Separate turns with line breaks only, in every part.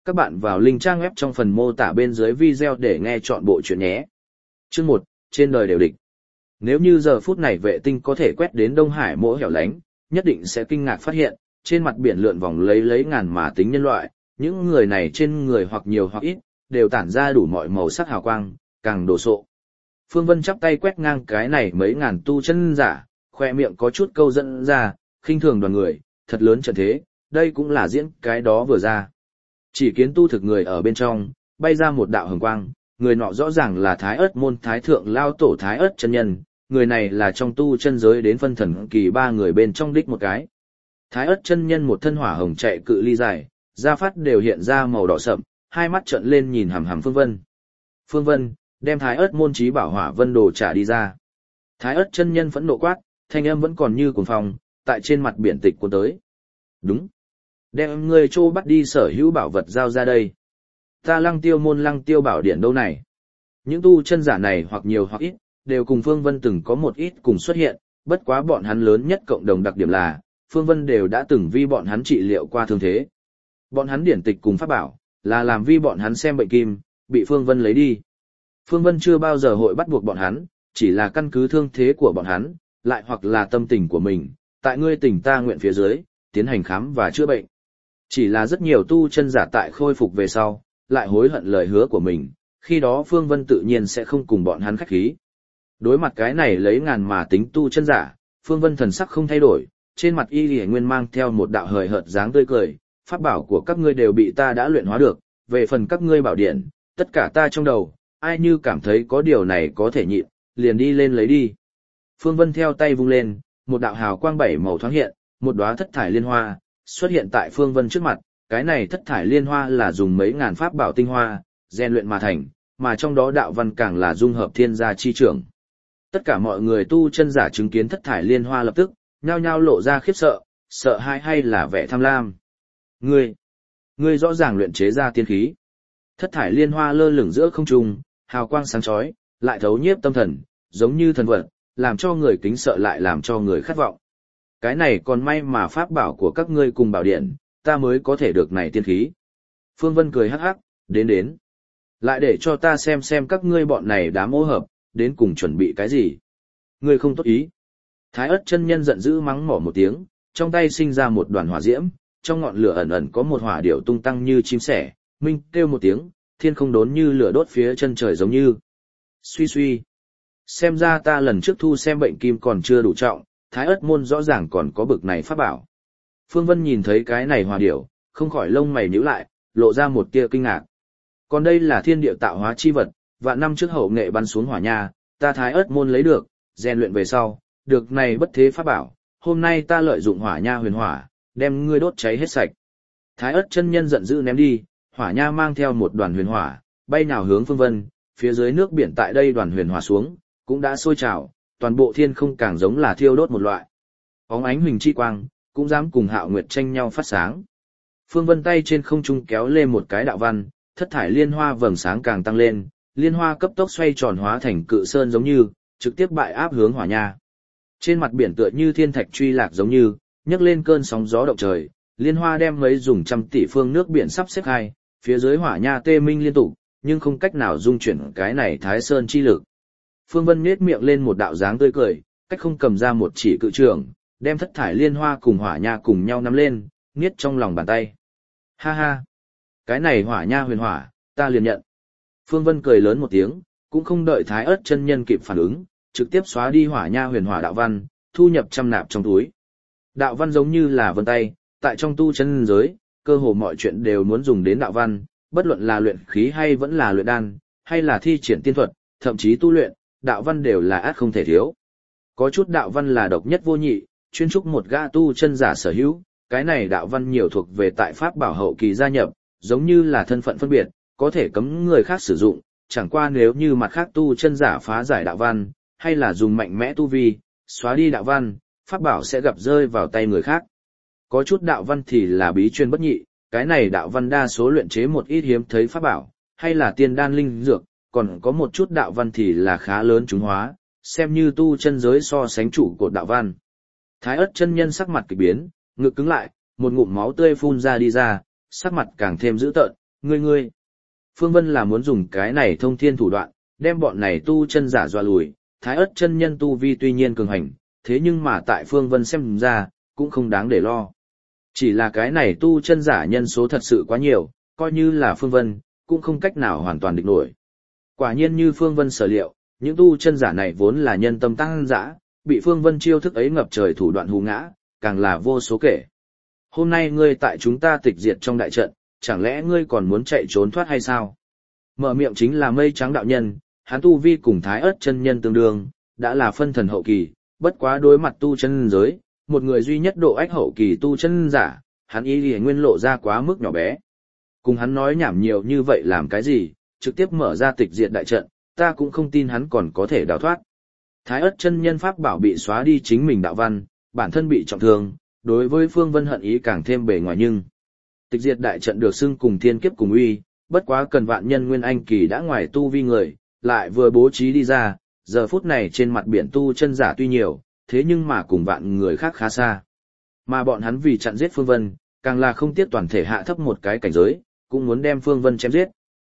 Các bạn vào link trang web trong phần mô tả bên dưới video để nghe chọn bộ truyện nhé. Chương 1, trên đời đều địch. Nếu như giờ phút này vệ tinh có thể quét đến Đông Hải mỗi hẻo lánh, nhất định sẽ kinh ngạc phát hiện, trên mặt biển lượn vòng lấy ngàn mà tính nhân loại, những người này trên người hoặc nhiều hoặc ít, đều tản ra đủ mọi màu sắc hào quang, càng đồ sộ. Phương Vân chắp tay quét ngang cái này mấy ngàn tu chân giả, khoe miệng có chút câu dẫn ra, khinh thường đoàn người, thật lớn trận thế, đây cũng là diễn cái đó vừa ra. Chỉ kiến tu thực người ở bên trong, bay ra một đạo hồng quang, người nọ rõ ràng là Thái Ức môn Thái Thượng Lao Tổ Thái Ức chân nhân, người này là trong tu chân giới đến phân thần kỳ ba người bên trong đích một cái. Thái Ức chân nhân một thân hỏa hồng chạy cự ly dài, da phát đều hiện ra màu đỏ sậm, hai mắt trợn lên nhìn hằm hằm Phương Vân. Phương Vân, đem Thái Ức môn chí bảo hỏa vân đồ trả đi ra. Thái Ức chân nhân phẫn nộ quát, thanh âm vẫn còn như cuồng phong, tại trên mặt biển tịch cuốn tới. Đúng. Đem ngươi trô bắt đi sở hữu bảo vật giao ra đây. Ta Lăng Tiêu môn Lăng Tiêu bảo điển đâu này? Những tu chân giả này hoặc nhiều hoặc ít, đều cùng Phương Vân từng có một ít cùng xuất hiện, bất quá bọn hắn lớn nhất cộng đồng đặc điểm là, Phương Vân đều đã từng vi bọn hắn trị liệu qua thương thế. Bọn hắn điển tịch cùng pháp bảo, là làm vi bọn hắn xem bệnh kim, bị Phương Vân lấy đi. Phương Vân chưa bao giờ hội bắt buộc bọn hắn, chỉ là căn cứ thương thế của bọn hắn, lại hoặc là tâm tình của mình, tại ngươi tình ta nguyện phía dưới, tiến hành khám và chữa bệnh. Chỉ là rất nhiều tu chân giả tại khôi phục về sau, lại hối hận lời hứa của mình, khi đó Phương Vân tự nhiên sẽ không cùng bọn hắn khách khí. Đối mặt cái này lấy ngàn mà tính tu chân giả, Phương Vân thần sắc không thay đổi, trên mặt y lìa nguyên mang theo một đạo hời hợt dáng tươi cười, pháp bảo của các ngươi đều bị ta đã luyện hóa được, về phần các ngươi bảo điện, tất cả ta trong đầu, ai như cảm thấy có điều này có thể nhịn, liền đi lên lấy đi. Phương Vân theo tay vung lên, một đạo hào quang bảy màu thoáng hiện, một đóa thất thải liên hoa xuất hiện tại Phương Vân trước mặt, cái này thất thải liên hoa là dùng mấy ngàn pháp bảo tinh hoa, rèn luyện mà thành, mà trong đó đạo văn càng là dung hợp thiên gia chi trưởng. Tất cả mọi người tu chân giả chứng kiến thất thải liên hoa lập tức, nhao nhao lộ ra khiếp sợ, sợ hãi hay là vẻ tham lam. Ngươi rõ ràng luyện chế ra tiên khí. Thất thải liên hoa lơ lửng giữa không trung, hào quang sáng chói, lại thấu nhiếp tâm thần, giống như thần vật, làm cho người kính sợ lại làm cho người khát vọng. Cái này còn may mà pháp bảo của các ngươi cùng bảo điện, ta mới có thể được này tiên khí. Phương Vân cười hắc hắc, đến. Lại để cho ta xem các ngươi bọn này đám ô hợp, đến cùng chuẩn bị cái gì. Ngươi không tốt ý. Thái Ức chân nhân giận dữ mắng mỏ một tiếng, trong tay sinh ra một đoàn hỏa diễm, trong ngọn lửa ẩn ẩn có một hỏa điểu tung tăng như chim sẻ, minh kêu một tiếng, thiên không đốn như lửa đốt phía chân trời giống như. Suy. Xem ra ta lần trước thu xem bệnh kim còn chưa đủ trọng, Thái Ức môn rõ ràng còn có bực này pháp bảo. Phương Vân nhìn thấy cái này hỏa điểu, không khỏi lông mày nhíu lại, lộ ra một tia kinh ngạc. Còn đây là thiên địa tạo hóa chi vật, vạn năm trước hậu nghệ bắn xuống hỏa nha, ta Thái Ức môn lấy được, rèn luyện về sau, được này bất thế pháp bảo, hôm nay ta lợi dụng hỏa nha huyền hỏa, đem ngươi đốt cháy hết sạch. Thái Ức chân nhân giận dữ ném đi, hỏa nha mang theo một đoàn huyền hỏa, bay nào hướng Phương Vân, phía dưới nước biển tại đây đoàn huyền hỏa xuống, cũng đã sôi trào, toàn bộ thiên không càng giống là thiêu đốt một loại. Óng ánh huỳnh chi quang, cũng dám cùng Hạo Nguyệt tranh nhau phát sáng. Phương Vân tay trên không trung kéo lên một cái đạo văn, thất thải liên hoa vầng sáng càng tăng lên, liên hoa cấp tốc xoay tròn hóa thành cự sơn giống như, trực tiếp bại áp hướng hỏa nha. Trên mặt biển tựa như thiên thạch truy lạc giống như, nhấc lên cơn sóng gió động trời, liên hoa đem mấy dùng trăm tỷ phương nước biển sắp xếp hai, phía dưới hỏa nha tê minh liên tục, nhưng không cách nào dung chuyển cái này Thái Sơn chi lực. Phương Vân nhếch miệng lên một đạo dáng tươi cười, cách không cầm ra một chỉ cự trường, đem thất thải liên hoa cùng hỏa nha cùng nhau nắm lên, niết trong lòng bàn tay. Ha, cái này hỏa nha huyền hỏa, ta liền nhận. Phương Vân cười lớn một tiếng, cũng không đợi Thái Ức chân nhân kịp phản ứng, trực tiếp xóa đi hỏa nha huyền hỏa đạo văn, thu nhập trăm nạp trong túi. Đạo văn giống như là vân tay, tại trong tu chân giới, cơ hồ mọi chuyện đều muốn dùng đến đạo văn, bất luận là luyện khí hay vẫn là luyện đan, hay là thi triển tiên thuật, thậm chí tu luyện, đạo văn đều là ắt không thể thiếu. Có chút đạo văn là độc nhất vô nhị, chuyên trúc một gã tu chân giả sở hữu, cái này đạo văn nhiều thuộc về tại pháp bảo hậu kỳ gia nhập, giống như là thân phận phân biệt, có thể cấm người khác sử dụng, chẳng qua nếu như mặt khác tu chân giả phá giải đạo văn, hay là dùng mạnh mẽ tu vi, xóa đi đạo văn, pháp bảo sẽ gặp rơi vào tay người khác. Có chút đạo văn thì là bí truyền bất nhị, cái này đạo văn đa số luyện chế một ít hiếm thấy pháp bảo, hay là tiên đan linh dược, còn có một chút đạo văn thì là khá lớn chúng hóa, xem như tu chân giới so sánh chủ cột đạo văn. Thái Ức chân nhân sắc mặt kỳ biến, ngực cứng lại, một ngụm máu tươi phun ra đi ra, sắc mặt càng thêm dữ tợn, Ngươi. Phương Vân là muốn dùng cái này thông thiên thủ đoạn, đem bọn này tu chân giả dọa lùi, Thái Ức chân nhân tu vi tuy nhiên cường hành, thế nhưng mà tại Phương Vân xem ra, cũng không đáng để lo. Chỉ là cái này tu chân giả nhân số thật sự quá nhiều, coi như là Phương Vân, cũng không cách nào hoàn toàn địch nổi. Quả nhiên như Phương Vân sở liệu, những tu chân giả này vốn là nhân tâm tăng dã, bị Phương Vân chiêu thức ấy ngập trời thủ đoạn hù ngã, càng là vô số kể. Hôm nay ngươi tại chúng ta tịch diệt trong đại trận, chẳng lẽ ngươi còn muốn chạy trốn thoát hay sao? Mở miệng chính là Mây Trắng đạo nhân, hắn tu vi cùng Thái Ức chân nhân tương đương, đã là phân thần hậu kỳ, bất quá đối mặt tu chân giới, một người duy nhất độ ách hậu kỳ tu chân giả, hắn ý liền nguyên lộ ra quá mức nhỏ bé. Cùng hắn nói nhảm nhiều như vậy làm cái gì, trực tiếp mở ra tịch diệt đại trận, ta cũng không tin hắn còn có thể đào thoát. Thái Ức chân nhân pháp bảo bị xóa đi chính mình đạo văn, bản thân bị trọng thương, đối với Phương Vân hận ý càng thêm bề ngoài nhưng. Tịch diệt đại trận được xưng cùng thiên kiếp cùng uy, bất quá cần vạn nhân nguyên anh kỳ đã ngoài tu vi người, lại vừa bố trí đi ra, giờ phút này trên mặt biển tu chân giả tuy nhiều, thế nhưng mà cùng vạn người khác khá xa. Mà bọn hắn vì chặn giết Phương Vân, càng là không tiếc toàn thể hạ thấp một cái cảnh giới, cũng muốn đem Phương Vân chém giết.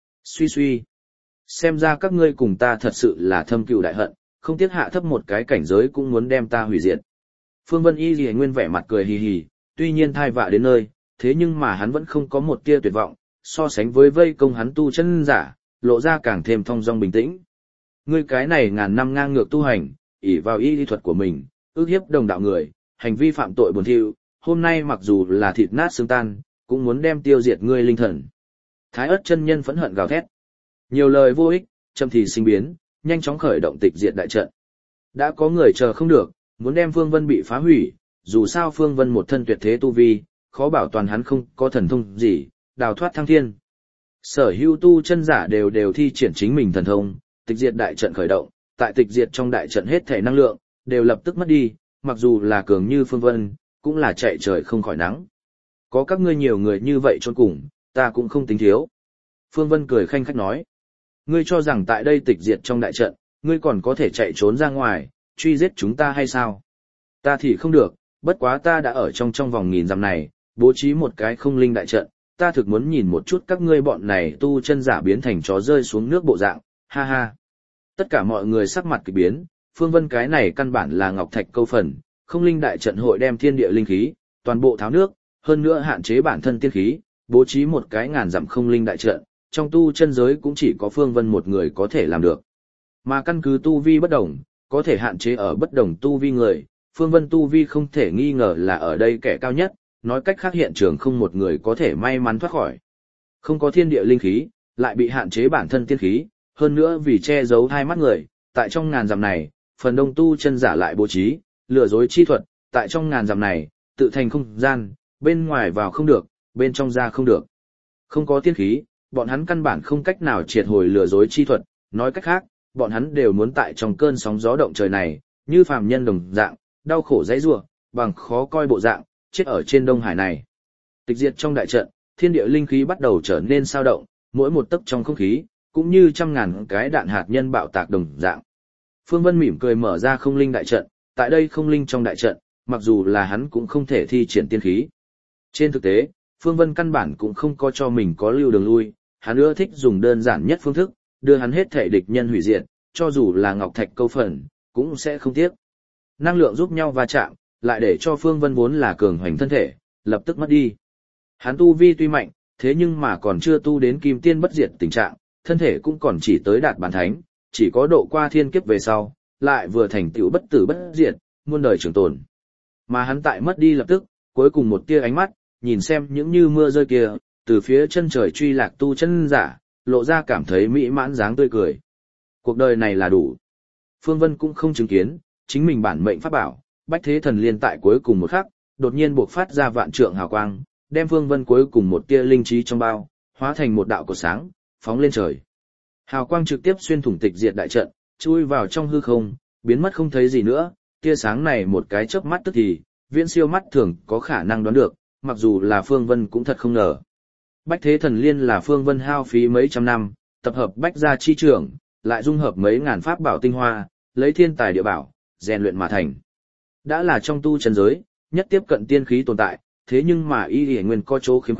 Suy. Xem ra các ngươi cùng ta thật sự là thâm cừu đại hận, không tiếc hạ thấp một cái cảnh giới cũng muốn đem ta hủy diệt. Phương Vân y lìa nguyên vẻ mặt cười hì hì, tuy nhiên thai vạ đến nơi, thế nhưng mà hắn vẫn không có một tia tuyệt vọng, so sánh với vây công hắn tu chân giả, lộ ra càng thêm thong dong bình tĩnh. Ngươi cái này ngàn năm ngang ngược tu hành, ỷ vào y lý thuật của mình, ước hiếp đồng đạo người, hành vi phạm tội buồn thiu, hôm nay mặc dù là thịt nát xương tan, cũng muốn đem tiêu diệt ngươi linh thần. Thái Ức chân nhân phẫn hận gào thét. Nhiều lời vô ích, châm thì sinh biến, nhanh chóng khởi động tịch diệt đại trận. Đã có người chờ không được, muốn đem Phương Vân bị phá hủy, dù sao Phương Vân một thân tuyệt thế tu vi, khó bảo toàn hắn không có thần thông gì, đào thoát thăng thiên. Sở hữu tu chân giả đều thi triển chính mình thần thông, tịch diệt đại trận khởi động, tại tịch diệt trong đại trận hết thể năng lượng, đều lập tức mất đi, mặc dù là cường như Phương Vân, cũng là chạy trời không khỏi nắng. Có các ngươi nhiều người như vậy chôn cùng, ta cũng không tính thiếu. Phương Vân cười khanh khách nói. Ngươi cho rằng tại đây tịch diệt trong đại trận, ngươi còn có thể chạy trốn ra ngoài, truy giết chúng ta hay sao? Ta thì không được, bất quá ta đã ở trong vòng nghìn dặm này, bố trí một cái không linh đại trận, ta thực muốn nhìn một chút các ngươi bọn này tu chân giả biến thành chó rơi xuống nước bộ dạng, ha ha. Tất cả mọi người sắc mặt kỳ biến, Phương Vân cái này căn bản là ngọc thạch câu phần, không linh đại trận hội đem thiên địa linh khí, toàn bộ tháo nước, hơn nữa hạn chế bản thân tiên khí, bố trí một cái ngàn dặm không linh đại trận, trong tu chân giới cũng chỉ có Phương Vân một người có thể làm được. Mà căn cứ tu vi bất đồng, có thể hạn chế ở bất đồng tu vi người, Phương Vân tu vi không thể nghi ngờ là ở đây kẻ cao nhất, nói cách khác hiện trường không một người có thể may mắn thoát khỏi. Không có thiên địa linh khí, lại bị hạn chế bản thân tiên khí, hơn nữa vì che giấu hai mắt người, tại trong ngàn dặm này, phần đông tu chân giả lại bố trí, lừa dối chi thuật, tại trong ngàn dặm này, tự thành không gian, bên ngoài vào không được, bên trong ra không được. Không có tiên khí, bọn hắn căn bản không cách nào triệt hồi lừa dối chi thuật, nói cách khác, bọn hắn đều muốn tại trong cơn sóng gió động trời này, như phàm nhân đồng dạng, đau khổ dãy rủa, bằng khó coi bộ dạng, chết ở trên Đông Hải này. Tịch diệt trong đại trận, thiên địa linh khí bắt đầu trở nên sao động, mỗi một tấc trong không khí, cũng như trăm ngàn cái đạn hạt nhân bạo tạc đồng dạng. Phương Vân mỉm cười mở ra không linh đại trận, tại đây không linh trong đại trận, mặc dù là hắn cũng không thể thi triển tiên khí. Trên thực tế, Phương Vân căn bản cũng không có cho mình có lưu đường lui, hắn ưa thích dùng đơn giản nhất phương thức, đưa hắn hết thể địch nhân hủy diệt, cho dù là ngọc thạch câu phần, cũng sẽ không tiếc. Năng lượng giúp nhau va chạm, lại để cho Phương Vân vốn là cường hoành thân thể, lập tức mất đi. Hắn tu vi tuy mạnh, thế nhưng mà còn chưa tu đến kim tiên bất diệt tình trạng, thân thể cũng còn chỉ tới đạt bán thánh, chỉ có độ qua thiên kiếp về sau, lại vừa thành tựu bất tử bất diệt, muôn đời trường tồn. Mà hắn tại mất đi lập tức, cuối cùng một tia ánh mắt, nhìn xem những như mưa rơi kia, từ phía chân trời truy lạc tu chân giả, lộ ra cảm thấy mỹ mãn dáng tươi cười. Cuộc đời này là đủ. Phương Vân cũng không chứng kiến, chính mình bản mệnh pháp bảo, Bách Thế Thần Liên tại cuối cùng một khắc, đột nhiên bộc phát ra vạn trượng hào quang, đem Phương Vân cuối cùng một tia linh trí trong bao, hóa thành một đạo cột sáng, phóng lên trời. Hào quang trực tiếp xuyên thủng tịch diệt đại trận, chui vào trong hư không, biến mất không thấy gì nữa, tia sáng này một cái chớp mắt tức thì, viễn siêu mắt thường có khả năng đoán được, mặc dù là Phương Vân cũng thật không ngờ. Bách Thế Thần Liên là Phương Vân hao phí mấy trăm năm, tập hợp bách gia chi trưởng, lại dung hợp mấy ngàn pháp bảo tinh hoa, lấy thiên tài địa bảo, rèn luyện mà thành. Đã là trong tu chân giới, nhất tiếp cận tiên khí tồn tại, thế nhưng mà y y nguyên có chỗ khiếm khuyết,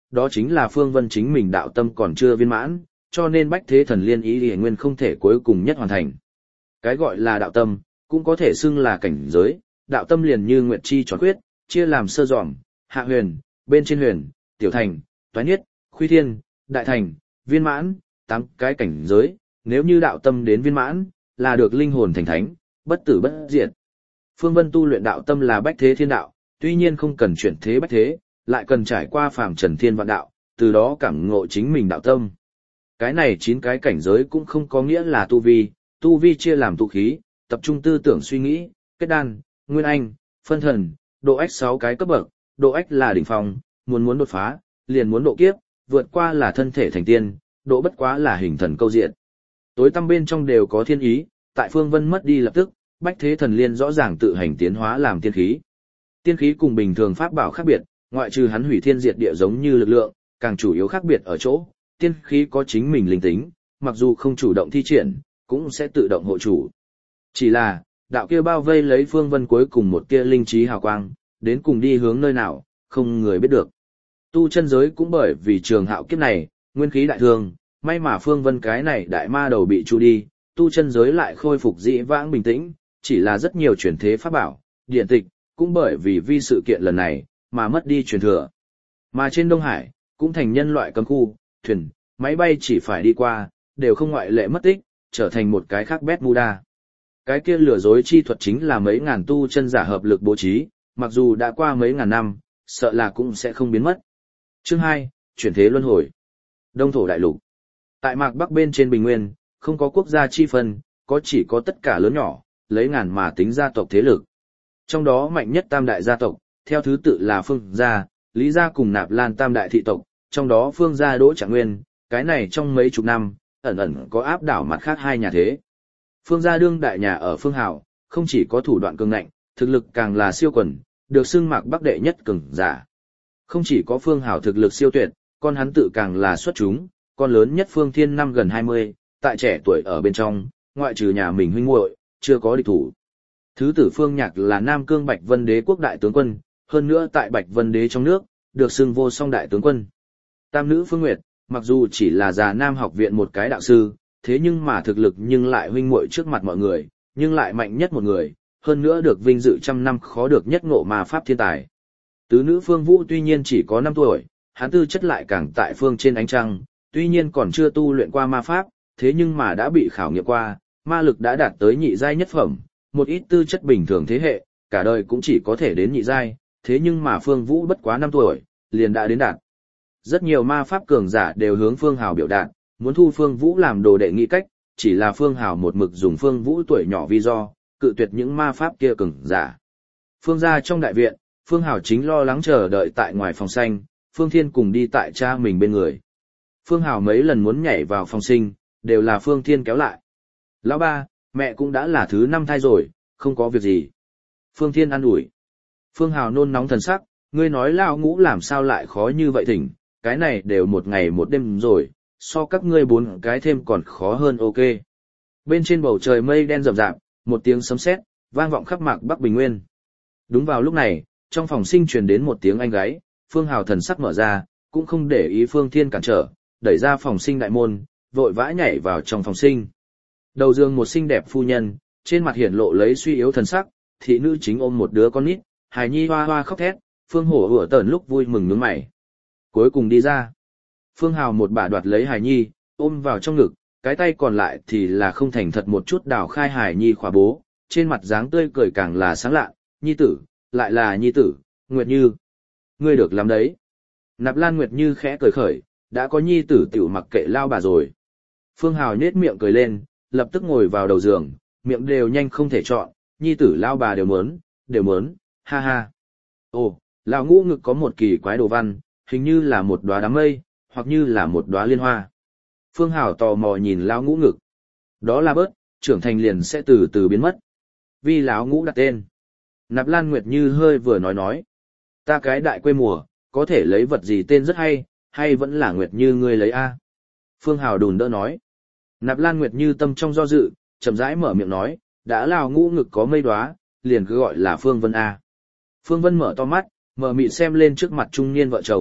đó chính là Phương Vân chính mình đạo tâm còn chưa viên mãn, cho nên Bách Thế Thần Liên ý Điển Nguyên không thể cuối cùng nhất hoàn thành. Cái gọi là đạo tâm, cũng có thể xưng là cảnh giới, đạo tâm liền như nguyệt chi tròn quyết, chia làm sơ dòm, hạ huyền, bên trên huyền, tiểu thành, toái niết, khuy thiên, đại thành, viên mãn, 8 cái cảnh giới, nếu như đạo tâm đến viên mãn, là được linh hồn thành thánh, bất tử bất diệt. Phương Vân tu luyện đạo tâm là bách thế thiên đạo, tuy nhiên không cần chuyển thế bách thế, lại cần trải qua phàm trần thiên vạn đạo, từ đó cảm ngộ chính mình đạo tâm. Cái này 9 cái cảnh giới cũng không có nghĩa là tu vi chia làm tụ khí, tập trung tư tưởng suy nghĩ, kết đan, nguyên anh, phân thần, độ ách 6 cái cấp bậc, độ ách là đỉnh phong, muốn đột phá, liền muốn độ kiếp, vượt qua là thân thể thành tiên, độ bất quá là hình thần câu diện. Tối tăm bên trong đều có thiên ý, tại Phương Vân mất đi lập tức, Bách Thế Thần Liên rõ ràng tự hành tiến hóa làm tiên khí. Tiên khí cùng bình thường pháp bảo khác biệt, ngoại trừ hắn hủy thiên diệt địa giống như lực lượng, càng chủ yếu khác biệt ở chỗ, tiên khí có chính mình linh tính, mặc dù không chủ động thi triển, cũng sẽ tự động hộ chủ. Chỉ là, đạo kia bao vây lấy Phương Vân cuối cùng một tia linh trí hào quang, đến cùng đi hướng nơi nào, không người biết được. Tu chân giới cũng bởi vì trường hạo kiếp này, nguyên khí đại thương, may mà Phương Vân cái này đại ma đầu bị tru đi, tu chân giới lại khôi phục dĩ vãng bình tĩnh, chỉ là rất nhiều chuyển thế pháp bảo, điện tịch, cũng bởi vì sự kiện lần này, mà mất đi truyền thừa. Mà trên Đông Hải, cũng thành nhân loại cấm khu, thuyền, máy bay chỉ phải đi qua, đều không ngoại lệ mất tích, trở thành một cái khác Bermuda. Cái kia lừa dối chi thuật chính là mấy ngàn tu chân giả hợp lực bố trí, mặc dù đã qua mấy ngàn năm, sợ là cũng sẽ không biến mất. Chương 2, chuyển thế luân hồi. Đông thổ đại lục. Tại mạc bắc bên trên bình nguyên, không có quốc gia chi phân, có chỉ có tất cả lớn nhỏ, lấy ngàn mà tính gia tộc thế lực. Trong đó mạnh nhất tam đại gia tộc, theo thứ tự là Phương gia, Lý gia cùng Nạp Lan tam đại thị tộc, trong đó Phương gia Đỗ Trạng Nguyên, cái này trong mấy chục năm, ẩn ẩn có áp đảo mặt khác hai nhà thế. Phương gia đương đại nhà ở Phương Hào, không chỉ có thủ đoạn cường ngạnh, thực lực càng là siêu quần, được xưng mạc bắc đệ nhất cường giả. Không chỉ có Phương Hào thực lực siêu tuyệt, con hắn tự càng là xuất chúng, con lớn nhất Phương Thiên năm gần 20, tại trẻ tuổi ở bên trong, ngoại trừ nhà mình huynh muội, chưa có địch thủ. Thứ tử Phương Nhạc là Nam Cương Bạch Vân Đế quốc đại tướng quân, hơn nữa tại Bạch Vân Đế trong nước, được xưng vô song đại tướng quân. Tam nữ Phương Nguyệt, mặc dù chỉ là già Nam học viện một cái đạo sư, thế nhưng mà thực lực nhưng lại huynh muội trước mặt mọi người, nhưng lại mạnh nhất một người, hơn nữa được vinh dự trăm năm khó được nhất ngộ mà pháp thiên tài. Tứ nữ Phương Vũ tuy nhiên chỉ có 5 tuổi, hắn tư chất lại càng tại phương trên ánh trăng, tuy nhiên còn chưa tu luyện qua ma pháp, thế nhưng mà đã bị khảo nghiệm qua, ma lực đã đạt tới nhị giai nhất phẩm, một ít tư chất bình thường thế hệ, cả đời cũng chỉ có thể đến nhị giai, thế nhưng mà Phương Vũ bất quá 5 tuổi, liền đã đến đạt. Rất nhiều ma pháp cường giả đều hướng Phương Hào biểu đạt, muốn thu Phương Vũ làm đồ đệ nghĩ cách, chỉ là Phương Hào một mực dùng Phương Vũ tuổi nhỏ vì do, cự tuyệt những ma pháp kia cường giả. Phương gia trong đại viện, Phương Hào chính lo lắng chờ đợi tại ngoài phòng xanh, Phương Thiên cùng đi tại cha mình bên người. Phương Hào mấy lần muốn nhảy vào phòng sinh, đều là Phương Thiên kéo lại. Lão ba, mẹ cũng đã là thứ 5 thai rồi, không có việc gì. Phương Thiên an ủi. Phương Hào nôn nóng thần sắc, ngươi nói lão ngũ làm sao lại khó như vậy thỉnh, cái này đều một ngày một đêm rồi, so các ngươi 4 cái thêm còn khó hơn ok. Bên trên bầu trời mây đen rậm rạp, một tiếng sấm sét vang vọng khắp mạc Bắc Bình Nguyên. Đúng vào lúc này, trong phòng sinh truyền đến một tiếng anh gáy, Phương Hào thần sắc mở ra, cũng không để ý Phương Thiên cản trở, đẩy ra phòng sinh đại môn, vội vã nhảy vào trong phòng sinh. Đầu giường một xinh đẹp phu nhân, trên mặt hiển lộ lấy suy yếu thần sắc, thị nữ chính ôm một đứa con nít, hài nhi hoa hoa khóc thét, Phương Hổ ủa tởn lúc vui mừng nhướng mày. Cuối cùng đi ra. Phương Hào một bà đoạt lấy hài nhi, ôm vào trong ngực, cái tay còn lại thì là không thành thật một chút đảo khai hài nhi khóa bố, trên mặt dáng tươi cười càng là sáng lạ, nhi tử, lại là nhi tử, Nguyệt Như. Ngươi được làm đấy. Nạp Lan Nguyệt Như khẽ cười khởi, đã có nhi tử tiểu mặc kệ lao bà rồi. Phương Hào nhếch miệng cười lên, lập tức ngồi vào đầu giường, miệng đều nhanh không thể chọn, nhi tử lao bà đều muốn, ha ha. Ồ, lão ngũ ngực có một kỳ quái đồ văn, hình như là một đóa đám mây, hoặc như là một đóa liên hoa. Phương Hào tò mò nhìn lão ngũ ngực. Đó là bớt, trưởng thành liền sẽ từ từ biến mất. Vì lão ngũ đặt tên. Nạp Lan Nguyệt Như hơi vừa nói. Ta cái đại quê mùa, có thể lấy vật gì tên rất hay vẫn là Nguyệt Như ngươi lấy a? Phương Hào đùn đỡ nói. Nạp Lan Nguyệt Như tâm trong do dự, chậm rãi mở miệng nói, đã lão ngũ ngực có mây đóa, liền cứ gọi là Phương Vân a. Phương Vân mở to mắt, mở mịt xem lên trước mặt trung niên vợ chồng,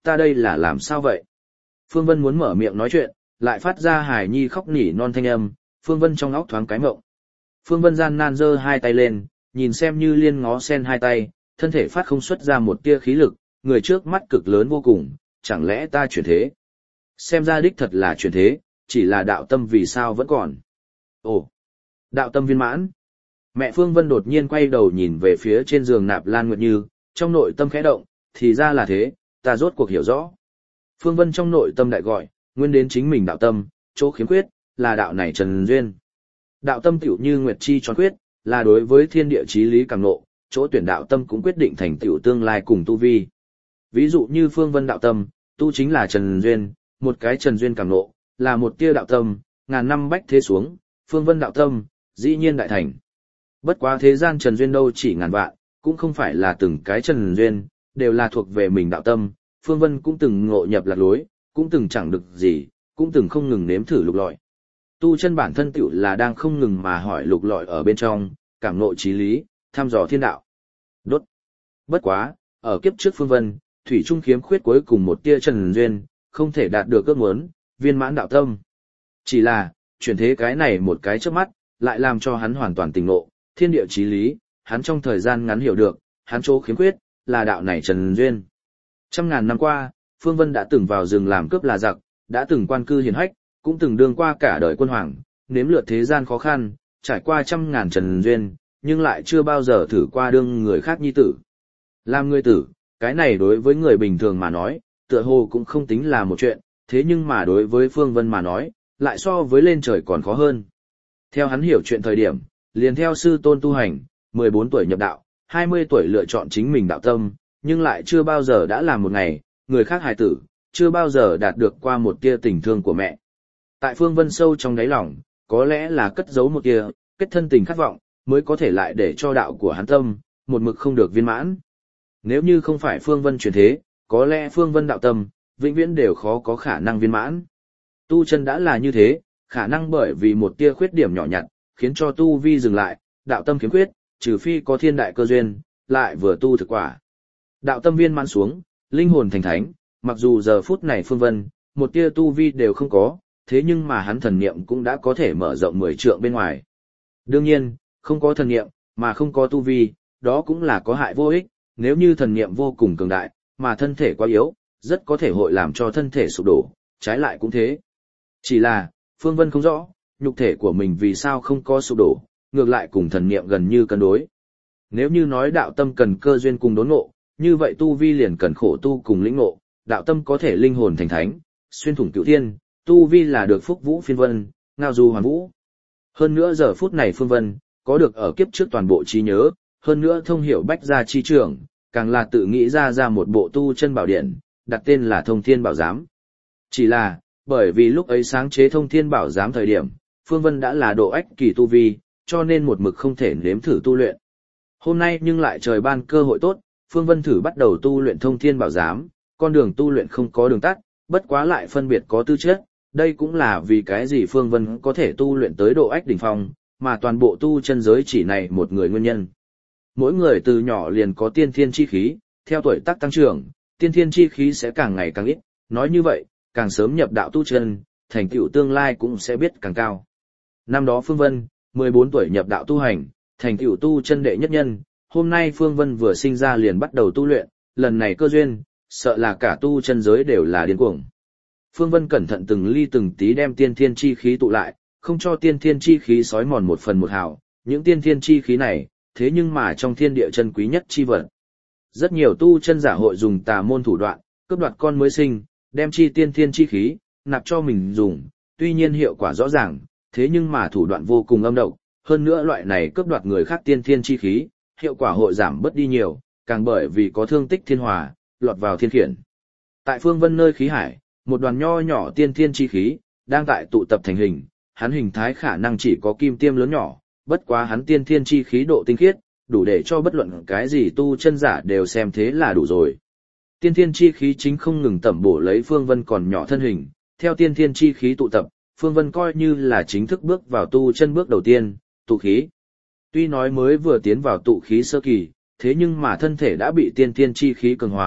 ta đây là làm sao vậy? Phương Vân muốn mở miệng nói chuyện, lại phát ra hài nhi khóc nỉ non thanh âm, Phương Vân trong óc thoáng cái mộng. Phương Vân gian nan giơ hai tay lên, nhìn xem như liên ngó sen hai tay, thân thể phát không xuất ra một tia khí lực, người trước mắt cực lớn vô cùng, chẳng lẽ ta chuyển thế? Xem ra đích thật là chuyển thế, chỉ là đạo tâm vì sao vẫn còn. Ồ, đạo tâm viên mãn. Mẹ Phương Vân đột nhiên quay đầu nhìn về phía trên giường Nạp Lan Nguyệt Như, trong nội tâm khẽ động, thì ra là thế, ta rốt cuộc hiểu rõ. Phương Vân trong nội tâm đại gọi, nguyên đến chính mình đạo tâm, chỗ khiếm khuyết, là đạo này trần duyên. Đạo tâm tiểu như Nguyệt Chi tròn khuyết, là đối với thiên địa chí lý càng nộ, chỗ tuyển đạo tâm cũng quyết định thành tựu tương lai cùng tu vi. Ví dụ như Phương Vân đạo tâm, tu chính là trần duyên, một cái trần duyên càng nộ, là một tia đạo tâm, ngàn năm bách thế xuống, Phương Vân đạo tâm, dĩ nhiên đại thành. Bất quá thế gian trần duyên đâu chỉ ngàn vạn, cũng không phải là từng cái trần duyên, đều là thuộc về mình đạo tâm, Phương Vân cũng từng ngộ nhập lạc lối, cũng từng chẳng được gì, cũng từng không ngừng nếm thử lục lọi. Tu chân bản thân tựu là đang không ngừng mà hỏi lục lọi ở bên trong, cảm ngộ chí lý, thăm dò thiên đạo. Đốt. Bất quá, ở kiếp trước Phương Vân, thủy trung khiếm khuyết cuối cùng một tia trần duyên, không thể đạt được ước muốn, viên mãn đạo tâm. Chỉ là, chuyển thế cái này một cái chớp mắt, lại làm cho hắn hoàn toàn tỉnh ngộ, thiên địa chí lý, hắn trong thời gian ngắn hiểu được, hắn chỗ khiếm khuyết, là đạo này trần duyên. Trăm ngàn năm qua, Phương Vân đã từng vào rừng làm cướp là giặc, đã từng quan cư hiền hách, cũng từng đương qua cả đời quân hoàng, nếm lượt thế gian khó khăn, trải qua trăm ngàn trần duyên, nhưng lại chưa bao giờ thử qua đương người khác nhi tử. Làm người tử, cái này đối với người bình thường mà nói, tựa hồ cũng không tính là một chuyện, thế nhưng mà đối với Phương Vân mà nói, lại so với lên trời còn khó hơn. Theo hắn hiểu chuyện thời điểm, liền theo sư tôn tu hành, 14 tuổi nhập đạo, 20 tuổi lựa chọn chính mình đạo tâm, nhưng lại chưa bao giờ đã làm một ngày, người khác hài tử, chưa bao giờ đạt được qua một tia tình thương của mẹ. Tại Phương Vân sâu trong đáy lòng, có lẽ là cất giấu một tia, kết thân tình khát vọng, mới có thể lại để cho đạo của hắn tâm, một mực không được viên mãn. Nếu như không phải Phương Vân chuyển thế, có lẽ Phương Vân đạo tâm, vĩnh viễn đều khó có khả năng viên mãn. Tu chân đã là như thế, khả năng bởi vì một tia khuyết điểm nhỏ nhặt, khiến cho tu vi dừng lại, đạo tâm khiếm khuyết, trừ phi có thiên đại cơ duyên, lại vừa tu thực quả. Đạo tâm viên mãn xuống, linh hồn thành thánh, mặc dù giờ phút này Phương Vân, một tia tu vi đều không có, thế nhưng mà hắn thần niệm cũng đã có thể mở rộng 10 trượng bên ngoài. Đương nhiên, không có thần niệm, mà không có tu vi, đó cũng là có hại vô ích, nếu như thần niệm vô cùng cường đại, mà thân thể quá yếu, rất có thể hội làm cho thân thể sụp đổ, trái lại cũng thế. Chỉ là, Phương Vân không rõ, nhục thể của mình vì sao không có sụp đổ, ngược lại cùng thần niệm gần như cân đối. Nếu như nói đạo tâm cần cơ duyên cùng đốn ngộ, như vậy tu vi liền cần khổ tu cùng lĩnh ngộ, đạo tâm có thể linh hồn thành thánh, xuyên thủng cửu thiên, tu vi là được phúc vũ phiên vân, ngao du hoàn vũ. Hơn nữa giờ phút này Phương Vân, có được ở kiếp trước toàn bộ trí nhớ, hơn nữa thông hiểu bách gia chi trưởng, càng là tự nghĩ ra một bộ tu chân bảo điện, đặt tên là Thông Thiên Bảo Giám. Chỉ là, bởi vì lúc ấy sáng chế Thông Thiên Bảo Giám thời điểm, Phương Vân đã là độ ách kỳ tu vi, cho nên một mực không thể nếm thử tu luyện. Hôm nay nhưng lại trời ban cơ hội tốt, Phương Vân thử bắt đầu tu luyện Thông Thiên Bảo Giám, con đường tu luyện không có đường tắt, bất quá lại phân biệt có tư chất, đây cũng là vì cái gì Phương Vân có thể tu luyện tới độ ách đỉnh phong, mà toàn bộ tu chân giới chỉ này một người nguyên nhân. Mỗi người từ nhỏ liền có tiên thiên chi khí, theo tuổi tác tăng trưởng, tiên thiên chi khí sẽ càng ngày càng ít, nói như vậy, càng sớm nhập đạo tu chân, thành tựu tương lai cũng sẽ biết càng cao. Năm đó Phương Vân, 14 tuổi nhập đạo tu hành, thành tựu tu chân đệ nhất nhân, hôm nay Phương Vân vừa sinh ra liền bắt đầu tu luyện, lần này cơ duyên, sợ là cả tu chân giới đều là điên cuồng. Phương Vân cẩn thận từng ly từng tí đem tiên thiên chi khí tụ lại, không cho tiên thiên chi khí xói mòn một phần một hào, những tiên thiên chi khí này, thế nhưng mà trong thiên địa chân quý nhất chi vật. Rất nhiều tu chân giả hội dùng tà môn thủ đoạn, cướp đoạt con mới sinh, đem chi tiên thiên chi khí, nạp cho mình dùng, tuy nhiên hiệu quả rõ ràng, thế nhưng mà thủ đoạn vô cùng âm độc, hơn nữa loại này cướp đoạt người khác tiên thiên chi khí, hiệu quả hội giảm bớt đi nhiều, càng bởi vì có thương tích thiên hòa, lọt vào thiên khiển. Tại Phương Vân nơi khí hải, một đoàn nho nhỏ tiên thiên chi khí, đang tại tụ tập thành hình, hắn hình thái khả năng chỉ có kim tiêm lớn nhỏ, bất quá hắn tiên thiên chi khí độ tinh khiết, đủ để cho bất luận cái gì tu chân giả đều xem thế là đủ rồi. Tiên thiên chi khí chính không ngừng tẩm bổ lấy Phương Vân còn nhỏ thân hình, theo tiên thiên chi khí tụ tập, Phương Vân coi như là chính thức bước vào tu chân bước đầu tiên, tụ khí. Tuy nói mới vừa tiến vào tụ khí sơ kỳ, thế nhưng mà thân thể đã bị tiên thiên chi khí cường hóa,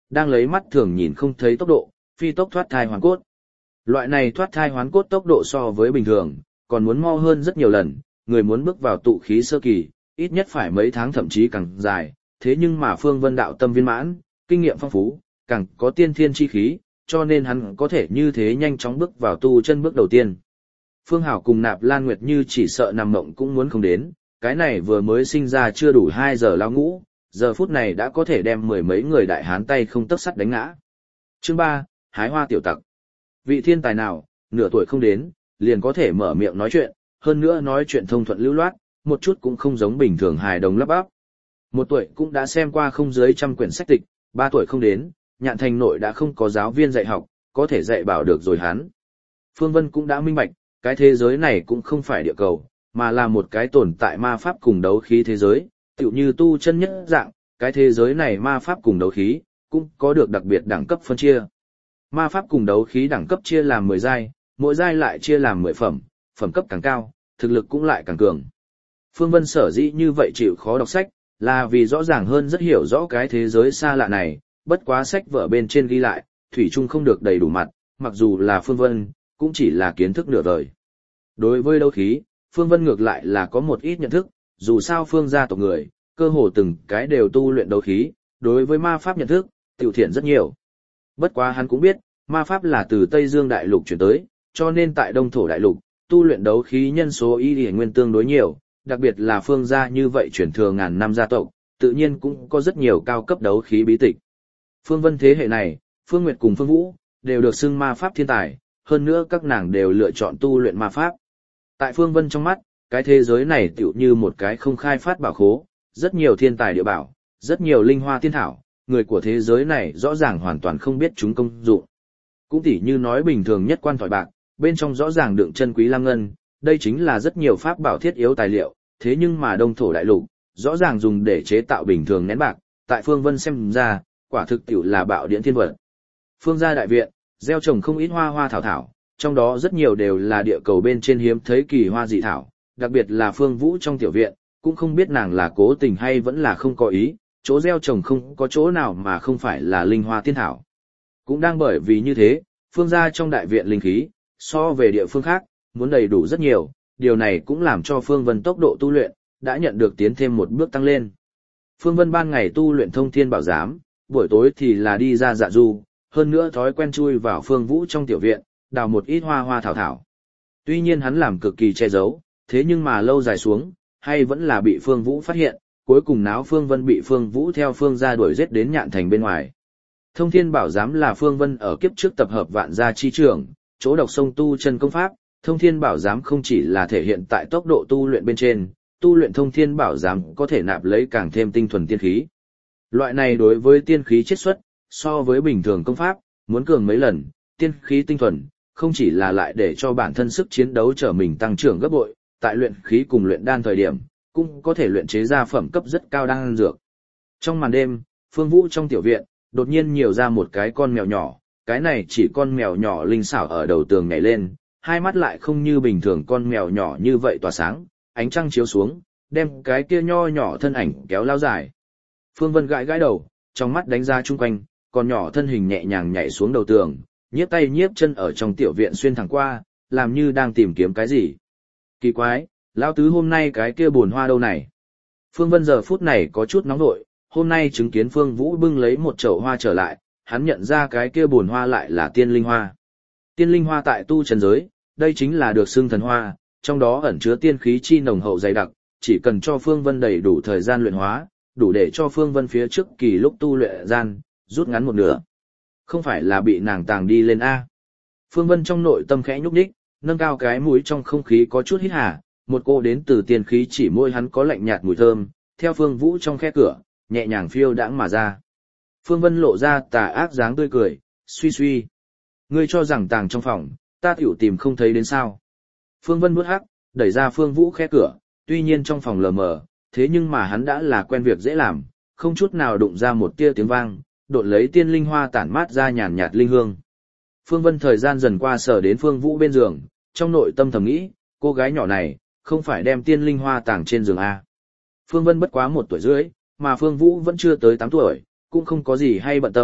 đang lấy mắt thường nhìn không thấy tốc độ, phi tốc thoát thai hoàn cốt. Loại này thoát thai hoán cốt tốc độ so với bình thường, còn muốn mau hơn rất nhiều lần, người muốn bước vào tụ khí sơ kỳ, ít nhất phải mấy tháng thậm chí càng dài, thế nhưng mà Phương Vân đạo tâm viên mãn, kinh nghiệm phong phú, càng có tiên thiên chi khí, cho nên hắn có thể như thế nhanh chóng bước vào tu chân bước đầu tiên. Phương Hảo cùng Nạp Lan Nguyệt Như chỉ sợ nằm mộng cũng muốn không đến, cái này vừa mới sinh ra chưa đủ 2 giờ lao ngũ, giờ phút này đã có thể đem mười mấy người đại hán tay không tấc sắt đánh ngã. Chương 3, Hái hoa tiểu tặc. Vị thiên tài nào, nửa tuổi không đến, liền có thể mở miệng nói chuyện, hơn nữa nói chuyện thông thuận lưu loát, một chút cũng không giống bình thường hài đồng lắp bắp. 1 tuổi cũng đã xem qua không dưới 100 quyển sách tịch, 3 tuổi không đến, Nhạn Thành nội đã không có giáo viên dạy học, có thể dạy bảo được rồi hắn. Phương Vân cũng đã minh bạch, cái thế giới này cũng không phải địa cầu, mà là một cái tồn tại ma pháp cùng đấu khí thế giới, tựu như tu chân nhất dạng, cái thế giới này ma pháp cùng đấu khí, cũng có được đặc biệt đẳng cấp phân chia. Ma pháp cùng đấu khí đẳng cấp chia làm 10 giai, mỗi giai lại chia làm 10 phẩm, phẩm cấp càng cao, thực lực cũng lại càng cường. Phương Vân sở dĩ như vậy chịu khó đọc sách, là vì rõ ràng hơn rất hiểu rõ cái thế giới xa lạ này, bất quá sách vở bên trên ghi lại, thủy chung không được đầy đủ mặt, mặc dù là Phương Vân, cũng chỉ là kiến thức nửa vời. Đối với đấu khí, Phương Vân ngược lại là có một ít nhận thức, dù sao Phương gia tộc người, cơ hồ từng cái đều tu luyện đấu khí, đối với ma pháp nhận thức, tiểu thiện rất nhiều. Bất quá hắn cũng biết, ma pháp là từ Tây Dương Đại Lục chuyển tới, cho nên tại Đông Thổ Đại Lục, tu luyện đấu khí nhân số y nguyên tương đối nhiều, đặc biệt là Phương gia như vậy chuyển thừa ngàn năm gia tộc, tự nhiên cũng có rất nhiều cao cấp đấu khí bí tịch. Phương Vân thế hệ này, Phương Nguyệt cùng Phương Vũ, đều được xưng ma pháp thiên tài, hơn nữa các nàng đều lựa chọn tu luyện ma pháp. Tại Phương Vân trong mắt, cái thế giới này tựu như một cái không khai phát bảo khố, rất nhiều thiên tài địa bảo, rất nhiều linh hoa tiên thảo, người của thế giới này rõ ràng hoàn toàn không biết chúng công dụng. Cũng tỉ như nói bình thường nhất quan thỏi bạc, bên trong rõ ràng đựng chân quý lam ngân, đây chính là rất nhiều pháp bảo thiết yếu tài liệu, thế nhưng mà Đông Thổ Đại Lục, rõ ràng dùng để chế tạo bình thường nén bạc, tại Phương Vân xem ra, quả thực tiểu là bạo điển thiên vật. Phương gia đại viện, gieo trồng không ít hoa hoa thảo thảo, trong đó rất nhiều đều là địa cầu bên trên hiếm thấy kỳ hoa dị thảo, đặc biệt là Phương Vũ trong tiểu viện, cũng không biết nàng là cố tình hay vẫn là không có ý, chỗ gieo trồng không có chỗ nào mà không phải là linh hoa tiên thảo. Cũng đang bởi vì như thế, Phương gia trong đại viện linh khí, so về địa phương khác, muốn đầy đủ rất nhiều, điều này cũng làm cho Phương Vân tốc độ tu luyện, đã nhận được tiến thêm một bước tăng lên. Phương Vân ban ngày tu luyện thông thiên bảo giám, buổi tối thì là đi ra dạ du, hơn nữa thói quen chui vào Phương Vũ trong tiểu viện, đào một ít hoa hoa thảo thảo. Tuy nhiên hắn làm cực kỳ che giấu, thế nhưng mà lâu dài xuống, hay vẫn là bị Phương Vũ phát hiện, cuối cùng náo Phương Vân bị Phương Vũ theo Phương gia đuổi giết đến Nhạn Thành bên ngoài. Thông thiên bảo giám là Phương Vân ở kiếp trước tập hợp vạn gia chi trưởng, chỗ đọc sông tu chân công pháp, thông thiên bảo giám không chỉ là thể hiện tại tốc độ tu luyện bên trên, tu luyện thông thiên bảo giám có thể nạp lấy càng thêm tinh thuần tiên khí. Loại này đối với tiên khí chiết xuất, so với bình thường công pháp, muốn cường mấy lần, tiên khí tinh thuần, không chỉ là lại để cho bản thân sức chiến đấu trở mình tăng trưởng gấp bội, tại luyện khí cùng luyện đan thời điểm, cũng có thể luyện chế ra phẩm cấp rất cao đan dược. Trong màn đêm, Phương Vũ trong tiểu viện, đột nhiên nhiều ra một cái con mèo nhỏ, cái này chỉ con mèo nhỏ linh xảo ở đầu tường nhảy lên, hai mắt lại không như bình thường con mèo nhỏ như vậy tỏa sáng, ánh trăng chiếu xuống, đem cái kia nho nhỏ thân ảnh kéo lao dài. Phương Vân gãi gãi đầu, trong mắt đánh ra chung quanh, con nhỏ thân hình nhẹ nhàng nhảy xuống đầu tường, nhiếp tay nhiếp chân ở trong tiểu viện xuyên thẳng qua, làm như đang tìm kiếm cái gì. Kỳ quái, lão tứ hôm nay cái kia buồn hoa đâu này? Phương Vân giờ phút này có chút nóng nội, hôm nay chứng kiến Phương Vũ bưng lấy một chậu hoa trở lại, hắn nhận ra cái kia buồn hoa lại là tiên linh hoa. Tiên linh hoa tại tu chân giới, đây chính là được xưng thần hoa, trong đó ẩn chứa tiên khí chi nồng hậu dày đặc, chỉ cần cho Phương Vân đầy đủ thời gian luyện hóa, đủ để cho Phương Vân phía trước kỳ lúc tu luyện gian, rút ngắn một nửa. Không phải là bị nàng tàng đi lên A. Phương Vân trong nội tâm khẽ nhúc nhích, nâng cao cái mũi trong không khí có chút hít hà, một cô đến từ tiên khí chỉ môi hắn có lạnh nhạt mùi thơm, theo Phương Vũ trong khe cửa, nhẹ nhàng phiêu đãng mà ra. Phương Vân lộ ra tà ác dáng tươi cười, suy suy. Ngươi cho rằng tàng trong phòng, ta tiểu tìm không thấy đến sao. Phương Vân bước hắc, đẩy ra Phương Vũ khe cửa, tuy nhiên trong phòng lờ mờ, thế nhưng mà hắn đã là quen việc dễ làm, không chút nào đụng ra một tia tiếng vang, đột lấy tiên linh hoa tản mát ra nhàn nhạt linh hương. Phương Vân thời gian dần qua sở đến Phương Vũ bên giường, trong nội tâm thầm nghĩ, cô gái nhỏ này, không phải đem tiên linh hoa tàng trên giường A. Phương Vân bất quá 1 tuổi rưỡi, mà Phương Vũ vẫn chưa tới 8 tuổi, cũng không có gì hay bận tâm,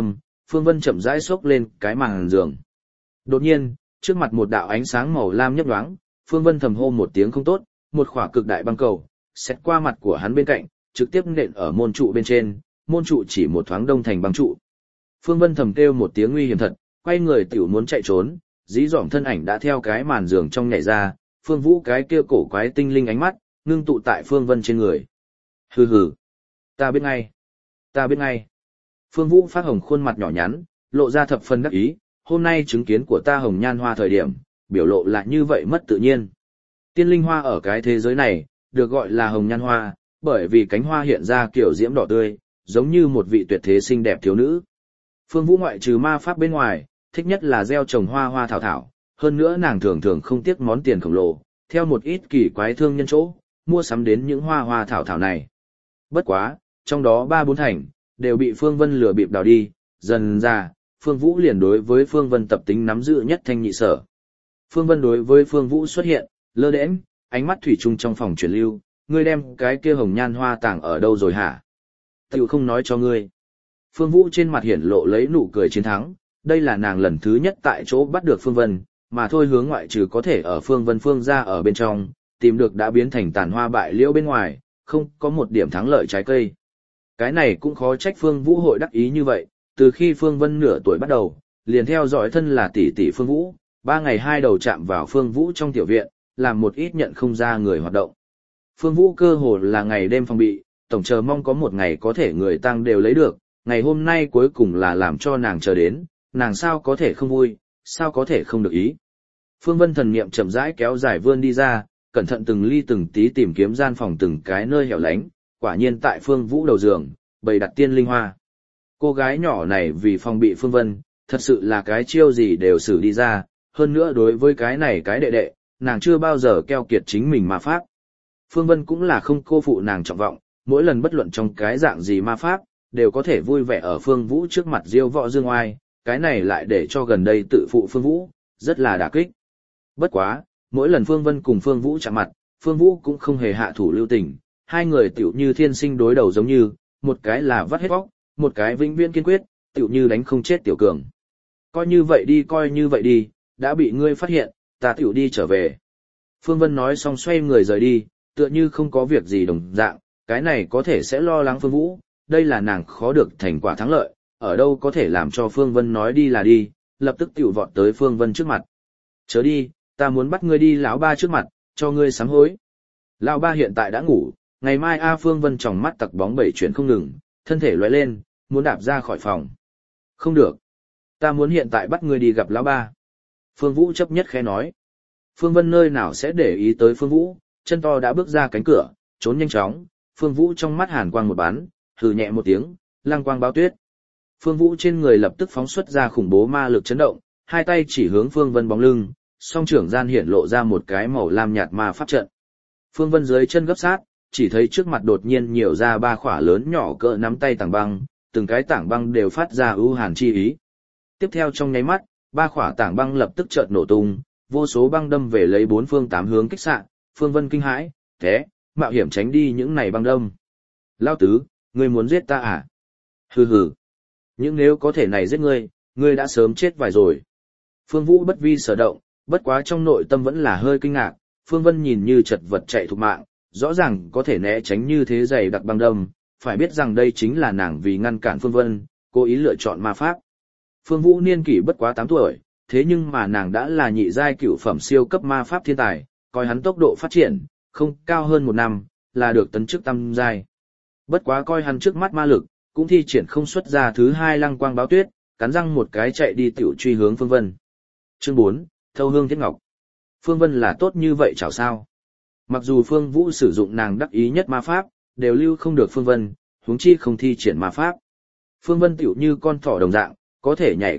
Phương Vân chậm rãi xốc lên cái màn giường. Đột nhiên, trước mặt một đạo ánh sáng màu lam nhấp nhoáng, Phương Vân thầm hô một tiếng không tốt, một khỏa cực đại băng cầu xét qua mặt của hắn bên cạnh, trực tiếp nện ở môn trụ bên trên, môn trụ chỉ một thoáng đông thành băng trụ. Phương Vân thầm kêu một tiếng nguy hiểm thật, quay người tiểu muốn chạy trốn, dí dỏm thân ảnh đã theo cái màn giường trong nhảy ra, Phương Vũ cái kia cổ quái tinh linh ánh mắt, ngưng tụ tại Phương Vân trên người. Hừ hừ, ta biết ngay, ta biết ngay. Phương Vũ phát hồng khuôn mặt nhỏ nhắn, lộ ra thập phần đắc ý, hôm nay chứng kiến của ta hồng nhan hoa thời điểm, biểu lộ lại như vậy mất tự nhiên. Tiên linh hoa ở cái thế giới này, được gọi là hồng nhan hoa, bởi vì cánh hoa hiện ra kiểu diễm đỏ tươi, giống như một vị tuyệt thế xinh đẹp thiếu nữ. Phương Vũ ngoại trừ ma pháp bên ngoài, thích nhất là gieo trồng hoa hoa thảo thảo, hơn nữa nàng thường thường không tiếc món tiền khổng lồ, theo một ít kỳ quái thương nhân chỗ, mua sắm đến những hoa hoa thảo thảo này. Bất quá, trong đó 3-4 thành, đều bị Phương Vân lừa bịp đào đi, dần ra, Phương Vũ liền đối với Phương Vân tập tính nắm giữ nhất thanh nhị sở. Phương Vân đối với Phương Vũ xuất hiện, lơ đễnh, ánh mắt thủy chung trong phòng chuyển lưu, ngươi đem cái kia hồng nhan hoa tàng ở đâu rồi hả? Tiểu không nói cho ngươi. Phương Vũ trên mặt hiển lộ lấy nụ cười chiến thắng, đây là nàng lần thứ nhất tại chỗ bắt được Phương Vân, mà thôi hướng ngoại trừ có thể ở Phương Vân phương ra ở bên trong, tìm được đã biến thành tàn hoa bại liễu bên ngoài, không có một điểm thắng lợi trái cây. Cái này cũng khó trách Phương Vũ hội đắc ý như vậy, từ khi Phương Vân nửa tuổi bắt đầu, liền theo dõi thân là tỷ tỷ Phương Vũ, 3 ngày 2 đầu chạm vào Phương Vũ trong tiểu viện, làm một ít nhận không ra người hoạt động. Phương Vũ cơ hồ là ngày đêm phòng bị, tổng chờ mong có một ngày có thể người tăng đều lấy được, ngày hôm nay cuối cùng là làm cho nàng chờ đến, nàng sao có thể không vui, sao có thể không được ý. Phương Vân thần niệm chậm rãi kéo dài vươn đi ra, cẩn thận từng ly từng tí tìm kiếm gian phòng từng cái nơi hẻo lánh, quả nhiên tại Phương Vũ đầu giường, bày đặt tiên linh hoa. Cô gái nhỏ này vì phòng bị Phương Vân, thật sự là cái chiêu gì đều xử đi ra, hơn nữa đối với cái này cái đệ đệ, nàng chưa bao giờ keo kiệt chính mình ma pháp. Phương Vân cũng là không cô phụ nàng trọng vọng, mỗi lần bất luận trong cái dạng gì ma pháp, đều có thể vui vẻ ở Phương Vũ trước mặt diêu võ dương oai, cái này lại để cho gần đây tự phụ Phương Vũ, rất là đả kích. Bất quá, mỗi lần Phương Vân cùng Phương Vũ chạm mặt, Phương Vũ cũng không hề hạ thủ lưu tình, hai người tiểu như thiên sinh đối đầu giống như, một cái là vắt hết bóc, một cái vĩnh viễn kiên quyết, tiểu như đánh không chết tiểu cường. Coi như vậy đi, đã bị ngươi phát hiện, ta tiểu đi trở về. Phương Vân nói xong xoay người rời đi, tựa như không có việc gì đồng dạng, cái này có thể sẽ lo lắng Phương Vũ, đây là nàng khó được thành quả thắng lợi, ở đâu có thể làm cho Phương Vân nói đi là đi, lập tức tiểu vọt tới Phương Vân trước mặt. Chớ đi, ta muốn bắt ngươi đi lão ba trước mặt, cho ngươi sám hối. Lão ba hiện tại đã ngủ, ngày mai Phương Vân tròng mắt tặc bóng bảy chuyển không ngừng, thân thể lóe lên, muốn đạp ra khỏi phòng. Không được, ta muốn hiện tại bắt ngươi đi gặp lão ba. Phương Vũ chấp nhất khẽ nói. Phương Vân nơi nào sẽ để ý tới Phương Vũ, chân to đã bước ra cánh cửa, trốn nhanh chóng, Phương Vũ trong mắt hàn quang một bắn, hừ nhẹ một tiếng, lăng quang báo tuyết. Phương Vũ trên người lập tức phóng xuất ra khủng bố ma lực chấn động, hai tay chỉ hướng Phương Vân bóng lưng, song trưởng gian hiện lộ ra một cái màu lam nhạt ma pháp trận. Phương Vân dưới chân gấp sát, chỉ thấy trước mặt đột nhiên nhiều ra 3 khỏa lớn nhỏ cỡ nắm tay tảng băng, từng cái tảng băng đều phát ra ưu hàn chi ý. Tiếp theo trong nháy mắt, 3 khỏa tảng băng lập tức chợt nổ tung, vô số băng đâm về lấy 4 phương 8 hướng kích xạ, Phương Vân kinh hãi, thế, mạo hiểm tránh đi những này băng đâm. Lao tứ, ngươi muốn giết ta à? Hừ hừ. Nhưng nếu có thể này giết ngươi đã sớm chết vài rồi. Phương Vũ bất vi sở động, bất quá trong nội tâm vẫn là hơi kinh ngạc, Phương Vân nhìn như chật vật chạy thục mạng, rõ ràng có thể né tránh như thế dày đặc băng đâm, phải biết rằng đây chính là nàng vì ngăn cản Phương Vân, cố ý lựa chọn ma pháp. Phương Vũ niên kỷ bất quá 8 tuổi, thế nhưng mà nàng đã là nhị giai cửu phẩm siêu cấp ma pháp thiên tài, coi hắn tốc độ phát triển, không cao hơn 1 năm, là được tấn chức tam giai. Bất quá coi hắn trước mắt ma lực, cũng thi triển không xuất ra thứ 2 lăng quang báo tuyết, cắn răng một cái chạy đi tiểu truy hướng Phương Vân. Chương 4, Thâu Hương Thiết Ngọc. Phương Vân là tốt như vậy chảo sao? Mặc dù Phương Vũ sử dụng nàng đắc ý nhất ma pháp, đều lưu không được Phương Vân, huống chi không thi triển ma pháp. Phương Vân tiểu như con thỏ đồng dạng, có thể nhảy,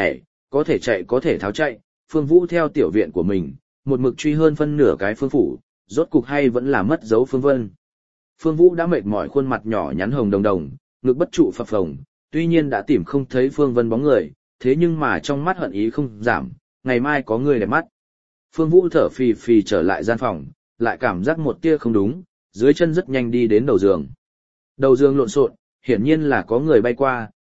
có thể chạy có thể tháo chạy, Phương Vũ theo tiểu viện của mình, một mực truy hơn phân nửa cái phương phủ, rốt cục hay vẫn là mất dấu Phương Vân. Phương Vũ đã mệt mỏi khuôn mặt nhỏ nhắn hồng đồng đồng, ngực bất trụ phập phồng, tuy nhiên đã tìm không thấy Phương Vân bóng người, thế nhưng mà trong mắt hận ý không giảm, ngày mai có người đẹp mắt. Phương Vũ thở phì phì trở lại gian phòng, lại cảm giác một tia không đúng, dưới chân rất nhanh đi đến đầu giường. Đầu giường lộn xộn, hiển nhiên là có người bay qua,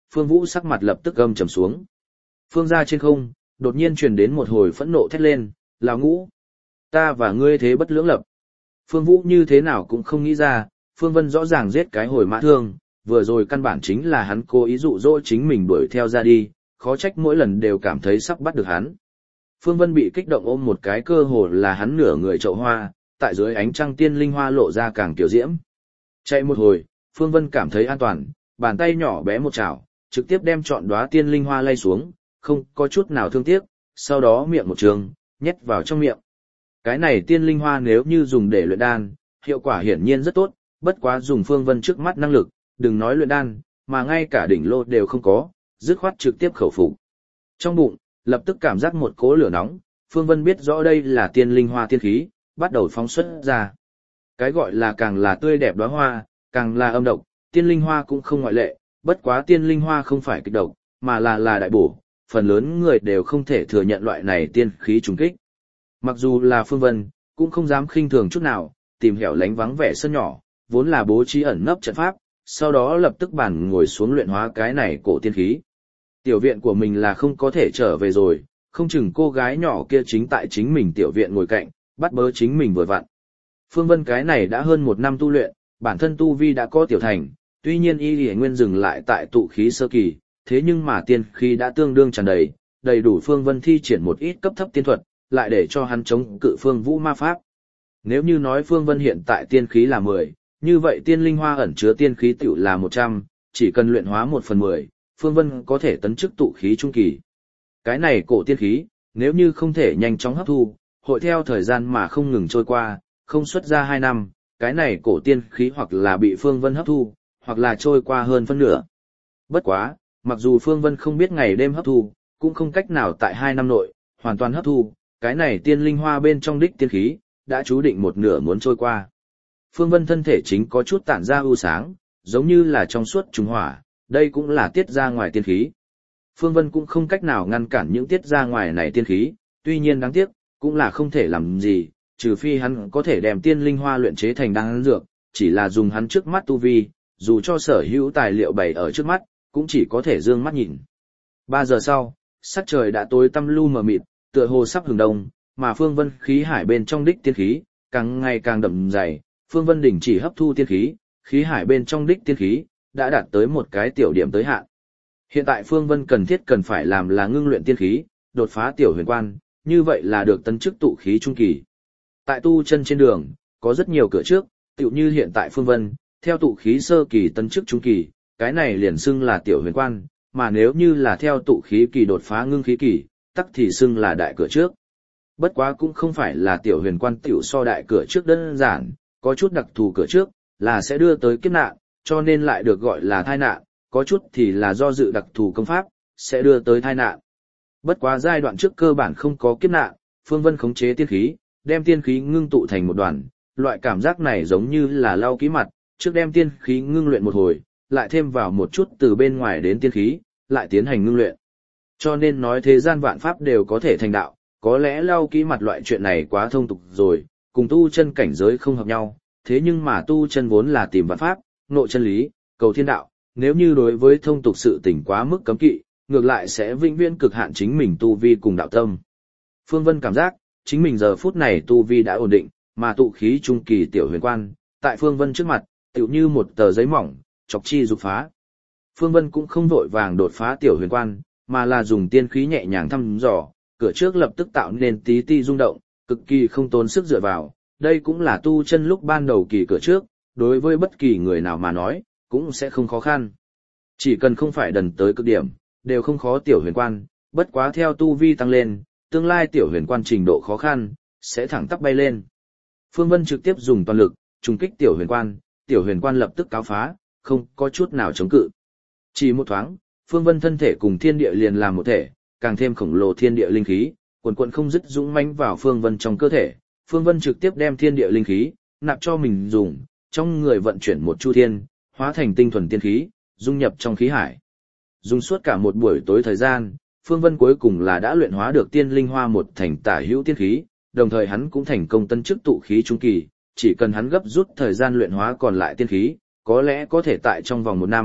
Phương Vũ sắc mặt lập tức gầm trầm xuống. Phương gia trên không, đột nhiên truyền đến một hồi phẫn nộ thét lên, "Lão Ngũ, ta và ngươi thế bất lưỡng lập." Phương Vũ như thế nào cũng không nghĩ ra, Phương Vân rõ ràng giết cái hồi mã thương, vừa rồi căn bản chính là hắn cố ý dụ dỗ chính mình đuổi theo ra đi, khó trách mỗi lần đều cảm thấy sắp bắt được hắn. Phương Vân bị kích động ôm một cái cơ hồ là hắn nửa người chậu hoa, tại dưới ánh trăng tiên linh hoa lộ ra càng kiểu diễm. Chạy một hồi, Phương Vân cảm thấy an toàn, bàn tay nhỏ bé một chảo, trực tiếp đem trọn đóa tiên linh hoa lay xuống, không có chút nào thương tiếc, sau đó miệng một trường, nhét vào trong miệng. Cái này tiên linh hoa nếu như dùng để luyện đan, hiệu quả hiển nhiên rất tốt, bất quá dùng Phương Vân trước mắt năng lực, đừng nói luyện đan, mà ngay cả đỉnh lô đều không có, dứt khoát trực tiếp khẩu phục. Trong bụng, lập tức cảm giác một cỗ lửa nóng, Phương Vân biết rõ đây là tiên linh hoa tiên khí, bắt đầu phóng xuất ra. Cái gọi là càng là tươi đẹp đóa hoa, càng là âm độc, tiên linh hoa cũng không ngoại lệ, bất quá tiên linh hoa không phải kịch độc, mà là đại bổ, phần lớn người đều không thể thừa nhận loại này tiên khí trùng kích. Mặc dù là Phương Vân, cũng không dám khinh thường chút nào, tìm hẻo lánh vắng vẻ sân nhỏ, vốn là bố trí ẩn nấp trận pháp, sau đó lập tức bản ngồi xuống luyện hóa cái này cổ tiên khí. Tiểu viện của mình là không có thể trở về rồi, không chừng cô gái nhỏ kia chính tại chính mình tiểu viện ngồi cạnh, bắt bớ chính mình vừa vặn. Phương Vân cái này đã hơn 1 năm tu luyện, bản thân tu vi đã có tiểu thành, tuy nhiên y lìa nguyên dừng lại tại tụ khí sơ kỳ, thế nhưng mà tiên khí đã tương đương tràn đầy, đầy đủ Phương Vân thi triển một ít cấp thấp tiên thuật, lại để cho hắn chống cự Phương Vũ ma pháp. Nếu như nói Phương Vân hiện tại tiên khí là 10, như vậy tiên linh hoa ẩn chứa tiên khí tiểu là 100, chỉ cần luyện hóa 1/10, Phương Vân có thể tấn chức tụ khí trung kỳ. Cái này cổ tiên khí, nếu như không thể nhanh chóng hấp thu, hội theo thời gian mà không ngừng trôi qua, không xuất ra 2 năm, cái này cổ tiên khí hoặc là bị Phương Vân hấp thu, hoặc là trôi qua hơn phân nửa. Bất quá, mặc dù Phương Vân không biết ngày đêm hấp thu, cũng không cách nào tại 2 năm nội, hoàn toàn hấp thu, cái này tiên linh hoa bên trong đích tiên khí, đã chú định một nửa muốn trôi qua. Phương Vân thân thể chính có chút tản ra ưu sáng, giống như là trong suốt trùng hỏa, đây cũng là tiết ra ngoài tiên khí. Phương Vân cũng không cách nào ngăn cản những tiết ra ngoài này tiên khí, tuy nhiên đáng tiếc, cũng là không thể làm gì, trừ phi hắn có thể đem tiên linh hoa luyện chế thành đan dược, chỉ là dùng hắn trước mắt tu vi, dù cho sở hữu tài liệu bày ở trước mắt, cũng chỉ có thể dương mắt nhìn. 3 giờ sau, sắc trời đã tối tăm lu mờ mịt, tựa hồ sắp hừng đông, mà Phương Vân khí hải bên trong đích tiên khí, càng ngày càng đậm dày, Phương Vân đình chỉ hấp thu tiên khí, khí hải bên trong đích tiên khí, đã đạt tới một cái tiểu điểm tới hạn. Hiện tại Phương Vân cần phải làm là ngưng luyện tiên khí, đột phá tiểu huyền quan, như vậy là được tấn chức tụ khí trung kỳ. Tại tu chân trên đường, có rất nhiều cửa trước, tựu như hiện tại Phương Vân, theo tụ khí sơ kỳ tấn chức trung kỳ, cái này liền xưng là tiểu huyền quan, mà nếu như là theo tụ khí kỳ đột phá ngưng khí kỳ, tắc thì xưng là đại cửa trước. Bất quá cũng không phải là tiểu huyền quan tiểu so đại cửa trước đơn giản, có chút đặc thù cửa trước, là sẽ đưa tới kiếp nạn, cho nên lại được gọi là thai nạn, có chút thì là do dự đặc thù công pháp, sẽ đưa tới thai nạn. Bất quá giai đoạn trước cơ bản không có kiếp nạn, Phương Vân khống chế tiên khí, đem tiên khí ngưng tụ thành một đoàn, loại cảm giác này giống như là lau ký mặt, trước đem tiên khí ngưng luyện một hồi, lại thêm vào một chút từ bên ngoài đến tiên khí, lại tiến hành ngưng luyện. Cho nên nói thế gian vạn pháp đều có thể thành đạo, có lẽ lau ký mặt loại chuyện này quá thông tục rồi, cùng tu chân cảnh giới không hợp nhau, thế nhưng mà tu chân vốn là tìm vạn pháp, nội chân lý, cầu thiên đạo, nếu như đối với thông tục sự tình quá mức cấm kỵ, ngược lại sẽ vĩnh viễn cực hạn chính mình tu vi cùng đạo tâm. Phương Vân cảm giác, chính mình giờ phút này tu vi đã ổn định, mà tụ khí trung kỳ tiểu huyền quan, tại Phương Vân trước mặt, tựu như một tờ giấy mỏng, chọc chi dục phá. Phương Vân cũng không vội vàng đột phá tiểu huyền quan, mà là dùng tiên khí nhẹ nhàng thăm dò, cửa trước lập tức tạo nên tí ti rung động, cực kỳ không tốn sức dựa vào, đây cũng là tu chân lúc ban đầu kỳ cửa trước, đối với bất kỳ người nào mà nói, cũng sẽ không khó khăn. Chỉ cần không phải đần tới cực điểm, đều không khó tiểu huyền quan, bất quá theo tu vi tăng lên, tương lai tiểu huyền quan trình độ khó khăn, sẽ thẳng tắp bay lên. Phương Vân trực tiếp dùng toàn lực, trùng kích tiểu huyền quan lập tức cáo phá, không có chút nào chống cự. Chỉ một thoáng, Phương Vân thân thể cùng thiên địa liền làm một thể, càng thêm khổng lồ thiên địa linh khí, quần quần không dứt dũng mãnh vào Phương Vân trong cơ thể. Phương Vân trực tiếp đem thiên địa linh khí nạp cho mình dùng, trong người vận chuyển một chu thiên, hóa thành tinh thuần tiên khí, dung nhập trong khí hải. Dùng suốt cả một buổi tối thời gian, Phương Vân cuối cùng là đã luyện hóa được tiên linh hoa một thành tả hữu tiên khí, đồng thời hắn cũng thành công tân chức tụ khí trung kỳ, chỉ cần hắn gấp rút thời gian luyện hóa còn lại tiên khí, có lẽ có thể tại trong vòng 1 năm,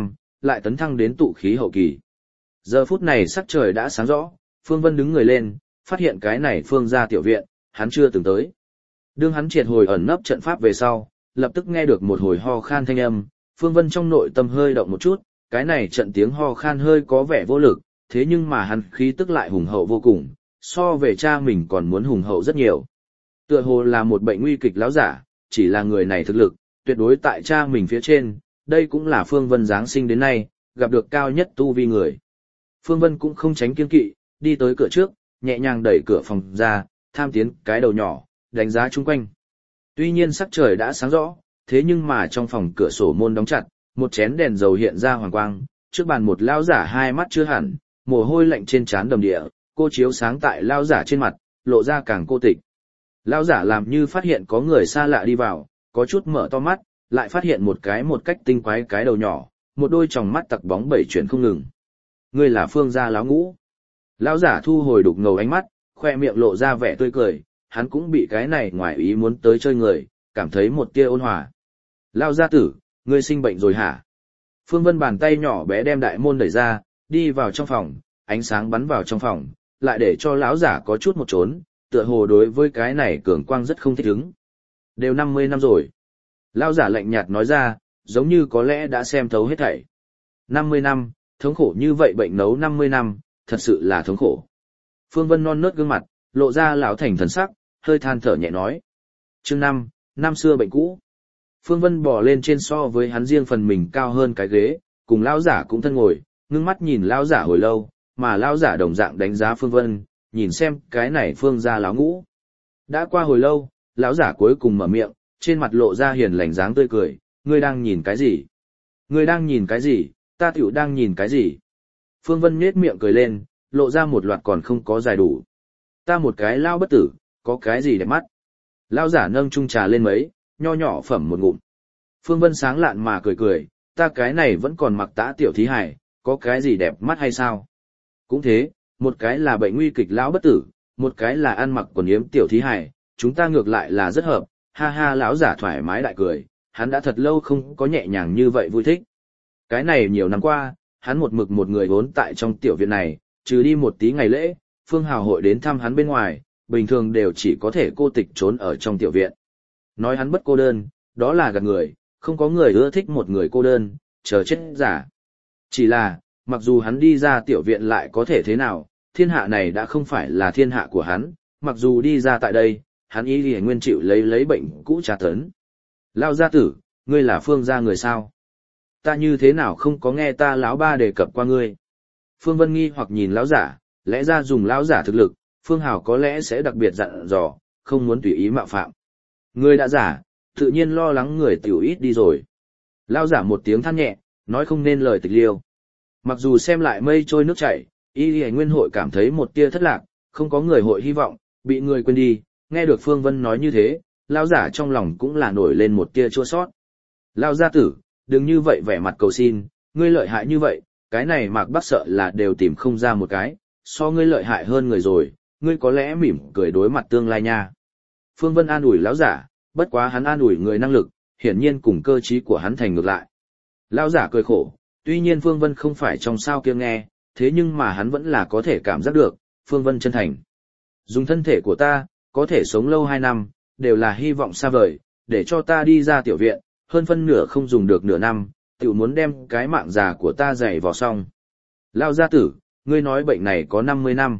lại tấn thăng đến tụ khí hậu kỳ. Giờ phút này sắc trời đã sáng rõ, Phương Vân đứng người lên, phát hiện cái này Phương gia tiểu viện, hắn chưa từng tới. Đương hắn triệt hồi ẩn nấp trận pháp về sau, lập tức nghe được một hồi ho khan thanh âm, Phương Vân trong nội tâm hơi động một chút, cái này trận tiếng ho khan hơi có vẻ vô lực, thế nhưng mà hắn khí tức lại hùng hậu vô cùng, so về cha mình còn muốn hùng hậu rất nhiều. Tựa hồ là một bệnh nguy kịch lão giả, chỉ là người này thực lực, tuyệt đối tại cha mình phía trên, đây cũng là Phương Vân giáng sinh đến nay, gặp được cao nhất tu vi người. Phương Vân cũng không tránh kiêng kỵ, đi tới cửa trước, nhẹ nhàng đẩy cửa phòng ra, tham tiến cái đầu nhỏ, đánh giá chung quanh. Tuy nhiên sắc trời đã sáng rõ, thế nhưng mà trong phòng cửa sổ môn đóng chặt, một chén đèn dầu hiện ra hoàng quang, trước bàn một lão giả hai mắt chưa hẳn, mồ hôi lạnh trên trán đầm địa, cô chiếu sáng tại lão giả trên mặt, lộ ra càng cô tịch. Lão giả làm như phát hiện có người xa lạ đi vào, có chút mở to mắt, lại phát hiện một cách tinh quái cái đầu nhỏ, một đôi tròng mắt tặc bóng bảy chuyển không ngừng. Ngươi là Phương gia lão ngũ. Lão giả thu hồi đục ngầu ánh mắt, khoe miệng lộ ra vẻ tươi cười, hắn cũng bị cái này ngoài ý muốn tới chơi người, cảm thấy một tia ôn hòa. Lão gia tử, ngươi sinh bệnh rồi hả? Phương Vân bàn tay nhỏ bé đem đại môn đẩy ra, đi vào trong phòng, ánh sáng bắn vào trong phòng, lại để cho lão giả có chút một trốn, tựa hồ đối với cái này cường quang rất không thích ứng. Đều 50 năm rồi. Lão giả lạnh nhạt nói ra, giống như có lẽ đã xem thấu hết thảy. 50 năm, thống khổ như vậy bệnh nấu 50 năm, thật sự là thống khổ. Phương Vân non nớt gương mặt, lộ ra lão thành thần sắc, hơi than thở nhẹ nói. Chương 5, năm xưa bệnh cũ. Phương Vân bò lên trên so với hắn riêng phần mình cao hơn cái ghế, cùng lão giả cũng thân ngồi, ngưng mắt nhìn lão giả hồi lâu, mà lão giả đồng dạng đánh giá Phương Vân, nhìn xem cái này Phương gia lão ngũ. Đã qua hồi lâu, lão giả cuối cùng mở miệng, trên mặt lộ ra hiền lành dáng tươi cười, ngươi đang nhìn cái gì? Ngươi đang nhìn cái gì? Ta tiểu đang nhìn cái gì? Phương Vân nhếch miệng cười lên, lộ ra một loạt còn không có dài đủ. Ta một cái lao bất tử, có cái gì đẹp mắt? Lão giả nâng chung trà lên mấy, nho nhỏ phẩm một ngụm. Phương Vân sáng lạn mà cười cười, ta cái này vẫn còn mặc tã tiểu thí hải, có cái gì đẹp mắt hay sao? Cũng thế, một cái là bệnh nguy kịch lão bất tử, một cái là ăn mặc quần yếm tiểu thí hải, chúng ta ngược lại là rất hợp, ha ha lão giả thoải mái đại cười, hắn đã thật lâu không có nhẹ nhàng như vậy vui thích. Cái này nhiều năm qua, hắn một mực một người vốn tại trong tiểu viện này, trừ đi một tí ngày lễ, Phương Hào hội đến thăm hắn bên ngoài, bình thường đều chỉ có thể cô tịch trốn ở trong tiểu viện. Nói hắn bất cô đơn, đó là gạt người, không có người ưa thích một người cô đơn, chờ chết giả. Chỉ là, mặc dù hắn đi ra tiểu viện lại có thể thế nào, thiên hạ này đã không phải là thiên hạ của hắn, mặc dù đi ra tại đây, hắn ý thì nguyên chịu lấy bệnh cũ tra tấn. Lao gia tử, ngươi là Phương gia người sao? Ta như thế nào không có nghe ta lão ba đề cập qua ngươi? Phương Vân nghi hoặc nhìn lão giả, lẽ ra dùng lão giả thực lực, Phương Hào có lẽ sẽ đặc biệt dặn dò, không muốn tùy ý mạo phạm. Ngươi đã giả, tự nhiên lo lắng người tiểu ít đi rồi. Lão giả một tiếng than nhẹ, nói không nên lời tịch liêu. Mặc dù xem lại mây trôi nước chảy, y nguyên hội cảm thấy một tia thất lạc, không có người hội hy vọng, bị người quên đi. Nghe được Phương Vân nói như thế, lão giả trong lòng cũng là nổi lên một tia chua sót. Lão gia tử, đừng như vậy vẻ mặt cầu xin, ngươi lợi hại như vậy, cái này Mạc Bắc sợ là đều tìm không ra một cái, so ngươi lợi hại hơn người rồi, ngươi có lẽ mỉm cười đối mặt tương lai nha. Phương Vân an ủi lão giả, bất quá hắn an ủi người năng lực, hiển nhiên cùng cơ trí của hắn thành ngược lại. Lão giả cười khổ, tuy nhiên Phương Vân không phải trong sao kia nghe, thế nhưng mà hắn vẫn là có thể cảm giác được, Phương Vân chân thành. Dùng thân thể của ta, có thể sống lâu 2 năm, đều là hy vọng xa vời, để cho ta đi ra tiểu viện, hơn phân nửa không dùng được nửa năm, tiểu muốn đem cái mạng già của ta dày vào xong. Lão gia tử, ngươi nói bệnh này có 50 năm.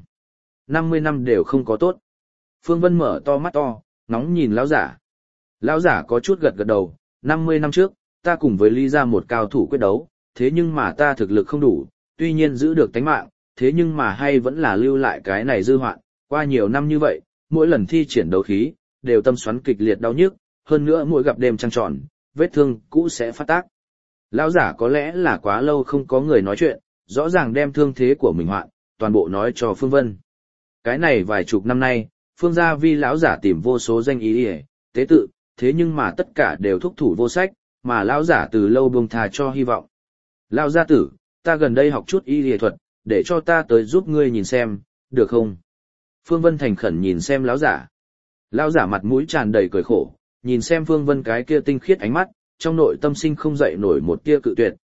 50 năm đều không có tốt. Phương Vân mở to mắt to, ngóng nhìn lão giả. Lão giả có chút gật gật đầu, 50 năm trước, ta cùng với Lý gia một cao thủ quyết đấu, thế nhưng mà ta thực lực không đủ, tuy nhiên giữ được tánh mạng, thế nhưng mà hay vẫn là lưu lại cái này dư hoạn, qua nhiều năm như vậy, mỗi lần thi triển đấu khí, đều tâm xoắn kịch liệt đau nhức, hơn nữa mỗi gặp đêm trăng tròn, vết thương cũ sẽ phát tác. Lão giả có lẽ là quá lâu không có người nói chuyện, rõ ràng đem thương thế của mình hoạn, toàn bộ nói cho Phương Vân. Cái này vài chục năm nay, Phương gia vi lão giả tìm vô số danh ý y, tế tự, thế nhưng mà tất cả đều thúc thủ vô sách, mà lão giả từ lâu buông thà cho hy vọng. Lão gia tử, ta gần đây học chút y y thuật, để cho ta tới giúp ngươi nhìn xem, được không? Phương Vân thành khẩn nhìn xem lão giả. Lão giả mặt mũi tràn đầy cười khổ, nhìn xem Phương Vân cái kia tinh khiết ánh mắt, trong nội tâm sinh không dậy nổi một tia cự tuyệt,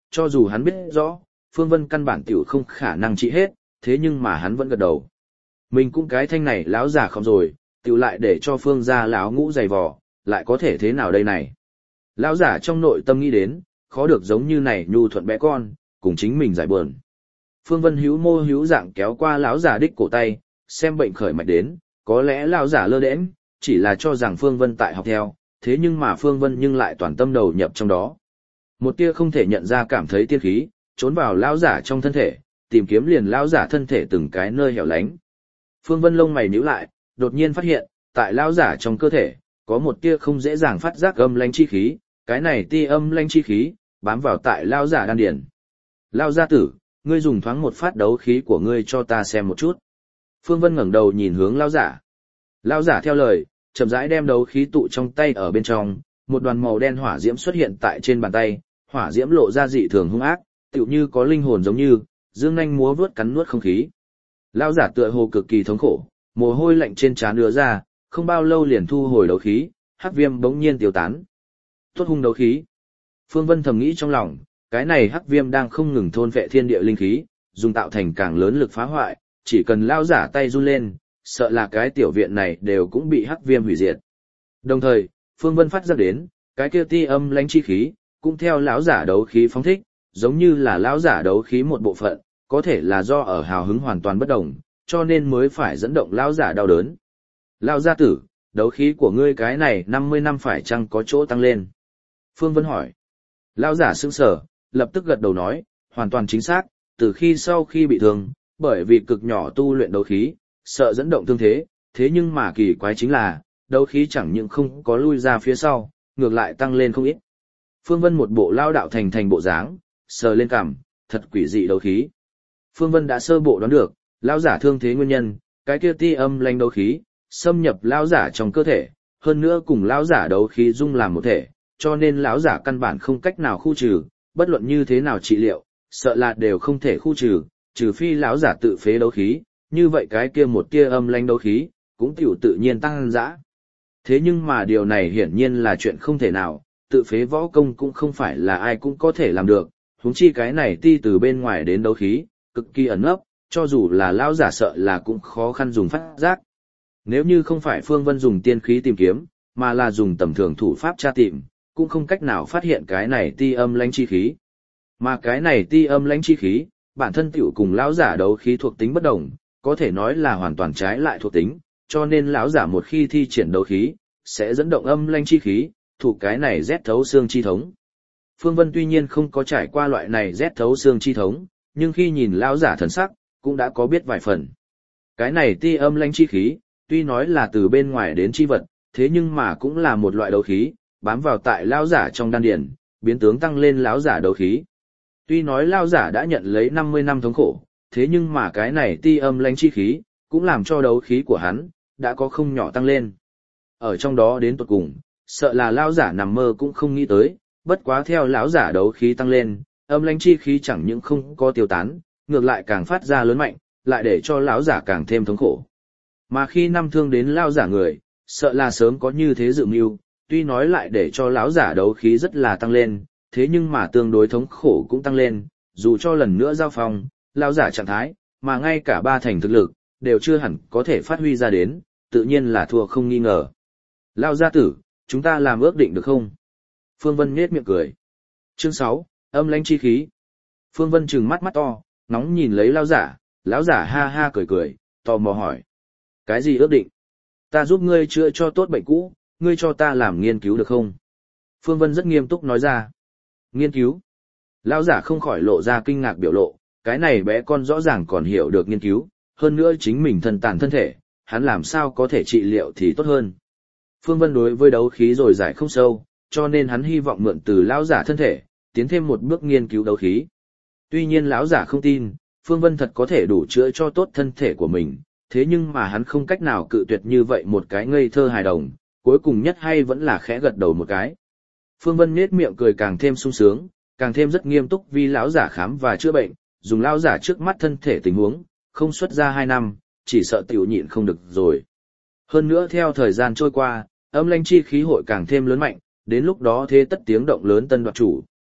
cho dù hắn biết rõ, Phương Vân căn bản tiểu không khả năng trị hết, thế nhưng mà hắn vẫn gật đầu. Mình cũng cái thanh này lão già không rồi, tiểu lại để cho Phương gia lão ngũ dày vò, lại có thể thế nào đây này. Lão giả trong nội tâm nghĩ đến, khó được giống như này nhu thuận bé con, cùng chính mình giải buồn. Phương Vân hữu mô hữu dạng kéo qua lão giả đích cổ tay, xem bệnh khởi mạch đến, có lẽ lão giả lơ đễnh, chỉ là cho rằng Phương Vân tại học theo, thế nhưng mà Phương Vân nhưng lại toàn tâm đầu nhập trong đó. Một tia không thể nhận ra cảm thấy tiên khí, trốn vào lão giả trong thân thể, tìm kiếm liền lão giả thân thể từng cái nơi hẻo lánh. Phương Vân lông mày nhíu lại, đột nhiên phát hiện, tại lão giả trong cơ thể, có một tia không dễ dàng phát giác âm lãnh chi khí, cái này tia âm lãnh chi khí, bám vào tại lão giả đan điền. Lão gia tử, ngươi dùng thoáng một phát đấu khí của ngươi cho ta xem một chút. Phương Vân ngẩng đầu nhìn hướng lão giả. Lão giả theo lời, chậm rãi đem đấu khí tụ trong tay ở bên trong, một đoàn màu đen hỏa diễm xuất hiện tại trên bàn tay, hỏa diễm lộ ra dị thường hung ác, tựu như có linh hồn giống như, dương nhanh múa vuốt cắn nuốt không khí. Lão giả tựa hồ cực kỳ thống khổ, mồ hôi lạnh trên trán ứa ra, không bao lâu liền thu hồi đấu khí, hắc viêm bỗng nhiên tiêu tán. Tốt hung đấu khí. Phương Vân thầm nghĩ trong lòng, cái này hắc viêm đang không ngừng thôn phệ thiên địa linh khí, dùng tạo thành càng lớn lực phá hoại, chỉ cần lão giả tay run lên, sợ là cái tiểu viện này đều cũng bị hắc viêm hủy diệt. Đồng thời, Phương Vân phát ra đến, cái kia ti âm lãnh chi khí, cũng theo lão giả đấu khí phóng thích, giống như là lão giả đấu khí một bộ phận, có thể là do ở hào hứng hoàn toàn bất đồng, cho nên mới phải dẫn động lão giả đau đớn. Lão gia tử, đấu khí của ngươi cái này 50 năm phải chăng có chỗ tăng lên? Phương Vân hỏi. Lão giả sững sờ, lập tức gật đầu nói, hoàn toàn chính xác, từ khi sau khi bị thương, bởi vì cực nhỏ tu luyện đấu khí, sợ dẫn động thương thế, thế nhưng mà kỳ quái chính là, đấu khí chẳng những không có lui ra phía sau, ngược lại tăng lên không ít. Phương Vân một bộ lao đạo thành bộ dáng, sờ lên cằm, thật quỷ dị đấu khí. Phương Vân đã sơ bộ đoán được, lão giả thương thế nguyên nhân, cái kia ti âm lãnh đấu khí, xâm nhập lão giả trong cơ thể, hơn nữa cùng lão giả đấu khí dung làm một thể, cho nên lão giả căn bản không cách nào khu trừ, bất luận như thế nào trị liệu, sợ là đều không thể khu trừ, trừ phi lão giả tự phế đấu khí, như vậy cái kia một tia âm lãnh đấu khí, cũng tiểu tự nhiên tăng dã. Thế nhưng mà điều này hiển nhiên là chuyện không thể nào, tự phế võ công cũng không phải là ai cũng có thể làm được, huống chi cái này ti từ bên ngoài đến đấu khí, cực kỳ ẩn nấp, cho dù là lão giả sợ là cũng khó khăn dùng phát giác. Nếu như không phải Phương Vân dùng tiên khí tìm kiếm, mà là dùng tầm thường thủ pháp tra tìm, cũng không cách nào phát hiện cái này ti âm lãnh chi khí. Mà cái này ti âm lãnh chi khí, bản thân tiểu cùng lão giả đấu khí thuộc tính bất đồng, có thể nói là hoàn toàn trái lại thuộc tính, cho nên lão giả một khi thi triển đấu khí, sẽ dẫn động âm lãnh chi khí, thuộc cái này rét thấu xương chi thống. Phương Vân tuy nhiên không có trải qua loại này rét thấu xương chi thống, nhưng khi nhìn lão giả thần sắc, cũng đã có biết vài phần. Cái này ti âm lãnh chi khí, tuy nói là từ bên ngoài đến chi vật, thế nhưng mà cũng là một loại đấu khí, bám vào tại lão giả trong đan điền, biến tướng tăng lên lão giả đấu khí. Tuy nói lão giả đã nhận lấy 50 năm thống khổ, thế nhưng mà cái này ti âm lãnh chi khí, cũng làm cho đấu khí của hắn đã có không nhỏ tăng lên. Ở trong đó đến tột cùng, sợ là lão giả nằm mơ cũng không nghĩ tới, bất quá theo lão giả đấu khí tăng lên, âm lãnh chi khí chẳng những không có tiêu tán, ngược lại càng phát ra lớn mạnh, lại để cho lão giả càng thêm thống khổ. Mà khi năm thương đến lão giả người, sợ là sớm có như thế dự mưu, tuy nói lại để cho lão giả đấu khí rất là tăng lên, thế nhưng mà tương đối thống khổ cũng tăng lên, dù cho lần nữa giao phong, lão giả trạng thái, mà ngay cả 3 thành thực lực, đều chưa hẳn có thể phát huy ra đến, tự nhiên là thua không nghi ngờ. Lão gia tử, chúng ta làm ước định được không? Phương Vân nhếch miệng cười. Chương 6, âm lãnh chi khí. Phương Vân trừng mắt to, nóng nhìn lấy lão giả ha ha cười, tò mò hỏi. Cái gì ước định? Ta giúp ngươi chữa cho tốt bệnh cũ, ngươi cho ta làm nghiên cứu được không? Phương Vân rất nghiêm túc nói ra. Nghiên cứu? Lão giả không khỏi lộ ra kinh ngạc biểu lộ, cái này bé con rõ ràng còn hiểu được nghiên cứu, hơn nữa chính mình thân tàn thân thể, hắn làm sao có thể trị liệu thì tốt hơn. Phương Vân đối với đấu khí rồi giải không sâu, cho nên hắn hy vọng mượn từ lão giả thân thể, tiến thêm một bước nghiên cứu đấu khí. Tuy nhiên lão giả không tin, Phương Vân thật có thể đủ chữa cho tốt thân thể của mình, thế nhưng mà hắn không cách nào cự tuyệt như vậy một cái ngây thơ hài đồng, cuối cùng nhất hay vẫn là khẽ gật đầu một cái. Phương Vân nhếch miệng cười càng thêm sung sướng, càng thêm rất nghiêm túc vì lão giả khám và chữa bệnh, dùng lão giả trước mắt thân thể tình huống, không xuất ra 2 năm, chỉ sợ tiểu nhịn không được rồi. Hơn nữa theo thời gian trôi qua, âm lãnh chi khí hội càng thêm lớn mạnh, đến lúc đó thế tất tiếng động lớn tân đoạt chủ,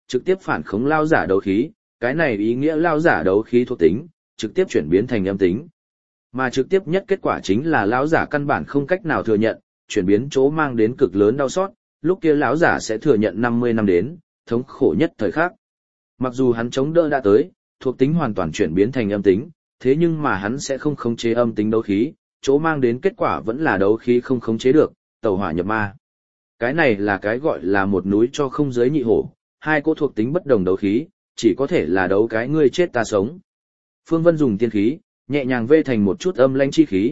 trực tiếp phản khống lao giả đấu khí, cái này ý nghĩa lao giả đấu khí thuộc tính, trực tiếp chuyển biến thành âm tính. Mà trực tiếp nhất kết quả chính là lão giả căn bản không cách nào thừa nhận, chuyển biến chỗ mang đến cực lớn đau xót, lúc kia lão giả sẽ thừa nhận 50 năm đến, thống khổ nhất thời khắc. Mặc dù hắn chống đỡ đã tới, thuộc tính hoàn toàn chuyển biến thành âm tính, thế nhưng mà hắn sẽ không khống chế âm tính đấu khí, chỗ mang đến kết quả vẫn là đấu khí không khống chế được, tẩu hỏa nhập ma. Cái này là cái gọi là một núi cho không giới nhị hổ, hai cỗ thuộc tính bất đồng đấu khí, chỉ có thể là đấu cái ngươi chết ta sống. Phương Vân dùng tiên khí, nhẹ nhàng vê thành một chút âm lãnh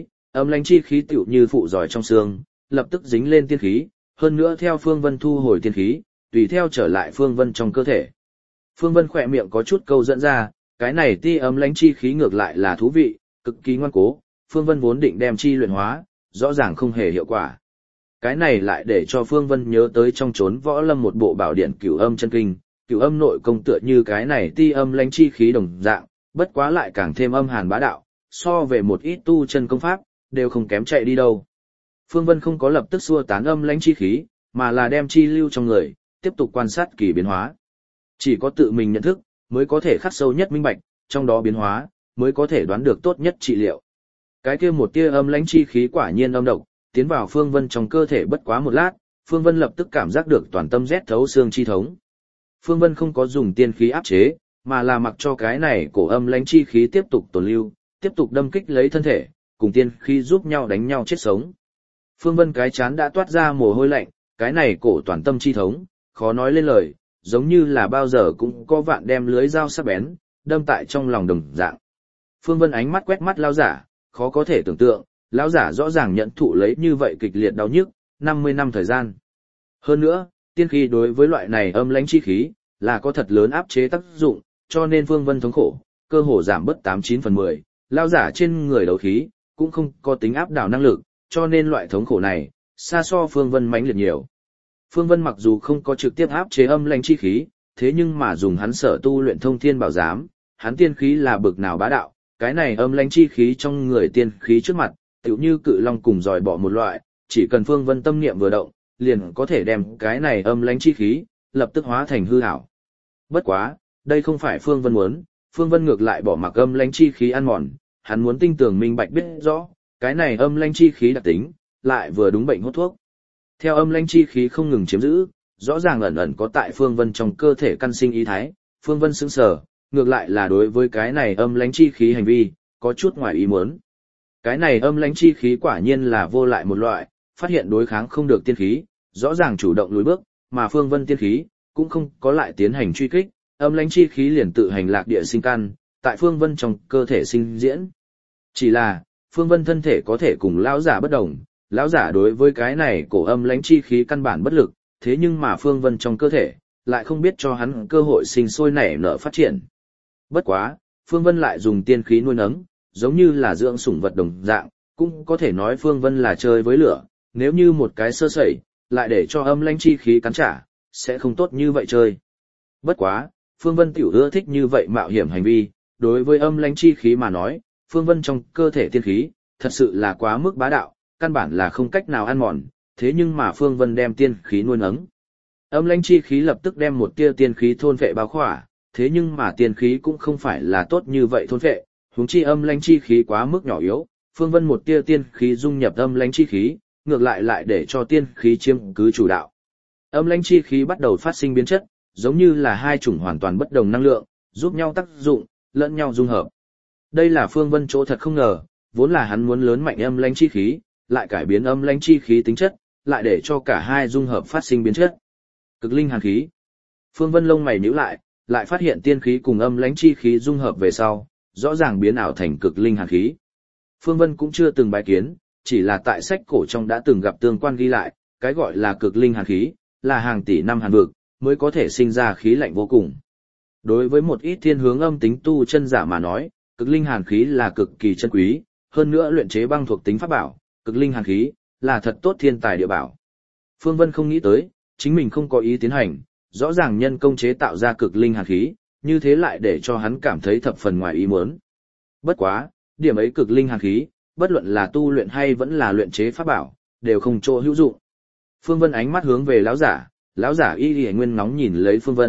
chi khí tựu như phụ giỏi trong xương, lập tức dính lên tiên khí, hơn nữa theo Phương Vân thu hồi tiên khí, tùy theo trở lại Phương Vân trong cơ thể. Phương Vân khỏe miệng có chút câu dẫn ra, cái này ti âm lãnh chi khí ngược lại là thú vị, cực kỳ ngoan cố, Phương Vân vốn định đem chi luyện hóa, rõ ràng không hề hiệu quả. Cái này lại để cho Phương Vân nhớ tới trong chốn võ lâm một bộ bảo điển Cửu Âm chân kinh, Cửu Âm nội công tựa như cái này ti âm lãnh chi khí đồng dạng, bất quá lại càng thêm âm hàn bá đạo, so về một ít tu chân công pháp, đều không kém chạy đi đâu. Phương Vân không có lập tức xua tán âm lãnh chi khí, mà là đem chi lưu trong người, tiếp tục quan sát kỳ biến hóa. Chỉ có tự mình nhận thức, mới có thể khắc sâu nhất minh bạch, trong đó biến hóa, mới có thể đoán được tốt nhất trị liệu. Cái kia một tia âm lãnh chi khí quả nhiên âm độc, tiến vào Phương Vân trong cơ thể bất quá một lát, Phương Vân lập tức cảm giác được toàn tâm rét thấu xương chi thống. Phương Vân không có dùng tiên khí áp chế, mà là mặc cho cái này cổ âm lãnh chi khí tiếp tục tồn lưu, tiếp tục đâm kích lấy thân thể, cùng tiên khí giúp nhau đánh nhau chết sống. Phương Vân cái chán đã toát ra mồ hôi lạnh, cái này cổ toàn tâm chi thống, khó nói lên lời, giống như là bao giờ cũng có vạn đem lưới dao sắc bén, đâm tại trong lòng đồng dạng. Phương Vân ánh mắt quét mắt lão giả, khó có thể tưởng tượng, lão giả rõ ràng nhận thụ lấy như vậy kịch liệt đau nhức, 50 năm thời gian. Hơn nữa, tiên khí đối với loại này âm lãnh chi khí, là có thật lớn áp chế tác dụng, cho nên Phương Vân thống khổ, cơ hồ giảm bớt 89/10, lão giả trên người đấu khí, cũng không có tính áp đảo năng lực, cho nên loại thống khổ này, xa so Phương Vân mãnh liệt nhiều. Phương Vân mặc dù không có trực tiếp áp chế âm lãnh chi khí, thế nhưng mà dùng hắn sở tu luyện thông thiên bảo giám, hắn tiên khí là bực nào bá đạo, cái này âm lãnh chi khí trong người tiên khí trước mặt, tựu như cự long cùng giòi bỏ một loại, chỉ cần Phương Vân tâm niệm vừa động, liền có thể đem cái này âm lãnh chi khí, lập tức hóa thành hư ảo. Bất quá, đây không phải Phương Vân muốn, Phương Vân ngược lại bỏ mặc âm lãnh chi khí ăn mòn, hắn muốn tinh tường minh bạch biết rõ, cái này âm lãnh chi khí đặc tính, lại vừa đúng bệnh hốt thuốc. Theo âm lãnh chi khí không ngừng chiếm giữ, rõ ràng ẩn ẩn có tại Phương Vân trong cơ thể căn sinh ý thái, Phương Vân sững sờ, ngược lại là đối với cái này âm lãnh chi khí hành vi, có chút ngoài ý muốn. Cái này âm lãnh chi khí quả nhiên là vô lại một loại, phát hiện đối kháng không được tiên khí, rõ ràng chủ động lùi bước, mà Phương Vân tiên khí cũng không có lại tiến hành truy kích, âm lãnh chi khí liền tự hành lạc địa sinh căn, tại Phương Vân trong cơ thể sinh diễn. Chỉ là, Phương Vân thân thể có thể cùng lão giả bất đồng, lão giả đối với cái này cổ âm lãnh chi khí căn bản bất lực, thế nhưng mà Phương Vân trong cơ thể lại không biết cho hắn cơ hội sinh sôi nảy nở phát triển. Bất quá, Phương Vân lại dùng tiên khí nuôi nấng, giống như là dưỡng sủng vật đồng dạng, cũng có thể nói Phương Vân là chơi với lửa, nếu như một cái sơ sẩy, lại để cho âm lãnh chi khí cắn trả, sẽ không tốt như vậy chơi. Bất quá, Phương Vân tiểu ưa thích như vậy mạo hiểm hành vi, đối với âm lãnh chi khí mà nói, Phương Vân trong cơ thể tiên khí, thật sự là quá mức bá đạo, căn bản là không cách nào ăn mòn, thế nhưng mà Phương Vân đem tiên khí nuôi nấng. Âm lãnh chi khí lập tức đem một tia tiên khí thôn phệ bao khỏa, thế nhưng mà tiên khí cũng không phải là tốt như vậy thôn phệ, huống chi âm lãnh chi khí quá mức nhỏ yếu, Phương Vân một tia tiên khí dung nhập âm lãnh chi khí, ngược lại để cho tiên khí chiếm cứ chủ đạo. Âm lãnh chi khí bắt đầu phát sinh biến chất, giống như là hai chủng hoàn toàn bất đồng năng lượng, giúp nhau tác dụng, lẫn nhau dung hợp. Đây là Phương Vân chỗ thật không ngờ, vốn là hắn muốn lớn mạnh âm lãnh chi khí, lại cải biến âm lãnh chi khí tính chất, lại để cho cả hai dung hợp phát sinh biến chất. Cực linh hàn khí. Phương Vân lông mày nhíu lại phát hiện tiên khí cùng âm lãnh chi khí dung hợp về sau, rõ ràng biến ảo thành cực linh hàn khí. Phương Vân cũng chưa từng bái kiến, chỉ là tại sách cổ trong đã từng gặp tương quan ghi lại, cái gọi là cực linh hàn khí, là hàng tỷ năm hàn vực, mới có thể sinh ra khí lạnh vô cùng. Đối với một ít thiên hướng âm tính tu chân giả mà nói, cực linh hàn khí là cực kỳ chân quý, hơn nữa luyện chế băng thuộc tính pháp bảo, cực linh hàn khí là thật tốt thiên tài địa bảo. Phương Vân không nghĩ tới, chính mình không có ý tiến hành, rõ ràng nhân công chế tạo ra cực linh hàn khí, như thế lại để cho hắn cảm thấy thập phần ngoài ý muốn. Bất quá, điểm ấy cực linh hàn khí, bất luận là tu luyện hay vẫn là luyện chế pháp bảo, đều không chỗ hữu dụng. Phương Vân ánh mắt hướng về lão giả y y nguyên ngóng nhìn lấy Phương Vân,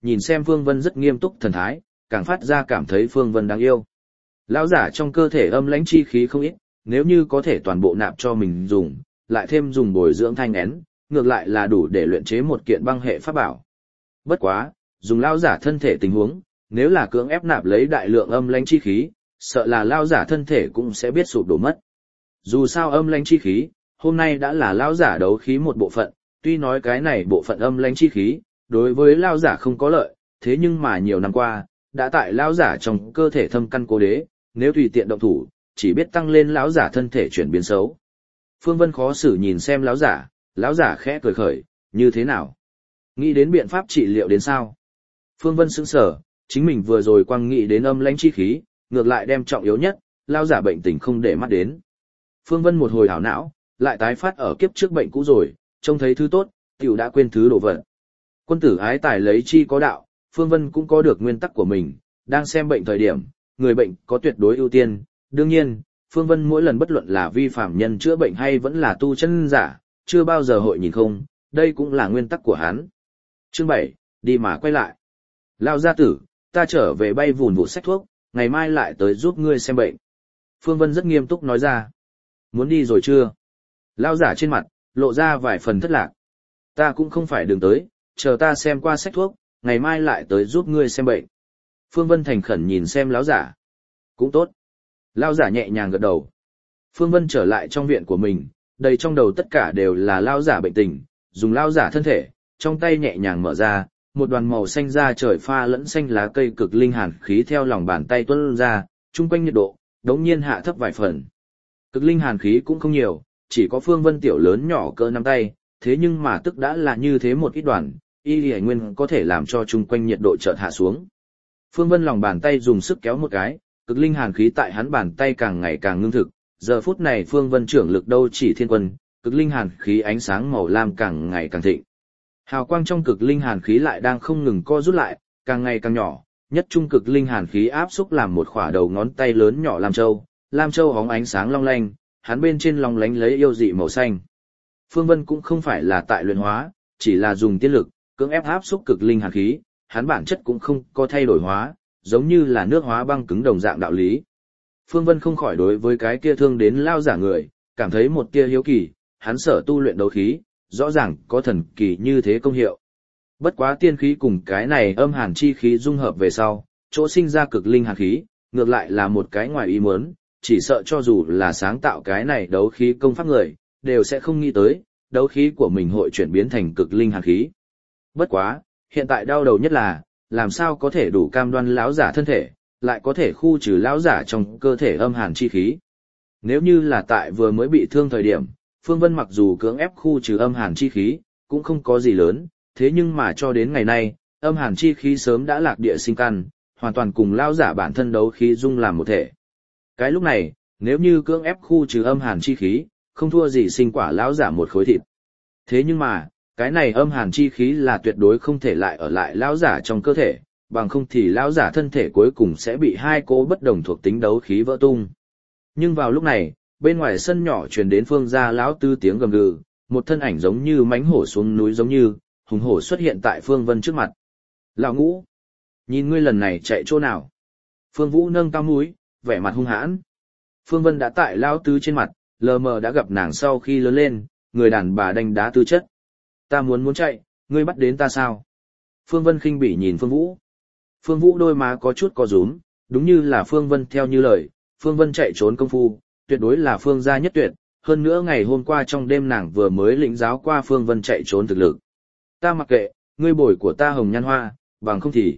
nhìn xem Phương Vân rất nghiêm túc thần thái, càng phát ra cảm thấy Phương Vân đáng yêu. Lão giả trong cơ thể âm lãnh chi khí không ít, nếu như có thể toàn bộ nạp cho mình dùng, lại thêm dùng bồi dưỡng thanh én, ngược lại là đủ để luyện chế một kiện băng hệ pháp bảo. Bất quá, dùng lão giả thân thể tình huống, nếu là cưỡng ép nạp lấy đại lượng âm lãnh chi khí, sợ là lão giả thân thể cũng sẽ biết sụp đổ mất. Dù sao âm lãnh chi khí, hôm nay đã là lão giả đấu khí một bộ phận, tuy nói cái này bộ phận âm lãnh chi khí, đối với lão giả không có lợi, thế nhưng mà nhiều năm qua, đã tại lão giả trong cơ thể thâm căn cố đế, nếu tùy tiện động thủ, chỉ biết tăng lên lão giả thân thể chuyển biến xấu. Phương Vân khó xử nhìn xem lão giả khẽ cười khởi, như thế nào? Nghĩ đến biện pháp trị liệu đến sao? Phương Vân sững sờ, chính mình vừa rồi quăng nghĩ đến âm lãnh chi khí, ngược lại đem trọng yếu nhất, lão giả bệnh tình không để mắt đến. Phương Vân một hồi hảo não, lại tái phát ở kiếp trước bệnh cũ rồi, trông thấy thứ tốt, tiểu đã quên thứ đồ vật. Quân tử ái tài lấy chi có đạo, Phương Vân cũng có được nguyên tắc của mình, đang xem bệnh thời điểm, người bệnh có tuyệt đối ưu tiên. Đương nhiên, Phương Vân mỗi lần bất luận là vi phạm nhân chữa bệnh hay vẫn là tu chân giả, chưa bao giờ hội nhìn không, đây cũng là nguyên tắc của hắn. Chương 7, đi mà quay lại. Lao gia tử, ta trở về bay vùn vụt sách thuốc, ngày mai lại tới giúp ngươi xem bệnh. Phương Vân rất nghiêm túc nói ra. Muốn đi rồi chưa? Lao giả trên mặt, lộ ra vài phần thất lạc. Ta cũng không phải đường tới, chờ ta xem qua sách thuốc, ngày mai lại tới giúp ngươi xem bệnh. Phương Vân thành khẩn nhìn xem lão giả. Cũng tốt. Lão giả nhẹ nhàng gật đầu. Phương Vân trở lại trong viện của mình, đầy trong đầu tất cả đều là lão giả bệnh tình, dùng lão giả thân thể, trong tay nhẹ nhàng mở ra, một đoàn màu xanh da trời pha lẫn xanh lá cây cực linh hàn khí theo lòng bàn tay tuôn ra, chung quanh nhiệt độ đống nhiên hạ thấp vài phần. Cực linh hàn khí cũng không nhiều, chỉ có Phương Vân tiểu lớn nhỏ cỡ nắm tay, thế nhưng mà tức đã là như thế một ít đoàn, y lì nguyên có thể làm cho chung quanh nhiệt độ chợt hạ xuống. Phương Vân lòng bàn tay dùng sức kéo một cái, cực linh hàn khí tại hắn bàn tay càng ngày càng ngưng thực, giờ phút này Phương Vân trưởng lực đâu chỉ thiên quân, cực linh hàn khí ánh sáng màu lam càng ngày càng thịnh. Hào quang trong cực linh hàn khí lại đang không ngừng co rút lại, càng ngày càng nhỏ, nhất trung cực linh hàn khí áp xúc làm một khỏa đầu ngón tay lớn nhỏ lam châu hóng ánh sáng long lanh, hắn bên trên long lánh lấy yêu dị màu xanh. Phương Vân cũng không phải là tại luyện hóa, chỉ là dùng tiên lực, cưỡng ép áp xúc cực linh hàn khí, hắn bản chất cũng không có thay đổi hóa, giống như là nước hóa băng cứng đồng dạng đạo lý. Phương Vân không khỏi đối với cái kia thương đến lao giả người, cảm thấy một tia hiếu kỳ, hắn sở tu luyện đấu khí, rõ ràng có thần kỳ như thế công hiệu. Bất quá tiên khí cùng cái này âm hàn chi khí dung hợp về sau, chỗ sinh ra cực linh hàn khí, ngược lại là một cái ngoài ý muốn, chỉ sợ cho dù là sáng tạo cái này đấu khí công pháp người, đều sẽ không nghĩ tới, đấu khí của mình hội chuyển biến thành cực linh hàn khí. Bất quá, hiện tại đau đầu nhất là, làm sao có thể đủ cam đoan lão giả thân thể, lại có thể khu trừ lão giả trong cơ thể âm hàn chi khí. Nếu như là tại vừa mới bị thương thời điểm, Phương Vân mặc dù cưỡng ép khu trừ âm hàn chi khí, cũng không có gì lớn, thế nhưng mà cho đến ngày nay, âm hàn chi khí sớm đã lạc địa sinh căn, hoàn toàn cùng lão giả bản thân đấu khí dung làm một thể. Cái lúc này, nếu như cưỡng ép khu trừ âm hàn chi khí, không thua gì sinh quả lão giả một khối thịt. Thế nhưng mà, cái này âm hàn chi khí là tuyệt đối không thể lại ở lại lão giả trong cơ thể, bằng không thì lão giả thân thể cuối cùng sẽ bị hai cỗ bất đồng thuộc tính đấu khí vỡ tung. Nhưng vào lúc này, bên ngoài sân nhỏ truyền đến Phương gia lão tư tiếng gầm gừ, một thân ảnh giống như mãnh hổ xuống núi giống như, hùng hổ xuất hiện tại Phương Vân trước mặt. Lão Ngũ, nhìn ngươi lần này chạy chỗ nào? Phương Vũ nâng cao mũi, vẻ mặt hung hãn. Phương Vân đã tại lão tứ trên mặt, lờ mờ đã gặp nàng sau khi lớn lên, người đàn bà đánh đá tư chất. Ta muốn chạy, ngươi bắt đến ta sao? Phương Vân khinh bỉ nhìn Phương Vũ. Phương Vũ đôi má có chút co rúm, đúng như là Phương Vân theo như lời, Phương Vân chạy trốn công phu, tuyệt đối là Phương gia nhất tuyệt, hơn nữa ngày hôm qua trong đêm nàng vừa mới lĩnh giáo qua Phương Vân chạy trốn thực lực. Ta mặc kệ, ngươi bồi của ta hồng nhan hoa, bằng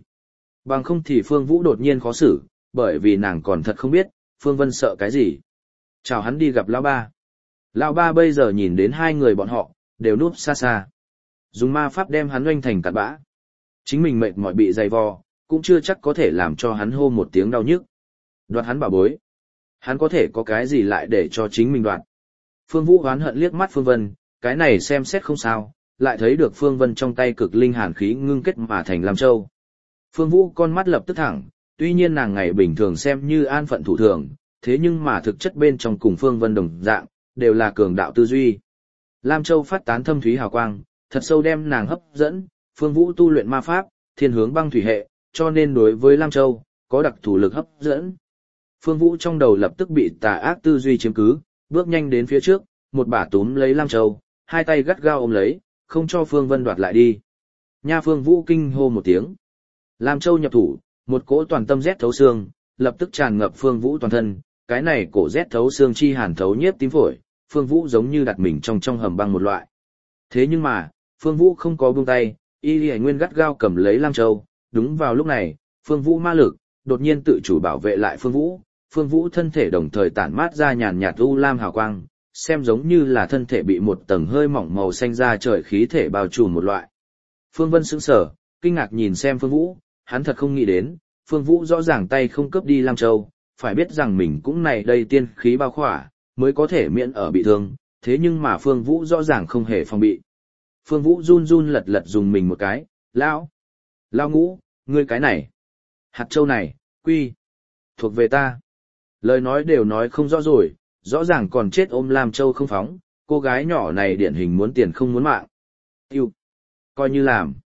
không thì Phương Vũ đột nhiên khó xử, bởi vì nàng còn thật không biết, Phương Vân sợ cái gì. Chào hắn đi gặp Lão Ba. Lão Ba bây giờ nhìn đến hai người bọn họ, đều núp xa xa. Dùng ma pháp đem hắn oanh thành cặn bã. Chính mình mệt mỏi bị dày vò, cũng chưa chắc có thể làm cho hắn hô một tiếng đau nhức. Đoạt hắn bảo bối. Hắn có thể có cái gì lại để cho chính mình đoạt. Phương Vũ oán hận liếc mắt Phương Vân, cái này xem xét không sao, lại thấy được Phương Vân trong tay cực linh hàn khí ngưng kết mà thành Lam Châu. Phương Vũ con mắt lập tức thẳng, tuy nhiên nàng ngày bình thường xem như an phận thủ thường, thế nhưng mà thực chất bên trong cùng Phương Vân đồng dạng, đều là cường đạo tư duy. Lam Châu phát tán thâm thúy hào quang, thật sâu đem nàng hấp dẫn, Phương Vũ tu luyện ma pháp, thiên hướng băng thủy hệ, cho nên đối với Lam Châu, có đặc thù lực hấp dẫn. Phương Vũ trong đầu lập tức bị tà ác tư duy chiếm cứ, bước nhanh đến phía trước, một bả túm lấy Lam Châu, hai tay gắt gao ôm lấy, không cho Phương Vân đoạt lại đi. Nha Phương Vũ kinh hô một tiếng. Lam Châu nhập thủ, một cỗ toàn tâm rét thấu xương, lập tức tràn ngập Phương Vũ toàn thân, cái này cổ rét thấu xương chi hàn thấu nhiếp tím phổi, Phương Vũ giống như đặt mình trong hầm băng một loại. Thế nhưng mà, Phương Vũ không có buông tay, Y Lì Nguyên gắt gao cầm lấy Lam Châu, đúng vào lúc này, Phương Vũ ma lực, đột nhiên tự chủ bảo vệ lại Phương Vũ thân thể đồng thời tản mát ra nhàn nhạt u lam hào quang, xem giống như là thân thể bị một tầng hơi mỏng màu xanh da trời khí thể bao trùm một loại. Phương Vân sững sờ, kinh ngạc nhìn xem Phương Vũ, hắn thật không nghĩ đến, Phương Vũ rõ ràng tay không cướp đi Lam Châu, phải biết rằng mình cũng này đây tiên khí bao khỏa, mới có thể miễn ở bị thương, thế nhưng mà Phương Vũ rõ ràng không hề phòng bị. Phương Vũ run run lật lật dùng mình một cái, Lão Ngũ, ngươi cái này, hạt châu này, thuộc về ta. Lời nói đều nói không rõ rồi, rõ ràng còn chết ôm Lam Châu không phóng, cô gái nhỏ này điển hình muốn tiền không muốn mạng. Yêu, coi như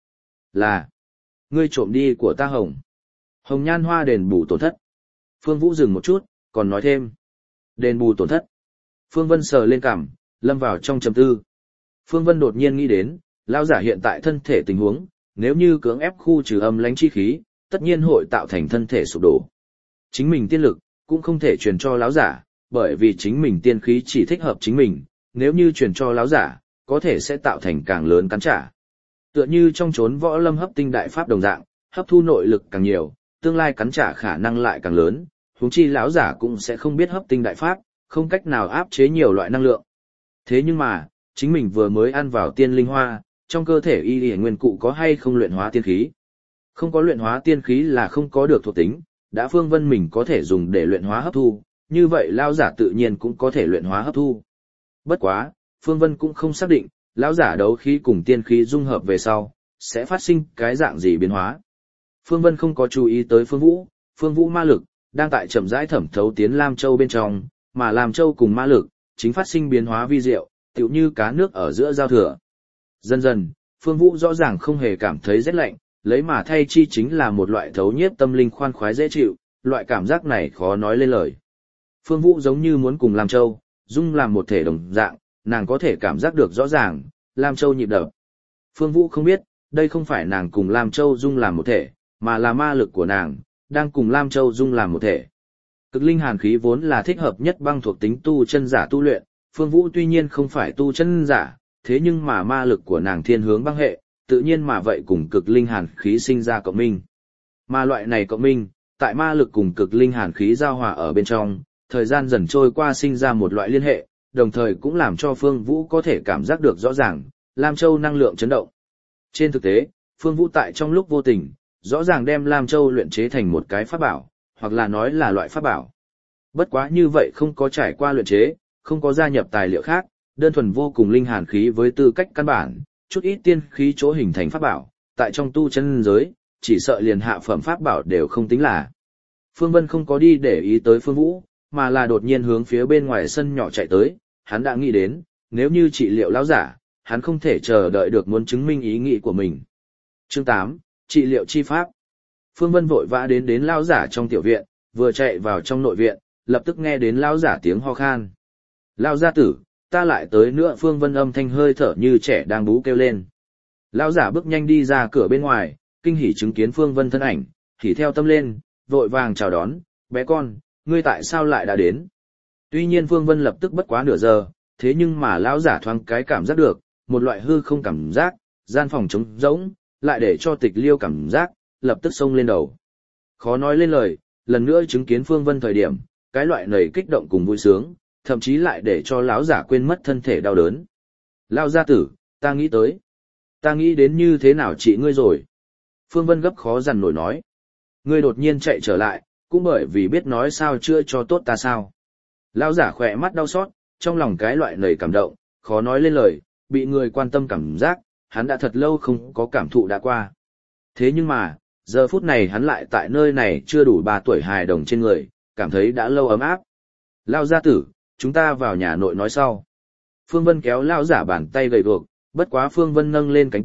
là, ngươi trộm đi của ta Hồng Nhan Hoa đền bù tổn thất. Phương Vũ dừng một chút, còn nói thêm, đền bù tổn thất. Phương Vân sờ lên cằm, lâm vào trong trầm tư. Phương Vân đột nhiên nghĩ đến, lão giả hiện tại thân thể tình huống, nếu như cưỡng ép khu trừ âm lãnh chi khí, tất nhiên hội tạo thành thân thể sụp đổ. Chính mình tiên lực cũng không thể truyền cho lão giả, bởi vì chính mình tiên khí chỉ thích hợp chính mình, nếu như truyền cho lão giả, có thể sẽ tạo thành càng lớn cắn trả. Tựa như trong chốn võ lâm hấp tinh đại pháp đồng dạng, hấp thu nội lực càng nhiều, tương lai cắn trả khả năng lại càng lớn, huống chi lão giả cũng sẽ không biết hấp tinh đại pháp, không cách nào áp chế nhiều loại năng lượng. Thế nhưng mà, chính mình vừa mới ăn vào tiên linh hoa, trong cơ thể y y nguyên cụ có hay không luyện hóa tiên khí? Không có luyện hóa tiên khí là không có được thuộc tính, đã Phương Vân mình có thể dùng để luyện hóa hấp thu, như vậy lão giả tự nhiên cũng có thể luyện hóa hấp thu. Bất quá, Phương Vân cũng không xác định, lão giả đấu khí cùng tiên khí dung hợp về sau, sẽ phát sinh cái dạng gì biến hóa. Phương Vân không có chú ý tới Phương Vũ ma lực, đang tại chậm rãi thẩm thấu tiến Lam Châu bên trong, mà Lam Châu cùng ma lực, chính phát sinh biến hóa vi diệu, tựu như cá nước ở giữa giao thừa. Dần dần, Phương Vũ rõ ràng không hề cảm thấy rét lạnh, lấy mà thay chi chính là một loại thấu nhiếp tâm linh khoan khoái dễ chịu, loại cảm giác này khó nói lên lời. Phương Vũ giống như muốn cùng Lam Châu, dung làm một thể đồng dạng, nàng có thể cảm giác được rõ ràng, Lam Châu nhịp đập. Phương Vũ không biết, đây không phải nàng cùng Lam Châu dung làm một thể, mà là ma lực của nàng, đang cùng Lam Châu dung làm một thể. Cực linh hàn khí vốn là thích hợp nhất băng thuộc tính tu chân giả tu luyện, Phương Vũ tuy nhiên không phải tu chân giả, thế nhưng mà ma lực của nàng thiên hướng băng hệ, tự nhiên mà vậy cùng cực linh hàn khí sinh ra cộng minh. Mà loại này cộng minh, tại ma lực cùng cực linh hàn khí giao hòa ở bên trong, thời gian dần trôi qua sinh ra một loại liên hệ, đồng thời cũng làm cho Phương Vũ có thể cảm giác được rõ ràng, Lam Châu năng lượng chấn động. Trên thực tế, Phương Vũ tại trong lúc vô tình, rõ ràng đem Lam Châu luyện chế thành một cái pháp bảo, hoặc là nói là loại pháp bảo. Bất quá như vậy không có trải qua luyện chế, không có gia nhập tài liệu khác, đơn thuần vô cùng linh hàn khí với tư cách căn bản, chút ít tiên khí chỗ hình thành pháp bảo, tại trong tu chân giới, chỉ sợ liền hạ phẩm pháp bảo đều không tính là. Phương Vân không có đi để ý tới Phương Vũ, mà là đột nhiên hướng phía bên ngoài sân nhỏ chạy tới, hắn đã nghĩ đến, nếu như trị liệu lão giả, hắn không thể chờ đợi được muốn chứng minh ý nghĩ của mình. Chương 8, trị liệu chi pháp. Phương Vân vội vã đến lão giả trong tiểu viện, vừa chạy vào trong nội viện, lập tức nghe đến lão giả tiếng ho khan. Lão gia tử, ta lại tới nữa. Phương Vân âm thanh hơi thở như trẻ đang bú kêu lên. Lão giả bước nhanh đi ra cửa bên ngoài, kinh hỉ chứng kiến Phương Vân thân ảnh, thì theo tâm lên, vội vàng chào đón, bé con, ngươi tại sao lại đã đến? Tuy nhiên Phương Vân lập tức bất quá nửa giờ, thế nhưng mà lão giả thoáng cái cảm giác được, một loại hư không cảm giác, gian phòng trống rỗng, lại để cho Tịch Liêu cảm giác, lập tức xông lên đầu. Khó nói lên lời, lần nữa chứng kiến Phương Vân thời điểm, cái loại nầy kích động cùng vui sướng, thậm chí lại để cho lão giả quên mất thân thể đau đớn. Lão gia tử, ta nghĩ đến như thế nào trị ngươi rồi. Phương Vân gấp khó dằn nổi nói. Ngươi đột nhiên chạy trở lại, cũng bởi vì biết nói sao chưa cho tốt ta sao. Lão giả khỏe mắt đau xót, trong lòng cái loại nầy cảm động, khó nói lên lời, bị người quan tâm cảm giác, hắn đã thật lâu không có cảm thụ đã qua. Thế nhưng mà, giờ phút này hắn lại tại nơi này chưa đủ 3 tuổi hài đồng trên người, cảm thấy đã lâu ấm áp. Lão gia tử, chúng ta vào nhà nội nói sau. Phương Vân kéo lão giả bàn tay gầy guộc, bất quá Phương Vân nâng lên cánh tay,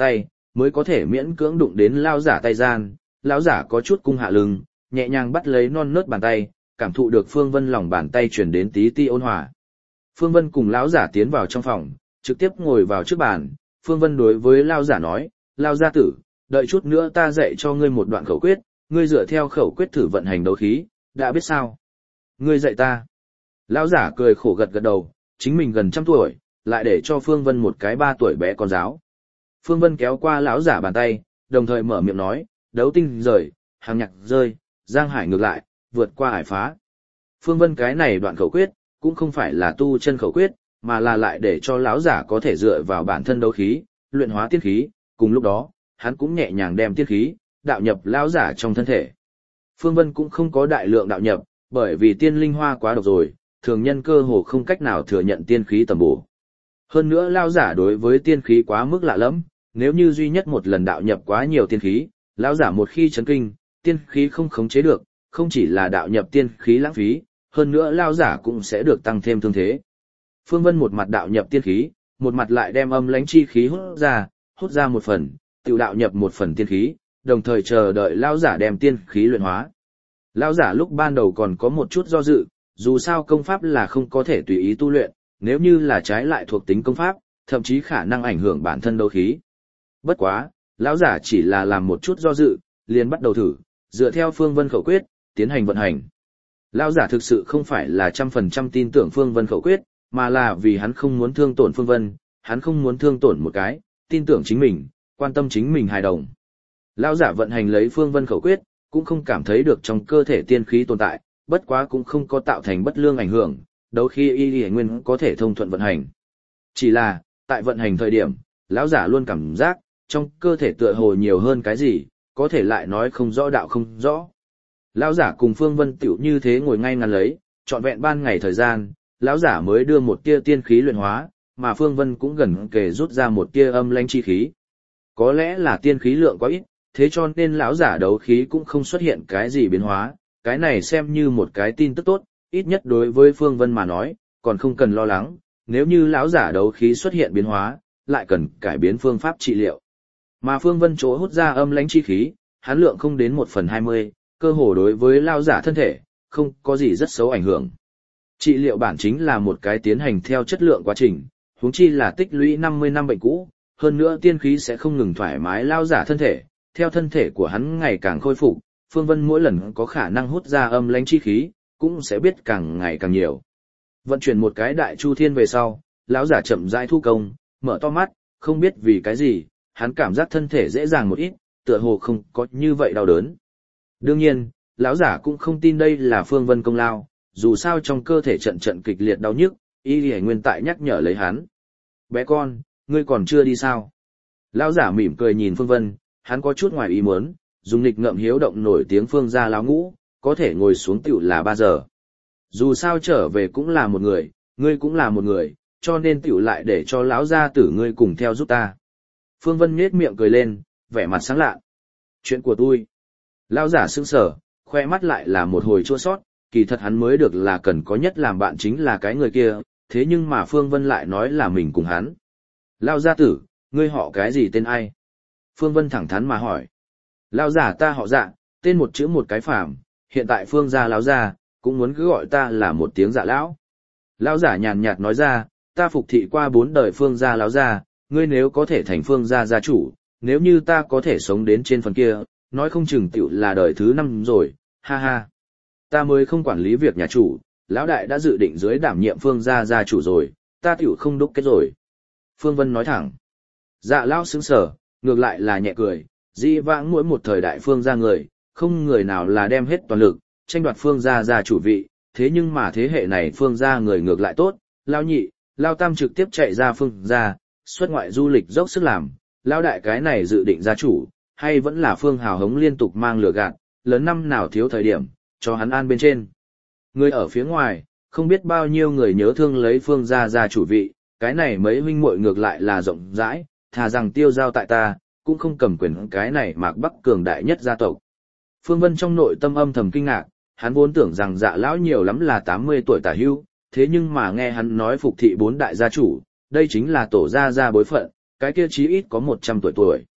mới có thể miễn cưỡng đụng đến lão giả tay gian. Lão giả có chút cung hạ lưng, nhẹ nhàng bắt lấy non nớt bàn tay, cảm thụ được Phương Vân lòng bàn tay truyền đến tí ti ôn hòa. Phương Vân cùng lão giả tiến vào trong phòng, trực tiếp ngồi vào trước bàn. Phương Vân đối với lão giả nói, lão gia tử, đợi chút nữa ta dạy cho ngươi một đoạn khẩu quyết, ngươi dựa theo khẩu quyết thử vận hành đấu khí, đã biết sao? Ngươi dạy ta. Lão giả cười khổ gật gật đầu, chính mình gần 100 tuổi, lại để cho Phương Vân một cái 3 tuổi bé con giáo. Phương Vân kéo qua lão giả bàn tay, đồng thời mở miệng nói, đấu tinh rời, hàng nhạc rơi, giang hải ngược lại, vượt qua hải phá. Phương Vân cái này đoạn khẩu quyết, cũng không phải là tu chân khẩu quyết, mà là lại để cho lão giả có thể dựa vào bản thân đấu khí, luyện hóa tiên khí, cùng lúc đó, hắn cũng nhẹ nhàng đem tiên khí, đạo nhập lão giả trong thân thể. Phương Vân cũng không có đại lượng đạo nhập, bởi vì tiên linh hoa quá độc rồi, thường nhân cơ hồ không cách nào thừa nhận tiên khí tầm bổ. Hơn nữa lão giả đối với tiên khí quá mức lạ lẫm, nếu như duy nhất một lần đạo nhập quá nhiều tiên khí, lão giả một khi chấn kinh, tiên khí không khống chế được, không chỉ là đạo nhập tiên khí lãng phí, hơn nữa lão giả cũng sẽ được tăng thêm thương thế. Phương Vân một mặt đạo nhập tiên khí, một mặt lại đem âm lãnh chi khí hút ra một phần, tự đạo nhập một phần tiên khí, đồng thời chờ đợi lão giả đem tiên khí luyện hóa. Lão giả lúc ban đầu còn có một chút do dự, dù sao công pháp là không có thể tùy ý tu luyện, nếu như là trái lại thuộc tính công pháp, thậm chí khả năng ảnh hưởng bản thân đấu khí. Bất quá, lão giả chỉ là làm một chút do dự, liền bắt đầu thử, dựa theo Phương Vân khẩu quyết, tiến hành vận hành. Lão giả thực sự không phải là 100% tin tưởng Phương Vân khẩu quyết, mà là vì hắn không muốn thương tổn Phương Vân, hắn không muốn thương tổn một cái, tin tưởng chính mình, quan tâm chính mình hài đồng. Lão giả vận hành lấy Phương Vân khẩu quyết, cũng không cảm thấy được trong cơ thể tiên khí tồn tại, bất quá cũng không có tạo thành bất lương ảnh hưởng, đấu khi y nguyên có thể thông thuận vận hành. Chỉ là, tại vận hành thời điểm, lão giả luôn cảm giác, trong cơ thể tựa hồ nhiều hơn cái gì, có thể lại nói không rõ đạo không rõ. Lão giả cùng Phương Vân tiểu như thế ngồi ngay ngắn lấy, trọn vẹn ban ngày thời gian, lão giả mới đưa một tia tiên khí luyện hóa, mà Phương Vân cũng gần kề rút ra một tia âm lãnh chi khí. Có lẽ là tiên khí lượng quá ít, thế cho nên lão giả đấu khí cũng không xuất hiện cái gì biến hóa, cái này xem như một cái tin tức tốt, ít nhất đối với Phương Vân mà nói, còn không cần lo lắng, nếu như lão giả đấu khí xuất hiện biến hóa, lại cần cải biến phương pháp trị liệu. Mà Phương Vân chỗ hút ra âm lãnh chi khí, hắn lượng không đến 1/20, cơ hồ đối với lão giả thân thể, không có gì rất xấu ảnh hưởng. Trị liệu bản chính là một cái tiến hành theo chất lượng quá trình, huống chi là tích lũy 50 năm bệnh cũ, hơn nữa tiên khí sẽ không ngừng thoải mái lão giả thân thể, theo thân thể của hắn ngày càng khôi phục, Phương Vân mỗi lần có khả năng hút ra âm lãnh chi khí, cũng sẽ biết càng ngày càng nhiều. Vận chuyển một cái đại chu thiên về sau, lão giả chậm rãi thu công, mở to mắt, không biết vì cái gì, hắn cảm giác thân thể dễ dàng một ít, tựa hồ không có như vậy đau đớn. Đương nhiên, lão giả cũng không tin đây là Phương Vân công lao, dù sao trong cơ thể trận trận kịch liệt đau nhức, y lìa nguyên tại nhắc nhở lấy hắn. Bé con, ngươi còn chưa đi sao? Lão giả mỉm cười nhìn Phương Vân, hắn có chút ngoài ý muốn, dùng nghịch ngợm hiếu động nổi tiếng Phương gia láo ngũ, có thể ngồi xuống tiểu là 3 giờ. Dù sao trở về cũng là một người, ngươi cũng là một người, cho nên tiểu lại để cho lão gia tử ngươi cùng theo giúp ta. Phương Vân nhếch miệng cười lên, vẻ mặt sáng lạ. Chuyện của tôi. Lão giả sững sờ, khoe mắt lại là một hồi chua xót, kỳ thật hắn mới được là cần có nhất làm bạn chính là cái người kia, thế nhưng mà Phương Vân lại nói là mình cùng hắn. Lão gia tử, ngươi họ cái gì tên ai? Phương Vân thẳng thắn mà hỏi. Lão giả ta họ Dạ, tên một chữ một cái phàm, hiện tại Phương gia lão gia cũng muốn cứ gọi ta là một tiếng Dạ lão. Lão giả nhàn nhạt nói ra, ta phục thị qua 4 đời Phương gia lão gia, ngươi nếu có thể thành Phương gia gia chủ, nếu như ta có thể sống đến trên phần kia, nói không chừng tiểu là đời thứ 5 rồi, ha ha. Ta mới không quản lý việc nhà chủ, lão đại đã dự định dưới đảm nhiệm Phương gia gia chủ rồi, ta tiểu không đúc kết rồi. Phương Vân nói thẳng. Dạ lão sững sờ, ngược lại là nhẹ cười, dĩ vãng mỗi một thời đại Phương gia người, không người nào là đem hết toàn lực, tranh đoạt Phương gia gia chủ vị, thế nhưng mà thế hệ này Phương gia người ngược lại tốt, lão nhị, lão tam trực tiếp chạy ra Phương gia, xuất ngoại du lịch dốc sức làm, lão đại cái này dự định gia chủ, hay vẫn là Phương hào hống liên tục mang lửa gạt, lớn năm nào thiếu thời điểm, cho hắn an bên trên. Người ở phía ngoài, không biết bao nhiêu người nhớ thương lấy Phương gia gia chủ vị, cái này mấy huynh muội ngược lại là rộng rãi, thà rằng tiêu giao tại ta, cũng không cầm quyền cái này Mạc Bắc cường đại nhất gia tộc. Phương Vân trong nội tâm âm thầm kinh ngạc, hắn vốn tưởng rằng Dạ lão nhiều lắm là 80 tuổi tả hưu, thế nhưng mà nghe hắn nói phục thị 4 đại gia chủ, đây chính là tổ gia gia bối phận, cái kia chí ít có 100 tuổi tuổi.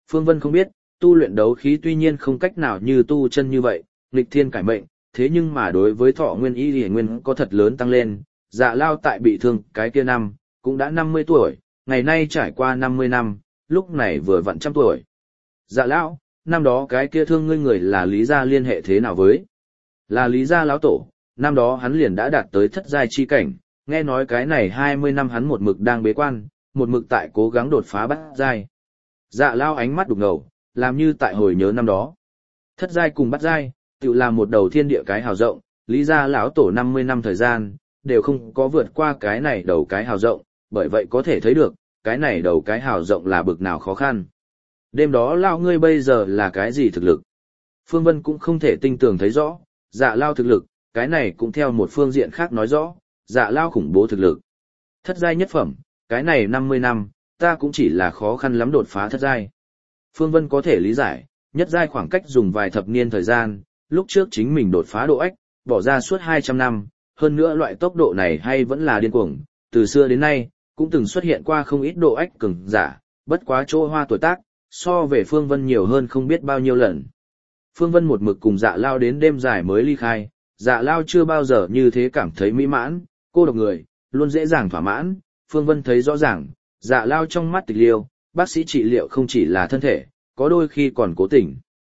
Phương Vân không biết, tu luyện đấu khí tuy nhiên không cách nào như tu chân như vậy, nghịch thiên cải mệnh, thế nhưng mà đối với thọ nguyên y y nguyên có thật lớn tăng lên, Dạ Lao tại bị thương cái kia năm, cũng đã 50 tuổi, ngày nay trải qua 50 năm, lúc này vừa vặn 100 tuổi. Dạ Lão, năm đó cái kia thương ngươi người là Lý gia liên hệ thế nào với? Là Lý gia lão tổ, năm đó hắn liền đã đạt tới thất giai chi cảnh, nghe nói cái này 20 năm hắn một mực đang bế quan, một mực tại cố gắng đột phá bát giai. Dạ Lao ánh mắt đục ngầu, làm như tại hồi nhớ năm đó. Thất giai cùng bát giai, tự làm một đầu thiên địa cái hào rộng, Lý gia lão tổ 50 năm thời gian, đều không có vượt qua cái này đầu cái hào rộng, bởi vậy có thể thấy được, cái này đầu cái hào rộng là bực nào khó khăn. Đêm đó Lao ngươi bây giờ là cái gì thực lực? Phương Vân cũng không thể tinh tường thấy rõ, Dạ Lao thực lực, cái này cũng theo một phương diện khác nói rõ, Dạ Lao khủng bố thực lực. Thất giai nhất phẩm, cái này 50 năm, ta cũng chỉ là khó khăn lắm đột phá thất giai. Phương Vân có thể lý giải, nhất giai khoảng cách dùng vài thập niên thời gian, lúc trước chính mình đột phá độ ách, bỏ ra suốt 200 năm, hơn nữa loại tốc độ này hay vẫn là điên cuồng, từ xưa đến nay, cũng từng xuất hiện qua không ít độ ách cường giả, bất quá chỗ hoa tuổi tác, so về Phương Vân nhiều hơn không biết bao nhiêu lần. Phương Vân một mực cùng Dạ Lao đến đêm dài mới ly khai, Dạ Lao chưa bao giờ như thế cảm thấy mỹ mãn, cô độc người, luôn dễ dàng thỏa mãn, Phương Vân thấy rõ ràng, Dạ Lao trong mắt tịch liêu, bác sĩ trị liệu không chỉ là thân thể, có đôi khi còn cố tình.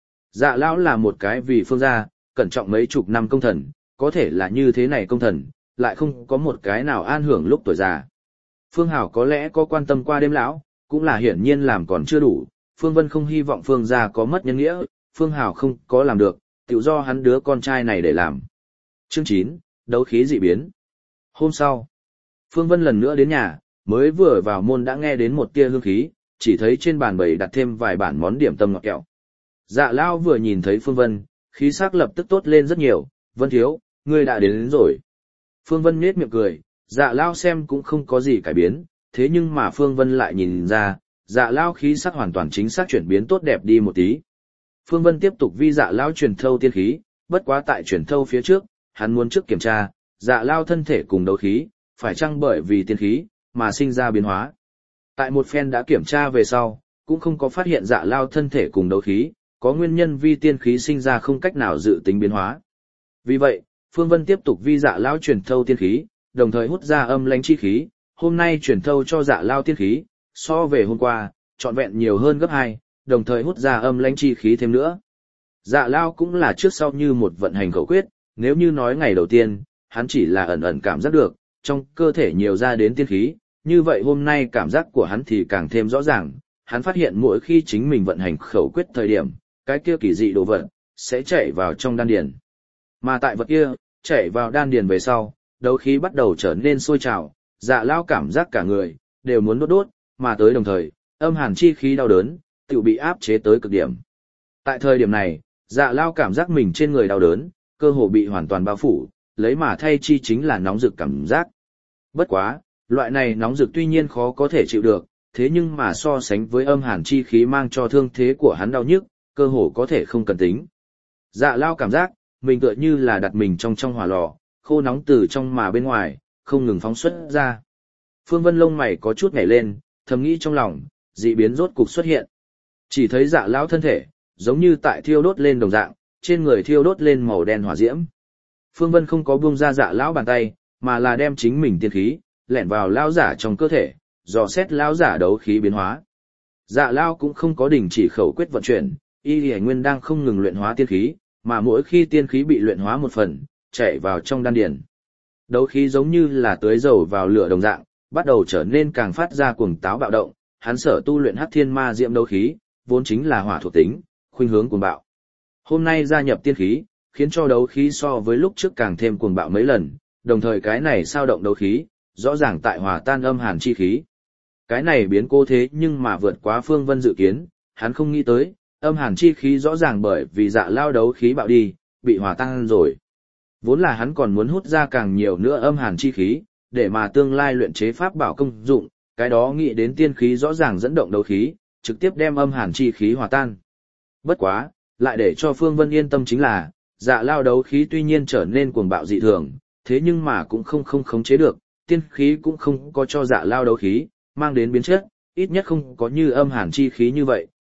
Dạ Lao là một cái vì phương gia, cẩn trọng mấy chục năm công thần, có thể là như thế này công thần, lại không có một cái nào an hưởng lúc tuổi già. Phương Hảo có lẽ có quan tâm qua đêm lão, cũng là hiển nhiên làm còn chưa đủ, Phương Vân không hy vọng Phương gia có mất nhân nghĩa, Phương Hảo không có làm được, tự do hắn đứa con trai này để làm. Chương 9, đấu khí dị biến. Hôm sau, Phương Vân lần nữa đến nhà, mới vừa vào môn đã nghe đến một tia hương khí, chỉ thấy trên bàn bày đặt thêm vài bản món điểm tâm ngọt kẹo. Dạ Lao vừa nhìn thấy Phương Vân, khí sắc lập tức tốt lên rất nhiều, Vân thiếu, ngươi đã đến rồi. Phương Vân nhếch miệng cười, Dạ Lao xem cũng không có gì cải biến, thế nhưng mà Phương Vân lại nhìn ra, Dạ Lao khí sắc hoàn toàn chính xác chuyển biến tốt đẹp đi một tí. Phương Vân tiếp tục vi Dạ Lao truyền thâu tiên khí, bất quá tại truyền thâu phía trước, hắn muốn trước kiểm tra, Dạ Lao thân thể cùng đấu khí, phải chăng bởi vì tiên khí, mà sinh ra biến hóa. Tại một phen đã kiểm tra về sau, cũng không có phát hiện Dạ Lao thân thể cùng đấu khí, có nguyên nhân vi tiên khí sinh ra không cách nào dự tính biến hóa. Vì vậy, Phương Vân tiếp tục vi Dạ Lao truyền thâu tiên khí, đồng thời hút ra âm lãnh chi khí, hôm nay truyền thâu cho Dạ Lao tiên khí, so về hôm qua, trọn vẹn nhiều hơn gấp 2, đồng thời hút ra âm lãnh chi khí thêm nữa. Dạ Lao cũng là trước sau như một vận hành khẩu quyết, nếu như nói ngày đầu tiên, hắn chỉ là ẩn ẩn cảm giác được, trong cơ thể nhiều ra đến tiên khí, như vậy hôm nay cảm giác của hắn thì càng thêm rõ ràng, hắn phát hiện mỗi khi chính mình vận hành khẩu quyết thời điểm, cái kia kỳ dị đồ vật sẽ chạy vào trong đan điền. Mà tại vật kia, chạy vào đan điền về sau, đấu khí bắt đầu trở nên sôi trào, Dạ Lao cảm giác cả người đều muốn đốt đốt, mà tới đồng thời, âm hàn chi khí đau đớn tự bị áp chế tới cực điểm. Tại thời điểm này, Dạ Lao cảm giác mình trên người đau đớn, cơ hồ bị hoàn toàn bao phủ, lấy mà thay chi chính là nóng rực cảm giác. Bất quá, loại này nóng rực tuy nhiên khó có thể chịu được, thế nhưng mà so sánh với âm hàn chi khí mang cho thương thế của hắn đau nhức, cơ hồ có thể không cần tính. Dạ Lao cảm giác, mình tựa như là đặt mình trong hỏa lò, khô nóng từ trong mà bên ngoài, không ngừng phóng xuất ra. Phương Vân lông mày có chút nhảy lên, thầm nghĩ trong lòng, dị biến rốt cục xuất hiện. Chỉ thấy Dạ Lao thân thể, giống như tại thiêu đốt lên đồng dạng, trên người thiêu đốt lên màu đen hỏa diễm. Phương Vân không có buông ra Dạ Lão bàn tay, mà là đem chính mình tiên khí lẻn vào lão giả trong cơ thể, dò xét lão giả đấu khí biến hóa. Dạ Lao cũng không có đình chỉ khẩu quyết vận chuyển, Y Lì Nguyên đang không ngừng luyện hóa tiên khí, mà mỗi khi tiên khí bị luyện hóa một phần, chạy vào trong đan điền. Đấu khí giống như là tưới dầu vào lửa đồng dạng, bắt đầu trở nên càng phát ra cuồng táo bạo động, hắn sở tu luyện Hắc Thiên Ma Diệm đấu khí, vốn chính là hỏa thuộc tính, khuynh hướng cuồng bạo. Hôm nay gia nhập tiên khí, khiến cho đấu khí so với lúc trước càng thêm cuồng bạo mấy lần, đồng thời cái này sao động đấu khí, rõ ràng tại hòa tan âm hàn chi khí. Cái này biến cố thế nhưng mà vượt quá Phương Vân dự kiến, hắn không nghĩ tới, âm hàn chi khí rõ ràng bởi vì Dạ Lao đấu khí bạo đi, bị hòa tan rồi. Vốn là hắn còn muốn hút ra càng nhiều nữa âm hàn chi khí, để mà tương lai luyện chế pháp bảo công dụng, cái đó nghĩ đến tiên khí rõ ràng dẫn động đấu khí, trực tiếp đem âm hàn chi khí hòa tan. Bất quá, lại để cho Phương Vân yên tâm chính là, Dạ Lao đấu khí tuy nhiên trở nên cuồng bạo dị thường, thế nhưng mà cũng không khống chế được, tiên khí cũng không có cho Dạ Lao đấu khí mang đến biến chất, ít nhất không có như âm hàn chi khí như vậy,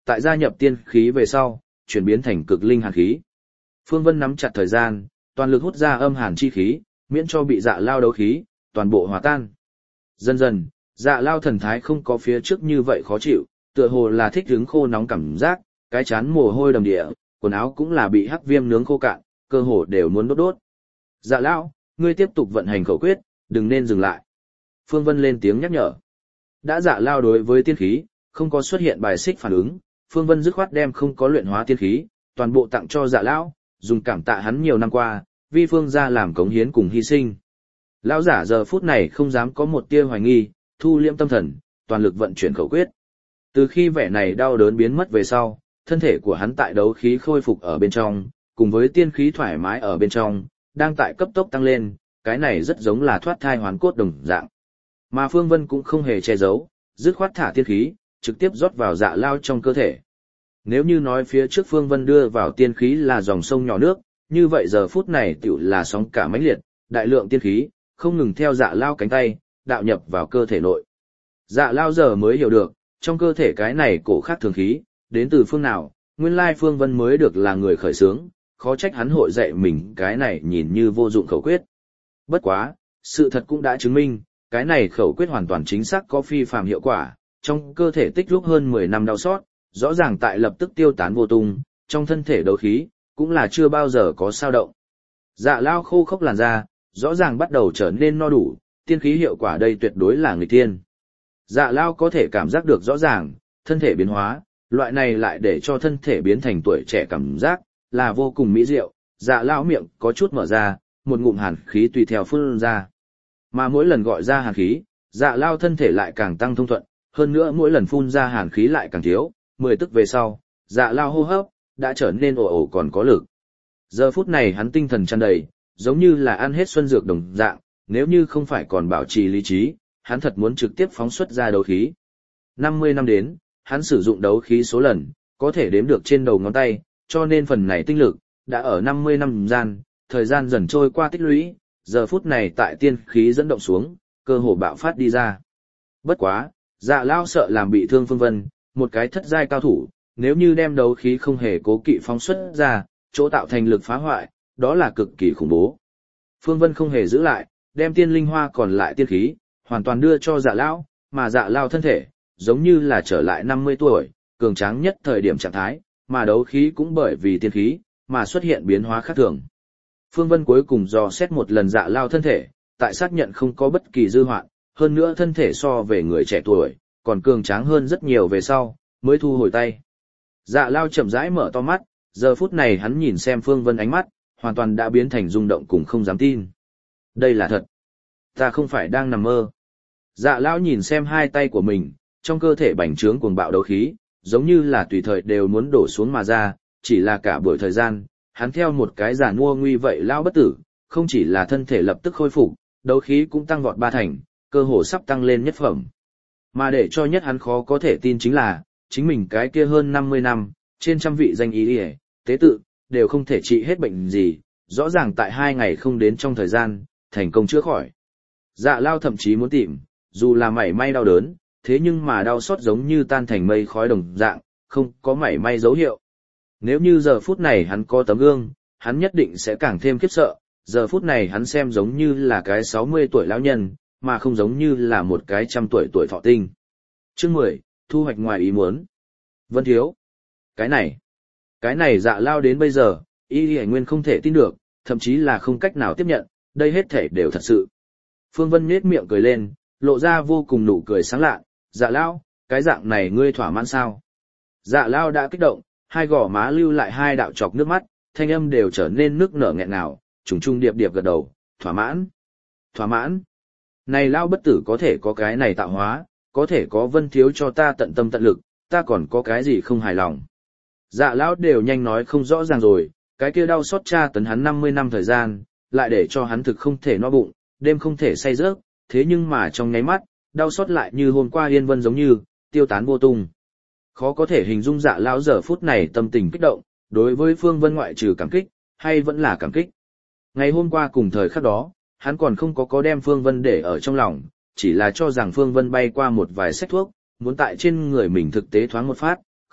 tại gia nhập tiên khí về sau, chuyển biến thành cực linh hàn khí. Phương Vân nắm chặt thời gian, toàn lực hút ra âm hàn chi khí, miễn cho bị Dạ Lao đấu khí, toàn bộ hòa tan. Dần dần, Dạ Lao thần thái không có phía trước như vậy khó chịu, tựa hồ là thích hứng khô nóng cảm giác, cái chán mồ hôi đầm địa, quần áo cũng là bị hắc viêm nướng khô cạn, cơ hồ đều muốn đốt đốt. Dạ Lao, ngươi tiếp tục vận hành khẩu quyết, đừng nên dừng lại. Phương Vân lên tiếng nhắc nhở. Đã Dạ Lao đối với tiên khí, không có xuất hiện bài xích phản ứng, Phương Vân dứt khoát đem không có luyện hóa tiên khí, toàn bộ tặng cho Dạ Lão, dùng cảm tạ hắn nhiều năm qua, vi Phương gia làm cống hiến cùng hy sinh. Lão giả giờ phút này không dám có một tia hoài nghi, thu liễm tâm thần, toàn lực vận chuyển khẩu quyết. Từ khi vẻ này đau đớn biến mất về sau, thân thể của hắn tại đấu khí khôi phục ở bên trong, cùng với tiên khí thoải mái ở bên trong, đang tại cấp tốc tăng lên, cái này rất giống là thoát thai hoán cốt đồng dạng. Mà Phương Vân cũng không hề che giấu, dứt khoát thả tiên khí, trực tiếp rót vào Dạ Lao trong cơ thể. Nếu như nói phía trước Phương Vân đưa vào tiên khí là dòng sông nhỏ nước, như vậy giờ phút này tiểu là sóng cả mãnh liệt, đại lượng tiên khí, không ngừng theo Dạ Lao cánh tay, đạo nhập vào cơ thể nội. Dạ Lao giờ mới hiểu được, trong cơ thể cái này cổ khác thường khí, đến từ phương nào, nguyên lai Phương Vân mới được là người khởi xướng, khó trách hắn hội dạy mình cái này nhìn như vô dụng khẩu quyết. Bất quá, sự thật cũng đã chứng minh, cái này khẩu quyết hoàn toàn chính xác có phi phàm hiệu quả, trong cơ thể tích lũy hơn 10 năm đau xót, rõ ràng tại lập tức tiêu tán vô tung, trong thân thể đấu khí, cũng là chưa bao giờ có sao động. Dạ Lao khô khốc làn da, rõ ràng bắt đầu trở nên no đủ, tiên khí hiệu quả đây tuyệt đối là nghịch thiên. Dạ Lao có thể cảm giác được rõ ràng, thân thể biến hóa, loại này lại để cho thân thể biến thành tuổi trẻ cảm giác, là vô cùng mỹ diệu. Dạ Lao miệng có chút mở ra, một ngụm hàn khí tùy theo phun ra. Mà mỗi lần gọi ra hàn khí, Dạ Lao thân thể lại càng tăng thông thuận, hơn nữa mỗi lần phun ra hàn khí lại càng thiếu, 10 tức về sau, Dạ Lao hô hấp đã trở nên ồ ồ còn có lực. Giờ phút này hắn tinh thần tràn đầy, giống như là ăn hết xuân dược đồng dạng, nếu như không phải còn bảo trì lý trí, hắn thật muốn trực tiếp phóng xuất ra đấu khí. 50 năm đến, hắn sử dụng đấu khí số lần, có thể đếm được trên đầu ngón tay, cho nên phần này tinh lực, đã ở 50 năm gian, thời gian dần trôi qua tích lũy, giờ phút này tại tiên khí dẫn động xuống, cơ hồ bạo phát đi ra. Bất quá, Dạ Lao sợ làm bị thương Phương Vân, một cái thất giai cao thủ, nếu như đem đấu khí không hề cố kỵ phóng xuất ra, chỗ tạo thành lực phá hoại, đó là cực kỳ khủng bố. Phương Vân không hề giữ lại, đem tiên linh hoa còn lại tiên khí, hoàn toàn đưa cho Dạ Lao, mà Dạ Lao thân thể, giống như là trở lại 50 tuổi, cường tráng nhất thời điểm trạng thái, mà đấu khí cũng bởi vì tiên khí, mà xuất hiện biến hóa khác thường. Phương Vân cuối cùng dò xét một lần Dạ Lao thân thể, tại xác nhận không có bất kỳ dư hoạn, hơn nữa thân thể so về người trẻ tuổi, còn cường tráng hơn rất nhiều về sau, mới thu hồi tay. Dạ Lao chậm rãi mở to mắt, giờ phút này hắn nhìn xem Phương Vân ánh mắt, hoàn toàn đã biến thành rung động cùng không dám tin. Đây là thật. Ta không phải đang nằm mơ. Dạ Lao nhìn xem hai tay của mình, trong cơ thể bành trướng cuồng bạo đấu khí, giống như là tùy thời đều muốn đổ xuống mà ra, chỉ là cả buổi thời gian, hắn theo một cái giả mua nguy vậy Lao bất tử, không chỉ là thân thể lập tức khôi phục, đấu khí cũng tăng vọt 3 thành, cơ hồ sắp tăng lên nhất phẩm. Mà để cho nhất hắn khó có thể tin chính là, chính mình cái kia hơn 50 năm, trên trăm vị danh y tế tự, đều không thể trị hết bệnh gì, rõ ràng tại 2 ngày không đến trong thời gian, thành công chữa khỏi. Dạ Lao thậm chí muốn tìm, dù là mảy may đau đớn, thế nhưng mà đau xót giống như tan thành mây khói đồng dạng, không có mảy may dấu hiệu. Nếu như giờ phút này hắn có tấm gương, hắn nhất định sẽ càng thêm khiếp sợ, giờ phút này hắn xem giống như là cái 60 tuổi lão nhân, mà không giống như là một cái 100 tuổi thọ tinh. Chương 10, thu hoạch ngoài ý muốn. Vân Thiếu. Cái này Dạ Lao đến bây giờ, Y Hải Nguyên không thể tin được, thậm chí là không cách nào tiếp nhận, đây hết thể đều thật sự. Phương Vân nhếch miệng cười lên, lộ ra vô cùng nụ cười sáng lạ, Dạ Lao, cái dạng này ngươi thỏa mãn sao? Dạ Lao đã kích động, hai gò má lưu lại hai đạo chọc nước mắt, thanh âm đều trở nên nước nở nghẹn ngào, trùng trùng điệp điệp gật đầu, thỏa mãn. Thỏa mãn. Này Lao bất tử có thể có cái này tạo hóa, có thể có Vân Thiếu cho ta tận tâm tận lực, ta còn có cái gì không hài lòng. Dạ Lão đều nhanh nói không rõ ràng rồi, cái kia đau xót tra tấn hắn 50 năm thời gian, lại để cho hắn thực không thể no bụng, đêm không thể say giấc, thế nhưng mà trong nháy mắt, đau xót lại như hôm qua yên vân giống như, tiêu tán vô tung. Khó có thể hình dung Dạ Lão giờ phút này tâm tình kích động, đối với Phương Vân ngoại trừ cảm kích, hay vẫn là cảm kích. Ngày hôm qua cùng thời khắc đó, hắn còn không có đem Phương Vân để ở trong lòng, chỉ là cho rằng Phương Vân bay qua một vài sách thuốc, muốn tại trên người mình thực tế thoáng một phát,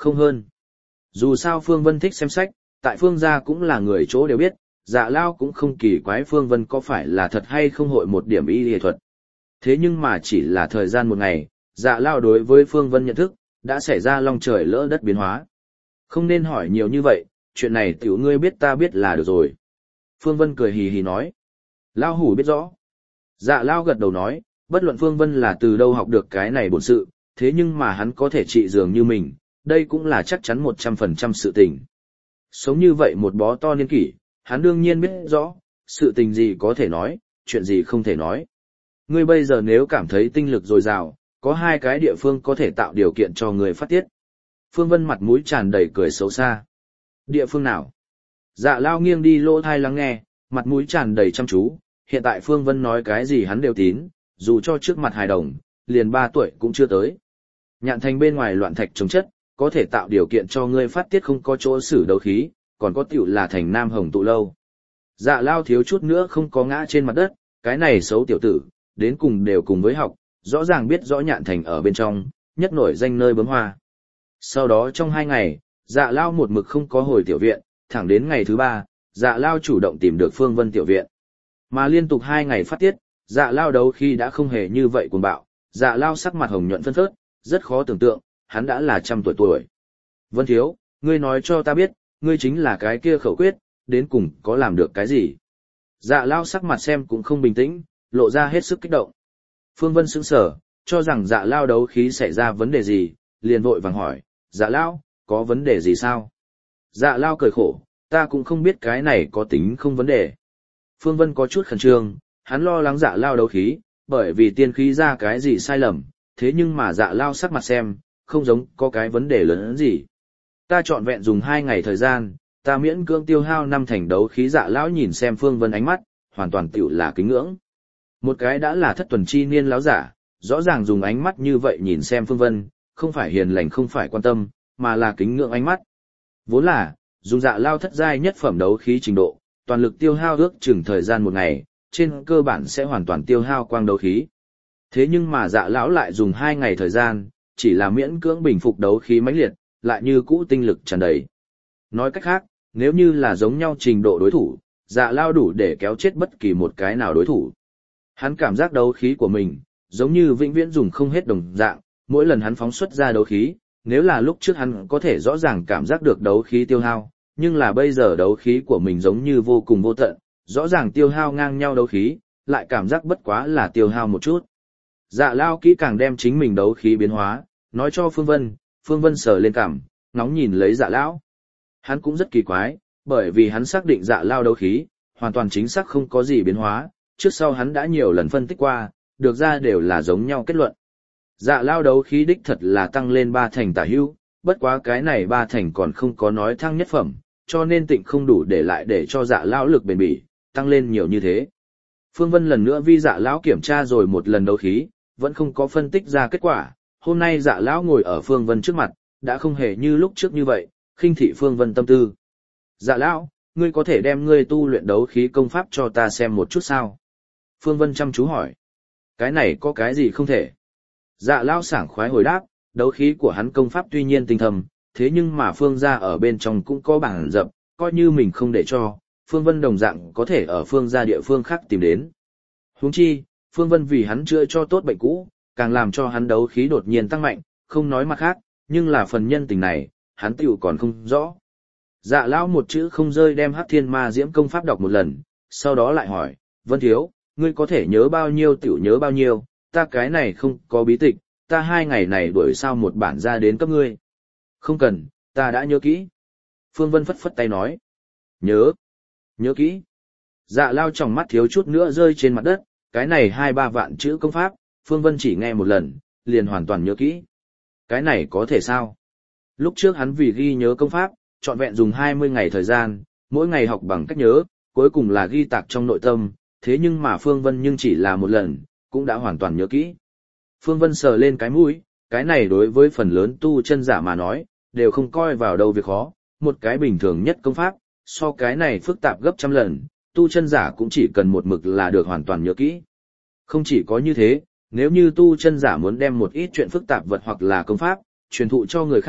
không hơn. Dù sao Phương Vân thích xem sách, tại Phương gia cũng là người chỗ đều biết, Dạ Lao cũng không kỳ quái Phương Vân có phải là thật hay không hội một điểm y y thuật. Thế nhưng mà chỉ là thời gian một ngày, Dạ Lao đối với Phương Vân nhận thức, đã xảy ra long trời lỡ đất biến hóa. Không nên hỏi nhiều như vậy, chuyện này tiểu ngươi biết ta biết là được rồi. Phương Vân cười hì hì nói. Lao hủ biết rõ. Dạ Lao gật đầu nói, bất luận Phương Vân là từ đâu học được cái này bổn sự, thế nhưng mà hắn có thể trị dường như mình, đây cũng là chắc chắn 100% sự tình. Sống như vậy một bó to niên kỷ, hắn đương nhiên biết rõ, sự tình gì có thể nói, chuyện gì không thể nói. Ngươi bây giờ nếu cảm thấy tinh lực dồi dào, có hai cái địa phương có thể tạo điều kiện cho người phát tiết. Phương Vân mặt mũi tràn đầy cười xấu xa. Địa phương nào? Dạ Lao nghiêng đi lỗ thai lắng nghe, mặt mũi tràn đầy chăm chú, hiện tại Phương Vân nói cái gì hắn đều tín, dù cho trước mặt hài đồng, liền 3 tuổi cũng chưa tới. Nhạn thành bên ngoài loạn thạch chống chất, có thể tạo điều kiện cho ngươi phát tiết không có chỗ xử đấu khí, còn có tiểu là thành Nam Hồng tụ lâu. Dạ Lao thiếu chút nữa không có ngã trên mặt đất, cái này xấu tiểu tử, đến cùng đều cùng với học, rõ ràng biết rõ Nhạn thành ở bên trong, nhất nổi danh nơi bướm hoa. Sau đó trong 2 ngày, Dạ Lao một mực không có hồi tiểu viện, thẳng đến ngày thứ 3, Dạ Lao chủ động tìm được Phương Vân tiểu viện. Mà liên tục 2 ngày phát tiết, Dạ Lao đấu khi đã không hề như vậy cuồng bạo, Dạ Lao sắc mặt hồng nhuận phân phớt, rất khó tưởng tượng, hắn đã là 100 tuổi. Vân thiếu, ngươi nói cho ta biết, ngươi chính là cái kia khẩu quyết, đến cùng có làm được cái gì? Dạ Lao sắc mặt xem cũng không bình tĩnh, lộ ra hết sức kích động. Phương Vân sững sờ, cho rằng Dạ Lao đấu khí xảy ra vấn đề gì, liền vội vàng hỏi, Dạ Lao, có vấn đề gì sao? Dạ Lao cười khổ, ta cũng không biết cái này có tính không vấn đề. Phương Vân có chút khẩn trương, hắn lo lắng Dạ Lao đấu khí, bởi vì tiên khí ra cái gì sai lầm, thế nhưng mà Dạ Lao sắc mặt xem, không giống có cái vấn đề lớn hơn gì. Ta trọn vẹn dùng 2 ngày thời gian, ta miễn cưỡng tiêu hao 5 thành đấu khí. Dạ Lão nhìn xem Phương Vân ánh mắt, hoàn toàn tiểu là kính ngưỡng. Một cái đã là thất tuần chi niên lão giả, rõ ràng dùng ánh mắt như vậy nhìn xem Phương Vân, không phải hiền lành không phải quan tâm, mà là kính ngưỡng ánh mắt. Vốn là, dùng Dạ Lao thất giai nhất phẩm đấu khí trình độ, toàn lực tiêu hao ước chừng thời gian 1 ngày, trên cơ bản sẽ hoàn toàn tiêu hao quang đấu khí. Thế nhưng mà Dạ Lão lại dùng 2 ngày thời gian, chỉ là miễn cưỡng bình phục đấu khí mãnh liệt, lại như cũ tinh lực tràn đầy. Nói cách khác, nếu như là giống nhau trình độ đối thủ, Dạ Lao đủ để kéo chết bất kỳ một cái nào đối thủ. Hắn cảm giác đấu khí của mình, giống như vĩnh viễn dùng không hết đồng dạng, mỗi lần hắn phóng xuất ra đấu khí, nếu là lúc trước hắn có thể rõ ràng cảm giác được đấu khí tiêu hao, nhưng là bây giờ đấu khí của mình giống như vô cùng vô tận, rõ ràng tiêu hao ngang nhau đấu khí, lại cảm giác bất quá là tiêu hao một chút. Dạ Lao kỹ càng đem chính mình đấu khí biến hóa, nói cho Phương Vân sờ lên cằm, ngóng nhìn lấy Dạ Lão. Hắn cũng rất kỳ quái, bởi vì hắn xác định Dạ Lao đấu khí, hoàn toàn chính xác không có gì biến hóa, trước sau hắn đã nhiều lần phân tích qua, được ra đều là giống nhau kết luận. Dạ Lao đấu khí đích thật là tăng lên 3 thành tả hữu, bất quá cái này 3 thành còn không có nói thăng nhất phẩm, cho nên tịnh không đủ để lại để cho Dạ Lao lực bền bỉ, tăng lên nhiều như thế. Phương Vân lần nữa vi Dạ Lão kiểm tra rồi một lần đấu khí, vẫn không có phân tích ra kết quả. Hôm nay Dạ Lão ngồi ở Phương Vân trước mặt, đã không hề như lúc trước như vậy, khinh thị Phương Vân tâm tư. Dạ Lão, ngươi có thể đem ngươi tu luyện đấu khí công pháp cho ta xem một chút sao? Phương Vân chăm chú hỏi. Cái này có cái gì không thể? Dạ Lão sảng khoái hồi đáp, đấu khí của hắn công pháp tuy nhiên tinh thầm, thế nhưng mà Phương gia ở bên trong cũng có bảng dập, coi như mình không để cho, Phương Vân đồng dạng có thể ở Phương gia địa phương khác tìm đến. Huống chi, Phương Vân vì hắn chữa cho tốt bệnh cũ, càng làm cho hắn đấu khí đột nhiên tăng mạnh, không nói mặt khác, nhưng là phần nhân tình này, hắn tiểu còn không rõ. Dạ Lão một chữ không rơi đem Hắc Thiên Ma Diễm công pháp đọc một lần, sau đó lại hỏi, Vân thiếu, ngươi có thể nhớ bao nhiêu tiểu nhớ bao nhiêu, ta cái này không có bí tịch, ta 2 ngày này đuổi sao một bản ra đến cấp ngươi. Không cần, ta đã nhớ kỹ. Phương Vân phất phất tay nói, nhớ kỹ. Dạ Lao trong mắt thiếu chút nữa rơi trên mặt đất, cái này 2-3 vạn chữ công pháp, Phương Vân chỉ nghe một lần, liền hoàn toàn nhớ kỹ. Cái này có thể sao? Lúc trước hắn vì ghi nhớ công pháp, trọn vẹn dùng 20 ngày thời gian, mỗi ngày học bằng cách nhớ, cuối cùng là ghi tạc trong nội tâm, thế nhưng mà Phương Vân nhưng chỉ là một lần, cũng đã hoàn toàn nhớ kỹ. Phương Vân sờ lên cái mũi, cái này đối với phần lớn tu chân giả mà nói, đều không coi vào đâu việc khó, một cái bình thường nhất công pháp, so cái này phức tạp gấp trăm lần, tu chân giả cũng chỉ cần một mực là được hoàn toàn nhớ kỹ. Không chỉ có như thế, nếu như tu chân giả muốn đem một ít chuyện phức tạp vật hoặc là công pháp, truyền thụ cho người khác,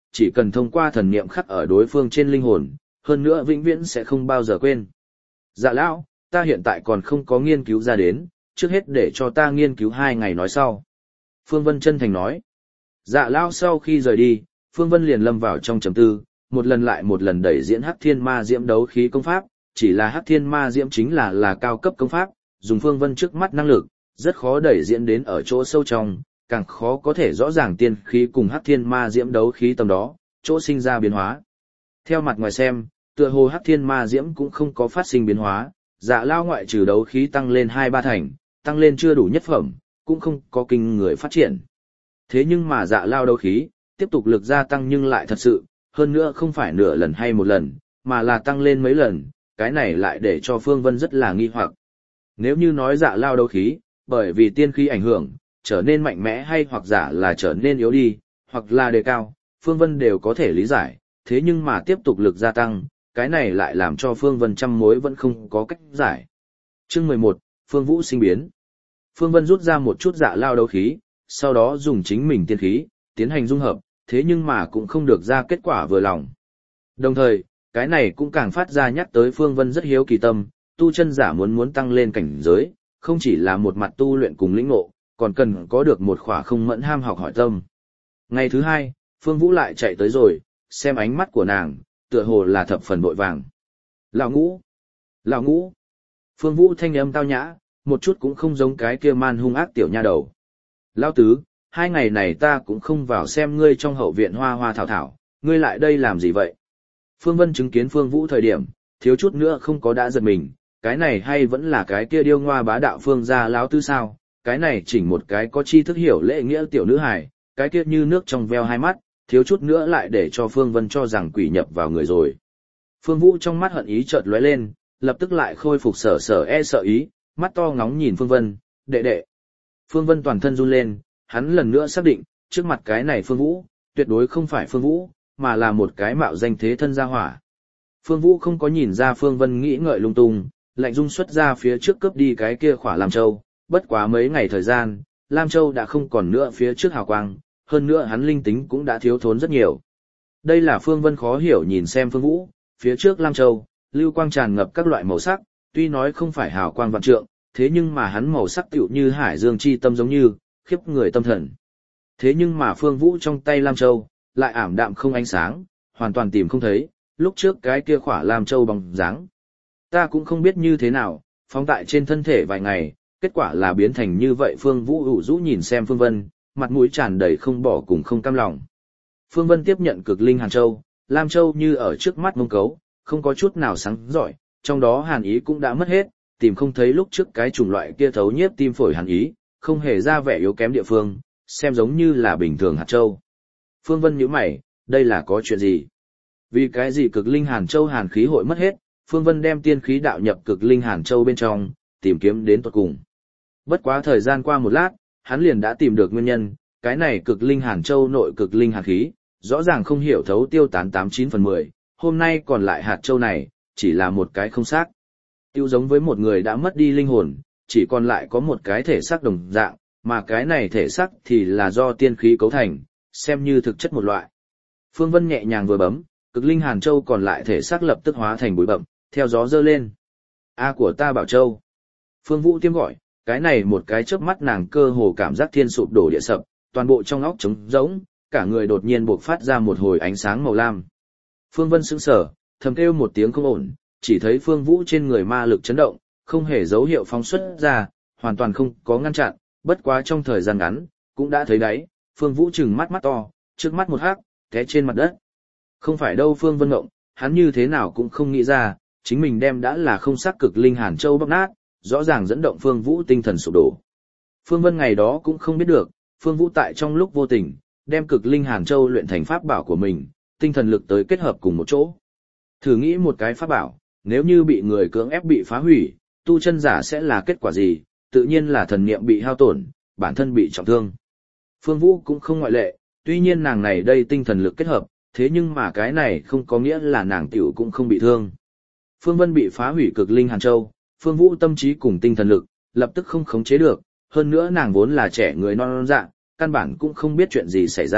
chỉ cần thông qua thần niệm khắc ở đối phương trên linh hồn, hơn nữa vĩnh viễn sẽ không bao giờ quên. Dạ lão, ta hiện tại còn không có nghiên cứu ra đến, trước hết để cho ta nghiên cứu 2 ngày nói sau. Phương Vân chân thành nói. Dạ lão sau khi rời đi, Phương Vân liền lâm vào trong trầm tư, một lần lại một lần đẩy diễn Hắc Thiên Ma Diễm đấu khí công pháp, chỉ là Hắc Thiên Ma Diễm chính là cao cấp công pháp, dùng Phương Vân trước mắt năng lực, rất khó đẩy diễn đến ở chỗ sâu trong, càng khó có thể rõ ràng tiên khí cùng Hắc Thiên Ma Diễm đấu khí tầm đó, chỗ sinh ra biến hóa. Theo mặt ngoài xem, tựa hồ Hắc Thiên Ma Diễm cũng không có phát sinh biến hóa, Dạ lão ngoại trừ đấu khí tăng lên 2-3 thành, tăng lên chưa đủ nhất phẩm, cũng không có kinh người phát triển. Thế nhưng mà Dạ lão đấu khí, tiếp tục lực gia tăng nhưng lại thật sự, hơn nữa không phải nửa lần hay một lần, mà là tăng lên mấy lần, cái này lại để cho Phương Vân rất là nghi hoặc. Nếu như nói Dạ lão đấu khí, bởi vì tiên khí ảnh hưởng, trở nên mạnh mẽ hay hoặc giả là trở nên yếu đi, hoặc là đề cao, Phương Vân đều có thể lý giải, thế nhưng mà tiếp tục lực gia tăng, cái này lại làm cho Phương Vân trăm mối vẫn không có cách giải. Chương 11, Phương Vũ sinh biến. Phương Vân rút ra một chút Dạ lão đấu khí, sau đó dùng chính mình tiên khí, tiến hành dung hợp, thế nhưng mà cũng không được ra kết quả vừa lòng. Đồng thời, cái này cũng càng phát ra nhắc tới Phương Vân rất hiếu kỳ tâm, tu chân giả muốn tăng lên cảnh giới, không chỉ là một mặt tu luyện cùng lĩnh ngộ, còn cần có được một khỏa không mẫn ham học hỏi tâm. Ngày thứ 2, Phương Vũ lại chạy tới rồi, xem ánh mắt của nàng, tựa hồ là thập phần vội vàng. Lão Ngũ! Lão Ngũ! Phương Vũ thanh âm tao nhã, một chút cũng không giống cái kia man hung ác tiểu nha đầu. Lão Tứ, 2 ngày này ta cũng không vào xem ngươi trong hậu viện hoa hoa thảo thảo, ngươi lại đây làm gì vậy? Phương Vân chứng kiến Phương Vũ thời điểm, thiếu chút nữa không có đã giật mình, cái này hay vẫn là cái kia điêu ngoa bá đạo Phương gia lão tứ sao? Cái này chỉnh một cái có tri thức hiểu lễ nghĩa tiểu nữ hài, cái kia như nước trong veo hai mắt, thiếu chút nữa lại để cho Phương Vân cho rằng quỷ nhập vào người rồi. Phương Vũ trong mắt hận ý chợt lóe lên, lập tức lại khôi phục sở sợ ý, mắt to ngóng nhìn Phương Vân, đệ đệ. Phương Vân toàn thân run lên, hắn lần nữa xác định, trước mặt cái này Phương Vũ, tuyệt đối không phải Phương Vũ, mà là một cái mạo danh thế thân gia hỏa. Phương Vũ không có nhìn ra Phương Vân nghĩ ngợi lung tung, lạnh dung xuất ra phía trước cướp đi cái kia khỏa Lam Châu, bất quá mấy ngày thời gian, Lam Châu đã không còn nữa phía trước hào quang, hơn nữa hắn linh tính cũng đã thiếu thốn rất nhiều. Đây là Phương Vân khó hiểu nhìn xem Phương Vũ, phía trước Lam Châu, lưu quang tràn ngập các loại màu sắc, tuy nói không phải hào quang vạn trượng, thế nhưng mà hắn màu sắc tựu như hải dương chi tâm giống như, khiếp người tâm thần. Thế nhưng mà Phương Vũ trong tay Lam Châu, lại ảm đạm không ánh sáng, hoàn toàn tìm không thấy, lúc trước cái kia khỏa Lam Châu bóng dáng. Ta cũng không biết như thế nào, phóng tại trên thân thể vài ngày, kết quả là biến thành như vậy. Phương Vũ ủ rũ nhìn xem Phương Vân, mặt mũi tràn đầy không bỏ cùng không cam lòng. Phương Vân tiếp nhận cực linh Hàn Châu, Lam Châu như ở trước mắt mông cấu, không có chút nào sáng giỏi, trong đó hàn ý cũng đã mất hết, tìm không thấy lúc trước cái chủng loại kia thấu nhiếp tim phổi hàn ý, không hề ra vẻ yếu kém địa phương, xem giống như là bình thường hạt châu. Phương Vân nhíu mày, đây là có chuyện gì? Vì cái gì cực linh Hàn Châu hàn khí hội mất hết? Phương Vân đem tiên khí đạo nhập cực linh Hàn Châu bên trong, tìm kiếm đến tận cùng. Bất quá thời gian qua một lát, hắn liền đã tìm được nguyên nhân, cái này cực linh Hàn Châu nội cực linh hàn khí, rõ ràng không hiểu thấu tiêu tán 89/10, hôm nay còn lại hạt châu này, chỉ là một cái không xác. Tiêu giống với một người đã mất đi linh hồn, chỉ còn lại có một cái thể xác đồng dạng, mà cái này thể xác thì là do tiên khí cấu thành, xem như thực chất một loại. Phương Vân nhẹ nhàng vừa bấm, cực linh Hàn Châu còn lại thể xác lập tức hóa thành bụi bậm, theo gió dơ lên. A của ta Bảo Châu. Phương Vũ tiêm gọi, cái này một cái chớp mắt nàng cơ hồ cảm giác thiên sụp đổ địa sập, toàn bộ trong óc trống rỗng, cả người đột nhiên bộc phát ra một hồi ánh sáng màu lam. Phương Vân sững sờ, thầm kêu một tiếng không ổn, chỉ thấy Phương Vũ trên người ma lực chấn động, không hề dấu hiệu phóng xuất ra, hoàn toàn không có ngăn chặn, bất quá trong thời gian ngắn, cũng đã thấy đấy, Phương Vũ trừng mắt mắt to, trước mắt một hắc, té trên mặt đất. Không phải đâu Phương Vân ngộng, hắn như thế nào cũng không nghĩ ra, chính mình đem đã là không sắc cực linh Hàn Châu bóc nát, rõ ràng dẫn động Phương Vũ tinh thần sụp đổ. Phương Vân ngày đó cũng không biết được, Phương Vũ tại trong lúc vô tình, đem cực linh Hàn Châu luyện thành pháp bảo của mình, tinh thần lực tới kết hợp cùng một chỗ. Thử nghĩ một cái pháp bảo, nếu như bị người cưỡng ép bị phá hủy, tu chân giả sẽ là kết quả gì? Tự nhiên là thần niệm bị hao tổn, bản thân bị trọng thương. Phương Vũ cũng không ngoại lệ, tuy nhiên nàng này đây tinh thần lực kết hợp, thế nhưng mà cái này không có nghĩa là nàng tiểu cũng không bị thương. Phương Vân bị phá hủy cực linh Hàn Châu, Phương Vũ tâm trí cùng tinh thần lực, lập tức không khống chế được, hơn nữa nàng vốn là trẻ người non dạ, căn bản cũng không biết chuyện gì xảy ra,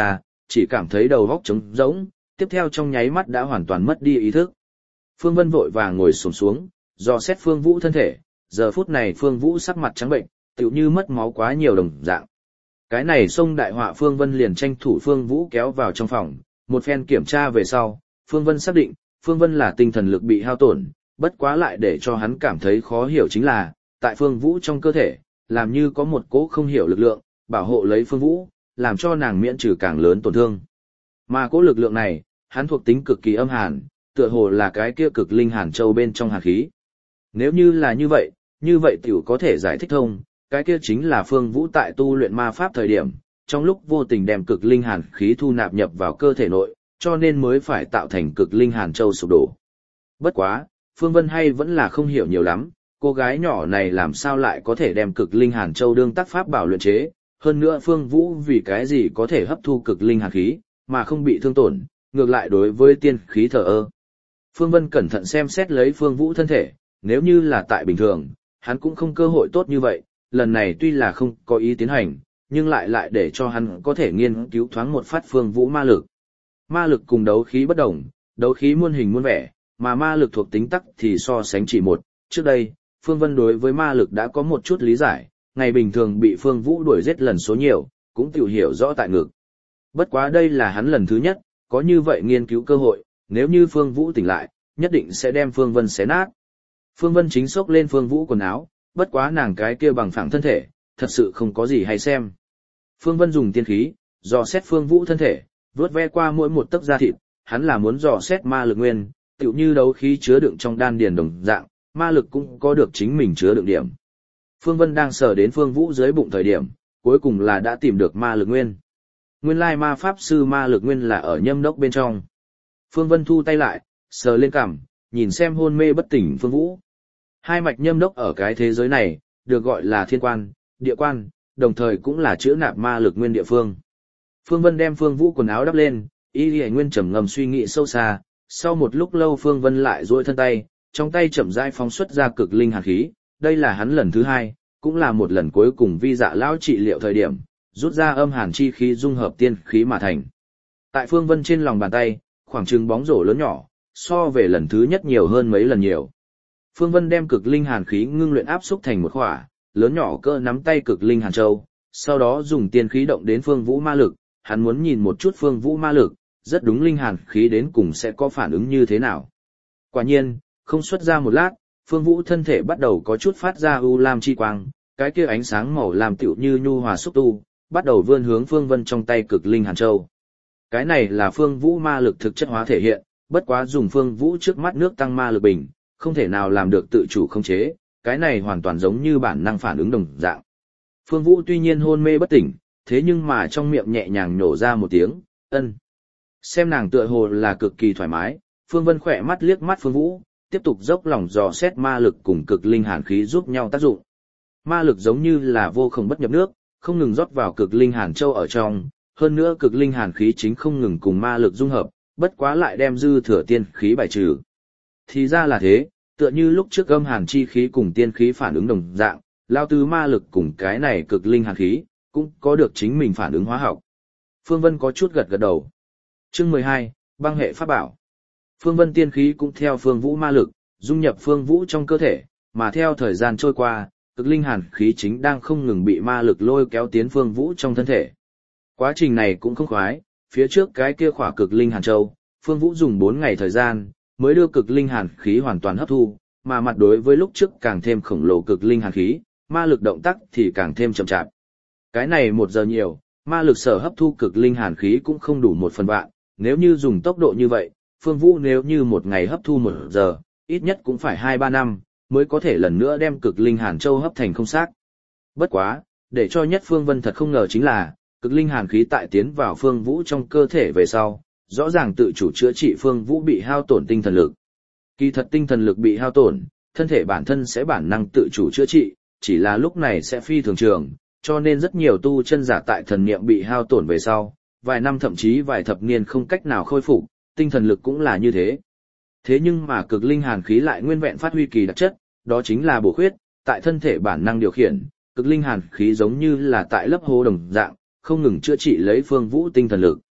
chỉ cảm thấy đầu óc trống rỗng, tiếp theo trong nháy mắt đã hoàn toàn mất đi ý thức. Phương Vân vội vàng ngồi xổm xuống, dò xét Phương Vũ thân thể, giờ phút này Phương Vũ sắc mặt trắng bệnh, tựu như mất máu quá nhiều đồng dạng. Cái này xông đại họa Phương Vân liền tranh thủ Phương Vũ kéo vào trong phòng, một phen kiểm tra về sau, Phương Vân xác định, Phương Vân là tinh thần lực bị hao tổn, bất quá lại để cho hắn cảm thấy khó hiểu chính là, tại Phương Vũ trong cơ thể, làm như có một cỗ không hiểu lực lượng, bảo hộ lấy Phương Vũ, làm cho nàng miễn trừ càng lớn tổn thương. Mà cỗ lực lượng này, hắn thuộc tính cực kỳ âm hàn, tựa hồ là cái kia cực linh hàn châu bên trong hàn khí. Nếu như là như vậy tiểu có thể giải thích thông, cái kia chính là Phương Vũ tại tu luyện ma pháp thời điểm, trong lúc vô tình đem cực linh hàn khí thu nạp nhập vào cơ thể nội, cho nên mới phải tạo thành cực linh hàn châu sụp đổ. Bất quá, Phương Vân hay vẫn là không hiểu nhiều lắm, cô gái nhỏ này làm sao lại có thể đem cực linh hàn châu đương tác pháp bảo luyện chế, hơn nữa Phương Vũ vì cái gì có thể hấp thu cực linh hàn khí, mà không bị thương tổn, ngược lại đối với tiên khí thờ ơ. Phương Vân cẩn thận xem xét lấy Phương Vũ thân thể, nếu như là tại bình thường, hắn cũng không cơ hội tốt như vậy, lần này tuy là không có ý tiến hành, nhưng lại để cho hắn có thể nghiên cứu thoáng một phát Phương Vũ ma lực. Ma lực cùng đấu khí bất đồng, đấu khí muôn hình muôn vẻ, mà ma lực thuộc tính tắc thì so sánh chỉ một. Trước đây, Phương Vân đối với ma lực đã có một chút lý giải, ngày bình thường bị Phương Vũ đuổi giết lần số nhiều, cũng tiểu hiểu rõ tại ngực. Bất quá đây là hắn lần thứ nhất, có như vậy nghiên cứu cơ hội, nếu như Phương Vũ tỉnh lại, nhất định sẽ đem Phương Vân xé nát. Phương Vân chính xốc lên Phương Vũ quần áo, bất quá nàng cái kia bằng phẳng thân thể, thật sự không có gì hay xem. Phương Vân dùng tiên khí, dò xét Phương Vũ thân thể, vuốt ve qua mỗi một tấc da thịt, hắn là muốn dò xét ma lực nguyên, tựu như đấu khí chứa đựng trong đan điền đồng dạng, ma lực cũng có được chính mình chứa đựng điểm. Phương Vân đang sờ đến Phương Vũ dưới bụng thời điểm, cuối cùng là đã tìm được ma lực nguyên. Nguyên lai ma pháp sư ma lực nguyên là ở nhâm đốc bên trong. Phương Vân thu tay lại, sờ lên cằm, nhìn xem hôn mê bất tỉnh Phương Vũ. Hai mạch nhâm đốc ở cái thế giới này, được gọi là thiên quan, địa quan, đồng thời cũng là chữa nạp ma lực nguyên địa phương. Phương Vân đem Phương Vũ quần áo đắp lên, Y Lệ Nguyên trầm ngâm suy nghĩ sâu xa, sau một lúc lâu Phương Vân lại duỗi thân tay, trong tay chậm rãi phóng xuất ra cực linh hàn khí, đây là hắn lần thứ hai, cũng là một lần cuối cùng vi dạ lão trị liệu thời điểm, rút ra âm hàn chi khí dung hợp tiên khí mà thành. Tại Phương Vân trên lòng bàn tay, khoảng chừng bóng rổ lớn nhỏ, so về lần thứ nhất nhiều hơn mấy lần nhiều. Phương Vân đem cực linh hàn khí ngưng luyện áp xúc thành một khỏa, lớn nhỏ cỡ nắm tay cực linh hàn châu, sau đó dùng tiên khí động đến Phương Vũ ma lực, hắn muốn nhìn một chút Phương Vũ ma lực, rất đúng linh hàn khí đến cùng sẽ có phản ứng như thế nào. Quả nhiên, không xuất ra một lát, Phương Vũ thân thể bắt đầu có chút phát ra u lam chi quang, cái kia ánh sáng màu lam tựu như nhu hòa xúc tu, bắt đầu vươn hướng Phương Vân trong tay cực linh hàn châu. Cái này là Phương Vũ ma lực thực chất hóa thể hiện, bất quá dùng Phương Vũ trước mắt nước tăng ma lực bình, không thể nào làm được tự chủ khống chế, cái này hoàn toàn giống như bản năng phản ứng đồng dạng. Phương Vũ tuy nhiên hôn mê bất tỉnh, thế nhưng mà trong miệng nhẹ nhàng nhổ ra một tiếng, ân. Xem nàng tựa hồ là cực kỳ thoải mái, Phương Vân khỏe mắt liếc mắt Phương Vũ, tiếp tục dốc lòng dò xét ma lực cùng cực linh hàn khí giúp nhau tác dụng. Ma lực giống như là vô không bất nhập nước, không ngừng rót vào cực linh hàn châu ở trong, hơn nữa cực linh hàn khí chính không ngừng cùng ma lực dung hợp, bất quá lại đem dư thừa tiên khí bài trừ. Thì ra là thế, tựa như lúc trước âm hàn chi khí cùng tiên khí phản ứng đồng dạng, lao tứ ma lực cùng cái này cực linh hàn khí, cũng có được chính mình phản ứng hóa học. Phương Vân có chút gật gật đầu. Chương 12, băng hệ pháp bảo. Phương Vân tiên khí cũng theo Phương Vũ ma lực, dung nhập Phương Vũ trong cơ thể, mà theo thời gian trôi qua, cực linh hàn khí chính đang không ngừng bị ma lực lôi kéo tiến Phương Vũ trong thân thể. Quá trình này cũng không khoái, phía trước cái kia khỏa cực linh hàn châu, Phương Vũ dùng 4 ngày thời gian, mới đưa cực linh hàn khí hoàn toàn hấp thu, mà mặt đối với lúc trước càng thêm khổng lồ cực linh hàn khí, ma lực động tác thì càng thêm chậm chạp. Cái này 1 giờ nhiều, ma lực sở hấp thu cực linh hàn khí cũng không đủ 1/1000, nếu như dùng tốc độ như vậy, Phương Vũ nếu như 1 ngày hấp thu 1 giờ, ít nhất cũng phải 2-3 năm, mới có thể lần nữa đem cực linh hàn châu hấp thành không xác. Bất quá, để cho nhất Phương Vân thật không ngờ chính là, cực linh hàn khí tại tiến vào Phương Vũ trong cơ thể về sau, rõ ràng tự chủ chữa trị Phương Vũ bị hao tổn tinh thần lực. Kỳ thật tinh thần lực bị hao tổn, thân thể bản thân sẽ bản năng tự chủ chữa trị, chỉ là lúc này sẽ phi thường trường, cho nên rất nhiều tu chân giả tại thần niệm bị hao tổn về sau, vài năm thậm chí vài thập niên không cách nào khôi phục, tinh thần lực cũng là như thế. Thế nhưng mà cực linh hàn khí lại nguyên vẹn phát huy kỳ đặc chất, đó chính là bổ khuyết, tại thân thể bản năng điều khiển, cực linh hàn khí giống như là tại lấp hố đồng dạng, không ngừng chữa trị lấy Phương Vũ tinh thần lực.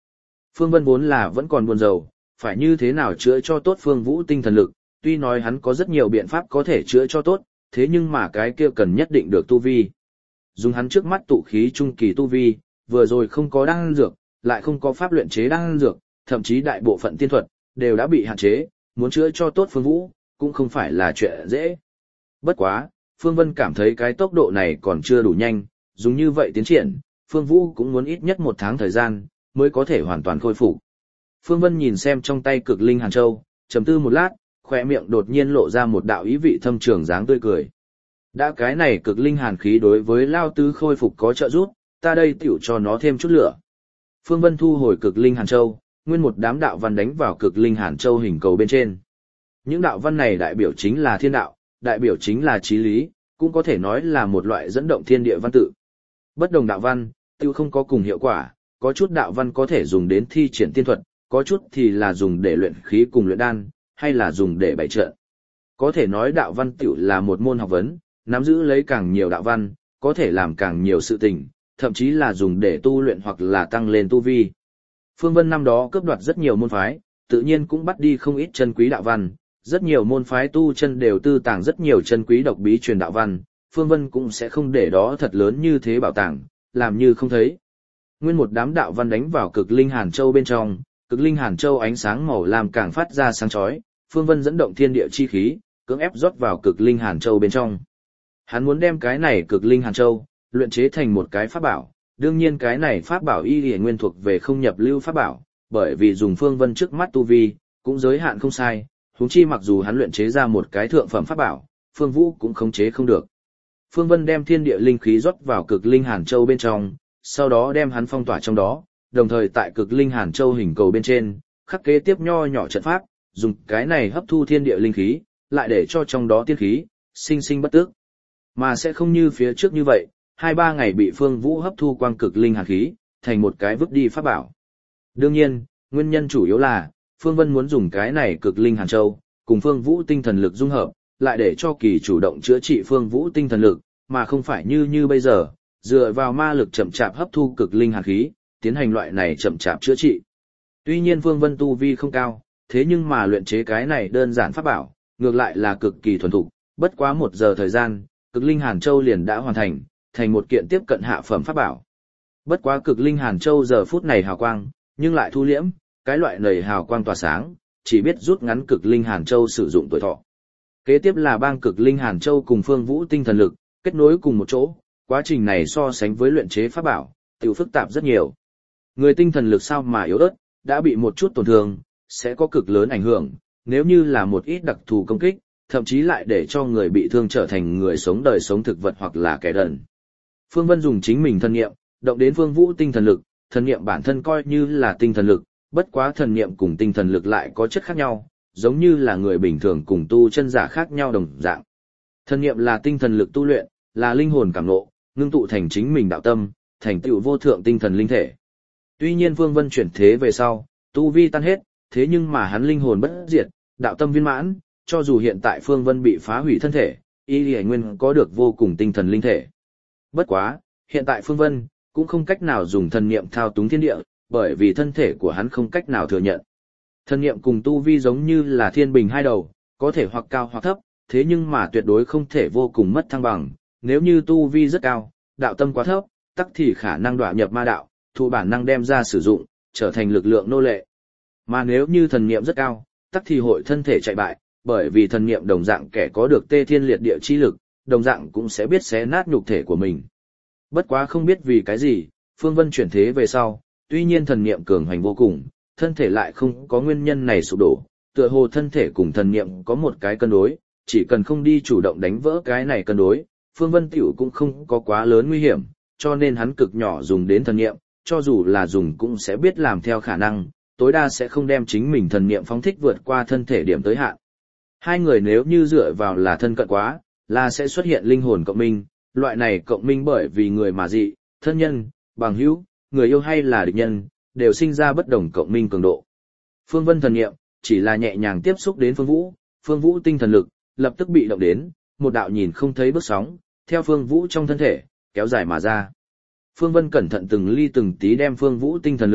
Phương Vân vốn là vẫn còn buồn rầu, phải như thế nào chữa cho tốt Phương Vũ tinh thần lực, tuy nói hắn có rất nhiều biện pháp có thể chữa cho tốt, thế nhưng mà cái kia cần nhất định được tu vi. Dùng hắn trước mắt tụ khí trung kỳ tu vi, vừa rồi không có đan dược, lại không có pháp luyện chế đan dược, thậm chí đại bộ phận tiên thuật đều đã bị hạn chế, muốn chữa cho tốt Phương Vũ cũng không phải là chuyện dễ. Bất quá, Phương Vân cảm thấy cái tốc độ này còn chưa đủ nhanh, dùng như vậy tiến triển, Phương Vũ cũng muốn ít nhất 1 tháng thời gian mới có thể hoàn toàn khôi phục. Phương Vân nhìn xem trong tay Cực Linh Hàn Châu, trầm tư một lát, khóe miệng đột nhiên lộ ra một đạo ý vị thâm trường dáng tươi cười. Đã cái này Cực Linh Hàn khí đối với Lao Tứ khôi phục có trợ giúp, ta đây tiểu cho nó thêm chút lửa. Phương Vân thu hồi Cực Linh Hàn Châu, nguyên một đám đạo văn đánh vào Cực Linh Hàn Châu hình cầu bên trên. Những đạo văn này đại biểu chính là thiên đạo, đại biểu chính là chí lý, cũng có thể nói là một loại dẫn động thiên địa văn tự. Bất đồng đạo văn, tiêu không có cùng hiệu quả, có chút đạo văn có thể dùng đến thi triển tiên thuật, có chút thì là dùng để luyện khí cùng luyện đan, hay là dùng để bày trận. Có thể nói đạo văn tiểu là một môn học vấn, nắm giữ lấy càng nhiều đạo văn, có thể làm càng nhiều sự tình, thậm chí là dùng để tu luyện hoặc là tăng lên tu vi. Phương Vân năm đó cướp đoạt rất nhiều môn phái, tự nhiên cũng bắt đi không ít chân quý đạo văn, rất nhiều môn phái tu chân đều tư tàng rất nhiều chân quý độc bí truyền đạo văn, Phương Vân cũng sẽ không để đó thật lớn như thế bảo tàng, làm như không thấy. Nguyên một đám đạo văn đánh vào Cực Linh Hàn Châu bên trong, Cực Linh Hàn Châu ánh sáng màu lam càng phát ra sáng chói, Phương Vân dẫn động thiên địa chi khí, cưỡng ép rót vào Cực Linh Hàn Châu bên trong. Hắn muốn đem cái này Cực Linh Hàn Châu luyện chế thành một cái pháp bảo, đương nhiên cái này pháp bảo y liễu nguyên thuộc về không nhập lưu pháp bảo, bởi vì dùng Phương Vân trước mắt tu vi, cũng giới hạn không sai, huống chi mặc dù hắn luyện chế ra một cái thượng phẩm pháp bảo, Phương Vũ cũng khống chế không được. Phương Vân đem thiên địa linh khí rót vào Cực Linh Hàn Châu bên trong, sau đó đem hắn phong tỏa trong đó, đồng thời tại Cực Linh Hàn Châu hình cầu bên trên, khắc kế tiếp nho nhỏ trận pháp, dùng cái này hấp thu thiên địa linh khí, lại để cho trong đó tiên khí sinh sinh bất tức. Mà sẽ không như phía trước như vậy, 2-3 ngày bị Phương Vũ hấp thu quang Cực Linh Hàn khí, thành một cái vứt đi pháp bảo. Đương nhiên, nguyên nhân chủ yếu là Phương Vân muốn dùng cái này Cực Linh Hàn Châu cùng Phương Vũ tinh thần lực dung hợp, lại để cho kỳ chủ động chữa trị Phương Vũ tinh thần lực, mà không phải như bây giờ, dựa vào ma lực chậm chạp hấp thu Cực Linh Hàn khí, tiến hành loại này chậm chạp chữa trị. Tuy nhiên Phương Vân tu vi không cao, thế nhưng mà luyện chế cái này đơn giản pháp bảo, ngược lại là cực kỳ thuần thục, bất quá 1 giờ thời gian, Cực Linh Hàn Châu liền đã hoàn thành, thành một kiện tiếp cận hạ phẩm pháp bảo. Bất quá Cực Linh Hàn Châu giờ phút này hào quang, nhưng lại thu liễm, cái loại nầy hào quang tỏa sáng, chỉ biết rút ngắn Cực Linh Hàn Châu sử dụng tuổi thọ. Kế tiếp là bang Cực Linh Hàn Châu cùng Phương Vũ tinh thần lực, kết nối cùng một chỗ, quá trình này so sánh với luyện chế pháp bảo, tiểu phức tạp rất nhiều. Người tinh thần lực sao mà yếu ớt, đã bị một chút tổn thương, sẽ có cực lớn ảnh hưởng, nếu như là một ít đặc thù công kích, thậm chí lại để cho người bị thương trở thành người sống đời sống thực vật hoặc là kẻ đần. Phương Vân dùng chính mình thân nghiệm, động đến Phương Vũ tinh thần lực, thần nghiệm bản thân coi như là tinh thần lực, bất quá thần nghiệm cùng tinh thần lực lại có chất khác nhau, giống như là người bình thường cùng tu chân giả khác nhau đồng dạng. Thần nghiệm là tinh thần lực tu luyện, là linh hồn cảm ngộ, ngưng tụ thành chính mình đạo tâm, thành tựu vô thượng tinh thần linh thể. Tuy nhiên Phương Vân chuyển thế về sau, tu vi tan hết, thế nhưng mà hắn linh hồn bất diệt, đạo tâm viên mãn, cho dù hiện tại Phương Vân bị phá hủy thân thể, y liễu nguyên có được vô cùng tinh thần linh thể. Bất quá, hiện tại Phương Vân cũng không cách nào dùng thần niệm thao túng thiên địa, bởi vì thân thể của hắn không cách nào thừa nhận. Thần niệm cùng tu vi giống như là thiên bình hai đầu, có thể hoặc cao hoặc thấp, thế nhưng mà tuyệt đối không thể vô cùng mất thăng bằng. Nếu như tu vi rất cao, đạo tâm quá thấp, tắc thì khả năng đọa nhập ma đạo, thụ bản năng đem ra sử dụng, trở thành lực lượng nô lệ. Mà nếu như thần niệm rất cao, tắc thì hội thân thể chạy bại, bởi vì thần niệm đồng dạng kẻ có được tê thiên liệt địa chi lực, đồng dạng cũng sẽ biết xé nát nhục thể của mình. Bất quá không biết vì cái gì, Phương Vân chuyển thế về sau, tuy nhiên thần niệm cường hành vô cùng, thân thể lại không có nguyên nhân này sụp đổ, tựa hồ thân thể cùng thần niệm có một cái cân đối, chỉ cần không đi chủ động đánh vỡ cái này cân đối, Phương Vân tiểu cũng không có quá lớn nguy hiểm, cho nên hắn cực nhỏ dùng đến thần niệm, cho dù là dùng cũng sẽ biết làm theo khả năng, tối đa sẽ không đem chính mình thần niệm phóng thích vượt qua thân thể điểm tới hạn. Hai người nếu như dựa vào là thân cận quá, là sẽ xuất hiện linh hồn cộng minh, loại này cộng minh bởi vì người mà dị, thân nhân, bằng hữu, người yêu hay là địch nhân, đều sinh ra bất đồng cộng minh cường độ. Phương Vân thần niệm chỉ là nhẹ nhàng tiếp xúc đến Phương Vũ tinh thần lực lập tức bị động đến, một đạo nhìn không thấy bước sóng, theo Phương Vũ trong thân thể kéo dài mà ra. Phương Vân cẩn thận từng ly từng tí đem Phương Vũ tinh thần lực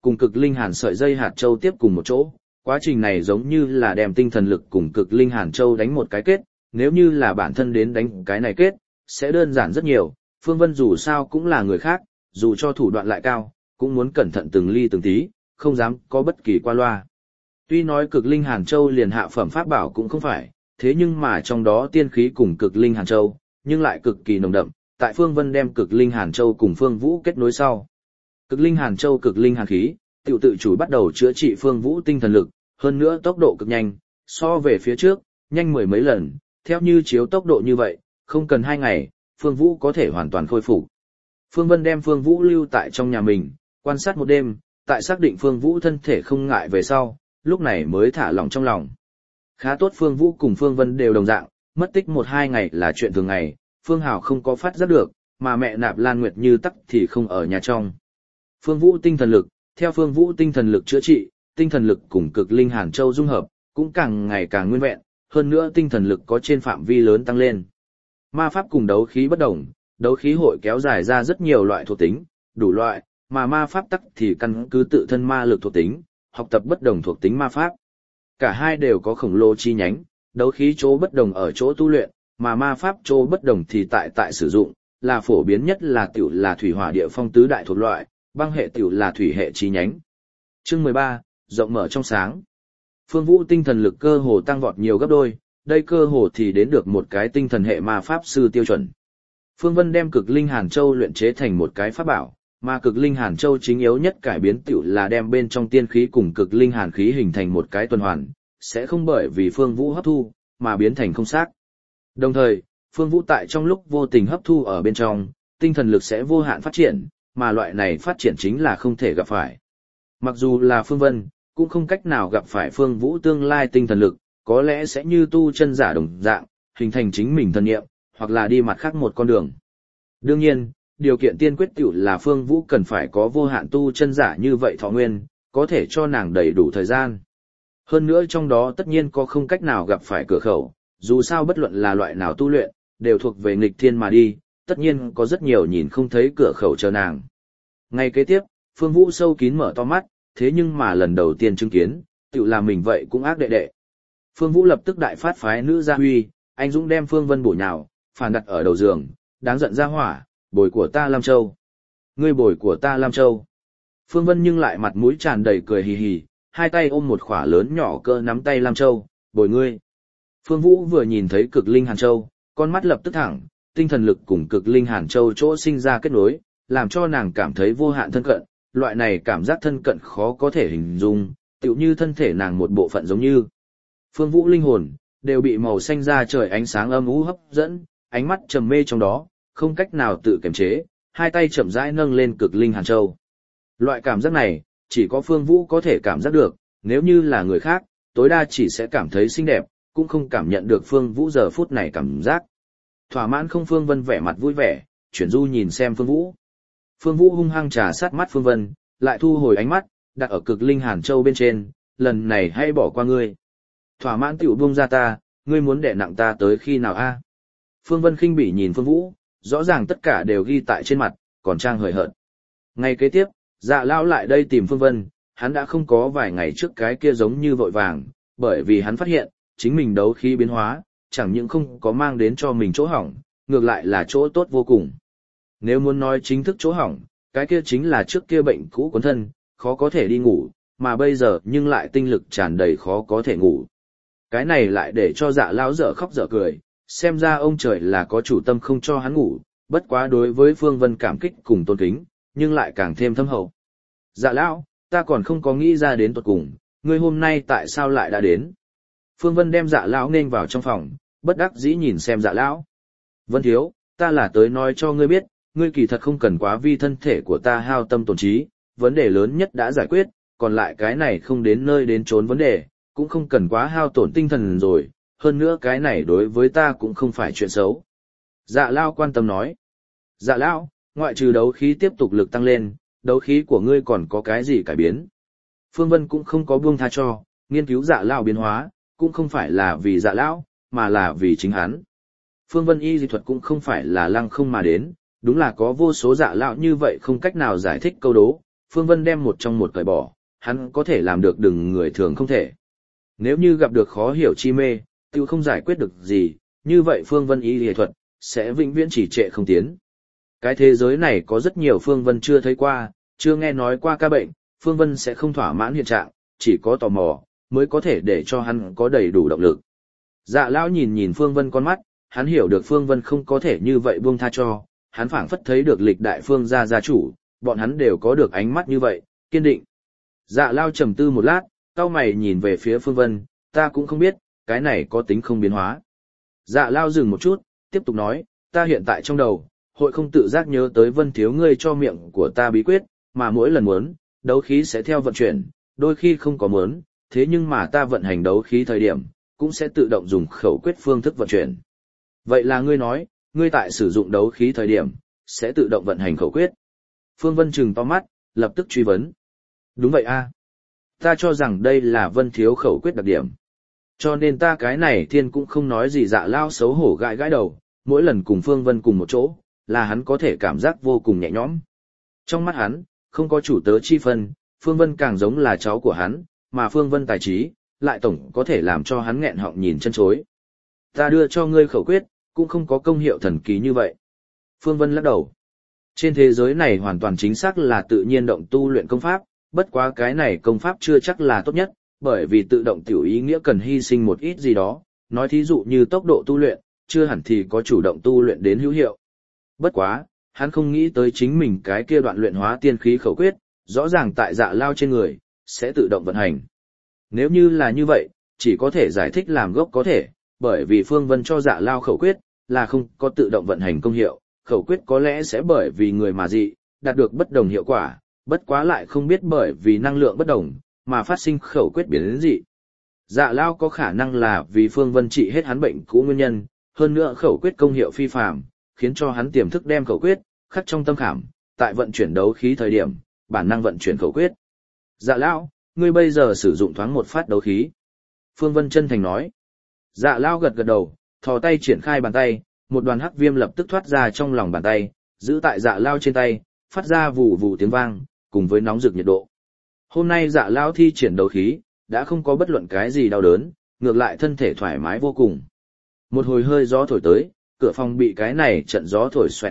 cùng cực linh hàn sợi dây hạt châu tiếp cùng một chỗ. Quá trình này giống như là đem tinh thần lực cùng cực linh hàn châu đánh một cái kết, nếu như là bản thân đến đánh cái này kết, sẽ đơn giản rất nhiều. Phương Vân dù sao cũng là người khác, dù cho thủ đoạn lại cao, cũng muốn cẩn thận từng ly từng tí, không dám có bất kỳ qua loa. Tuy nói cực linh hàn châu liền hạ phẩm pháp bảo cũng không phải, thế nhưng mà trong đó tiên khí cùng cực linh hàn châu, nhưng lại cực kỳ nồng đậm. Tại Phương Vân đem cực linh hàn châu cùng Phương Vũ kết nối sau, cực linh hàn châu cực linh hàn khí, tự chủ bắt đầu chữa trị Phương Vũ tinh thần lực, hơn nữa tốc độ cực nhanh, so về phía trước, nhanh mười mấy lần, theo như chiếu tốc độ như vậy, không cần 2 ngày, Phương Vũ có thể hoàn toàn khôi phục. Phương Vân đem Phương Vũ lưu tại trong nhà mình, quan sát một đêm, tại xác định Phương Vũ thân thể không ngại về sau, lúc này mới thả lỏng trong lòng. Khá tốt Phương Vũ cùng Phương Vân đều đồng dạng, mất tích 1-2 ngày là chuyện thường ngày, Phương Hào không có phát giác được, mà mẹ Nạp Lan Nguyệt Như tắc thì không ở nhà trong. Phương Vũ tinh thần lực, theo Phương Vũ tinh thần lực chữa trị, tinh thần lực cùng cực linh hàn châu dung hợp, cũng càng ngày càng nguyên vẹn, hơn nữa tinh thần lực có trên phạm vi lớn tăng lên. Ma pháp cùng đấu khí bất đồng, đấu khí hội kéo dài ra rất nhiều loại thuộc tính, đủ loại, mà ma pháp tắc thì căn cứ tự thân ma lực thuộc tính, học tập bất đồng thuộc tính ma pháp. Cả hai đều có khổng lồ chi nhánh, đấu khí chỗ bất đồng ở chỗ tu luyện, mà ma pháp chỗ bất đồng thì tại sử dụng, là phổ biến nhất là tiểu là thủy hỏa địa phong tứ đại thuộc loại, băng hệ tiểu là thủy hệ chi nhánh. Chương 13, rộng mở trong sáng. Phương Vũ tinh thần lực cơ hồ tăng vọt nhiều gấp đôi, đây cơ hồ thì đến được một cái tinh thần hệ ma pháp sư tiêu chuẩn. Phương Vân đem cực linh hàn châu luyện chế thành một cái pháp bảo, mà cực linh hàn châu chính yếu nhất cải biến tiểu là đem bên trong tiên khí cùng cực linh hàn khí hình thành một cái tuần hoàn, sẽ không bởi vì Phương Vũ hấp thu mà biến thành không xác. Đồng thời, Phương Vũ tại trong lúc vô tình hấp thu ở bên trong, tinh thần lực sẽ vô hạn phát triển, mà loại này phát triển chính là không thể gặp phải. Mặc dù là Phương Vân, cũng không cách nào gặp phải Phương Vũ tương lai tinh thần lực, có lẽ sẽ như tu chân giả đồng dạng, hình thành chính mình thần niệm, hoặc là đi mặt khác một con đường. Đương nhiên, điều kiện tiên quyết tiểu là Phương Vũ cần phải có vô hạn tu chân giả như vậy thọ nguyên, có thể cho nàng đầy đủ thời gian. Hơn nữa trong đó tất nhiên có không cách nào gặp phải cửa khẩu, dù sao bất luận là loại nào tu luyện, đều thuộc về nghịch thiên mà đi, tất nhiên có rất nhiều nhìn không thấy cửa khẩu chờ nàng. Ngay kế tiếp, Phương Vũ sâu kín mở to mắt, thế nhưng mà lần đầu tiên chứng kiến, tiểu là mình vậy cũng ác đệ đệ. Phương Vũ lập tức đại phát phái nữ gia huy, anh dũng đem Phương Vân bổ nhào, phản đặt ở đầu giường, đáng giận ra hỏa, bồi của ta Lam Châu. Ngươi bồi của ta Lam Châu. Phương Vân nhưng lại mặt mũi tràn đầy cười hì hì, hai tay ôm một khỏa lớn nhỏ cơ nắm tay Lam Châu, bồi ngươi. Phương Vũ vừa nhìn thấy cực linh hàn châu, con mắt lập tức thẳng, tinh thần lực cùng cực linh hàn châu chỗ sinh ra kết nối, làm cho nàng cảm thấy vô hạn thân cận, loại này cảm giác thân cận khó có thể hình dung, tựu như thân thể nàng một bộ phận giống như. Phương Vũ linh hồn đều bị màu xanh da trời ánh sáng âm u hấp dẫn, ánh mắt trầm mê trong đó, không cách nào tự kiềm chế, hai tay chậm rãi nâng lên cực linh hàn châu. Loại cảm giác này, chỉ có Phương Vũ có thể cảm giác được, nếu như là người khác, tối đa chỉ sẽ cảm thấy xinh đẹp, cũng không cảm nhận được Phương Vũ giờ phút này cảm giác. Thỏa mãn không, Phương Vân vẻ mặt vui vẻ, chuyển du nhìn xem Phương Vũ. Phương Vũ hung hăng trà sát mắt Phương Vân, lại thu hồi ánh mắt, đặt ở cực linh hàn châu bên trên, lần này hãy bỏ qua ngươi. Thỏa mãn tiểu buông ra ta, ngươi muốn đè nặng ta tới khi nào a? Phương Vân khinh bỉ nhìn Phương Vũ, rõ ràng tất cả đều ghi tại trên mặt, còn trang hời hợt. Ngày kế tiếp, Dạ Lão lại đây tìm Phương Vân, hắn đã không có vài ngày trước cái kia giống như vội vàng, bởi vì hắn phát hiện, chính mình đấu khí biến hóa, chẳng những không có mang đến cho mình chỗ hỏng, ngược lại là chỗ tốt vô cùng. Nếu muốn nói chính thức chỗ hỏng, cái kia chính là trước kia bệnh cũ cuốn thân, khó có thể đi ngủ, mà bây giờ nhưng lại tinh lực tràn đầy khó có thể ngủ. Cái này lại để cho Dạ Lão dở khóc dở cười, xem ra ông trời là có chủ tâm không cho hắn ngủ, bất quá đối với Phương Vân cảm kích cùng tôn kính, nhưng lại càng thêm thâm hậu. Dạ Lão, ta còn không có nghĩ ra đến tuột cùng, ngươi hôm nay tại sao lại đã đến? Phương Vân đem Dạ Lão nên vào trong phòng, bất đắc dĩ nhìn xem Dạ Lão. Vân thiếu, ta là tới nói cho ngươi biết, ngươi kỳ thật không cần quá vi thân thể của ta hao tâm tổn trí, vấn đề lớn nhất đã giải quyết, còn lại cái này không đến nơi đến trốn vấn đề, cũng không cần quá hao tổn tinh thần rồi, hơn nữa cái này đối với ta cũng không phải chuyện xấu. Dạ Lão quan tâm nói. Dạ Lão, ngoại trừ đấu khí tiếp tục lực tăng lên, đấu khí của ngươi còn có cái gì cải biến? Phương Vân cũng không có buông tha cho, nghiên cứu Dạ Lão biến hóa, cũng không phải là vì Dạ Lão, mà là vì chính hắn. Phương Vân y dị thuật cũng không phải là lăng không mà đến, đúng là có vô số Dạ Lão như vậy không cách nào giải thích câu đố, Phương Vân đem một trong một cởi bỏ, hắn có thể làm được đừng người thường không thể. Nếu như gặp được khó hiểu chi mê, tiêu không giải quyết được gì, như vậy Phương Vân y y thuật sẽ vĩnh viễn chỉ trệ không tiến. Cái thế giới này có rất nhiều Phương Vân chưa thấy qua, chưa nghe nói qua ca bệnh, Phương Vân sẽ không thỏa mãn hiện trạng, chỉ có tò mò mới có thể để cho hắn có đầy đủ động lực. Dạ lão nhìn nhìn Phương Vân con mắt, hắn hiểu được Phương Vân không có thể như vậy buông tha cho, hắn phảng phất thấy được lịch đại Phương gia chủ, bọn hắn đều có được ánh mắt như vậy, kiên định. Dạ lao trầm tư một lát, cau mày nhìn về phía Phương Vân, ta cũng không biết, cái này có tính không biến hóa. Dạ lao dừng một chút, tiếp tục nói, ta hiện tại trong đầu, hội không tự giác nhớ tới Vân thiếu ngươi cho miệng của ta bí quyết, mà mỗi lần muốn, đấu khí sẽ theo vận chuyển, đôi khi không có muốn, thế nhưng mà ta vận hành đấu khí thời điểm, cũng sẽ tự động dùng khẩu quyết phương thức vận chuyển. Vậy là ngươi nói, ngươi tại sử dụng đấu khí thời điểm, sẽ tự động vận hành khẩu quyết. Phương Vân trừng to mắt, lập tức truy vấn. Đúng vậy a, ta cho rằng đây là Vân thiếu khẩu quyết đặc điểm. Cho nên ta cái này thiên cũng không nói gì. Dạ lao xấu hổ gãi gãi đầu, mỗi lần cùng Phương Vân cùng một chỗ, là hắn có thể cảm giác vô cùng nhẹ nhõm. Trong mắt hắn, không có chủ tớ chi phân, Phương Vân càng giống là cháu của hắn, mà Phương Vân tài trí, lại tổng có thể làm cho hắn nghẹn họng nhìn chân chối. Ta đưa cho ngươi khẩu quyết, cũng không có công hiệu thần kỳ như vậy. Phương Vân lắc đầu. Trên thế giới này hoàn toàn chính xác là tự nhiên động tu luyện công pháp, bất quá cái này công pháp chưa chắc là tốt nhất, bởi vì tự động tiểu ý nghĩa cần hy sinh một ít gì đó, nói thí dụ như tốc độ tu luyện, chưa hẳn thì có chủ động tu luyện đến hữu hiệu. Bất quá, hắn không nghĩ tới chính mình cái kia đoạn luyện hóa tiên khí khẩu quyết, rõ ràng tại dạ lao trên người, sẽ tự động vận hành. Nếu như là như vậy, chỉ có thể giải thích làm gốc có thể, bởi vì Phương Vân cho dạ lao khẩu quyết, là không có tự động vận hành công hiệu, khẩu quyết có lẽ sẽ bởi vì người mà dị, đạt được bất đồng hiệu quả, bất quá lại không biết bởi vì năng lượng bất đồng, mà phát sinh khẩu quyết biến đến dị. Dạ lao có khả năng là vì Phương Vân trị hết hắn bệnh cũ nguyên nhân, hơn nữa khẩu quyết công hiệu phi phàm, khiến cho hắn tiềm thức đem khẩu quyết khắc trong tâm khảm, tại vận chuyển đấu khí thời điểm, bản năng vận chuyển khẩu quyết. Dạ lão, ngươi bây giờ sử dụng thoáng một phát đấu khí. Phương Vân chân thành nói. Dạ lão gật gật đầu, thò tay triển khai bàn tay, một đoàn hắc viêm lập tức thoát ra trong lòng bàn tay, giữ tại dạ lão trên tay, phát ra vù vù tiếng vang, cùng với nóng rực nhiệt độ. Hôm nay dạ lão thi triển đấu khí, đã không có bất luận cái gì đau đớn, ngược lại thân thể thoải mái vô cùng. Một hồi hơi gió thổi tới, cửa phòng bị cái này trận gió thổi xoẹt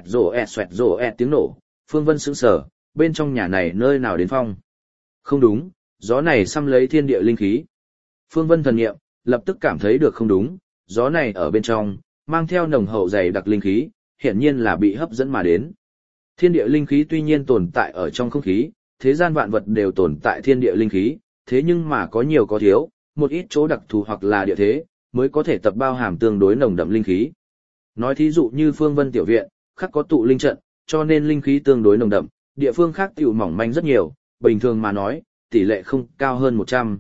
rồ tiếng nổ, Phương Vân sững sờ, bên trong nhà này nơi nào đến phong? Không đúng, gió này xăm lấy thiên địa linh khí. Phương Vân thần niệm, lập tức cảm thấy được không đúng, gió này ở bên trong, mang theo nồng hậu dày đặc linh khí, hiển nhiên là bị hấp dẫn mà đến. Thiên địa linh khí tuy nhiên tồn tại ở trong không khí, thế gian vạn vật đều tồn tại thiên địa linh khí, thế nhưng mà có nhiều có thiếu, một ít chỗ đặc thù hoặc là địa thế, mới có thể tập bao hàm tương đối nồng đậm linh khí. Nói thí dụ như Phương Vân tiểu viện, khắc có tụ linh trận, cho nên linh khí tương đối nồng đậm, địa phương khác tiểu mỏng manh rất nhiều, bình thường mà nói, tỷ lệ không cao hơn 100,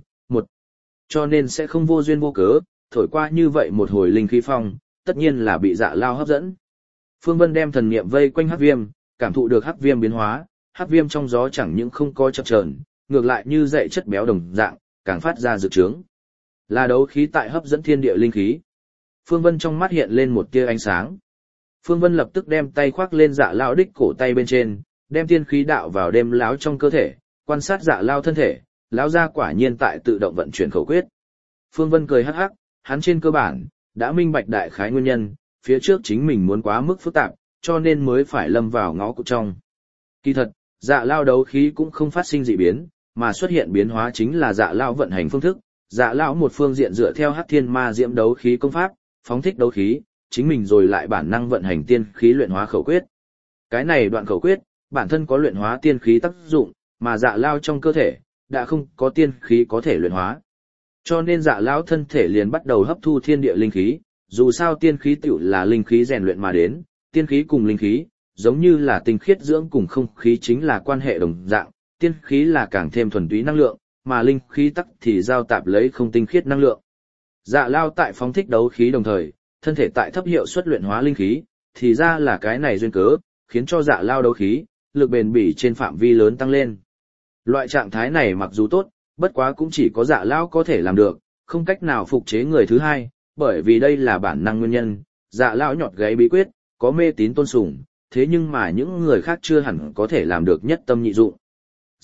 cho nên sẽ không vô duyên vô cớ, thổi qua như vậy một hồi linh khí phong, tất nhiên là bị dạ lao hấp dẫn. Phương Vân đem thần niệm vây quanh hắc viêm, cảm thụ được hắc viêm biến hóa, hắc viêm trong gió chẳng những không có chập chờn, ngược lại như dậy chất béo đồng dạng, càng phát ra rực trướng. Là đấu khí tại hấp dẫn thiên địa linh khí. Phương Vân trong mắt hiện lên một tia ánh sáng. Phương Vân lập tức đem tay khoác lên dạ lao đích cổ tay bên trên, đem tiên khí đạo vào đêm láo trong cơ thể, quan sát dạ lao thân thể, lão gia quả nhiên tại tự động vận chuyển khẩu quyết. Phương Vân cười hắc hắc, hắn trên cơ bản đã minh bạch đại khái nguyên nhân, phía trước chính mình muốn quá mức phức tạp, cho nên mới phải lâm vào ngõ cụt trong. Kỳ thật, dạ lao đấu khí cũng không phát sinh dị biến, mà xuất hiện biến hóa chính là dạ lao vận hành phương thức. Dạ lao một phương diện dựa theo Hắc Thiên Ma Diễm đấu khí công pháp, phóng thích đấu khí, chính mình rồi lại bản năng vận hành tiên khí luyện hóa khẩu quyết. Cái này đoạn khẩu quyết, bản thân có luyện hóa tiên khí tác dụng, mà dạ lao trong cơ thể đã không có tiên khí có thể luyện hóa. Cho nên dạ lão thân thể liền bắt đầu hấp thu thiên địa linh khí, dù sao tiên khí tiểu là linh khí rèn luyện mà đến, tiên khí cùng linh khí, giống như là tinh khiết dưỡng cùng không khí chính là quan hệ đồng dạng, tiên khí là càng thêm thuần túy năng lượng, mà linh khí tắc thì giao tạp lấy không tinh khiết năng lượng. Dạ lao tại phóng thích đấu khí đồng thời, thân thể tại thấp hiệu suất luyện hóa linh khí, thì ra là cái này duyên cớ, khiến cho dạ lao đấu khí, lực bền bỉ trên phạm vi lớn tăng lên. Loại trạng thái này mặc dù tốt, bất quá cũng chỉ có dạ lao có thể làm được, không cách nào phục chế người thứ hai, bởi vì đây là bản năng nguyên nhân, dạ lao nhọt gáy bí quyết, có mê tín tôn sùng, thế nhưng mà những người khác chưa hẳn có thể làm được nhất tâm nhị dụng.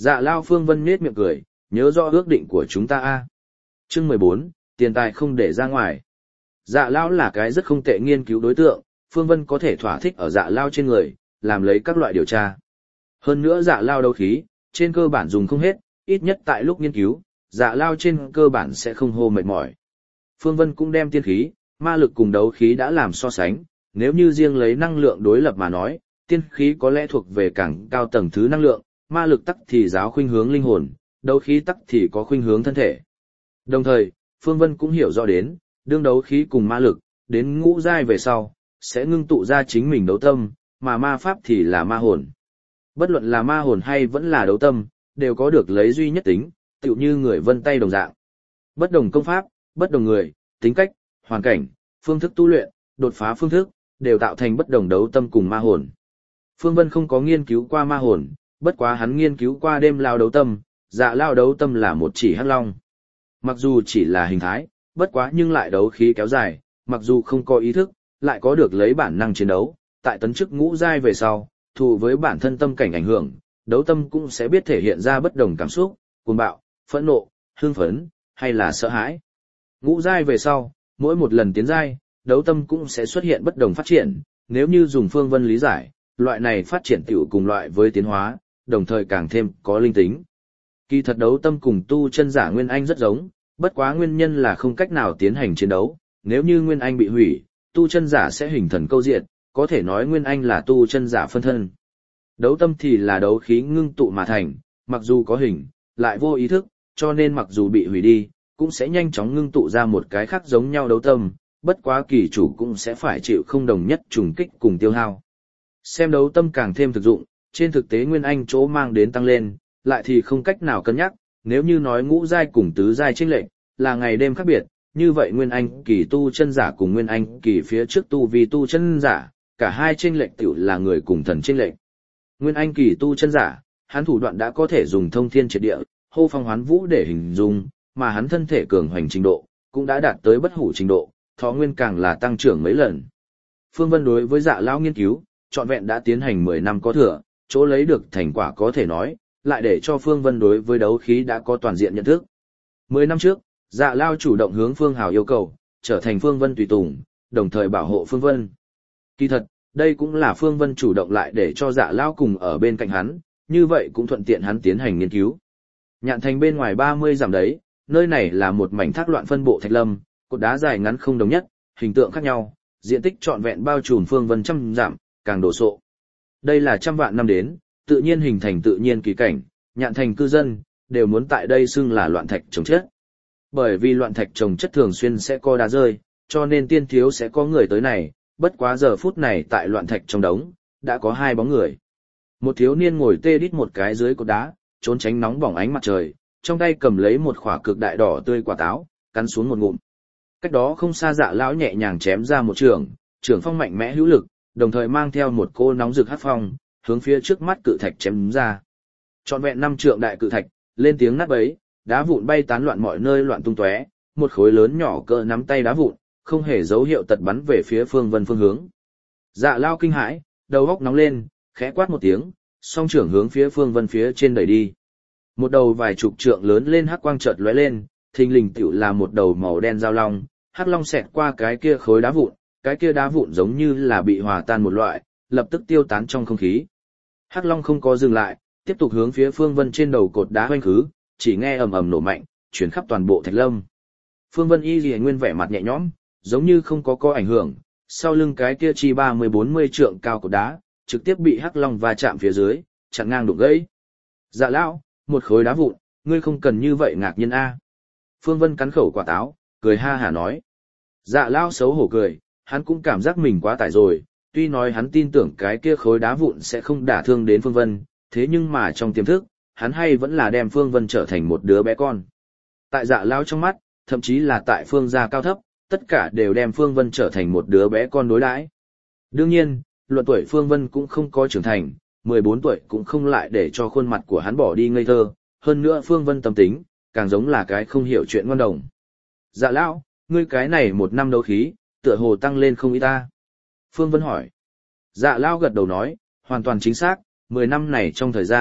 Dạ Lao Phương Vân nhếch miệng cười, nhớ rõ ước định của chúng ta a. Chương 14, tiền tài không để ra ngoài. Dạ Lao là cái rất không tệ nghiên cứu đối tượng, Phương Vân có thể thỏa thích ở Dạ Lao trên người, làm lấy các loại điều tra. Hơn nữa Dạ Lao đấu khí, trên cơ bản dùng không hết, ít nhất tại lúc nghiên cứu, Dạ Lao trên cơ bản sẽ không hô mệt mỏi. Phương Vân cũng đem tiên khí, ma lực cùng đấu khí đã làm so sánh, nếu như riêng lấy năng lượng đối lập mà nói, tiên khí có lẽ thuộc về càng cao tầng thứ năng lượng, ma lực tắc thì giáo khuynh hướng linh hồn, đấu khí tắc thì có khuynh hướng thân thể. Đồng thời, Phương Vân cũng hiểu rõ đến, đương đấu khí cùng ma lực, đến ngũ giai về sau, sẽ ngưng tụ ra chính mình đấu tâm, mà ma pháp thì là ma hồn. Bất luận là ma hồn hay vẫn là đấu tâm, đều có được lấy duy nhất tính, tựu như người vân tay đồng dạng. Bất đồng công pháp, bất đồng người, tính cách, hoàn cảnh, phương thức tu luyện, đột phá phương thức, đều tạo thành bất đồng đấu tâm cùng ma hồn. Phương Vân không có nghiên cứu qua ma hồn, bất quá hắn nghiên cứu qua đêm lao đấu tâm, Dạ Lao đấu tâm là một chỉ hắc long. Mặc dù chỉ là hình thái, bất quá nhưng lại đấu khí kéo dài, mặc dù không có ý thức, lại có được lấy bản năng chiến đấu, tại tấn chức ngũ giai về sau, thù với bản thân tâm cảnh ảnh hưởng, đấu tâm cũng sẽ biết thể hiện ra bất đồng cảm xúc, cuồng bạo, phẫn nộ, hưng phấn, hay là sợ hãi. Ngũ giai về sau, mỗi một lần tiến giai, đấu tâm cũng sẽ xuất hiện bất đồng phát triển, nếu như dùng Phương Vân lý giải, loại này phát triển tiểu cùng loại với tiến hóa, đồng thời càng thêm có linh tính. Kỳ thật đấu tâm cùng tu chân giả Nguyên Anh rất giống, bất quá nguyên nhân là không cách nào tiến hành chiến đấu, nếu như Nguyên Anh bị hủy, tu chân giả sẽ hình thần câu diệt, có thể nói Nguyên Anh là tu chân giả phân thân. Đấu tâm thì là đấu khí ngưng tụ mà thành, mặc dù có hình, lại vô ý thức, cho nên mặc dù bị hủy đi, cũng sẽ nhanh chóng ngưng tụ ra một cái khác giống nhau đấu tâm, bất quá kỳ chủ cũng sẽ phải chịu không đồng nhất trùng kích cùng tiêu hao. Xem đấu tâm càng thêm thực dụng, trên thực tế Nguyên Anh chỗ mang đến tăng lên, lại thì không cách nào cân nhắc, nếu như nói ngũ giai cùng tứ giai chênh lệch là ngày đêm khác biệt, như vậy Nguyên Anh kỳ tu chân giả cùng Nguyên Anh kỳ phía trước tu vi tu chân giả, cả hai chênh lệch tiểu là người cùng thần chênh lệch. Nguyên Anh kỳ tu chân giả, hắn thủ đoạn đã có thể dùng thông thiên triệt địa, hô phong hoán vũ để hình dung, mà hắn thân thể cường hoành trình độ, cũng đã đạt tới bất hủ trình độ, thọ nguyên càng là tăng trưởng mấy lần. Phương Vân đối với Dạ Lao nghiên cứu, trọn vẹn đã tiến hành 10 năm có thừa, chỗ lấy được thành quả có thể nói, lại để cho Phương Vân đối với đấu khí đã có toàn diện nhận thức. 10 năm trước, Dạ Lao chủ động hướng Phương Hào yêu cầu, trở thành Phương Vân tùy tùng, đồng thời bảo hộ Phương Vân. Kỳ thật, đây cũng là Phương Vân chủ động lại để cho Dạ Lao cùng ở bên cạnh hắn, như vậy cũng thuận tiện hắn tiến hành nghiên cứu. Nhạn thành bên ngoài 30 dặm đấy, nơi này là một mảnh thác loạn phân bộ thạch lâm, cột đá dài ngắn không đồng nhất, hình tượng khác nhau, diện tích trọn vẹn bao trùm Phương Vân trăm dặm, càng đồ sộ. Đây là trăm vạn năm đến, tự nhiên hình thành tự nhiên kỳ cảnh, Nhạn thành cư dân đều muốn tại đây xưng là loạn thạch trồng chất. Bởi vì loạn thạch trồng chất thường xuyên sẽ có đá rơi, cho nên tiên thiếu sẽ có người tới này, bất quá giờ phút này tại loạn thạch trong đống, đã có hai bóng người. Một thiếu niên ngồi tê đít một cái dưới cột đá, trốn tránh nóng bỏng ánh mặt trời, trong tay cầm lấy một quả cực đại đỏ tươi quả táo, cắn xuống một ngụm. Cách đó không xa Dạ lão nhẹ nhàng chém ra một trường phong mạnh mẽ hữu lực, đồng thời mang theo một cô nóng rực hắc phong, hướng phía trước mắt cự thạch chém ra. Trọn vẹn 5 trượng đại cự thạch, lên tiếng nát bấy, đá vụn bay tán loạn mọi nơi loạn tung tóe, một khối lớn nhỏ cỡ nắm tay đá vụn, không hề dấu hiệu tật bắn về phía Phương Vân phương hướng. Dạ Lao kinh hãi, đầu óc nóng lên, khẽ quát một tiếng, song trưởng hướng phía Phương Vân phía trên đẩy đi. Một đầu vài chục trượng lớn lên hắc quang chợt lóe lên, thình lình tựu là một đầu màu đen giao long, hắc long xẹt qua cái kia khối đá vụn, cái kia đá vụn giống như là bị hòa tan một loại, lập tức tiêu tán trong không khí. Hắc long không có dừng lại, tiếp tục hướng phía Phương Vân trên đầu cột đá hoành khứ, chỉ nghe ầm ầm nổ mạnh, chuyển khắp toàn bộ thạch lâm. Phương Vân y lìa nguyên vẻ mặt nhẹ nhõm, giống như không có ảnh hưởng, sau lưng cái kia chi 30-40 trượng cao cột đá, trực tiếp bị hắc long va chạm phía dưới, chặn ngang đụng gãy. Dạ lão, một khối đá vụn, ngươi không cần như vậy ngạc nhiên a. Phương Vân cắn khẩu quả táo, cười ha hả nói. Dạ lão xấu hổ cười, hắn cũng cảm giác mình quá tải rồi, tuy nói hắn tin tưởng cái kia khối đá vụn sẽ không đả thương đến Phương Vân, thế nhưng mà trong tiềm thức, hắn hay vẫn là đem Phương Vân trở thành một đứa bé con. Tại Dạ lão trong mắt, thậm chí là tại Phương gia cao thấp, tất cả đều đem Phương Vân trở thành một đứa bé con đối đãi. Đương nhiên, luận tuổi Phương Vân cũng không có trưởng thành, 14 tuổi cũng không lại để cho khuôn mặt của hắn bỏ đi ngây thơ, hơn nữa Phương Vân tâm tính, càng giống là cái không hiểu chuyện ngoan đồng. Dạ lão, ngươi cái này một năm đấu khí, tựa hồ tăng lên không ít ta. Phương Vân hỏi. Dạ lão gật đầu nói, hoàn toàn chính xác, 10 năm này trong thời gian,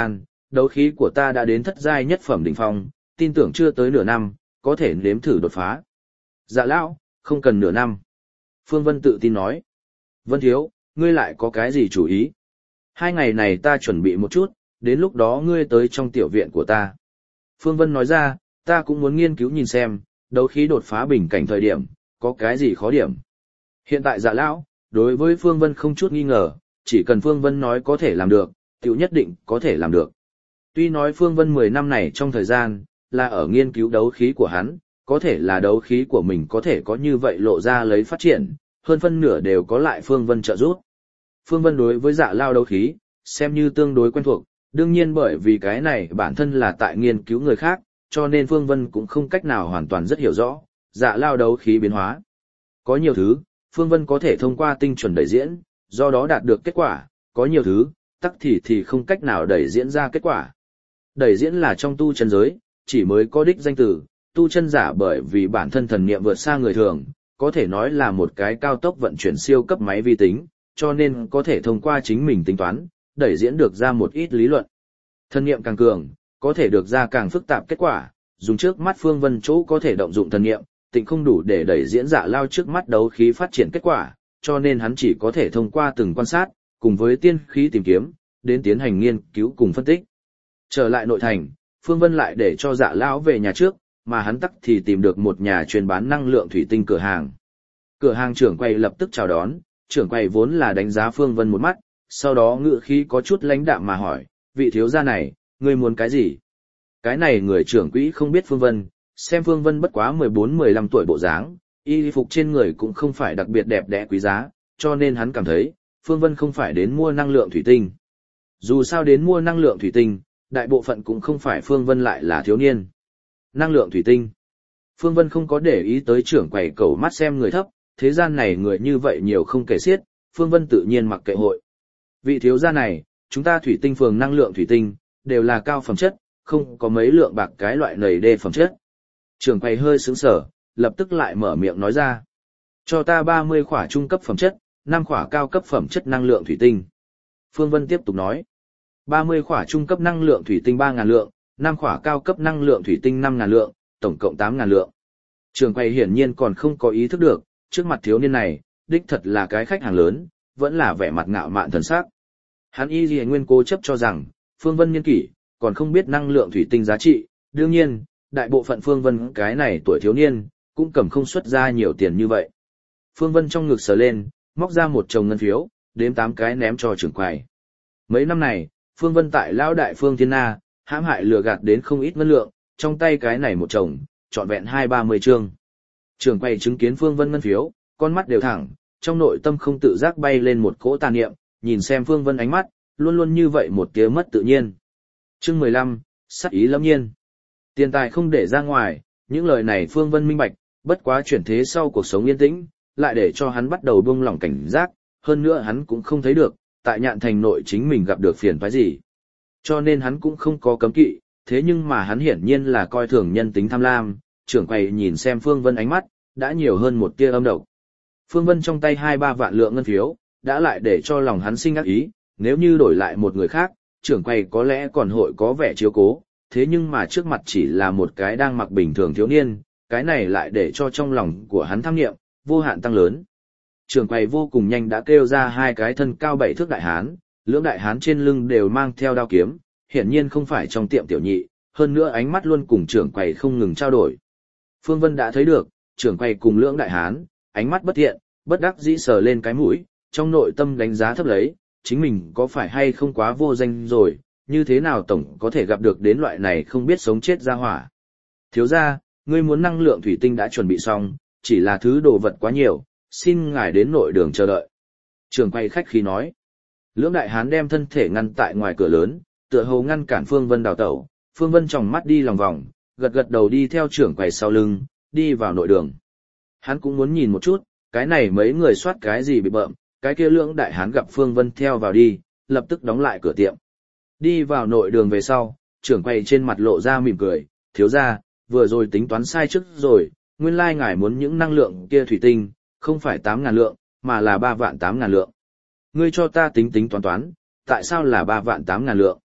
đấu khí của ta đã đến thất giai nhất phẩm đỉnh phong, tin tưởng chưa tới nửa năm, có thể nếm thử đột phá. Dạ lão, không cần nửa năm. Phương Vân tự tin nói. Vân thiếu, ngươi lại có cái gì chủ ý? 2 ngày này ta chuẩn bị một chút, đến lúc đó ngươi tới trong tiểu viện của ta. Phương Vân nói ra, ta cũng muốn nghiên cứu nhìn xem, đấu khí đột phá bình cảnh thời điểm, có cái gì khó điểm. Hiện tại Dạ lão, đối với Phương Vân không chút nghi ngờ, chỉ cần Phương Vân nói có thể làm được, tiểu nhất định có thể làm được. Tuy nói Phương Vân 10 năm này trong thời gian, là ở nghiên cứu đấu khí của hắn, có thể là đấu khí của mình có thể có như vậy lộ ra lấy phát triển, hơn phân nửa đều có lại Phương Vân trợ giúp. Phương Vân đối với Dạ lao đấu khí, xem như tương đối quen thuộc, đương nhiên bởi vì cái này bản thân là tại nghiên cứu người khác, cho nên Phương Vân cũng không cách nào hoàn toàn rất hiểu rõ, Dạ lao đấu khí biến hóa. Có nhiều thứ, Phương Vân có thể thông qua tinh chuẩn đẩy diễn, do đó đạt được kết quả, có nhiều thứ, tắc thì không cách nào đẩy diễn ra kết quả. Đẩy diễn là trong tu chân giới, chỉ mới có đích danh từ, tu chân giả bởi vì bản thân thần niệm vượt xa người thường, có thể nói là một cái cao tốc vận chuyển siêu cấp máy vi tính, cho nên có thể thông qua chính mình tính toán, đẩy diễn được ra một ít lý luận. Thần niệm càng cường, có thể được ra càng phức tạp kết quả, dùng trước mắt Phương Vân chỗ có thể động dụng thần niệm, tịnh không đủ để đẩy diễn Dạ lao trước mắt đấu khí phát triển kết quả, cho nên hắn chỉ có thể thông qua từng quan sát, cùng với tiên khí tìm kiếm, đến tiến hành nghiên cứu cùng phân tích. Trở lại nội thành, Phương Vân lại để cho Dạ lão về nhà trước, mà hắn tắc thì tìm được một nhà chuyên bán năng lượng thủy tinh cửa hàng. Cửa hàng trưởng quầy lập tức chào đón, trưởng quầy vốn là đánh giá Phương Vân một mắt, sau đó ngựa khí có chút lãnh đạm mà hỏi, vị thiếu gia này, ngươi muốn cái gì? Cái này người trưởng quỹ không biết Phương Vân, xem Phương Vân bất quá 14-15 tuổi bộ dáng, y phục trên người cũng không phải đặc biệt đẹp đẽ quý giá, cho nên hắn cảm thấy, Phương Vân không phải đến mua năng lượng thủy tinh. Dù sao đến mua năng lượng thủy tinh, đại bộ phận cũng không phải Phương Vân lại là thiếu niên. Năng lượng thủy tinh. Phương Vân không có để ý tới trưởng quầy cầu mắt xem người thấp, thế gian này người như vậy nhiều không kể xiết, Phương Vân tự nhiên mặc kệ hội. Vị thiếu gia này, chúng ta thủy tinh phường năng lượng thủy tinh, đều là cao phẩm chất, không có mấy lượng bạc cái loại nầy đê phẩm chất. Trưởng quầy hơi sững sờ, lập tức lại mở miệng nói ra. Cho ta 30 khỏa trung cấp phẩm chất, 5 khỏa cao cấp phẩm chất năng lượng thủy tinh. Phương Vân tiếp tục nói. 30 khỏa trung cấp năng lượng thủy tinh 3.000 lượng, 5 khỏa cao cấp năng lượng thủy tinh 5.000 lượng, tổng cộng 8.000 lượng. Trưởng quầy hiển nhiên còn không có ý thức được, trước mặt thiếu niên này, đích thật là cái khách hàng lớn, vẫn là vẻ mặt ngạo mạn thần sắc. Hắn y lìa nguyên cố chấp cho rằng, Phương Vân niên kỷ, còn không biết năng lượng thủy tinh giá trị, đương nhiên, đại bộ phận Phương Vân cái này tuổi thiếu niên, cũng cầm không xuất ra nhiều tiền như vậy. Phương Vân trong ngực sờ lên, móc ra một chồng ngân phiếu, đếm 8 cái ném cho trưởng quầy. Mấy năm này, Phương Vân tại Lão Đại Phương Thiên Na, hãm hại lừa gạt đến không ít ngân lượng, trong tay cái này một chồng, trọn vẹn 20-30 trương. Trưởng quầy chứng kiến Phương Vân ngân phiếu, con mắt đều thẳng, trong nội tâm không tự giác bay lên một cỗ tà niệm, nhìn xem Phương Vân ánh mắt, luôn luôn như vậy một tia mất tự nhiên. Chương 15, sát ý lâm nhiên. Tiền tài không để ra ngoài, những lời này Phương Vân minh bạch, bất quá chuyển thế sau cuộc sống yên tĩnh, lại để cho hắn bắt đầu buông lỏng cảnh giác, hơn nữa hắn cũng không thấy được, tại Nhạn Thành nội chính mình gặp được phiền phức gì. Cho nên hắn cũng không có cấm kỵ, thế nhưng mà hắn hiển nhiên là coi thường nhân tính tham lam, trưởng quầy nhìn xem Phương Vân ánh mắt, đã nhiều hơn một tia âm độc. Phương Vân trong tay 2-3 vạn lượng ngân phiếu, đã lại để cho lòng hắn sinh ác ý, nếu như đổi lại một người khác, trưởng quầy có lẽ còn hội có vẻ chiếu cố, thế nhưng mà trước mặt chỉ là một cái đang mặc bình thường thiếu niên, cái này lại để cho trong lòng của hắn tham nghiệm, vô hạn tăng lớn. Trưởng quầy vô cùng nhanh đã kêu ra 2 cái thân cao 7 thước đại hán, lưỡng đại hán trên lưng đều mang theo đao kiếm, hiển nhiên không phải trong tiệm tiểu nhị, hơn nữa ánh mắt luôn cùng trưởng quầy không ngừng trao đổi. Phương Vân đã thấy được, trưởng quầy cùng lưỡng đại hán, ánh mắt bất thiện, bất đắc dĩ sờ lên cái mũi, trong nội tâm đánh giá thấp lấy, chính mình có phải hay không quá vô danh rồi, như thế nào tổng có thể gặp được đến loại này không biết sống chết ra hỏa. Thiếu gia, ngươi muốn năng lượng thủy tinh đã chuẩn bị xong, chỉ là thứ đồ vật quá nhiều, xin ngài đến nội đường chờ đợi. Trưởng quầy khách khí nói. Lưỡng đại hán đem thân thể ngăn tại ngoài cửa lớn, tựa hồ ngăn cản Phương Vân đào tẩu. Phương Vân tròng mắt đi lòng vòng, gật gật đầu đi theo trưởng quầy sau lưng, đi vào nội đường. Hắn cũng muốn nhìn một chút, cái này mấy người soát cái gì bị bợm, cái kia lưỡng đại hán gặp Phương Vân theo vào đi, lập tức đóng lại cửa tiệm. Đi vào nội đường về sau, trưởng quầy trên mặt lộ ra mỉm cười, thiếu gia, vừa rồi tính toán sai trước rồi, nguyên lai ngài muốn những năng lượng kia thủy tinh, không phải 8.000 lượng, mà là 3 vạn 8.000 lượng. Ngươi cho ta tính toán, tại sao là 3 vạn 8.000 lượng?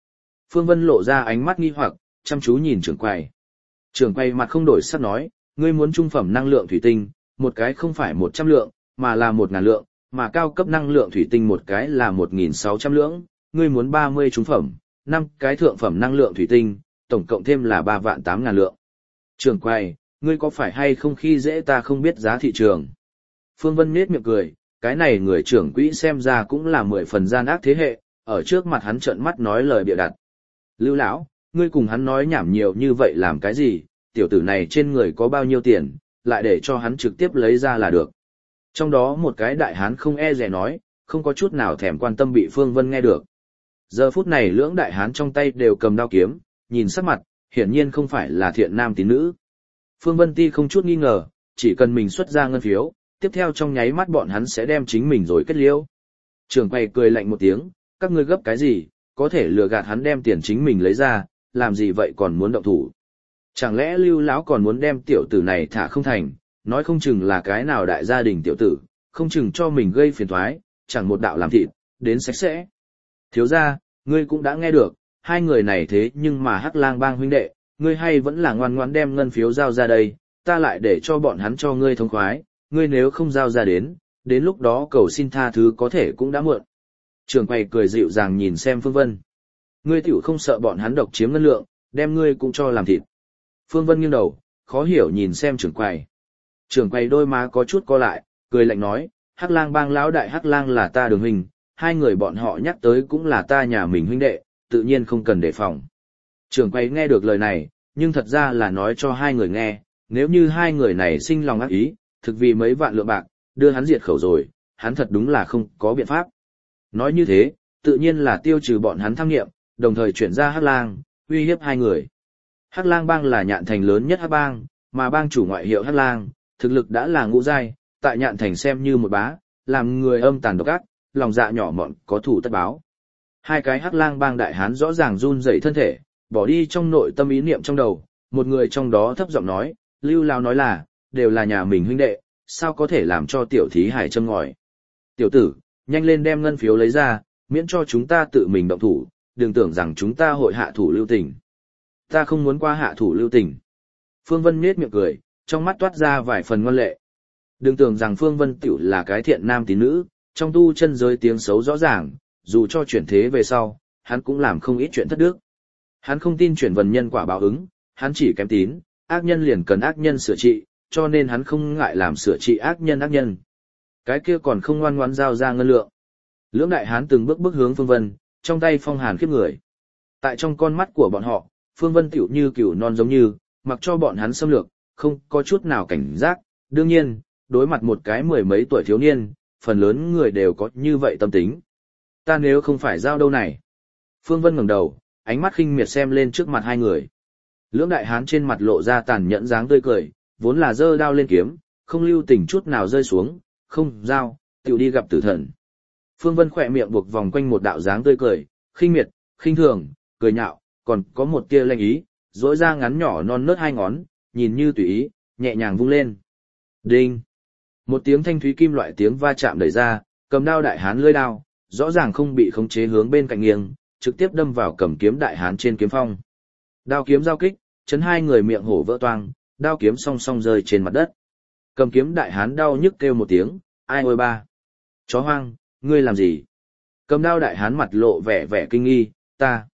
Phương Vân lộ ra ánh mắt nghi hoặc, chăm chú nhìn trưởng quầy. Trưởng quầy mặt không đổi sắc nói, ngươi muốn trung phẩm năng lượng thủy tinh, một cái không phải 100 lượng, mà là 1.000 lượng, mà cao cấp năng lượng thủy tinh một cái là 1.600 lượng, ngươi muốn 30 trung phẩm, 5 cái thượng phẩm năng lượng thủy tinh, tổng cộng thêm là 3.800.000 lượng. Trưởng quầy, ngươi có phải hay không khi dễ ta không biết giá thị trường? Phương Vân nhếch miệng cười, cái này người trưởng quỹ xem ra cũng là 10 phần gian ác thế hệ, ở trước mặt hắn trợn mắt nói lời bịa đặt. Lưu lão, ngươi cùng hắn nói nhảm nhiều như vậy làm cái gì, tiểu tử này trên người có bao nhiêu tiền, lại để cho hắn trực tiếp lấy ra là được. Trong đó một cái đại hán không e dè nói, không có chút nào thèm quan tâm bị Phương Vân nghe được. Giờ phút này lưỡng đại hán trong tay đều cầm đao kiếm, nhìn sắc mặt, hiển nhiên không phải là thiện nam tín nữ. Phương Vân Ti không chút nghi ngờ, chỉ cần mình xuất ra ngân phiếu, tiếp theo trong nháy mắt bọn hắn sẽ đem chính mình rồi kết liễu. Trưởng quầy cười lạnh một tiếng, các ngươi gấp cái gì, có thể lừa gạt hắn đem tiền chính mình lấy ra, làm gì vậy còn muốn động thủ. Chẳng lẽ Lưu lão còn muốn đem tiểu tử này thả không thành, nói không chừng là cái nào đại gia đình tiểu tử, không chừng cho mình gây phiền toái, chẳng một đạo làm thịt, đến sạch sẽ. Thiếu gia, ngươi cũng đã nghe được, hai người này thế nhưng mà Hắc Lang Bang huynh đệ, ngươi hay vẫn là ngoan ngoãn đem ngân phiếu giao ra đây, ta lại để cho bọn hắn cho ngươi thông khoái, ngươi nếu không giao ra đến lúc đó cầu xin tha thứ có thể cũng đã muộn. Trường quầy cười dịu dàng nhìn xem Phương Vân. Ngươi tiểu không sợ bọn hắn độc chiếm ngân lượng, đem ngươi cũng cho làm thịt. Phương Vân nghiêng đầu, khó hiểu nhìn xem trưởng quầy. Trưởng quầy đôi má có chút co lại, cười lạnh nói, Hắc Lang Bang lão đại Hắc Lang là ta Đường huynh, hai người bọn họ nhắc tới cũng là ta nhà mình huynh đệ, tự nhiên không cần đề phòng. Trưởng quầy nghe được lời này, nhưng thật ra là nói cho hai người nghe, nếu như hai người này sinh lòng ác ý, thực vì mấy vạn lượng bạc, đưa hắn diệt khẩu rồi, hắn thật đúng là không có biện pháp. Nói như thế, tự nhiên là tiêu trừ bọn hắn tham nghiệm, đồng thời chuyển ra Hắc Lang, uy hiếp hai người. Hắc Lang Bang là Nhạn Thành lớn nhất Hắc Bang, mà bang chủ ngoại hiệu Hắc Lang, thực lực đã là ngũ giai, tại Nhạn Thành xem như một bá, làm người âm tàn độc ác, lòng dạ nhỏ mọn có thủ tất báo. Hai cái Hắc Lang Bang đại hán rõ ràng run rẩy thân thể, bỏ đi trong nội tâm ý niệm trong đầu, một người trong đó thấp giọng nói, Lưu lão nói là, đều là nhà mình huynh đệ, sao có thể làm cho tiểu thí hải châm ngòi. Tiểu tử, nhanh lên đem ngân phiếu lấy ra, miễn cho chúng ta tự mình động thủ, đừng tưởng rằng chúng ta hội hạ thủ lưu tình. Ta không muốn qua hạ thủ lưu tình. Phương Vân nhếch miệng cười, trong mắt toát ra vài phần ngoan lệ. Đừng tưởng rằng Phương Vân tiểu là cái thiện nam tín nữ, trong tu chân giới tiếng xấu rõ ràng, dù cho chuyển thế về sau, hắn cũng làm không ít chuyện thất đức. Hắn không tin chuyển vần nhân quả báo ứng, hắn chỉ kém tín, ác nhân liền cần ác nhân sửa trị, cho nên hắn không ngại làm sửa trị ác nhân. Cái kia còn không ngoan ngoãn giao ra ngân lượng. Lưỡng đại hán từng bước hướng Phương Vân, trong tay phong hàn khiếp người. Tại trong con mắt của bọn họ, Phương Vân tiểu như cừu non giống như, mặc cho bọn hắn xâm lược, không có chút nào cảnh giác. Đương nhiên, đối mặt một cái mười mấy tuổi thiếu niên, phần lớn người đều có như vậy tâm tính. Ta nếu không phải giao đâu này. Phương Vân ngẩng đầu, ánh mắt khinh miệt xem lên trước mặt hai người. Lưỡng đại hán trên mặt lộ ra tàn nhẫn dáng tươi cười, vốn là giơ đao lên kiếm, không lưu tình chút nào rơi xuống, không giao, tiểu đi gặp tử thần. Phương Vân khỏe miệng buộc vòng quanh một đạo dáng tươi cười, khinh miệt, khinh thường, cười nhạo, còn có một tia lanh ý, rỗi ra ngắn nhỏ non nớt hai ngón, nhìn như tùy ý, nhẹ nhàng vung lên. Đinh! Một tiếng thanh thúy kim loại tiếng va chạm đẩy ra, cầm đao đại hán lưỡi đao, rõ ràng không bị khống chế hướng bên cạnh nghiêng, trực tiếp đâm vào cầm kiếm đại hán trên kiếm phong. Đao kiếm giao kích, chấn hai người miệng hổ vỡ toang, đao kiếm song song rơi trên mặt đất. Cầm kiếm đại hán đau nhức kêu một tiếng, ai ôi ba! Chó hoang, ngươi làm gì? Cầm đao đại hán mặt lộ vẻ kinh nghi, ta.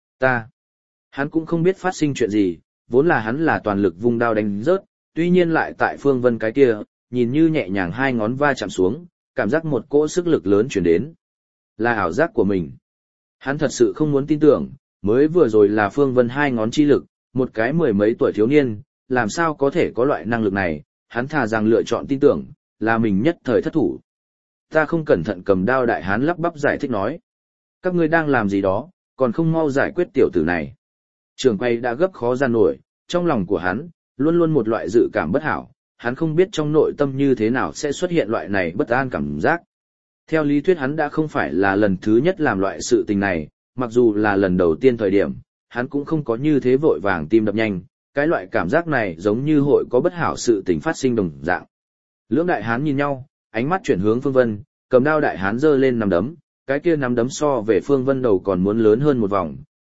Hắn cũng không biết phát sinh chuyện gì, vốn là hắn là toàn lực vung đao đánh rớt, tuy nhiên lại tại Phương Vân cái kia, nhìn như nhẹ nhàng hai ngón va chạm xuống, cảm giác một cỗ sức lực lớn chuyển đến. Là ảo giác của mình. Hắn thật sự không muốn tin tưởng, mới vừa rồi là Phương Vân hai ngón chi lực, một cái mười mấy tuổi thiếu niên, làm sao có thể có loại năng lực này, hắn thà rằng lựa chọn tin tưởng, là mình nhất thời thất thủ. Ta không cẩn thận cầm đao đại hán lắp bắp giải thích nói. Các ngươi đang làm gì đó, còn không mau giải quyết tiểu tử này. Trường quay đã gấp khó ra nổi, trong lòng của hắn, luôn luôn một loại dự cảm bất hảo, hắn không biết trong nội tâm như thế nào sẽ xuất hiện loại này bất an cảm giác. Theo lý thuyết hắn đã không phải là lần thứ nhất làm loại sự tình này, mặc dù là lần đầu tiên thời điểm, hắn cũng không có như thế vội vàng tim đập nhanh, cái loại cảm giác này giống như hội có bất hảo sự tình phát sinh đồng dạng. Lưỡng đại hán nhìn nhau, ánh mắt chuyển hướng Phương Vân, cầm đao đại hán giơ lên nắm đấm, cái kia nắm đấm so về Phương Vân đầu còn muốn lớn hơn một vòng,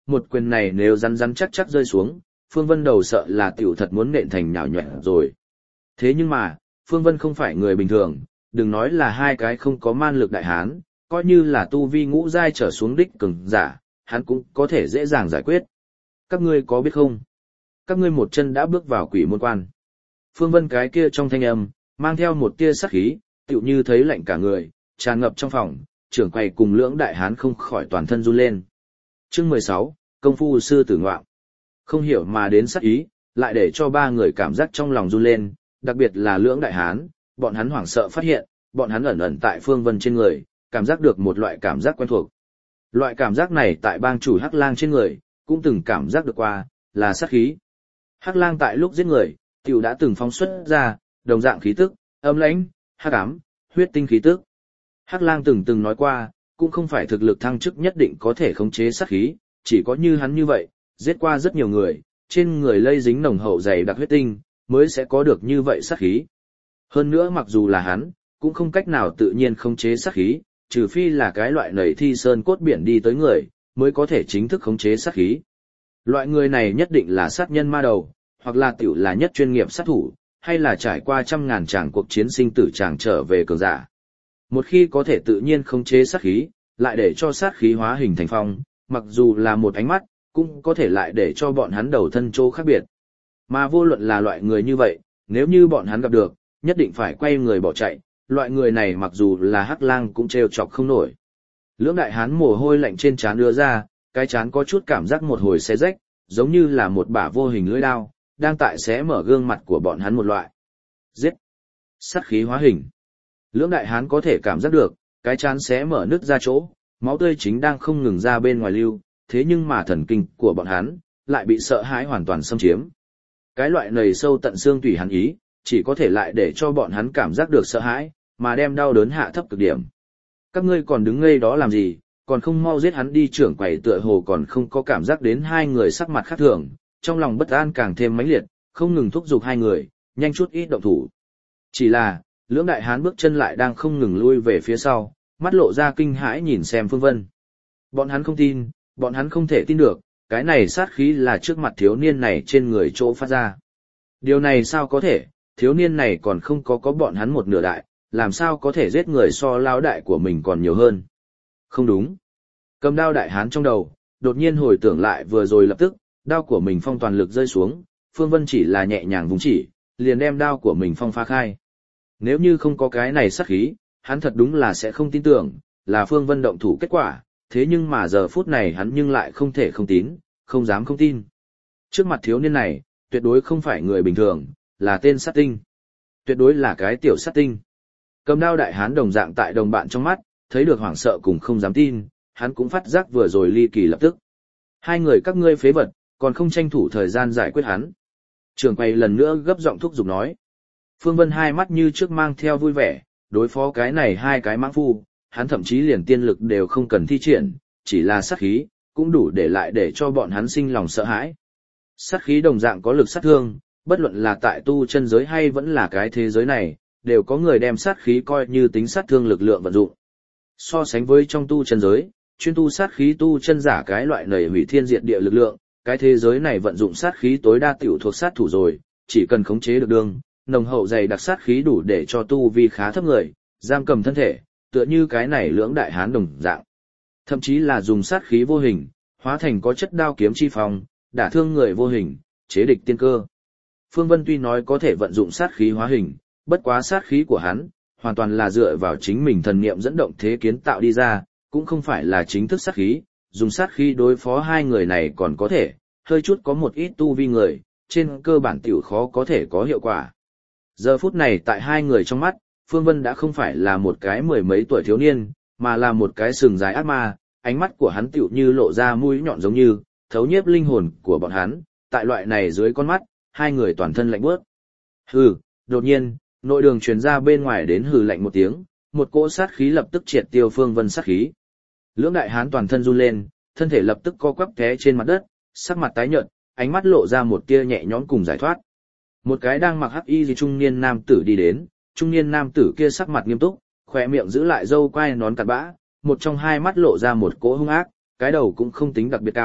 một quyền này nếu rắn rắn chắc chắc rơi xuống, Phương Vân đầu sợ là tiểu thật muốn nện thành nhào nhọẹt rồi. Thế nhưng mà, Phương Vân không phải người bình thường, đừng nói là hai cái không có man lực đại hán, coi như là tu vi ngũ giai trở xuống đích cường giả, hắn cũng có thể dễ dàng giải quyết. Các ngươi có biết không? Các ngươi một chân đã bước vào quỷ môn quan. Phương Vân cái kia trong thanh âm, mang theo một tia sát khí, tựu như thấy lạnh cả người, tràn ngập trong phòng, trưởng quầy cùng lưỡng đại hán không khỏi toàn thân run lên. Chương 16, công phu sư tử ngoạm. Không hiểu mà đến sát ý, lại để cho ba người cảm giác trong lòng run lên, đặc biệt là lưỡng đại hán, bọn hắn hoảng sợ phát hiện, bọn hắn ẩn ẩn tại Phương Vân trên người, cảm giác được một loại cảm giác quen thuộc. Loại cảm giác này tại bang chủ Hắc Lang trên người, cũng từng cảm giác được qua, là sát khí. Hắc Lang tại lúc giết người, tiểu đã từng phóng xuất ra, đồng dạng khí tức, âm lãnh, hắc ám, huyết tinh khí tức. Hắc Lang từng nói qua, cũng không phải thực lực thăng chức nhất định có thể khống chế sát khí, chỉ có như hắn như vậy, giết qua rất nhiều người, trên người lây dính nồng hậu dày đặc huyết tinh, mới sẽ có được như vậy sát khí. Hơn nữa mặc dù là hắn, cũng không cách nào tự nhiên khống chế sát khí, trừ phi là cái loại nảy thi sơn cốt biển đi tới người, mới có thể chính thức khống chế sát khí. Loại người này nhất định là sát nhân ma đầu, hoặc là tiểu là nhất chuyên nghiệp sát thủ, hay là trải qua trăm ngàn tràng cuộc chiến sinh tử tràng trở về cường giả. Một khi có thể tự nhiên khống chế sát khí, lại để cho sát khí hóa hình thành phong, mặc dù là một ánh mắt, cũng có thể lại để cho bọn hắn đầu thân chỗ khác biệt. Mà vô luận là loại người như vậy, nếu như bọn hắn gặp được, nhất định phải quay người bỏ chạy, loại người này mặc dù là Hắc Lang cũng trêu chọc không nổi. Lưỡng đại hán mồ hôi lạnh trên trán đưa ra, cái trán có chút cảm giác một hồi xé rách, giống như là một bả vô hình lưỡi đao, đang tại xé mở gương mặt của bọn hắn một loại. Giết! Sát khí hóa hình. Lưỡng đại hán có thể cảm giác được, cái trán xé mở nứt ra chỗ, máu tươi chính đang không ngừng ra bên ngoài lưu, thế nhưng mà thần kinh của bọn hắn lại bị sợ hãi hoàn toàn xâm chiếm. Cái loại nầy sâu tận xương tủy hắn ý, chỉ có thể lại để cho bọn hắn cảm giác được sợ hãi, mà đem đau đớn hạ thấp cực điểm. Các ngươi còn đứng ngây đó làm gì, còn không mau giết hắn đi. Trưởng quầy tựa hồ còn không có cảm giác đến hai người sắc mặt khác thường, trong lòng bất an càng thêm mãnh liệt, không ngừng thúc giục hai người, nhanh chút ít động thủ. Chỉ là, lưỡng đại hán bước chân lại đang không ngừng lui về phía sau, mắt lộ ra kinh hãi nhìn xem Phương Vân. Bọn hắn không tin, bọn hắn không thể tin được, cái này sát khí là trước mặt thiếu niên này trên người chỗ phát ra. Điều này sao có thể, thiếu niên này còn không có bọn hắn một nửa đại, làm sao có thể giết người so lão đại của mình còn nhiều hơn. Không đúng. Cầm đao đại hán trong đầu, đột nhiên hồi tưởng lại vừa rồi lập tức, đao của mình phong toàn lực rơi xuống, Phương Vân chỉ là nhẹ nhàng vùng chỉ, liền đem đao của mình phong phá khai. Nếu như không có cái này sát khí, hắn thật đúng là sẽ không tin tưởng, là Phương Vân động thủ kết quả, thế nhưng mà giờ phút này hắn nhưng lại không thể không tín, không dám không tin. Trước mặt thiếu niên này, tuyệt đối không phải người bình thường, là tên sát tinh. Tuyệt đối là cái tiểu sát tinh. Cầm đao đại hán đồng dạng tại đồng bạn trong mắt, thấy được hoảng sợ cùng không dám tin, hắn cũng phát giác vừa rồi ly kỳ lập tức. Hai người các ngươi phế vật, còn không tranh thủ thời gian giải quyết hắn. Trưởng quầy lần nữa gấp giọng thúc giục nói. Phương Vân hai mắt như trước mang theo vui vẻ, đối phó cái này hai cái mãng phu, hắn thậm chí liền tiên lực đều không cần thi triển, chỉ là sát khí, cũng đủ để lại để cho bọn hắn sinh lòng sợ hãi. Sát khí đồng dạng có lực sát thương, bất luận là tại tu chân giới hay vẫn là cái thế giới này, đều có người đem sát khí coi như tính sát thương lực lượng vận dụng. So sánh với trong tu chân giới, chuyên tu sát khí tu chân giả cái loại nảy hủy thiên diệt địa lực lượng, cái thế giới này vận dụng sát khí tối đa tiểu thuộc sát thủ rồi, chỉ cần khống chế được đường, nồng hậu dày đặc sát khí đủ để cho tu vi khá thấp người, giam cầm thân thể, tựa như cái này lưỡng đại hán đồng dạng. Thậm chí là dùng sát khí vô hình, hóa thành có chất đao kiếm chi phong, đả thương người vô hình, chế địch tiên cơ. Phương Vân tuy nói có thể vận dụng sát khí hóa hình, bất quá sát khí của hắn, hoàn toàn là dựa vào chính mình thần niệm dẫn động thế kiến tạo đi ra, cũng không phải là chính thức sát khí, dùng sát khí đối phó hai người này còn có thể, hơi chút có một ít tu vi người, trên cơ bản tiểu khó có thể có hiệu quả. Giờ phút này tại hai người trong mắt, Phương Vân đã không phải là một cái mười mấy tuổi thiếu niên, mà là một cái sừng dài ác ma, ánh mắt của hắn tiểu như lộ ra mũi nhọn giống như, thấu nhiếp linh hồn của bọn hắn, tại loại này dưới con mắt, hai người toàn thân lạnh bước. Hừ, đột nhiên, nội đường truyền ra bên ngoài đến hừ lạnh một tiếng, một cỗ sát khí lập tức triệt tiêu Phương Vân sát khí. Lưỡng đại hán toàn thân run lên, thân thể lập tức co quắp té trên mặt đất, sắc mặt tái nhợt, ánh mắt lộ ra một tia nhẹ nhõm cùng giải thoát. Một cái đang mặc hắc y trung niên nam tử đi đến, trung niên nam tử kia sắc mặt nghiêm túc, khóe miệng giữ lại râu quai nón cặn bã, một trong hai mắt lộ ra một cỗ hung ác, cái đầu cũng không tính đặc biệt cao,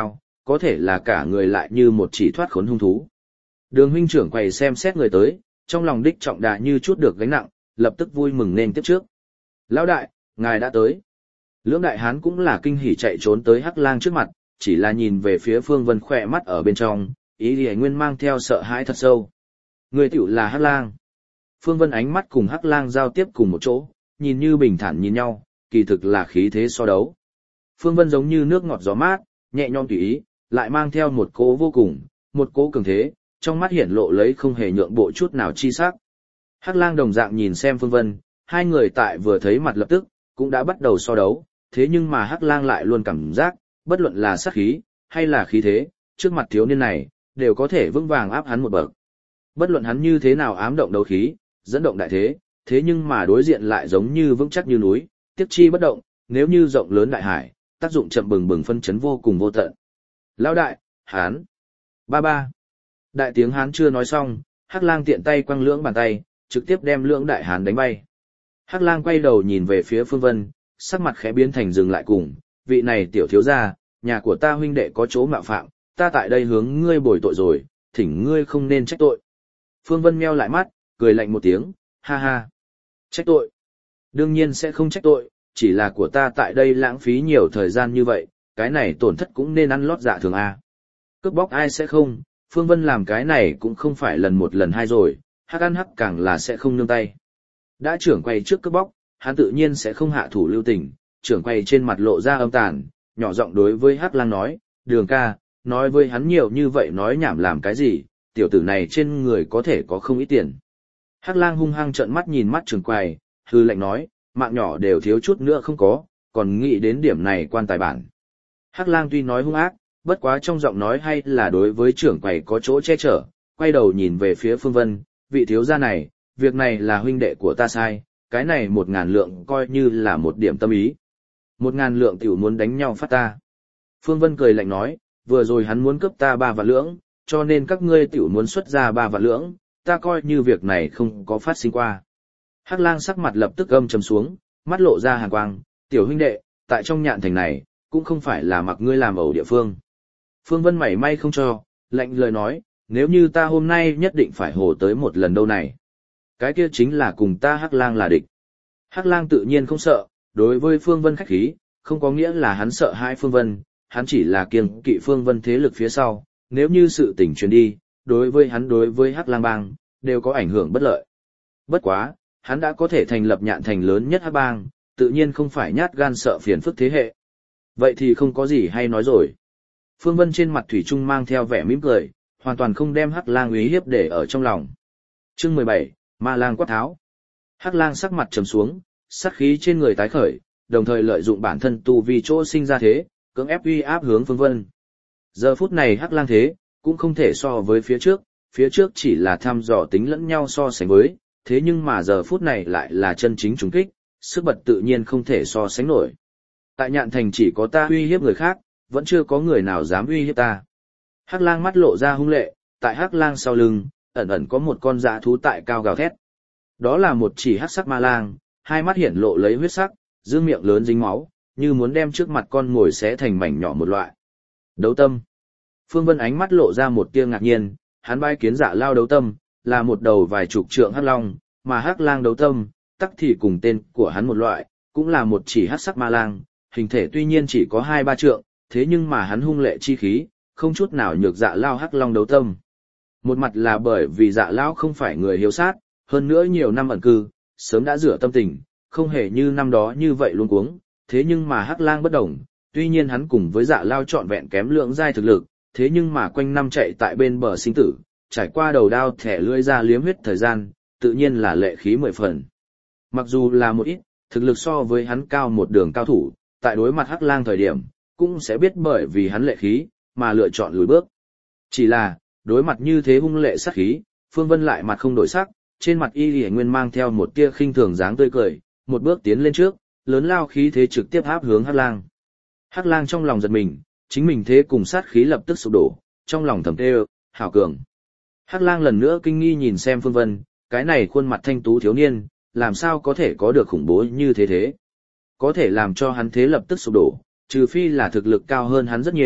có thể là cả người lại như một chỉ thoát khốn hung thú. Đường huynh trưởng quầy xem xét người tới, trong lòng đích trọng đại như chút được gánh nặng, lập tức vui mừng nên tiếp trước. Lão đại, ngài đã tới. Lưỡng đại hán cũng là kinh hỉ chạy trốn tới Hắc Lang trước mặt, chỉ là nhìn về phía Phương Vân khỏe mắt ở bên trong, ý Lý Nguyên mang theo sợ hãi thật sâu. Người tiểu là Hắc Lang. Phương Vân ánh mắt cùng Hắc Lang giao tiếp cùng một chỗ, nhìn như bình thản nhìn nhau, kỳ thực là khí thế so đấu. Phương Vân giống như nước ngọt gió mát, nhẹ nhõm tùy ý, lại mang theo một cố vô cùng, một cố cường thế, trong mắt hiển lộ lấy không hề nhượng bộ chút nào chi sắc. Hắc Lang đồng dạng nhìn xem Phương Vân, hai người tại vừa thấy mặt lập tức, cũng đã bắt đầu so đấu, thế nhưng mà Hắc Lang lại luôn cảm giác, bất luận là sát khí, hay là khí thế, trước mặt thiếu niên này, đều có thể vững vàng áp hắn một bậc. Bất luận hắn như thế nào ám động đấu khí, dẫn động đại thế, thế nhưng mà đối diện lại giống như vững chắc như núi, tiếp chi bất động, nếu như rộng lớn đại hải, tác dụng chậm bừng bừng phân chấn vô cùng vô tận. Lão đại, hán. Ba ba. Đại tiếng hán chưa nói xong, Hắc Lang tiện tay quăng lưỡng bàn tay, trực tiếp đem lưỡng đại hán đánh bay. Hắc Lang quay đầu nhìn về phía Phương Vân, sắc mặt khẽ biến thành dừng lại cùng, vị này tiểu thiếu gia, nhà của ta huynh đệ có chỗ mạo phạm, ta tại đây hướng ngươi bồi tội rồi, thỉnh ngươi không nên trách tội. Phương Vân meo lại mắt, cười lạnh một tiếng, ha ha. Trách tội? Đương nhiên sẽ không trách tội, chỉ là của ta tại đây lãng phí nhiều thời gian như vậy, cái này tổn thất cũng nên ăn lót dạ thường a. Cướp bóc ai sẽ không, Phương Vân làm cái này cũng không phải lần một lần hai rồi, Hắc ăn hắc càng là sẽ không nương tay. Đã trưởng quay trước cướp bóc, hắn tự nhiên sẽ không hạ thủ lưu tình, trưởng quay trên mặt lộ ra âm tàn, nhỏ giọng đối với Hắc Lang nói, Đường ca, nói với hắn nhiều như vậy nói nhảm làm cái gì, tiểu tử này trên người có thể có không ít tiền. Hắc Lang hung hăng trợn mắt nhìn mắt trưởng quay, hư lệnh nói, mạng nhỏ đều thiếu chút nữa không có, còn nghĩ đến điểm này quan tài bản. Hắc Lang tuy nói hung ác, bất quá trong giọng nói hay là đối với trưởng quầy có chỗ che chở, quay đầu nhìn về phía Phương Vân, vị thiếu gia này, việc này là huynh đệ của ta sai, cái này 1.000 lượng coi như là một điểm tâm ý. 1.000 lượng tiểu muốn đánh nhau phát ta. Phương Vân cười lạnh nói, vừa rồi hắn muốn cướp ta 3 vạn lưỡng, cho nên các ngươi tiểu muốn xuất ra 3 vạn lưỡng, ta coi như việc này không có phát sinh qua. Hắc Lang sắc mặt lập tức âm trầm xuống, mắt lộ ra hàn quang, tiểu huynh đệ, tại trong nhạn thành này, cũng không phải là mặc ngươi làm ẩu địa phương. Phương Vân mảy may không cho, lạnh lời nói, nếu như ta hôm nay nhất định phải hồ tới một lần đâu này. Cái kia chính là cùng ta Hắc Lang là địch. Hắc Lang tự nhiên không sợ, đối với Phương Vân khách khí, không có nghĩa là hắn sợ hai Phương Vân, hắn chỉ là kiêng kỵ Phương Vân thế lực phía sau, nếu như sự tình truyền đi, đối với hắn đối với Hắc Lang bang, đều có ảnh hưởng bất lợi. Bất quá, hắn đã có thể thành lập nhạn thành lớn nhất Hắc bang, tự nhiên không phải nhát gan sợ phiền phức thế hệ. Vậy thì không có gì hay nói rồi. Phương Vân trên mặt thủy chung mang theo vẻ mỉm cười, hoàn toàn không đem Hắc Lang uy hiếp để ở trong lòng. Chương 17, Ma Lang quát tháo. Hắc Lang sắc mặt trầm xuống, sát khí trên người tái khởi, đồng thời lợi dụng bản thân tu vi chỗ sinh ra thế, cưỡng ép uy áp hướng Phương Vân. Giờ phút này Hắc Lang thế, cũng không thể so với phía trước chỉ là thăm dò tính lẫn nhau so sánh với, thế nhưng mà giờ phút này lại là chân chính trùng kích, sức bật tự nhiên không thể so sánh nổi. Tại nhạn thành chỉ có ta uy hiếp người khác, vẫn chưa có người nào dám uy hiếp ta. Hắc Lang mắt lộ ra hung lệ, tại Hắc Lang sau lưng, ẩn ẩn có một con dã thú tại cao gào thét. Đó là một chỉ hắc sắc ma lang, hai mắt hiển lộ lấy huyết sắc, dương miệng lớn dính máu, như muốn đem trước mặt con ngồi xé thành mảnh nhỏ một loại. Đấu tâm. Phương Vân ánh mắt lộ ra một tia ngạc nhiên, hắn bái kiến Dạ Lao đấu tâm, là một đầu vài chục trượng hắc long, mà Hắc Lang đấu tâm, tắc thì cùng tên của hắn một loại, cũng là một chỉ hắc sắc ma lang, hình thể tuy nhiên chỉ có 2-3 trượng, thế nhưng mà hắn hung lệ chi khí, không chút nào nhược Dạ Lao hắc long đấu tâm. Một mặt là bởi vì Dạ Lao không phải người hiếu sát, hơn nữa nhiều năm ẩn cư, sớm đã rửa tâm tình, không hề như năm đó như vậy luôn cuống, thế nhưng mà Hắc Lang bất đồng, tuy nhiên hắn cùng với Dạ Lao trọn vẹn kém lượng giai thực lực, thế nhưng mà quanh năm chạy tại bên bờ sinh tử, trải qua đầu đao thẻ lưỡi ra liếm huyết thời gian, tự nhiên là lệ khí 10 phần. Mặc dù là một ít, thực lực so với hắn cao một đường cao thủ, tại đối mặt Hắc Lang thời điểm, cũng sẽ biết bởi vì hắn lệ khí, mà lựa chọn lùi bước. Chỉ là, đối mặt như thế hung lệ sát khí, Phương Vân lại mặt không đổi sắc, trên mặt y lìa nguyên mang theo một tia khinh thường dáng tươi cười, một bước tiến lên trước, lớn lao khí thế trực tiếp áp hướng Hắc Lang. Hắc Lang trong lòng giật mình, chính mình thế cùng sát khí lập tức sụp đổ, trong lòng thầm tê hảo cường. Hắc Lang lần nữa kinh nghi nhìn xem Phương Vân, cái này khuôn mặt thanh tú thiếu niên, làm sao có thể có được khủng bố như thế. Có thể làm cho hắn thế lập tức sụp đổ, trừ phi là thực lực cao hơn hắn rất nhiều,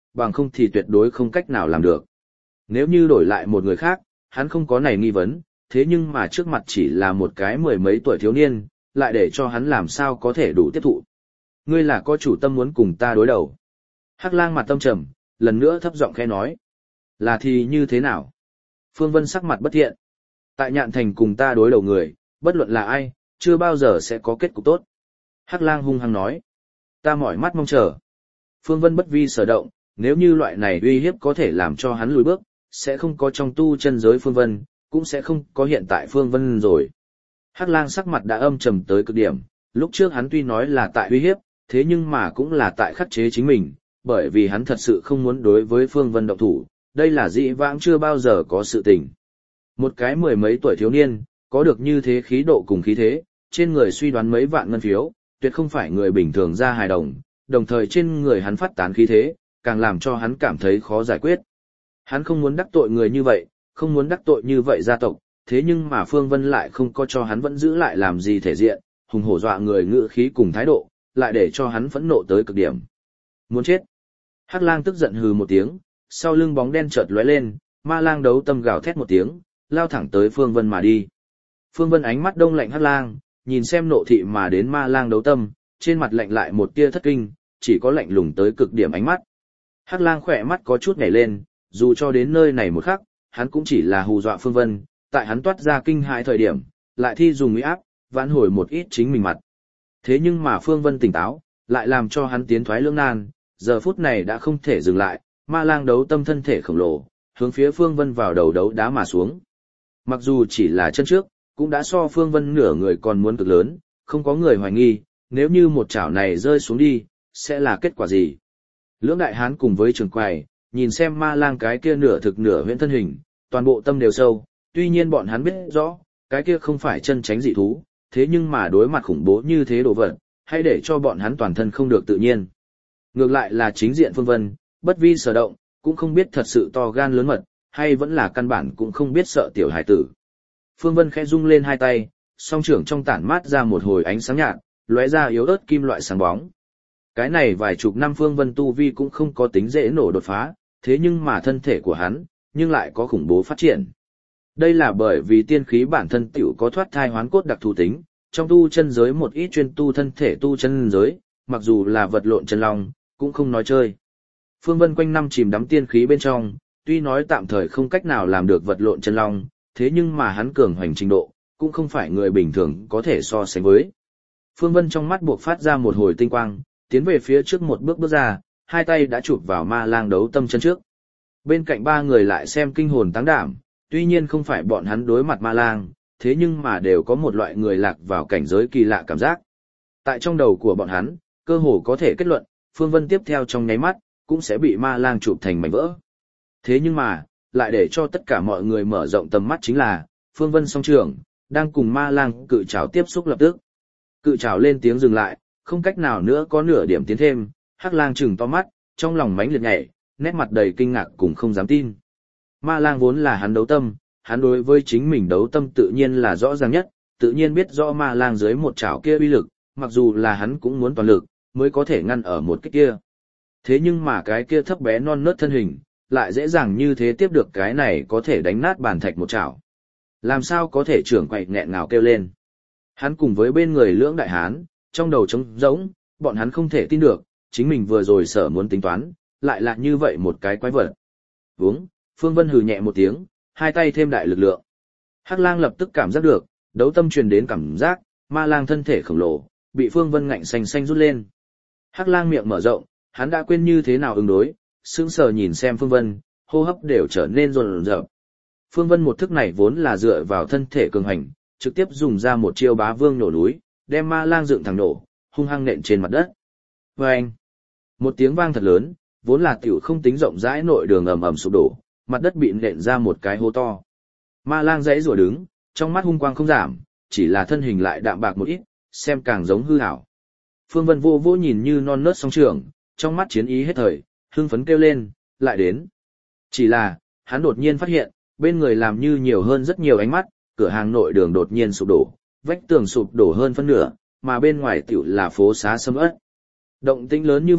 bằng không thì tuyệt đối không cách nào làm được. Nếu như đổi lại một người khác, hắn không có này nghi vấn, thế nhưng mà trước mặt chỉ là một cái mười mấy tuổi thiếu niên, lại để cho hắn làm sao có thể đủ tiếp thụ. Ngươi là có chủ tâm muốn cùng ta đối đầu. Hắc Lang mặt tâm trầm, lần nữa thấp giọng khẽ nói. Là thì như thế nào? Phương Vân sắc mặt bất thiện. Tại Nhạn Thành cùng ta đối đầu người, bất luận là ai, chưa bao giờ sẽ có kết cục tốt. Hắc Lang hung hăng nói. Ta mỏi mắt mong chờ. Phương Vân bất vi sở động, nếu như loại này uy hiếp có thể làm cho hắn lùi bước, sẽ không có trong tu chân giới Phương Vân, cũng sẽ không có hiện tại Phương Vân rồi. Hắc Lang sắc mặt đã âm trầm tới cực điểm, lúc trước hắn tuy nói là tại uy hiếp, thế nhưng mà cũng là tại khắc chế chính mình, bởi vì hắn thật sự không muốn đối với Phương Vân động thủ, đây là dĩ vãng chưa bao giờ có sự tình. Một cái mười mấy tuổi thiếu niên, có được như thế khí độ cùng khí thế, trên người suy đoán mấy vạn ngân phiếu, tuyệt không phải người bình thường ra hài đồng, đồng thời trên người hắn phát tán khí thế, càng làm cho hắn cảm thấy khó giải quyết. Hắn không muốn đắc tội người như vậy, không muốn đắc tội như vậy gia tộc, thế nhưng mà Phương Vân lại không có cho hắn vẫn giữ lại làm gì thể diện, hùng hổ dọa người ngữ khí cùng thái độ, lại để cho hắn phẫn nộ tới cực điểm. Muốn chết. Hắc Lang tức giận hừ một tiếng, sau lưng bóng đen chợt lóe lên, Ma Lang đấu tâm gào thét một tiếng, lao thẳng tới Phương Vân mà đi. Phương Vân ánh mắt đông lạnh Hắc Lang, nhìn xem nộ thị mà đến Ma Lang đấu tâm, trên mặt lạnh lại một tia thất kinh, chỉ có lạnh lùng tới cực điểm ánh mắt. Hắc Lang khỏe mắt có chút nhảy lên, dù cho đến nơi này một khắc, hắn cũng chỉ là hù dọa Phương Vân, tại hắn toát ra kinh hãi thời điểm, lại thi dùng uy áp, vãn hồi một ít chính mình mặt. Thế nhưng mà Phương Vân tỉnh táo, lại làm cho hắn tiến thoái lưỡng nan, giờ phút này đã không thể dừng lại, Ma Lang đấu tâm thân thể khổng lồ, hướng phía Phương Vân vào đầu đấu đá mà xuống. Mặc dù chỉ là chân trước, cũng đã so Phương Vân nửa người còn muốn cực lớn, không có người hoài nghi, nếu như một chảo này rơi xuống đi, sẽ là kết quả gì. Lưỡng đại hán cùng với Trường Quầy, nhìn xem Ma Lang cái kia nửa thực nửa huyễn thân hình, toàn bộ tâm đều sâu, tuy nhiên bọn hắn biết rõ, cái kia không phải chân tránh dị thú, thế nhưng mà đối mặt khủng bố như thế đồ vật, hay để cho bọn hắn toàn thân không được tự nhiên. Ngược lại là chính diện Phương Vân, bất vi sở động, cũng không biết thật sự to gan lớn mật, hay vẫn là căn bản cũng không biết sợ tiểu hải tử. Phương Vân khẽ rung lên hai tay, song trưởng trong tản mát ra một hồi ánh sáng nhạt, lóe ra yếu ớt kim loại sáng bóng. Cái này vài chục năm Phương Vân tu vi cũng không có tính dễ nổ đột phá, thế nhưng mà thân thể của hắn, nhưng lại có khủng bố phát triển. Đây là bởi vì tiên khí bản thân tiểu có thoát thai hoán cốt đặc thù tính, trong tu chân giới một ít chuyên tu thân thể tu chân giới, mặc dù là vật lộn chân long, cũng không nói chơi. Phương Vân quanh năm chìm đắm tiên khí bên trong, tuy nói tạm thời không cách nào làm được vật lộn chân long, thế nhưng mà hắn cường hoành trình độ, cũng không phải người bình thường có thể so sánh với. Phương Vân trong mắt buộc phát ra một hồi tinh quang, tiến về phía trước một bước ra, hai tay đã chụp vào Ma Lang đấu tâm chân trước. Bên cạnh ba người lại xem kinh hồn táng đảm, tuy nhiên không phải bọn hắn đối mặt Ma Lang, thế nhưng mà đều có một loại người lạc vào cảnh giới kỳ lạ cảm giác. Tại trong đầu của bọn hắn, cơ hồ có thể kết luận, Phương Vân tiếp theo trong nháy mắt, cũng sẽ bị Ma Lang chụp thành mảnh vỡ. Thế nhưng mà, lại để cho tất cả mọi người mở rộng tầm mắt chính là, Phương Vân song trường, đang cùng Ma Lang cự trảo tiếp xúc lập tức. Cự trảo lên tiếng dừng lại, không cách nào nữa có nửa điểm tiến thêm, Hắc Lang trừng to mắt, trong lòng mãnh liệt nhảy, nét mặt đầy kinh ngạc cùng không dám tin. Ma Lang vốn là hắn đấu tâm, hắn đối với chính mình đấu tâm tự nhiên là rõ ràng nhất, tự nhiên biết rõ Ma Lang dưới một chảo kia uy lực, mặc dù là hắn cũng muốn toàn lực, mới có thể ngăn ở một cái kia. Thế nhưng mà cái kia thấp bé non nớt thân hình, lại dễ dàng như thế tiếp được cái này có thể đánh nát bàn thạch một chảo. Làm sao có thể trưởng quậy nghẹn ngào kêu lên. Hắn cùng với bên người lưỡng đại hán, trong đầu trống rỗng, bọn hắn không thể tin được, chính mình vừa rồi sợ muốn tính toán, lại là như vậy một cái quái vật. Vúng, Phương Vân hừ nhẹ một tiếng, hai tay thêm đại lực lượng. Hắc Lang lập tức cảm giác được, đấu tâm truyền đến cảm giác, Ma Lang thân thể khổng lồ, bị Phương Vân ngạnh xanh xanh rút lên. Hắc Lang miệng mở rộng, hắn đã quên như thế nào ứng đối, sững sờ nhìn xem Phương Vân, hô hấp đều trở nên rồn rợp. Phương Vân một thức này vốn là dựa vào thân thể cường hành, trực tiếp dùng ra một chiêu bá vương nổ núi, đem Ma Lang dựng thẳng nổ, hung hăng nện trên mặt đất. Oeng! Một tiếng vang thật lớn, vốn là tiểu không tính rộng rãi nội đường ầm ầm sụp đổ, mặt đất bị nện ra một cái hố to. Ma Lang giãy giụa đứng, trong mắt hung quang không giảm, chỉ là thân hình lại đạm bạc một ít, xem càng giống hư ảo. Phương Vân vô vô nhìn như non nớt song trường, trong mắt chiến ý hết thời, hưng phấn kêu lên, lại đến. Chỉ là, hắn đột nhiên phát hiện, bên người làm như nhiều hơn rất nhiều ánh mắt, cửa hàng nội đường đột nhiên sụp đổ, vách tường sụp đổ hơn phân nửa, mà bên ngoài tiểu là phố xá sầm uất. Động tĩnh lớn như vậy,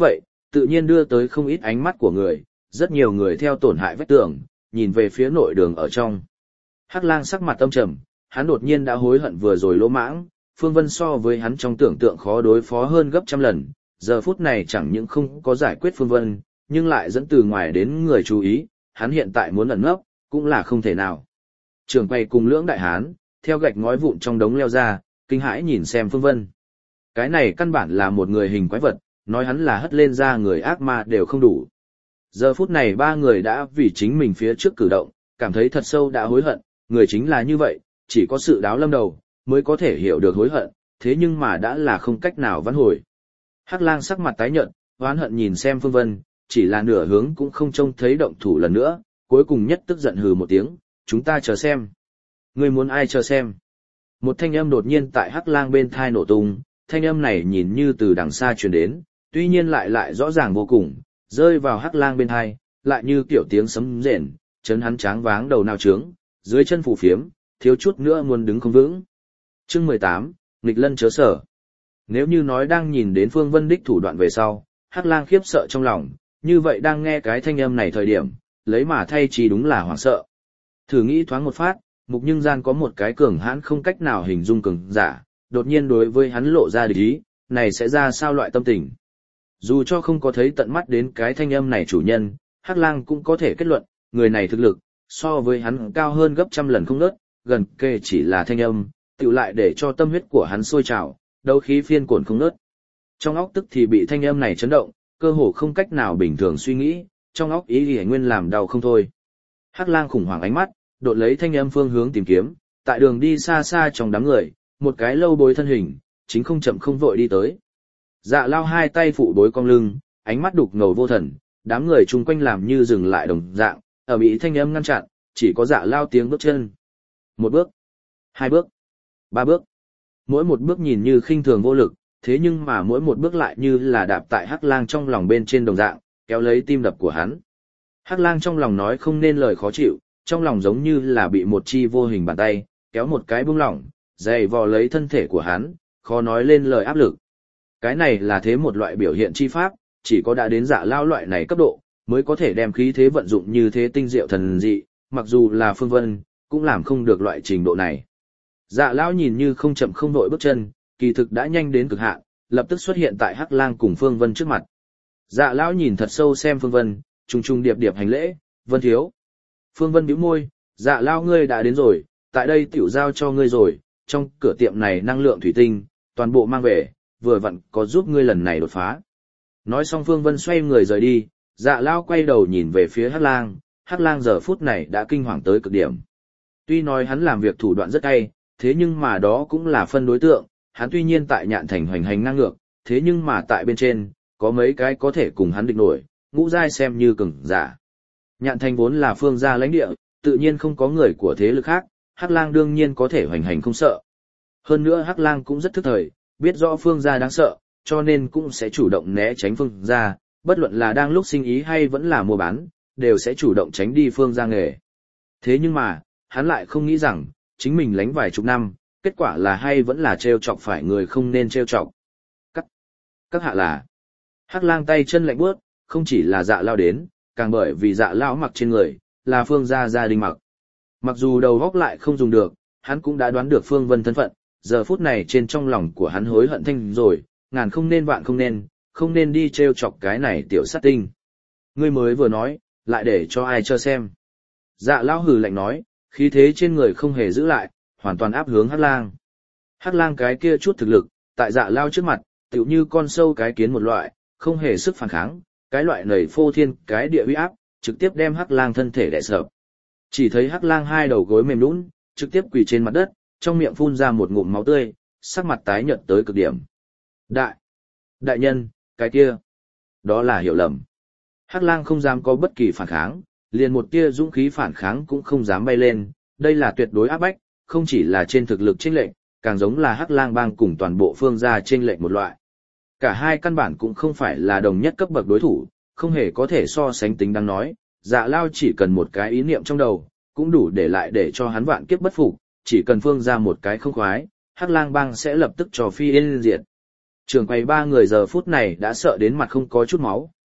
tự nhiên đưa tới không ít ánh mắt của người, rất nhiều người theo tổn hại vách tường, nhìn về phía nội đường ở trong. Hắc Lang sắc mặt âm trầm, hắn đột nhiên đã hối hận vừa rồi lỗ mãng, Phương Vân so với hắn trong tưởng tượng khó đối phó hơn gấp trăm lần, giờ phút này chẳng những không có giải quyết Phương Vân, nhưng lại dẫn từ ngoài đến người chú ý, hắn hiện tại muốn ẩn nấp, cũng là không thể nào. Trưởng quầy cùng Lưỡng đại hán, theo gạch ngói vụn trong đống leo ra, kinh hãi nhìn xem Phương Vân. Cái này căn bản là một người hình quái vật, nói hắn là hất lên ra người ác ma đều không đủ. Giờ phút này ba người đã vì chính mình phía trước cử động, cảm thấy thật sâu đã hối hận, người chính là như vậy, chỉ có sự đáo lâm đầu, mới có thể hiểu được hối hận, thế nhưng mà đã là không cách nào vãn hồi. Hắc Lang sắc mặt tái nhợt, oán hận nhìn xem Phương Vân, chỉ là nửa hướng cũng không trông thấy động thủ lần nữa, cuối cùng nhất tức giận hừ một tiếng, chúng ta chờ xem. Ngươi muốn ai chờ xem? Một thanh âm đột nhiên tại Hắc Lang bên thai nổ tung, thanh âm này nhìn như từ đằng xa truyền đến, tuy nhiên lại rõ ràng vô cùng, rơi vào Hắc Lang bên thai, lại như kiểu tiếng sấm rền, chấn hắn tráng váng đầu nào trướng, dưới chân phù phiếm, thiếu chút nữa muốn đứng không vững. Chương 18, nghịch lân chớ sở. Nếu như nói đang nhìn đến Phương Vân đích thủ đoạn về sau, Hắc Lang khiếp sợ trong lòng, như vậy đang nghe cái thanh âm này thời điểm, lấy mà thay chỉ đúng là hoảng sợ. Thử nghĩ thoáng một phát, mục nhưng gian có một cái cường hãn không cách nào hình dung cường giả, đột nhiên đối với hắn lộ ra địch ý, này sẽ ra sao loại tâm tình. Dù cho không có thấy tận mắt đến cái thanh âm này chủ nhân, Hắc Lang cũng có thể kết luận, người này thực lực, so với hắn cao hơn gấp trăm lần không nớt, gần kề chỉ là thanh âm, tựu lại để cho tâm huyết của hắn sôi trào, đấu khí phiên cuộn không nớt. Trong óc tức thì bị thanh âm này chấn động, cơ hồ không cách nào bình thường suy nghĩ, trong óc ý nghĩ nguyên làm đau không thôi. Hắc Lang khủng hoảng ánh mắt, đột lấy thanh âm phương hướng tìm kiếm, tại đường đi xa xa trong đám người, một cái lâu bối thân hình, chính không chậm không vội đi tới. Dạ Lao hai tay phụ bối cong lưng, ánh mắt đục ngầu vô thần, đám người chung quanh làm như dừng lại đồng dạng, ở bị thanh âm ngăn chặn, chỉ có Dạ Lao tiếng bước chân. Một bước, hai bước, ba bước. Mỗi một bước nhìn như khinh thường vô lực, thế nhưng mà mỗi một bước lại như là đạp tại Hắc Lang trong lòng bên trên đồng dạng, kéo lấy tim đập của hắn. Hắc Lang trong lòng nói không nên lời khó chịu, trong lòng giống như là bị một chi vô hình bàn tay kéo một cái buông lỏng, dày vò lấy thân thể của hắn, khó nói lên lời áp lực. Cái này là thế một loại biểu hiện chi pháp, chỉ có đã đến Dạ Lao loại này cấp độ, mới có thể đem khí thế vận dụng như thế tinh diệu thần dị, mặc dù là Phương Vân, cũng làm không được loại trình độ này. Dạ Lao nhìn như không chậm không đội bước chân, kỳ thực đã nhanh đến cực hạn, lập tức xuất hiện tại Hắc Lang cùng Phương Vân trước mặt. Dạ Lao nhìn thật sâu xem Phương Vân, trùng trùng điệp điệp hành lễ, Vân thiếu. Phương Vân bĩu môi, Dạ Lao ngươi đã đến rồi, tại đây tiểu giao cho ngươi rồi, trong cửa tiệm này năng lượng thủy tinh, toàn bộ mang về, vừa vặn có giúp ngươi lần này đột phá. Nói xong Phương Vân xoay người rời đi, Dạ Lao quay đầu nhìn về phía Hắc Lang giờ phút này đã kinh hoàng tới cực điểm. Tuy nói hắn làm việc thủ đoạn rất hay, thế nhưng mà đó cũng là phân đối tượng, hắn tuy nhiên tại Nhạn Thành hoành hành ngang ngược, thế nhưng mà tại bên trên, có mấy cái có thể cùng hắn địch nổi, ngũ giai xem như cường giả. Nhạn Thành vốn là phương gia lãnh địa, tự nhiên không có người của thế lực khác, Hắc Lang đương nhiên có thể hoành hành không sợ. Hơn nữa Hắc Lang cũng rất thức thời, biết rõ phương gia đáng sợ, cho nên cũng sẽ chủ động né tránh phương gia, bất luận là đang lúc sinh ý hay vẫn là mua bán, đều sẽ chủ động tránh đi phương gia nghề. Thế nhưng mà, hắn lại không nghĩ rằng, chính mình lánh vài chục năm, kết quả là hay vẫn là trêu chọc phải người không nên trêu chọc. Các hạ là, Hắc Lang tay chân lạnh buốt, không chỉ là Dạ Lao đến, càng bởi vì Dạ Lao mặc trên người, là phương gia gia đình mặc. Mặc dù đầu góc lại không dùng được, hắn cũng đã đoán được Phương Vân thân phận, giờ phút này trên trong lòng của hắn hối hận thanh rồi, ngàn không nên vạn không nên đi trêu chọc cái này tiểu sát tinh. Ngươi mới vừa nói, lại để cho ai cho xem. Dạ Lao hừ lạnh nói, khí thế trên người không hề giữ lại, hoàn toàn áp hướng Hắc Lang. Hắc Lang cái kia chút thực lực, tại Dạ Lao trước mặt, tựu như con sâu cái kiến một loại, không hề sức phản kháng, cái loại nảy phô thiên cái địa uy áp, trực tiếp đem Hắc Lang thân thể đè sập. Chỉ thấy Hắc Lang hai đầu gối mềm nhũn, trực tiếp quỳ trên mặt đất, trong miệng phun ra một ngụm máu tươi, sắc mặt tái nhợt tới cực điểm. Đại nhân, cái kia, đó là hiểu lầm. Hắc Lang không dám có bất kỳ phản kháng, liền một tia dũng khí phản kháng cũng không dám bay lên, đây là tuyệt đối áp bách, không chỉ là trên thực lực chênh lệch, càng giống là Hắc Lang bang cùng toàn bộ phương gia chênh lệch một loại. Cả hai căn bản cũng không phải là đồng nhất cấp bậc đối thủ, không hề có thể so sánh tính đáng nói, Dạ Lao chỉ cần một cái ý niệm trong đầu, cũng đủ để lại để cho hắn vạn kiếp bất phục, chỉ cần phương ra một cái không khoái, Hắc Lang bang sẽ lập tức cho phi yên diệt. Trường quầy ba người giờ phút này đã sợ đến mặt không có chút máu,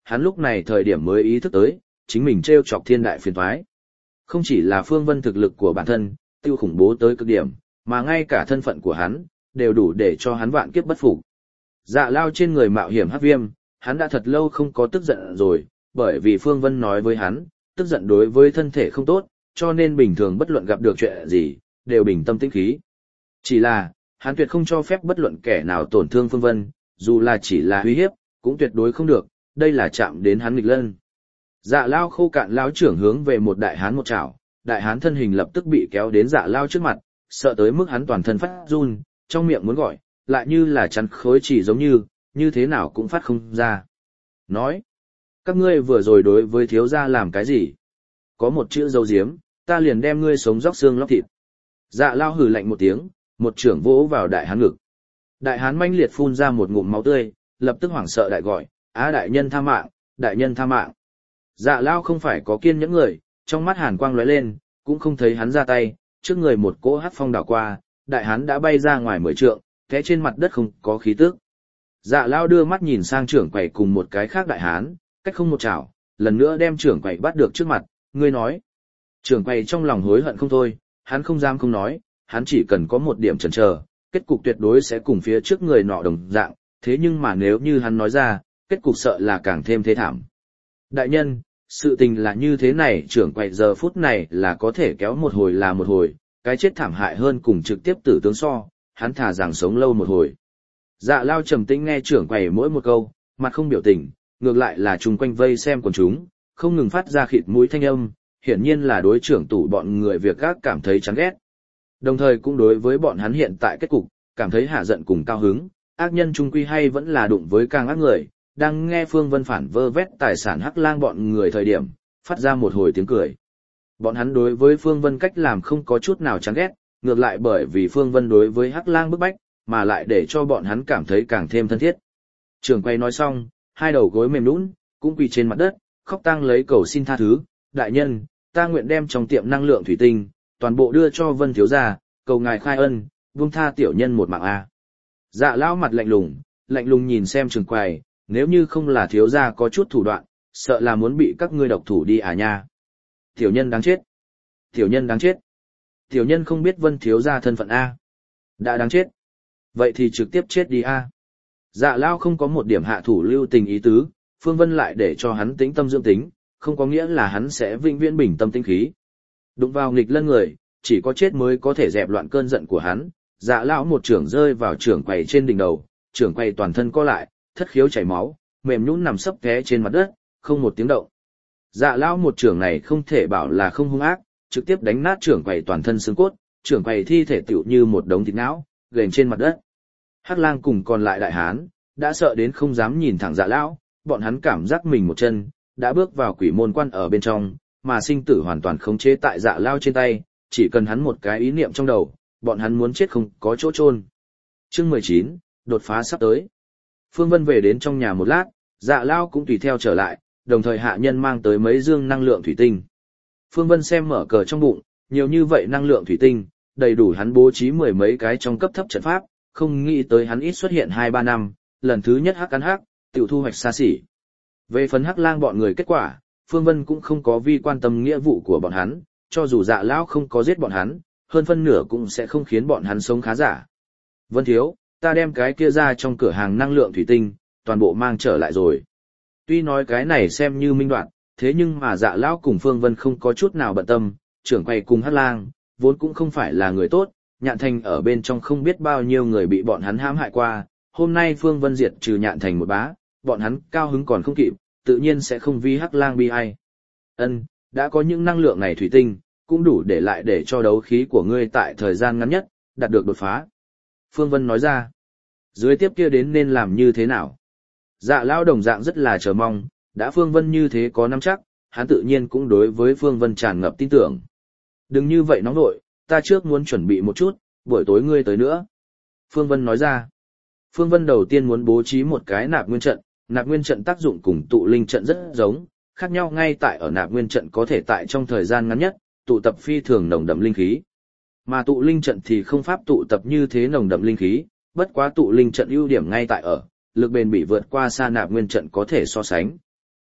hắn lúc này thời điểm mới ý thức tới, chính mình trêu chọc thiên đại phiền toái. Không chỉ là Phương Vân thực lực của bản thân, tiêu khủng bố tới cực điểm, mà ngay cả thân phận của hắn, đều đủ để cho hắn vạn kiếp bất phục. Dạ Lao trên người mạo hiểm hắc viêm, hắn đã thật lâu không có tức giận rồi, bởi vì Phương Vân nói với hắn, tức giận đối với thân thể không tốt, cho nên bình thường bất luận gặp được chuyện gì, đều bình tâm tĩnh khí. Chỉ là, hắn tuyệt không cho phép bất luận kẻ nào tổn thương Phương Vân, dù là chỉ là uy hiếp, cũng tuyệt đối không được, đây là chạm đến hắn nghịch lân. Dạ Lao khô cạn lão trưởng hướng về một đại hán một chảo, đại hán thân hình lập tức bị kéo đến Dạ Lao trước mặt, sợ tới mức hắn toàn thân phát run, trong miệng muốn gọi, lại như là chắn khối chỉ giống như thế nào cũng phát không ra. Nói, các ngươi vừa rồi đối với thiếu gia làm cái gì? Có một chữ dấu diếm, ta liền đem ngươi sống róc xương lóc thịt. Dạ Lao hừ lạnh một tiếng, một trưởng vỗ vào đại hán ngực. Đại hán manh liệt phun ra một ngụm máu tươi, lập tức hoảng sợ đại gọi, á đại nhân tha mạng, đại nhân tha mạng. Dạ Lao không phải có kiên nhẫn người, trong mắt hàn quang lóe lên, cũng không thấy hắn ra tay, trước người một cỗ hắc phong đảo qua, đại hán đã bay ra ngoài 10 trượng, té trên mặt đất không có khí tức. Dạ Lao đưa mắt nhìn sang trưởng quầy cùng một cái khác đại hán, cách không một chảo, lần nữa đem trưởng quầy bắt được trước mặt, ngươi nói. Trưởng quầy trong lòng hối hận không thôi, hắn không dám không nói, hắn chỉ cần có một điểm chần chờ, kết cục tuyệt đối sẽ cùng phía trước người nọ đồng dạng, thế nhưng mà nếu như hắn nói ra, kết cục sợ là càng thêm thế thảm. Đại nhân, sự tình là như thế này, trưởng quầy giờ phút này là có thể kéo một hồi là một hồi, cái chết thảm hại hơn cùng trực tiếp tử tướng so, hắn thà rằng sống lâu một hồi. Dạ Lao trầm tĩnh nghe trưởng quầy mỗi một câu, mặt không biểu tình, ngược lại là chung quanh vây xem quần chúng, không ngừng phát ra khịt mũi thanh âm, hiển nhiên là đối trưởng tủ bọn người việc gác cảm thấy chán ghét. Đồng thời cũng đối với bọn hắn hiện tại kết cục, cảm thấy hạ giận cùng cao hứng, ác nhân trung quy hay vẫn là đụng với càng ác người, đang nghe Phương Vân phản vơ vét tài sản hắc lang bọn người thời điểm, phát ra một hồi tiếng cười. Bọn hắn đối với Phương Vân cách làm không có chút nào chán ghét, ngược lại bởi vì Phương Vân đối với hắc lang bức bách, mà lại để cho bọn hắn cảm thấy càng thêm thân thiết. Trưởng quay nói xong, hai đầu gối mềm nhũn, cũng quỳ trên mặt đất, khóc tang lấy cầu xin tha thứ, đại nhân, ta nguyện đem trong tiệm năng lượng thủy tinh, toàn bộ đưa cho Vân thiếu gia, cầu ngài khai ân, buông tha tiểu nhân một mạng a. Dạ Lão mặt lạnh lùng nhìn xem trưởng quầy, nếu như không là thiếu gia có chút thủ đoạn, sợ là muốn bị các ngươi độc thủ đi à nha. Tiểu nhân đáng chết. Tiểu nhân đáng chết. Tiểu nhân không biết Vân thiếu gia thân phận a. Đã đáng chết. Vậy thì trực tiếp chết đi a. Dạ Lao không có một điểm hạ thủ lưu tình ý tứ, Phương Vân lại để cho hắn tĩnh tâm dưỡng tính, không có nghĩa là hắn sẽ vĩnh viễn bình tâm tĩnh khí. Đụng vào nghịch lân người, chỉ có chết mới có thể dẹp loạn cơn giận của hắn. Dạ Lão một trưởng rơi vào trưởng quầy trên đỉnh đầu, trưởng quầy toàn thân co lại, thất khiếu chảy máu, mềm nhũn nằm sấp té trên mặt đất, không một tiếng động. Dạ Lão một trưởng này không thể bảo là không hung ác, trực tiếp đánh nát trưởng quầy toàn thân xương cốt, trưởng quầy thi thể tựu như một đống thịt não, gềnh trên mặt đất. Hắc Lang cùng còn lại đại hán, đã sợ đến không dám nhìn thẳng Dạ Lão, bọn hắn cảm giác mình một chân, đã bước vào quỷ môn quan ở bên trong, mà sinh tử hoàn toàn khống chế tại Dạ Lão trên tay, chỉ cần hắn một cái ý niệm trong đầu, bọn hắn muốn chết không có chỗ chôn. Chương 19, đột phá sắp tới. Phương Vân về đến trong nhà một lát, Dạ Lão cũng tùy theo trở lại, đồng thời hạ nhân mang tới mấy dương năng lượng thủy tinh. Phương Vân xem mở cờ trong bụng, nhiều như vậy năng lượng thủy tinh, đầy đủ hắn bố trí 10 mấy cái trong cấp thấp trận pháp, không nghĩ tới hắn ít xuất hiện 2-3 năm, lần thứ nhất hắc ăn hắc, tiểu thu hoạch xa xỉ. Về phần hắc lang bọn người kết quả, Phương Vân cũng không có vi quan tâm nghĩa vụ của bọn hắn, cho dù Dạ Lão không có giết bọn hắn, hơn phân nửa cũng sẽ không khiến bọn hắn sống khá giả. Vân thiếu, ta đem cái kia ra trong cửa hàng năng lượng thủy tinh, toàn bộ mang trở lại rồi. Tuy nói cái này xem như minh đoạn, thế nhưng mà Dạ Lão cùng Phương Vân không có chút nào bận tâm, trưởng quầy cùng hắc lang, vốn cũng không phải là người tốt, Nhạn Thành ở bên trong không biết bao nhiêu người bị bọn hắn hãm hại qua, hôm nay Phương Vân diệt trừ Nhạn Thành một bá, bọn hắn cao hứng còn không kịp, tự nhiên sẽ không vi hắc lang bi ai. Ân, đã có những năng lượng này thủy tinh, cũng đủ để lại để cho đấu khí của ngươi tại thời gian ngắn nhất, đạt được đột phá. Phương Vân nói ra, dưới tiếp kia đến nên làm như thế nào? Dạ Lão đồng dạng rất là chờ mong, đã Phương Vân như thế có nắm chắc, hắn tự nhiên cũng đối với Phương Vân tràn ngập tin tưởng. Đừng như vậy nóng nội, ta trước muốn chuẩn bị một chút, buổi tối ngươi tới nữa. Phương Vân nói ra, Phương Vân đầu tiên muốn bố trí một cái nạp nguyên trận tác dụng cùng tụ linh trận rất giống, khác nhau ngay tại ở nạp nguyên trận có thể tại trong thời gian ngắn nhất, tụ tập phi thường nồng đậm linh khí. Mà tụ linh trận thì không pháp tụ tập như thế nồng đậm linh khí, bất quá tụ linh trận ưu điểm ngay tại ở, lực bền bỉ vượt qua xa nạp nguyên trận có thể so sánh.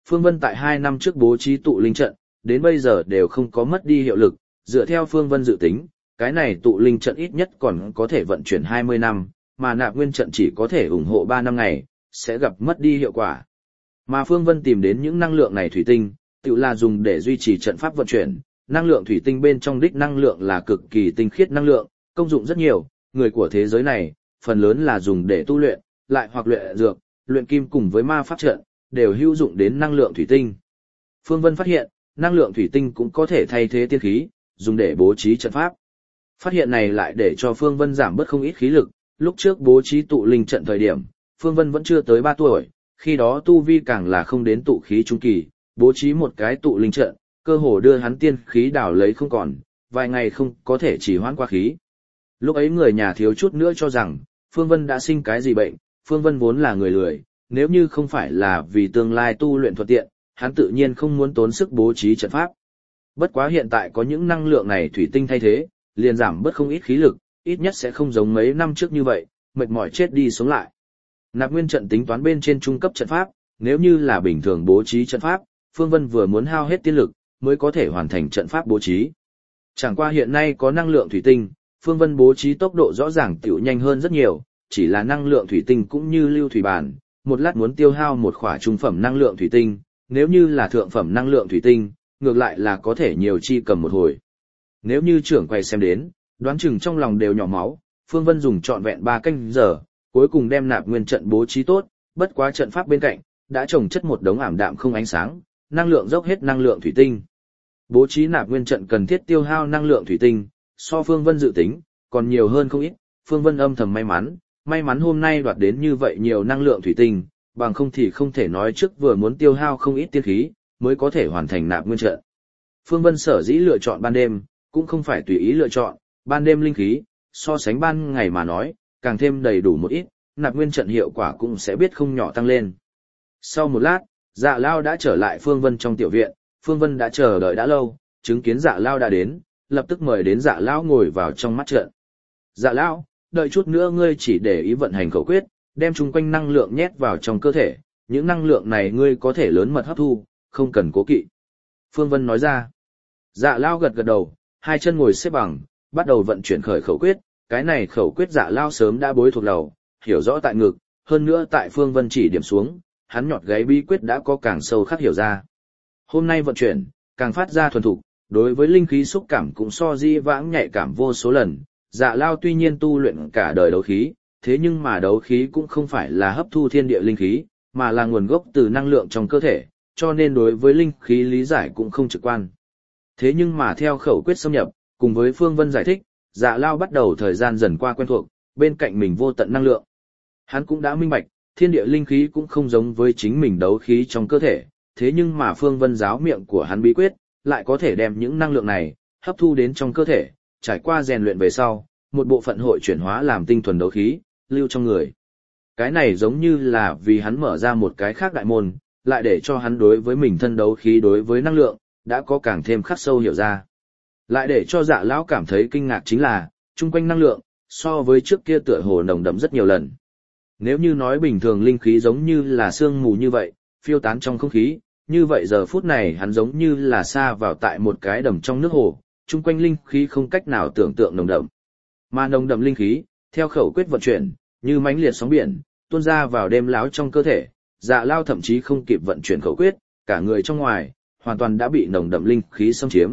Phương Vân tại 2 năm trước bố trí tụ linh trận, đến bây giờ đều không có mất đi hiệu lực, dựa theo Phương Vân dự tính, cái này tụ linh trận ít nhất còn có thể vận chuyển 20 năm, mà nạp nguyên trận chỉ có thể ủng hộ 3 năm ngày, sẽ gặp mất đi hiệu quả. Mà Phương Vân tìm đến những năng lượng này thủy tinh, tự là dùng để duy trì trận pháp vận chuyển, năng lượng thủy tinh bên trong đích năng lượng là cực kỳ tinh khiết năng lượng, công dụng rất nhiều, người của thế giới này, phần lớn là dùng để tu luyện, lại hoặc luyện dược, luyện kim cùng với ma pháp trận, đều hữu dụng đến năng lượng thủy tinh. Phương Vân phát hiện, năng lượng thủy tinh cũng có thể thay thế tiên khí, dùng để bố trí trận pháp. Phát hiện này lại để cho Phương Vân giảm bớt không ít khí lực, lúc trước bố trí tụ linh trận thời điểm, Phương Vân vẫn chưa tới 3 tuổi, khi đó tu vi càng là không đến tụ khí trung kỳ, bố trí một cái tụ linh trận, cơ hồ đưa hắn tiên khí đảo lấy không còn, vài ngày không có thể chỉ hoãn qua khí. Lúc ấy người nhà thiếu chút nữa cho rằng, Phương Vân đã sinh cái gì bệnh, Phương Vân vốn là người lười, nếu như không phải là vì tương lai tu luyện thuận tiện, hắn tự nhiên không muốn tốn sức bố trí trận pháp. Bất quá hiện tại có những năng lượng này thủy tinh thay thế, liền giảm bớt không ít khí lực, ít nhất sẽ không giống mấy năm trước như vậy, mệt mỏi chết đi sống lại. Nạp nguyên trận tính toán bên trên trung cấp trận pháp, nếu như là bình thường bố trí trận pháp, Phương Vân vừa muốn hao hết tiên lực, mới có thể hoàn thành trận pháp bố trí. Chẳng qua hiện nay có năng lượng thủy tinh, Phương Vân bố trí tốc độ rõ ràng tiểu nhanh hơn rất nhiều, chỉ là năng lượng thủy tinh cũng như lưu thủy bản, một lát muốn tiêu hao một khỏa trung phẩm năng lượng thủy tinh, nếu như là thượng phẩm năng lượng thủy tinh, ngược lại là có thể nhiều chi cầm một hồi. Nếu như trưởng quay xem đến, đoán chừng trong lòng đều nhỏ máu, Phương Vân dùng trọn vẹn 3 canh giờ, cuối cùng đem nạp nguyên trận bố trí tốt, bất quá trận pháp bên cạnh, đã trồng chất một đống ảm đạm không ánh sáng, năng lượng dốc hết năng lượng thủy tinh. Bố trí nạp nguyên trận cần thiết tiêu hao năng lượng thủy tinh, so Phương Vân dự tính, còn nhiều hơn không ít, Phương Vân âm thầm may mắn hôm nay đoạt đến như vậy nhiều năng lượng thủy tinh, bằng không thì không thể nói trước vừa muốn tiêu hao không ít tiên khí, mới có thể hoàn thành nạp nguyên trận. Phương Vân sở dĩ lựa chọn ban đêm, cũng không phải tùy ý lựa chọn, ban đêm linh khí, so sánh ban ngày mà nói, càng thêm đầy đủ một ít, nạp nguyên trận hiệu quả cũng sẽ biết không nhỏ tăng lên. Sau một lát, Dạ Lao đã trở lại Phương Vân trong tiểu viện, Phương Vân đã chờ đợi đã lâu, chứng kiến Dạ Lao đã đến, lập tức mời đến Dạ Lao ngồi vào trong mắt trận. Dạ Lao, đợi chút nữa ngươi chỉ để ý vận hành khẩu quyết, đem chung quanh năng lượng nhét vào trong cơ thể, những năng lượng này ngươi có thể lớn mật hấp thu, không cần cố kỵ. Phương Vân nói ra. Dạ Lao gật gật đầu, hai chân ngồi xếp bằng, bắt đầu vận chuyển khởi khẩu quyết, cái này khẩu quyết Dạ Lao sớm đã bối thuộc đầu, hiểu rõ tại ngực, hơn nữa tại Phương Vân chỉ điểm xuống, hắn nhọt gáy bí quyết đã có càng sâu khắc hiểu ra. Hôm nay vận chuyển, càng phát ra thuần thục, đối với linh khí xúc cảm cũng so di vãng nhạy cảm vô số lần. Dạ Lao tuy nhiên tu luyện cả đời đấu khí, thế nhưng mà đấu khí cũng không phải là hấp thu thiên địa linh khí, mà là nguồn gốc từ năng lượng trong cơ thể, cho nên đối với linh khí lý giải cũng không trực quan. Thế nhưng mà theo khẩu quyết xâm nhập, cùng với Phương Vân giải thích, Dạ Lao bắt đầu thời gian dần qua quen thuộc, bên cạnh mình vô tận năng lượng. Hắn cũng đã minh bạch, thiên địa linh khí cũng không giống với chính mình đấu khí trong cơ thể, thế nhưng mà Phương Vân giáo miệng của hắn bí quyết, lại có thể đem những năng lượng này, hấp thu đến trong cơ thể, trải qua rèn luyện về sau, một bộ phận hội chuyển hóa làm tinh thuần đấu khí, lưu trong người. Cái này giống như là vì hắn mở ra một cái khác đại môn, lại để cho hắn đối với mình thân đấu khí đối với năng lượng, đã có càng thêm khắc sâu hiểu ra. Lại để cho Dạ Lão cảm thấy kinh ngạc chính là, chung quanh năng lượng, so với trước kia tựa hồ nồng đậm rất nhiều lần. Nếu như nói bình thường linh khí giống như là sương mù như vậy, phiêu tán trong không khí, như vậy giờ phút này hắn giống như là sa vào tại một cái đầm trong nước hồ, chung quanh linh khí không cách nào tưởng tượng nồng đậm. Mà nồng đậm linh khí, theo khẩu quyết vận chuyển, như mãnh liệt sóng biển, tuôn ra vào đêm láo trong cơ thể, Dạ Lao thậm chí không kịp vận chuyển khẩu quyết, cả người trong ngoài, hoàn toàn đã bị nồng đậm linh khí xâm chiếm.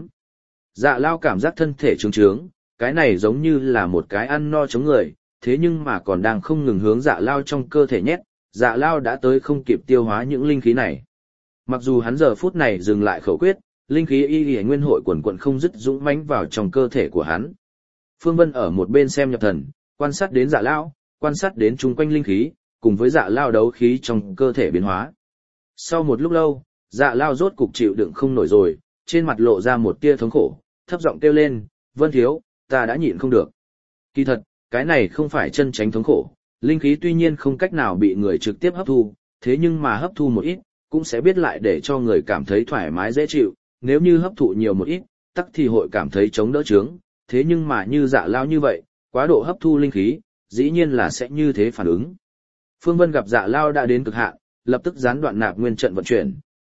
Dạ Lao cảm giác thân thể trướng trướng, cái này giống như là một cái ăn no chống người, thế nhưng mà còn đang không ngừng hướng Dạ Lao trong cơ thể nhét, Dạ Lao đã tới không kịp tiêu hóa những linh khí này. Mặc dù hắn giờ phút này dừng lại khẩu quyết, linh khí y nguyên hội quần quần không dứt dũng mãnh vào trong cơ thể của hắn. Phương Vân ở một bên xem nhập thần, quan sát đến Dạ Lao, quan sát đến chung quanh linh khí, cùng với Dạ Lao đấu khí trong cơ thể biến hóa. Sau một lúc lâu, Dạ Lao rốt cục chịu đựng không nổi rồi, trên mặt lộ ra một tia thống khổ, thấp giọng kêu lên, "Vân thiếu, ta đã nhịn không được." Kỳ thật, cái này không phải chân tránh thống khổ, linh khí tuy nhiên không cách nào bị người trực tiếp hấp thu, thế nhưng mà hấp thu một ít, cũng sẽ biết lại để cho người cảm thấy thoải mái dễ chịu, nếu như hấp thụ nhiều một ít, tắc thì hội cảm thấy chống đỡ chướng, thế nhưng mà như Dạ Lao như vậy, quá độ hấp thu linh khí, dĩ nhiên là sẽ như thế phản ứng. Phương Vân gặp Dạ Lao đã đến cực hạn, lập tức gián đoạn nạp nguyên trận vận chuyển,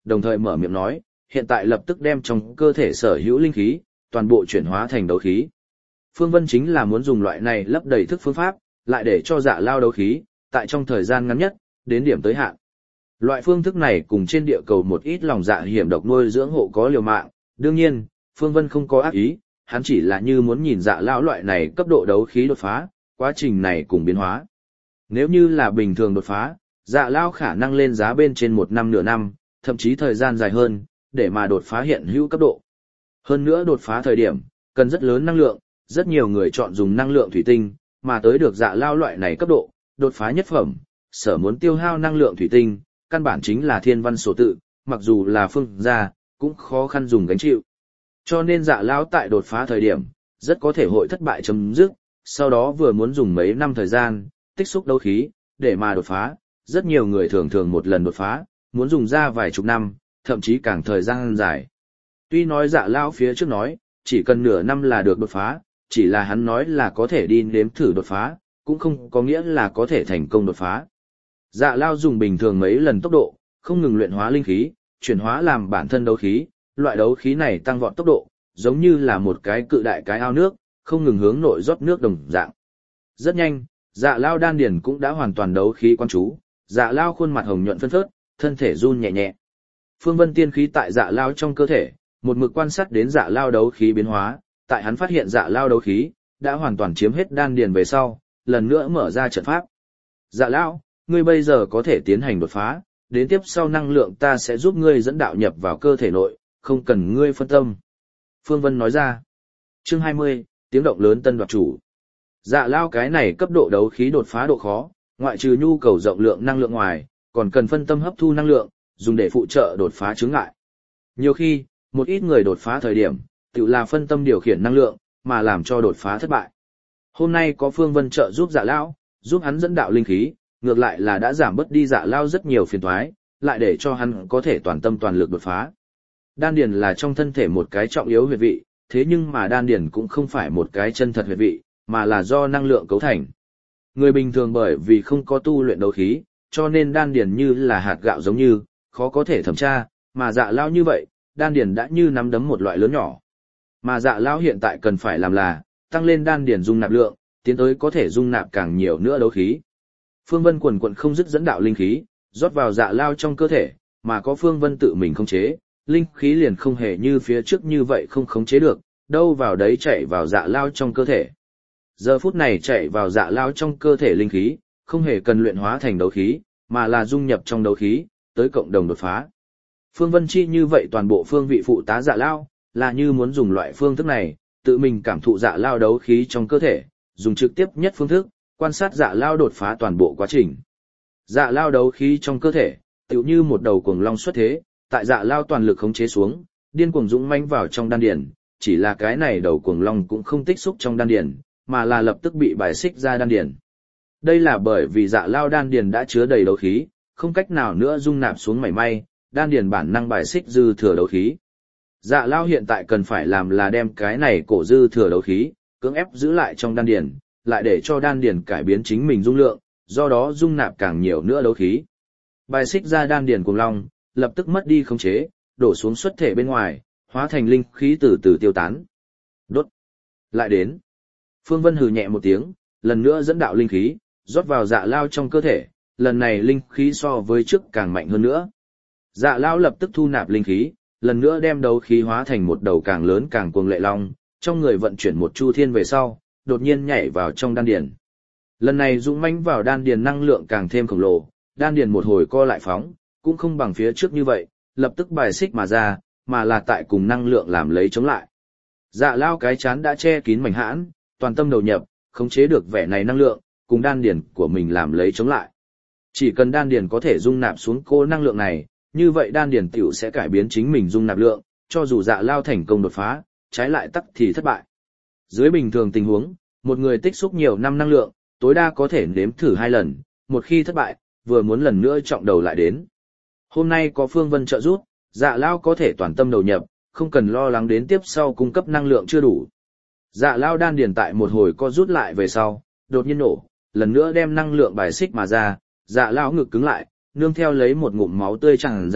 đồng thời mở miệng nói, hiện tại lập tức đem trong cơ thể sở hữu linh khí, toàn bộ chuyển hóa thành đấu khí. Phương Vân chính là muốn dùng loại này lấp đầy thức phương pháp, lại để cho Dạ Lao đấu khí, tại trong thời gian ngắn nhất, đến điểm tới hạn. Loại phương thức này cùng trên địa cầu một ít lòng dạ hiểm độc nuôi dưỡng hộ có liều mạng, đương nhiên, Phương Vân không có ác ý, hắn chỉ là như muốn nhìn Dạ Lao loại này cấp độ đấu khí đột phá, quá trình này cùng biến hóa. Nếu như là bình thường đột phá, Dạ Lao khả năng lên giá bên trên 1 năm nửa năm, thậm chí thời gian dài hơn, để mà đột phá hiện hữu cấp độ. Hơn nữa đột phá thời điểm, cần rất lớn năng lượng, rất nhiều người chọn dùng năng lượng thủy tinh, mà tới được Dạ Lao loại này cấp độ, đột phá nhất phẩm, sở muốn tiêu hao năng lượng thủy tinh, căn bản chính là thiên văn số tự, mặc dù là Phương gia, cũng khó khăn dùng gánh chịu. Cho nên Dạ Lao tại đột phá thời điểm, rất có thể hội thất bại chấm dứt, sau đó vừa muốn dùng mấy năm thời gian, tích xúc đấu khí, để mà đột phá, rất nhiều người thường thường một lần đột phá, muốn dùng ra vài chục năm, thậm chí càng thời gian dài. Tuy nói Dạ Lao phía trước nói, chỉ cần nửa năm là được đột phá, chỉ là hắn nói là có thể đi nếm thử đột phá, cũng không có nghĩa là có thể thành công đột phá. Dạ Lao dùng bình thường mấy lần tốc độ, không ngừng luyện hóa linh khí, chuyển hóa làm bản thân đấu khí, loại đấu khí này tăng vọt tốc độ, giống như là một cái cự đại cái ao nước, không ngừng hướng nội rót nước đồng dạng. Rất nhanh, Dạ Lao đan điền cũng đã hoàn toàn đấu khí quan chú, Dạ Lao khuôn mặt hồng nhuận phân phớt, thân thể run nhẹ nhẹ. Phương Vân tiên khí tại Dạ Lao trong cơ thể, một mực quan sát đến Dạ Lao đấu khí biến hóa, tại hắn phát hiện Dạ Lao đấu khí đã hoàn toàn chiếm hết đan điền về sau, lần nữa mở ra trận pháp. Dạ Lao, ngươi bây giờ có thể tiến hành đột phá, đến tiếp sau năng lượng ta sẽ giúp ngươi dẫn đạo nhập vào cơ thể nội, không cần ngươi phân tâm. Phương Vân nói ra. Chương 20, tiếng động lớn tân đoạt chủ. Dạ Lao cái này cấp độ đấu khí đột phá độ khó, ngoại trừ nhu cầu rộng lượng năng lượng ngoài, còn cần phân tâm hấp thu năng lượng, dùng để phụ trợ đột phá chướng ngại. Nhiều khi, một ít người đột phá thời điểm, tự là phân tâm điều khiển năng lượng, mà làm cho đột phá thất bại. Hôm nay có Phương Vân trợ giúp Dạ Lao, giúp hắn dẫn đạo linh khí, ngược lại là đã giảm bớt đi Dạ Lao rất nhiều phiền toái, lại để cho hắn có thể toàn tâm toàn lực đột phá. Đan điền là trong thân thể một cái trọng yếu huyệt vị, thế nhưng mà đan điền cũng không phải một cái chân thật huyệt vị, mà là do năng lượng cấu thành. Người bình thường bởi vì không có tu luyện đấu khí, cho nên đan điền như là hạt gạo giống như, khó có thể thẩm tra, mà Dạ Lao như vậy, đan điền đã như nắm đấm một loại lớn nhỏ. Mà Dạ Lao hiện tại cần phải làm là, tăng lên đan điền dung nạp lượng, tiến tới có thể dung nạp càng nhiều nữa đấu khí. Phương Vân quần quần không dứt dẫn đạo linh khí, rót vào Dạ Lao trong cơ thể, mà có Phương Vân tự mình khống chế, linh khí liền không hề như phía trước như vậy không khống chế được, đâu vào đấy chạy vào Dạ Lao trong cơ thể. Giờ phút này chạy vào Dạ Lao trong cơ thể linh khí, không hề cần luyện hóa thành đấu khí, mà là dung nhập trong đấu khí, tới cộng đồng đột phá. Phương Vân chi như vậy toàn bộ phương vị phụ tá Dạ Lao, là như muốn dùng loại phương thức này, tự mình cảm thụ Dạ Lao đấu khí trong cơ thể, dùng trực tiếp nhất phương thức, quan sát Dạ Lao đột phá toàn bộ quá trình. Dạ Lao đấu khí trong cơ thể, tựu như một đầu cuồng long xuất thế, tại Dạ Lao toàn lực khống chế xuống, điên cuồng dũng mãnh vào trong đan điền, chỉ là cái này đầu cuồng long cũng không tích xúc trong đan điền, mà là lập tức bị bài xích ra đan điền. Đây là bởi vì Dạ Lao đan điền đã chứa đầy đấu khí, không cách nào nữa dung nạp xuống mảy may, đan điền bản năng bài xích dư thừa đấu khí. Dạ Lao hiện tại cần phải làm là đem cái này cổ dư thừa đấu khí, cưỡng ép giữ lại trong đan điền, lại để cho đan điền cải biến chính mình dung lượng, do đó dung nạp càng nhiều nữa đấu khí. Bài xích ra đan điền cuồng long, lập tức mất đi khống chế, đổ xuống xuất thể bên ngoài, hóa thành linh khí từ từ tiêu tán. Đốt. Lại đến. Phương Vân hừ nhẹ một tiếng, lần nữa dẫn đạo linh khí, rót vào Dạ Lao trong cơ thể, lần này linh khí so với trước càng mạnh hơn nữa. Dạ Lao lập tức thu nạp linh khí, lần nữa đem đấu khí hóa thành một đầu càng lớn càng cuồng lệ long, trong người vận chuyển một chu thiên về sau, đột nhiên nhảy vào trong đan điền. Lần này dũng mãnh vào đan điền năng lượng càng thêm khổng lồ, đan điền một hồi co lại phóng, cũng không bằng phía trước như vậy, lập tức bài xích mà ra, mà là tại cùng năng lượng làm lấy chống lại. Dạ Lao cái chán đã che kín mảnh hãn, toàn tâm đầu nhập, khống chế được vẻ này năng lượng, cùng đan điền của mình làm lấy chống lại. Chỉ cần đan điền có thể dung nạp xuống cô năng lượng này, như vậy đan điền tiểu sẽ cải biến chính mình dung nạp lượng, cho dù Dạ Lao thành công đột phá, trái lại tắc thì thất bại. Dưới bình thường tình huống, một người tích xúc nhiều năm năng lượng, tối đa có thể nếm thử 2 lần, một khi thất bại, vừa muốn lần nữa trọng đầu lại đến. Hôm nay có Phương Vân trợ giúp, Dạ Lao có thể toàn tâm đầu nhập, không cần lo lắng đến tiếp sau cung cấp năng lượng chưa đủ. Dạ Lao đan điền tại một hồi co rút lại về sau, đột nhiên nổ, lần nữa đem năng lượng bài xích mà ra, Dạ Lao ngực cứng lại, nương theo lấy một ngụm máu tươi tràn ra,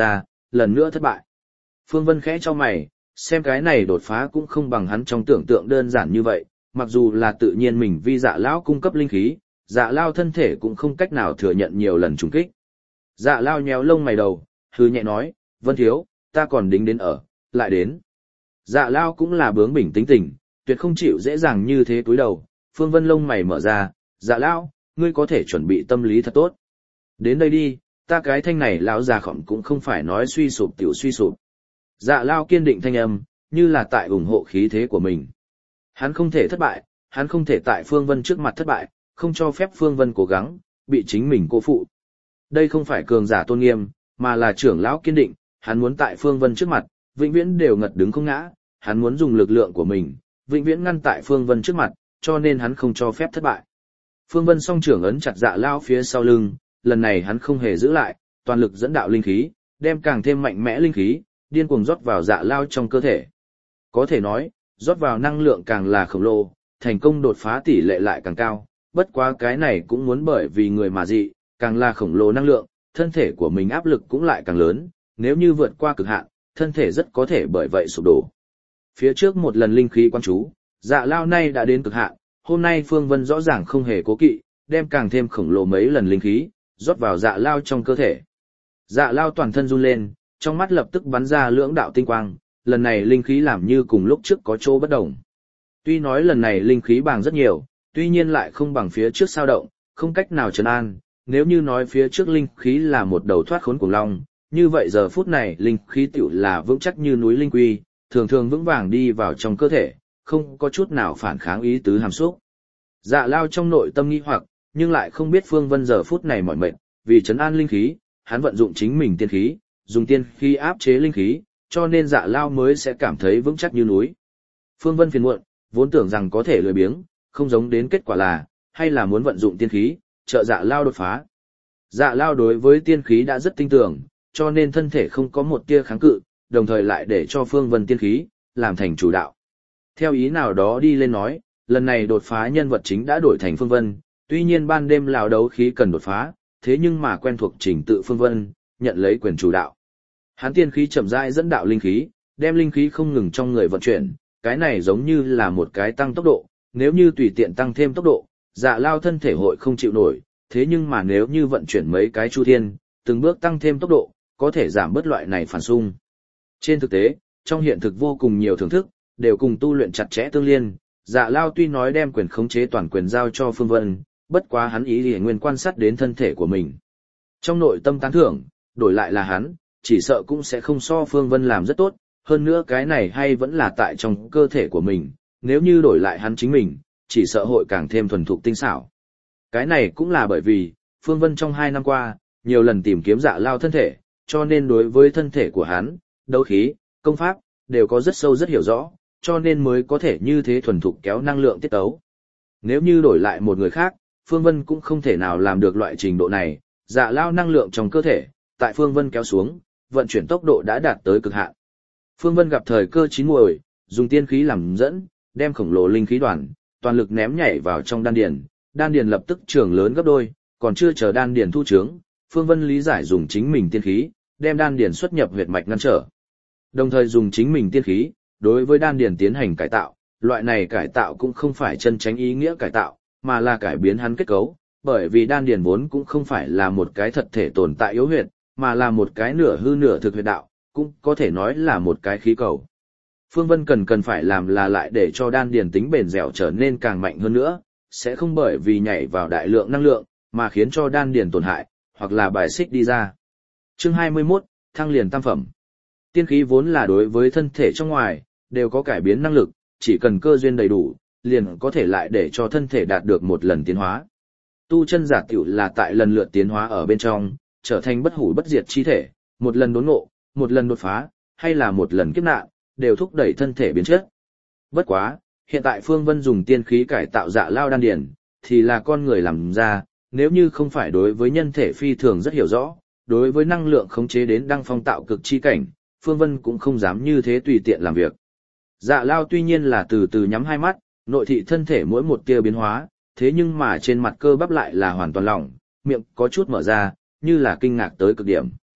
lần nữa thất bại. Phương Vân khẽ cho mày, xem cái này đột phá cũng không bằng hắn trong tưởng tượng đơn giản như vậy, mặc dù là tự nhiên mình vi Dạ Lao cung cấp linh khí, Dạ Lao thân thể cũng không cách nào thừa nhận nhiều lần trùng kích. Dạ Lao nhéo lông mày đầu, hư nhẹ nói, Vân thiếu, ta còn đính đến ở, lại đến. Dạ Lao cũng là bướng bỉnh tính tình, tuyệt không chịu dễ dàng như thế cúi đầu. Phương Vân lông mày mở ra, Dạ Lao, ngươi có thể chuẩn bị tâm lý thật tốt. Đến đây đi, ta cái thanh này lão già khỏm cũng không phải nói suy sụp tiểu suy sụp. Dạ Lao kiên định thanh âm, như là tại ủng hộ khí thế của mình. Hắn không thể thất bại, hắn không thể tại Phương Vân trước mặt thất bại, không cho phép Phương Vân cố gắng, bị chính mình cô phụ. Đây không phải cường giả tôn nghiêm, mà là trưởng lão kiên định, hắn muốn tại Phương Vân trước mặt, vĩnh viễn đều ngật đứng không ngã, hắn muốn dùng lực lượng của mình, vĩnh viễn ngăn tại Phương Vân trước mặt, cho nên hắn không cho phép thất bại. Phương Vân song trưởng ấn chặt Dạ Lao phía sau lưng, lần này hắn không hề giữ lại, toàn lực dẫn đạo linh khí, đem càng thêm mạnh mẽ linh khí, điên cuồng rót vào Dạ Lao trong cơ thể. Có thể nói, rót vào năng lượng càng là khổng lồ, thành công đột phá tỷ lệ lại càng cao, bất quá cái này cũng muốn bởi vì người mà dị, càng là khổng lồ năng lượng, thân thể của mình áp lực cũng lại càng lớn, nếu như vượt qua cực hạn, thân thể rất có thể bởi vậy sụp đổ. Phía trước một lần linh khí quan chú, Dạ Lao nay đã đến cực hạn, hôm nay Phương Vân rõ ràng không hề cố kỵ, đem càng thêm khổng lồ mấy lần linh khí, rót vào Dạ Lao trong cơ thể. Dạ Lao toàn thân run lên, trong mắt lập tức bắn ra lưỡng đạo tinh quang, lần này linh khí làm như cùng lúc trước có chỗ bất đồng. Tuy nói lần này linh khí bằng rất nhiều, tuy nhiên lại không bằng phía trước sao động, không cách nào trấn an, nếu như nói phía trước linh khí là một đầu thoát khốn cuồng long, như vậy giờ phút này linh khí tiểu là vững chắc như núi linh quy, thường thường vững vàng đi vào trong cơ thể, không có chút nào phản kháng ý tứ hàm xúc. Dạ Lao trong nội tâm nghi hoặc, nhưng lại không biết Phương Vân giờ phút này mỏi mệt, vì trấn an linh khí, hắn vận dụng chính mình tiên khí, dùng tiên khí áp chế linh khí, cho nên Dạ Lao mới sẽ cảm thấy vững chắc như núi. Phương Vân phiền muộn, vốn tưởng rằng có thể lười biếng, không giống đến kết quả là, hay là muốn vận dụng tiên khí, trợ Dạ Lao đột phá. Dạ Lao đối với tiên khí đã rất tin tưởng, cho nên thân thể không có một tia kháng cự, đồng thời lại để cho Phương Vân tiên khí, làm thành chủ đạo. Theo ý nào đó đi lên nói, lần này đột phá nhân vật chính đã đổi thành Phương Vân, tuy nhiên ban đêm lão đấu khí cần đột phá, thế nhưng mà quen thuộc trình tự Phương Vân, nhận lấy quyền chủ đạo. Hắn tiên khí chậm rãi dẫn đạo linh khí, đem linh khí không ngừng trong người vận chuyển, cái này giống như là một cái tăng tốc độ, nếu như tùy tiện tăng thêm tốc độ, Dạ Lao thân thể hội không chịu nổi, thế nhưng mà nếu như vận chuyển mấy cái chu thiên, từng bước tăng thêm tốc độ, có thể giảm bớt loại này phản xung. Trên thực tế, trong hiện thực vô cùng nhiều thưởng thức, đều cùng tu luyện chặt chẽ tương liên, Dạ Lao tuy nói đem quyền khống chế toàn quyền giao cho Phương Vân, bất quá hắn ý liền nguyên quan sát đến thân thể của mình. Trong nội tâm tán thưởng, đổi lại là hắn, chỉ sợ cũng sẽ không so Phương Vân làm rất tốt, hơn nữa cái này hay vẫn là tại trong cơ thể của mình, nếu như đổi lại hắn chính mình, chỉ sợ hội càng thêm thuần thục tinh xảo. Cái này cũng là bởi vì, Phương Vân trong 2 năm qua, nhiều lần tìm kiếm Dạ Lao thân thể, cho nên đối với thân thể của hắn, đấu khí, công pháp, đều có rất sâu rất hiểu rõ, cho nên mới có thể như thế thuần thục kéo năng lượng tiết tấu. Nếu như đổi lại một người khác, Phương Vân cũng không thể nào làm được loại trình độ này, Dạ Lao năng lượng trong cơ thể, tại Phương Vân kéo xuống, vận chuyển tốc độ đã đạt tới cực hạn. Phương Vân gặp thời cơ chín muồi, dùng tiên khí làm dẫn, đem khổng lồ linh khí đoàn, toàn lực ném nhảy vào trong đan điền lập tức trưởng lớn gấp đôi, còn chưa chờ đan điền thu trướng, Phương Vân lý giải dùng chính mình tiên khí, đem đan điền xuất nhập huyệt mạch ngăn trở. Đồng thời dùng chính mình tiên khí, đối với đan điền tiến hành cải tạo, loại này cải tạo cũng không phải chân tránh ý nghĩa cải tạo, mà là cải biến hắn kết cấu, bởi vì đan điền vốn cũng không phải là một cái thật thể tồn tại yếu huyệt, mà là một cái nửa hư nửa thực huyệt đạo, cũng có thể nói là một cái khí cầu. Phương Vân cần phải làm là lại để cho đan điền tính bền dẻo trở nên càng mạnh hơn nữa, sẽ không bởi vì nhảy vào đại lượng năng lượng, mà khiến cho đan điền tổn hại, hoặc là bài xích đi ra. Chương 21, Thăng liền tam phẩm. Tiên khí vốn là đối với thân thể trong ngoài, đều có cải biến năng lực, chỉ cần cơ duyên đầy đủ, liền có thể lại để cho thân thể đạt được một lần tiến hóa. Tu chân giả tiểu là tại lần lượt tiến hóa ở bên trong, trở thành bất hủ bất diệt chi thể, một lần đốn ngộ, một lần đột phá, hay là một lần kiếp nạn, đều thúc đẩy thân thể biến chất. Bất quá, hiện tại Phương Vân dùng tiên khí cải tạo Dạ Lao đan điền, thì là con người làm ra, nếu như không phải đối với nhân thể phi thường rất hiểu rõ, đối với năng lượng khống chế đến đăng phong tạo cực chi cảnh, Phương Vân cũng không dám như thế tùy tiện làm việc. Dạ Lao tuy nhiên là từ từ nhắm hai mắt, nội thị thân thể mỗi một tia biến hóa, thế nhưng mà trên mặt cơ bắp lại là hoàn toàn lỏng, miệng có chút mở ra, như là kinh ngạc tới cực điểm.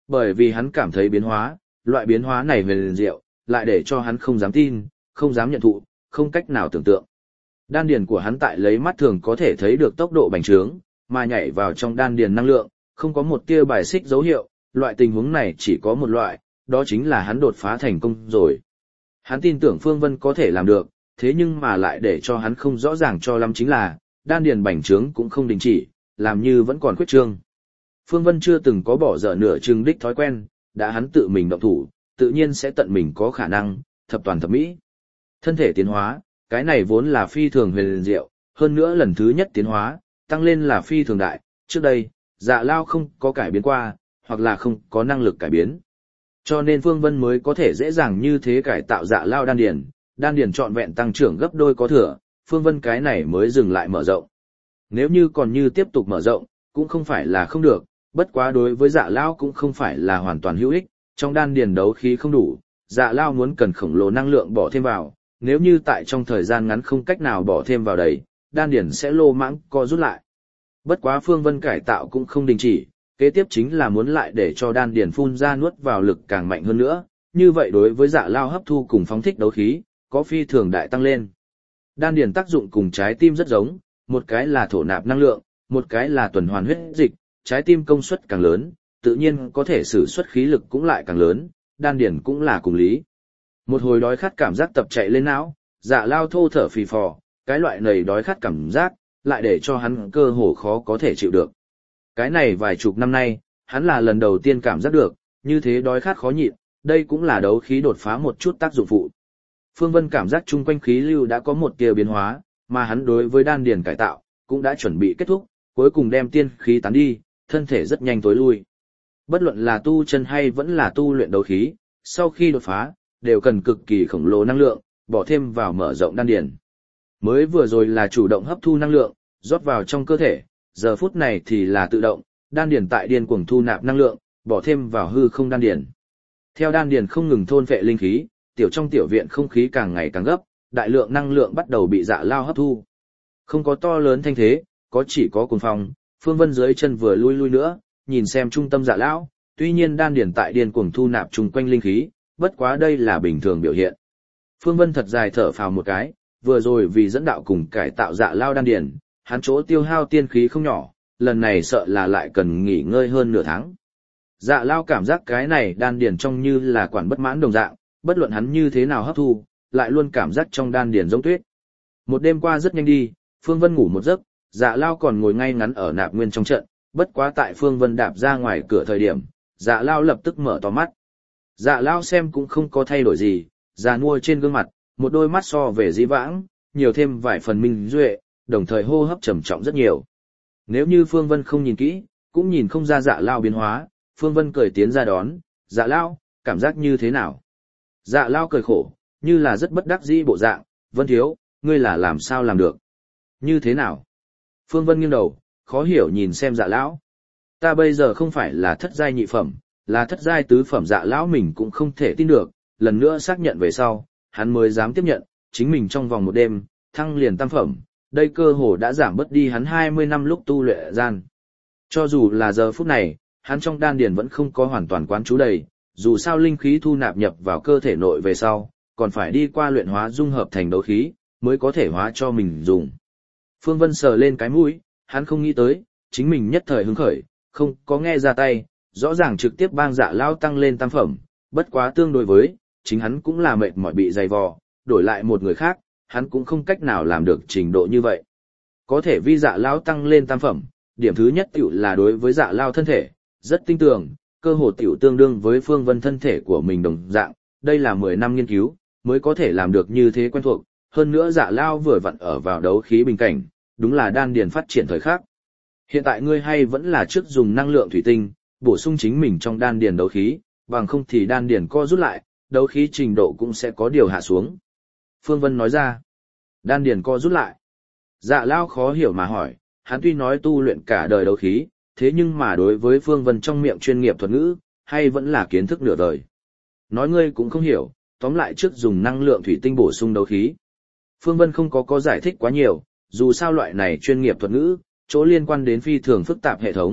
Bởi vì hắn cảm thấy biến hóa, loại biến hóa này huyền diệu, lại để cho hắn không dám tin, không dám nhận thụ, không cách nào tưởng tượng. Đan điền của hắn tại lấy mắt thường có thể thấy được tốc độ bành trướng, mà nhảy vào trong đan điền năng lượng, không có một tia bài xích dấu hiệu, loại tình huống này chỉ có một loại, đó chính là hắn đột phá thành công rồi. Hắn tin tưởng Phương Vân có thể làm được, thế nhưng mà lại để cho hắn không rõ ràng cho lắm chính là, đan điền bành trướng cũng không đình chỉ, làm như vẫn còn khuyết trương. Phương Vân chưa từng có bỏ dở nửa chừng đích thói quen, đã hắn tự mình động thủ, tự nhiên sẽ tận mình có khả năng, thập toàn thập mỹ. Thân thể tiến hóa, cái này vốn là phi thường huyền diệu, hơn nữa lần thứ nhất tiến hóa, tăng lên là phi thường đại, trước đây, Dạ Lao không có cải biến qua, hoặc là không có năng lực cải biến. Cho nên Phương Vân mới có thể dễ dàng như thế cải tạo Dạ Lao đan điền trọn vẹn tăng trưởng gấp đôi có thừa, Phương Vân cái này mới dừng lại mở rộng. Nếu như còn như tiếp tục mở rộng, cũng không phải là không được, bất quá đối với Dạ Lao cũng không phải là hoàn toàn hữu ích, trong đan điền đấu khí không đủ, Dạ Lao muốn cần khổng lồ năng lượng bỏ thêm vào, nếu như tại trong thời gian ngắn không cách nào bỏ thêm vào đấy, đan điền sẽ lô mãng co rút lại. Bất quá Phương Vân cải tạo cũng không đình chỉ, kế tiếp chính là muốn lại để cho đan điền phun ra nuốt vào lực càng mạnh hơn nữa, như vậy đối với Dạ Lao hấp thu cùng phóng thích đấu khí, có phi thường đại tăng lên. Đan điền tác dụng cùng trái tim rất giống, một cái là thổ nạp năng lượng, một cái là tuần hoàn huyết dịch, trái tim công suất càng lớn, tự nhiên có thể sử xuất khí lực cũng lại càng lớn, đan điền cũng là cùng lý. Một hồi đói khát cảm giác tập chạy lên não, Dạ Lao thô thở phì phò, cái loại này đói khát cảm giác, lại để cho hắn cơ hồ khó có thể chịu được. Cái này vài chục năm nay, hắn là lần đầu tiên cảm giác được, như thế đói khát khó nhịn, đây cũng là đấu khí đột phá một chút tác dụng phụ. Phương Vân cảm giác chung quanh khí lưu đã có một tia biến hóa, mà hắn đối với đan điền cải tạo, cũng đã chuẩn bị kết thúc, cuối cùng đem tiên khí tán đi, thân thể rất nhanh tối lui. Bất luận là tu chân hay vẫn là tu luyện đấu khí, sau khi đột phá, đều cần cực kỳ khổng lồ năng lượng, bỏ thêm vào mở rộng đan điền. Mới vừa rồi là chủ động hấp thu năng lượng, rót vào trong cơ thể, giờ phút này thì là tự động, đan điền tại điên cuồng thu nạp năng lượng, bỏ thêm vào hư không đan điền. Theo đan điền không ngừng thôn phệ linh khí, tiểu trong tiểu viện không khí càng ngày càng gấp, đại lượng năng lượng bắt đầu bị Dạ Lao hấp thu. Không có to lớn thanh thế, có chỉ có cuồng phong, Phương Vân dưới chân vừa lui lui nữa, nhìn xem trung tâm Dạ Lão, tuy nhiên đan điền tại điên cuồng thu nạp chung quanh linh khí, bất quá đây là bình thường biểu hiện. Phương Vân thật dài thở phào một cái, vừa rồi vì dẫn đạo cùng cải tạo Dạ Lao đan điền, hắn chỗ tiêu hao tiên khí không nhỏ, lần này sợ là lại cần nghỉ ngơi hơn nửa tháng. Dạ Lao cảm giác cái này đan điền trông như là quản bất mãn đồng dạng, bất luận hắn như thế nào hấp thu, lại luôn cảm giác trong đan điền giống tuyết. Một đêm qua rất nhanh đi, Phương Vân ngủ một giấc, Dạ Lao còn ngồi ngay ngắn ở nạp nguyên trong trận, bất quá tại Phương Vân đạp ra ngoài cửa thời điểm, Dạ Lao lập tức mở to mắt. Dạ Lao xem cũng không có thay đổi gì, già nua trên gương mặt, một đôi mắt so về dĩ vãng, nhiều thêm vài phần minh duệ, đồng thời hô hấp trầm trọng rất nhiều. Nếu như Phương Vân không nhìn kỹ, cũng nhìn không ra Dạ Lao biến hóa, Phương Vân cười tiến ra đón, Dạ Lao, cảm giác như thế nào? Dạ Lao cười khổ, như là rất bất đắc dĩ bộ dạng, Vân thiếu, ngươi là làm sao làm được? Như thế nào? Phương Vân nghiêng đầu, khó hiểu nhìn xem Dạ Lão. Ta bây giờ không phải là thất giai nhị phẩm, là thất giai tứ phẩm. Dạ Lão mình cũng không thể tin được, lần nữa xác nhận về sau, hắn mới dám tiếp nhận, chính mình trong vòng một đêm, thăng liền tam phẩm, đây cơ hồ đã giảm bớt đi hắn 20 năm lúc tu luyện gian. Cho dù là giờ phút này, hắn trong đan điền vẫn không có hoàn toàn quán trú đầy, dù sao linh khí thu nạp nhập vào cơ thể nội về sau, còn phải đi qua luyện hóa dung hợp thành đấu khí, mới có thể hóa cho mình dùng. Phương Vân sờ lên cái mũi, hắn không nghĩ tới, chính mình nhất thời hứng khởi, không có nghe ra tay, rõ ràng trực tiếp bang Dạ Lao tăng lên tam phẩm, bất quá tương đối với, chính hắn cũng là mệt mỏi bị dày vò, đổi lại một người khác, hắn cũng không cách nào làm được trình độ như vậy. Có thể vì Dạ Lao tăng lên tam phẩm, điểm thứ nhất tiểu là đối với Dạ Lao thân thể, rất tinh tường, cơ hồ tiểu tương đương với Phương Vân thân thể của mình đồng dạng, đây là 10 năm nghiên cứu, mới có thể làm được như thế quen thuộc, hơn nữa Dạ Lao vừa vặn ở vào đấu khí bình cảnh, đúng là đan điền phát triển thời khắc. Hiện tại ngươi hay vẫn là trước dùng năng lượng thủy tinh, bổ sung chính mình trong đan điền đấu khí, bằng không thì đan điền co rút lại, đấu khí trình độ cũng sẽ có điều hạ xuống. Phương Vân nói ra, đan điền co rút lại. Dạ Lao khó hiểu mà hỏi, hắn tuy nói tu luyện cả đời đấu khí, thế nhưng mà đối với Phương Vân trong miệng chuyên nghiệp thuật ngữ, hay vẫn là kiến thức nửa đời. Nói ngươi cũng không hiểu, tóm lại trước dùng năng lượng thủy tinh bổ sung đấu khí. Phương Vân không có giải thích quá nhiều, dù sao loại này chuyên nghiệp thuật ngữ, chỗ liên quan đến phi thường phức tạp hệ thống,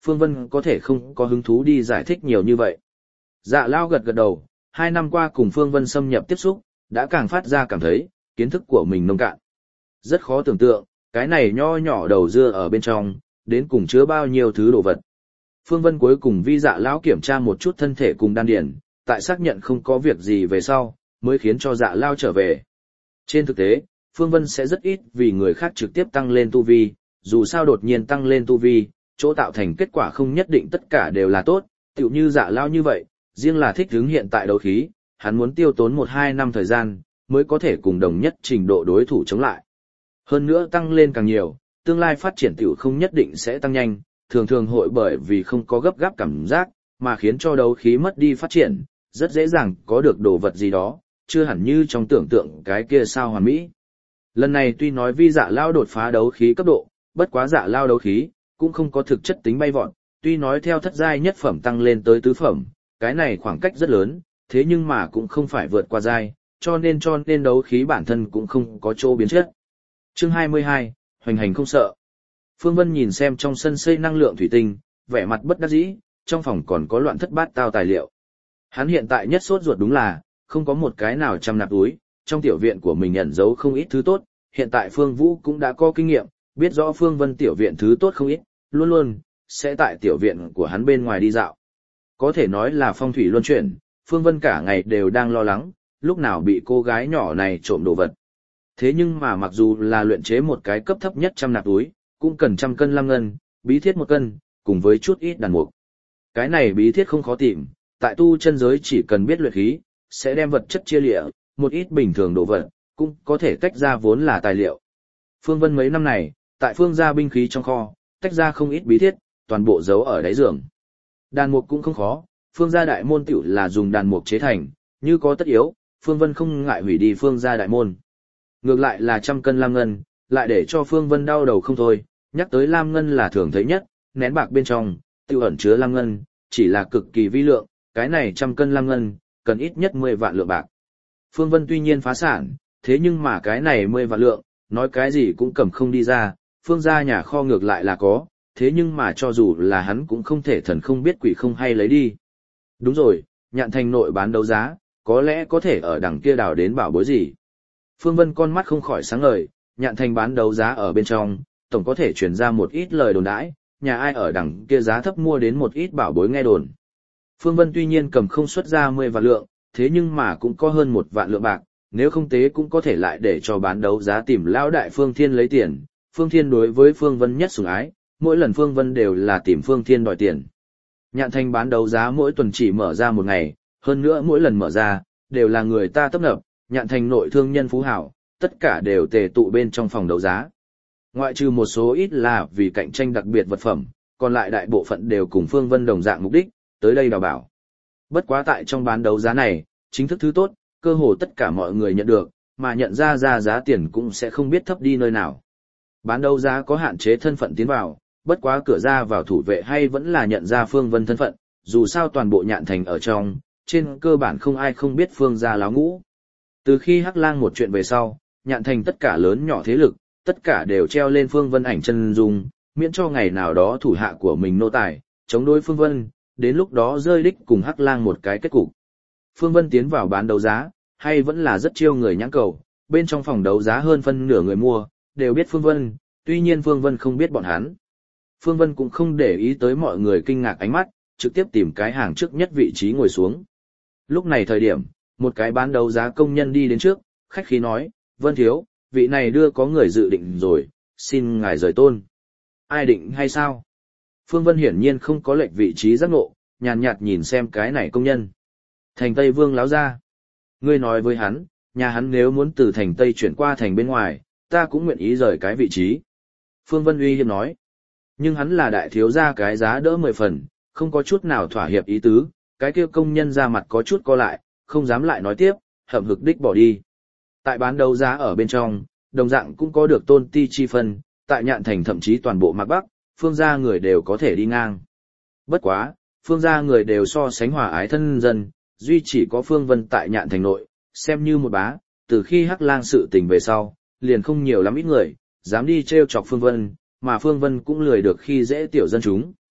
Phương Vân có thể không có hứng thú đi giải thích nhiều như vậy. Dạ Lao gật gật đầu, 2 năm qua cùng Phương Vân xâm nhập tiếp xúc, đã càng phát ra cảm thấy, kiến thức của mình nông cạn. Rất khó tưởng tượng, cái này nho nhỏ đầu dưa ở bên trong, đến cùng chứa bao nhiêu thứ đồ vật. Phương Vân cuối cùng vi Dạ Lão kiểm tra một chút thân thể cùng đan điển, tại xác nhận không có việc gì về sau, mới khiến cho Dạ Lao trở về. Trên thực tế, Phương Vân sẽ rất ít vì người khác trực tiếp tăng lên tu vi, dù sao đột nhiên tăng lên tu vi, chỗ tạo thành kết quả không nhất định tất cả đều là tốt, tựu như Dạ Lao như vậy, riêng là thích hướng hiện tại đấu khí, hắn muốn tiêu tốn 1-2 năm thời gian, mới có thể cùng đồng nhất trình độ đối thủ chống lại. Hơn nữa tăng lên càng nhiều, tương lai phát triển tiểu không nhất định sẽ tăng nhanh, thường thường hội bởi vì không có gấp gáp cảm giác, mà khiến cho đấu khí mất đi phát triển, rất dễ dàng có được đồ vật gì đó, chưa hẳn như trong tưởng tượng cái kia sao hoàn mỹ. Lần này tuy nói vi Dạ Lao đột phá đấu khí cấp độ, bất quá Dạ Lao đấu khí, cũng không có thực chất tính bay vọt, tuy nói theo thất giai nhất phẩm tăng lên tới tứ phẩm, cái này khoảng cách rất lớn, thế nhưng mà cũng không phải vượt qua giai, cho nên đấu khí bản thân cũng không có chỗ biến chất. Chương 22, hoành hành không sợ. Phương Vân nhìn xem trong sân xây năng lượng thủy tinh, vẻ mặt bất đắc dĩ, trong phòng còn có loạn thất bát tao tài liệu. Hắn hiện tại nhất sốt ruột đúng là, không có một cái nào chăm nạp túi, trong tiểu viện của mình ẩn giấu không ít thứ tốt, hiện tại Phương Vũ cũng đã có kinh nghiệm, biết rõ Phương Vân tiểu viện thứ tốt không ít, luôn luôn sẽ tại tiểu viện của hắn bên ngoài đi dạo. Có thể nói là phong thủy luân chuyển, Phương Vân cả ngày đều đang lo lắng, lúc nào bị cô gái nhỏ này trộm đồ vật. Thế nhưng mà mặc dù là luyện chế một cái cấp thấp nhất trăm nạp túi, cũng cần 100 cân lam ngân, bí thiết 1 cân, cùng với chút ít đàn mục. Cái này bí thiết không khó tìm, tại tu chân giới chỉ cần biết luyện khí, sẽ đem vật chất chia lịa, một ít bình thường đồ vật, cũng có thể tách ra vốn là tài liệu. Phương Vân mấy năm này, tại Phương gia binh khí trong kho, tách ra không ít bí thiết, toàn bộ giấu ở đáy giường. Đàn mục cũng không khó, Phương gia đại môn tiểu là dùng đàn mục chế thành, như có tất yếu, Phương Vân không ngại hủy đi Phương gia đại môn. Ngược lại là 100 cân lam ngân, lại để cho Phương Vân đau đầu không thôi, nhắc tới lam ngân là thường thấy nhất, nén bạc bên trong, tiêu ẩn chứa lam ngân, chỉ là cực kỳ vi lượng, cái này 100 cân lam ngân, cần ít nhất 10 vạn lượng bạc. Phương Vân tuy nhiên phá sản, thế nhưng mà cái này 10 vạn lượng, nói cái gì cũng cầm không đi ra, Phương gia nhà kho ngược lại là có, thế nhưng mà cho dù là hắn cũng không thể thần không biết quỷ không hay lấy đi. Đúng rồi, Nhạn Thành nội bán đấu giá, có lẽ có thể ở đằng kia đào đến bảo bối gì. Phương Vân con mắt không khỏi sáng ngời, Nhạn Thành bán đấu giá ở bên trong, tổng có thể truyền ra một ít lời đồn đãi, nhà ai ở đằng kia giá thấp mua đến một ít bảo bối nghe đồn. Phương Vân tuy nhiên cầm không xuất ra 10 vạn lượng, thế nhưng mà cũng có hơn 1 vạn lượng bạc, nếu không tế cũng có thể lại để cho bán đấu giá tìm lão đại Phương Thiên lấy tiền. Phương Thiên đối với Phương Vân nhất sủng ái, mỗi lần Phương Vân đều là tìm Phương Thiên đòi tiền. Nhạn Thành bán đấu giá mỗi tuần chỉ mở ra 1 ngày, hơn nữa mỗi lần mở ra, đều là người ta tấp nập, Nhạn Thành nội thương nhân phú hảo, tất cả đều tề tụ bên trong phòng đấu giá. Ngoại trừ một số ít là vì cạnh tranh đặc biệt vật phẩm, còn lại đại bộ phận đều cùng Phương Vân đồng dạng mục đích, tới đây đào bảo. Bất quá tại trong bán đấu giá này, chính thức thứ tốt, cơ hồ tất cả mọi người nhận được, mà nhận ra giá tiền cũng sẽ không biết thấp đi nơi nào. Bán đấu giá có hạn chế thân phận tiến vào, bất quá cửa ra vào thủ vệ hay vẫn là nhận ra Phương Vân thân phận, dù sao toàn bộ Nhạn Thành ở trong, trên cơ bản không ai không biết Phương gia láo ngũ. Từ khi Hắc Lang một chuyện về sau, Nhạn Thành tất cả lớn nhỏ thế lực, tất cả đều treo lên Phương Vân ảnh chân dung, miễn cho ngày nào đó thủ hạ của mình nô tài, chống đối Phương Vân, đến lúc đó rơi đích cùng Hắc Lang một cái kết cục. Phương Vân tiến vào bán đấu giá, hay vẫn là rất chiêu người nhãn cầu, bên trong phòng đấu giá hơn phân nửa người mua, đều biết Phương Vân, tuy nhiên Phương Vân không biết bọn hắn. Phương Vân cũng không để ý tới mọi người kinh ngạc ánh mắt, trực tiếp tìm cái hàng trước nhất vị trí ngồi xuống. Lúc này thời điểm, một cái bán đấu giá công nhân đi đến trước, khách khí nói, Vân thiếu, vị này đưa có người dự định rồi, xin ngài rời tôn. Ai định hay sao? Phương Vân hiển nhiên không có lệch vị trí giác ngộ, nhàn nhạt nhìn xem cái này công nhân. Thành Tây Vương láo ra. Ngươi nói với hắn, nhà hắn nếu muốn từ thành Tây chuyển qua thành bên ngoài, ta cũng nguyện ý rời cái vị trí. Phương Vân uy hiếp nói. Nhưng hắn là đại thiếu gia cái giá đỡ 10 phần, không có chút nào thỏa hiệp ý tứ, cái kia công nhân ra mặt có chút co lại, không dám lại nói tiếp, hậm hực đích bỏ đi. Tại bán đấu giá ở bên trong, đồng dạng cũng có được tôn ti chi phân, tại Nhạn Thành thậm chí toàn bộ Mạc Bắc, Phương gia người đều có thể đi ngang. Bất quá, Phương gia người đều so sánh hòa ái thân dân, duy chỉ có Phương Vân tại Nhạn Thành nội, xem như một bá, từ khi Hắc Lang sự tình về sau, liền không nhiều lắm ít người, dám đi trêu chọc Phương Vân, mà Phương Vân cũng lười được khi dễ tiểu dân chúng.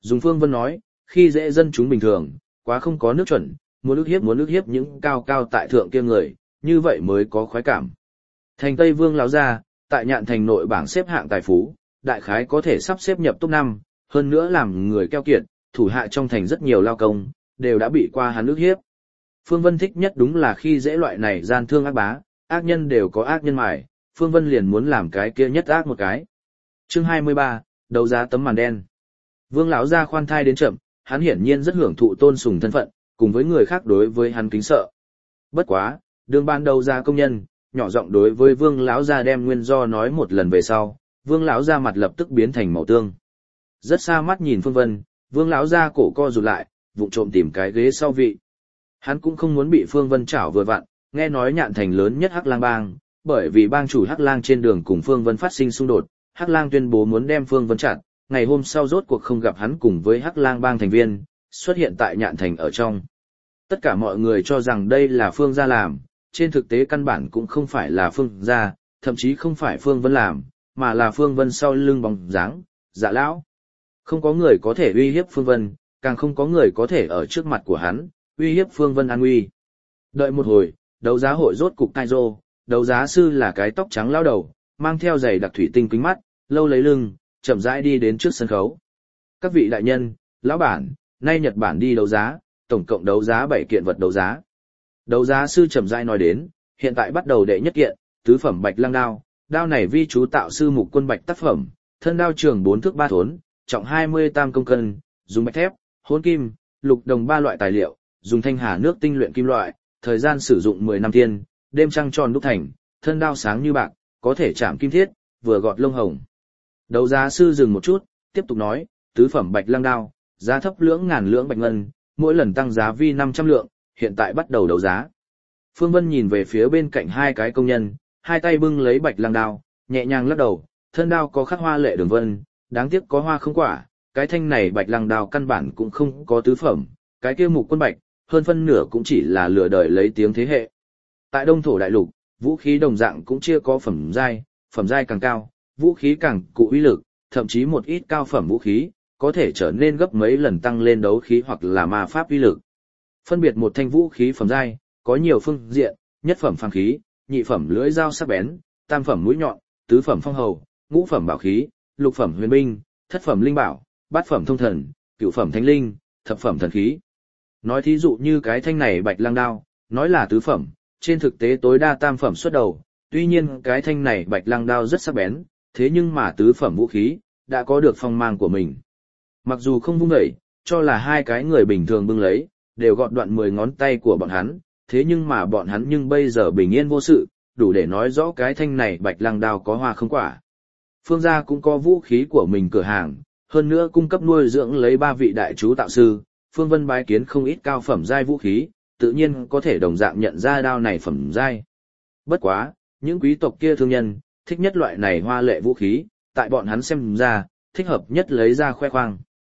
Dùng Phương Vân nói, khi dễ dân chúng bình thường, quá không có nước chuẩn, muốn ức hiếp những cao cao tại thượng kia người, như vậy mới có khoái cảm. Thành Tây Vương lão gia, tại Nhạn thành nội bảng xếp hạng tài phú, đại khái có thể sắp xếp nhập top 5, hơn nữa làm người keo kiệt, thủ hạ trong thành rất nhiều lao công, đều đã bị qua hắn ức hiếp. Phương Vân thích nhất đúng là khi dễ loại này gian thương ác bá, ác nhân đều có ác nhân mài, Phương Vân liền muốn làm cái kia nhất ác một cái. Chương 23, đấu giá tấm màn đen. Vương lão gia khoan thai đến chậm, hắn hiển nhiên rất hưởng thụ tôn sùng thân phận, cùng với người khác đối với hắn kính sợ. Bất quá, đường ban đầu ra công nhân, nhỏ giọng đối với Vương lão gia đem nguyên do nói một lần về sau, Vương lão gia mặt lập tức biến thành màu tương. Rất xa mắt nhìn Phương Vân, Vương lão gia cổ co rụt lại, vụng trộm tìm cái ghế sau vị. Hắn cũng không muốn bị Phương Vân chảo vừa vặn, nghe nói Nhạn thành lớn nhất Hắc Lang bang, bởi vì bang chủ Hắc Lang trên đường cùng Phương Vân phát sinh xung đột, Hắc Lang tuyên bố muốn đem Phương Vân chặn, ngày hôm sau rốt cuộc không gặp hắn cùng với Hắc Lang bang thành viên, xuất hiện tại Nhạn thành ở trong. Tất cả mọi người cho rằng đây là Phương gia làm, trên thực tế căn bản cũng không phải là Phương gia, thậm chí không phải Phương Vân làm, mà là Phương Vân sau lưng bóng dáng, Dạ lão. Không có người có thể uy hiếp Phương Vân, càng không có người có thể ở trước mặt của hắn, uy hiếp Phương Vân an nguy. Đợi một hồi, đấu giá hội rốt cục khai rô, đấu giá sư là cái tóc trắng lao đầu, mang theo giày đặc thủy tinh kính mắt, lâu lấy lưng, chậm rãi đi đến trước sân khấu. Các vị đại nhân, lão bản, nay Nhật Bản đi đấu giá, tổng cộng đấu giá 7 kiện vật đấu giá. Đấu giá sư chậm rãi nói đến, hiện tại bắt đầu đệ nhất kiện, tứ phẩm Bạch Lăng đao, đao này vi chú tạo sư Mục Quân Bạch tác phẩm, thân đao trường 4 thước 3 thốn, trọng 28 công cân, dùng bạch thép, hỗn kim, lục đồng 3 loại tài liệu, dùng thanh hà nước tinh luyện kim loại, thời gian sử dụng 10 năm tiên, đêm trăng tròn đúc thành, thân đao sáng như bạc, có thể chạm kim thiết, vừa gọt lông hồng. Đấu giá sư dừng một chút, tiếp tục nói, tứ phẩm Bạch Lăng đao, giá thấp lưỡng ngàn lưỡng bạch ngân, mỗi lần tăng giá vi 500 lượng, hiện tại bắt đầu đấu giá. Phương Vân nhìn về phía bên cạnh hai cái công nhân, hai tay bưng lấy Bạch Lăng đao, nhẹ nhàng lắc đầu, thân đao có khắc hoa lệ đường vân, đáng tiếc có hoa không quả, cái thanh này Bạch Lăng đao căn bản cũng không có tứ phẩm, cái kia Mục Quân Bạch, hơn phân nửa cũng chỉ là lừa đời lấy tiếng thế hệ. Tại Đông thổ đại lục, vũ khí đồng dạng cũng chưa có phẩm giai càng cao, vũ khí càng cụ uy lực, thậm chí một ít cao phẩm vũ khí, có thể trở nên gấp mấy lần tăng lên đấu khí hoặc là ma pháp uy lực. Phân biệt một thanh vũ khí phẩm giai, có nhiều phương diện, nhất phẩm phàm khí, nhị phẩm lưỡi dao sắc bén, tam phẩm mũi nhọn, tứ phẩm phong hầu, ngũ phẩm bảo khí, lục phẩm huyền binh, thất phẩm linh bảo, bát phẩm thông thần, cửu phẩm thánh linh, thập phẩm thần khí. Nói thí dụ như cái thanh này Bạch Lăng đao, nói là tứ phẩm, trên thực tế tối đa tam phẩm xuất đầu, tuy nhiên cái thanh này Bạch Lăng đao rất sắc bén, thế nhưng mà tứ phẩm vũ khí, đã có được phong mang của mình. Mặc dù không vung đẩy, cho là hai cái người bình thường bưng lấy, đều gọt đoạn 10 ngón tay của bọn hắn, thế nhưng mà bọn hắn nhưng bây giờ bình yên vô sự, đủ để nói rõ cái thanh này Bạch Lăng đao có hoa không quả. Phương gia cũng có vũ khí của mình cửa hàng, hơn nữa cung cấp nuôi dưỡng lấy 3 vị đại chú tạo sư, Phương Vân bái kiến không ít cao phẩm giai vũ khí, tự nhiên có thể đồng dạng nhận ra đao này phẩm giai. Bất quá, những quý tộc kia thương nhân, thích nhất loại này hoa lệ vũ khí, tại bọn hắn xem ra, thích hợp nhất lấy ra khoe khoang.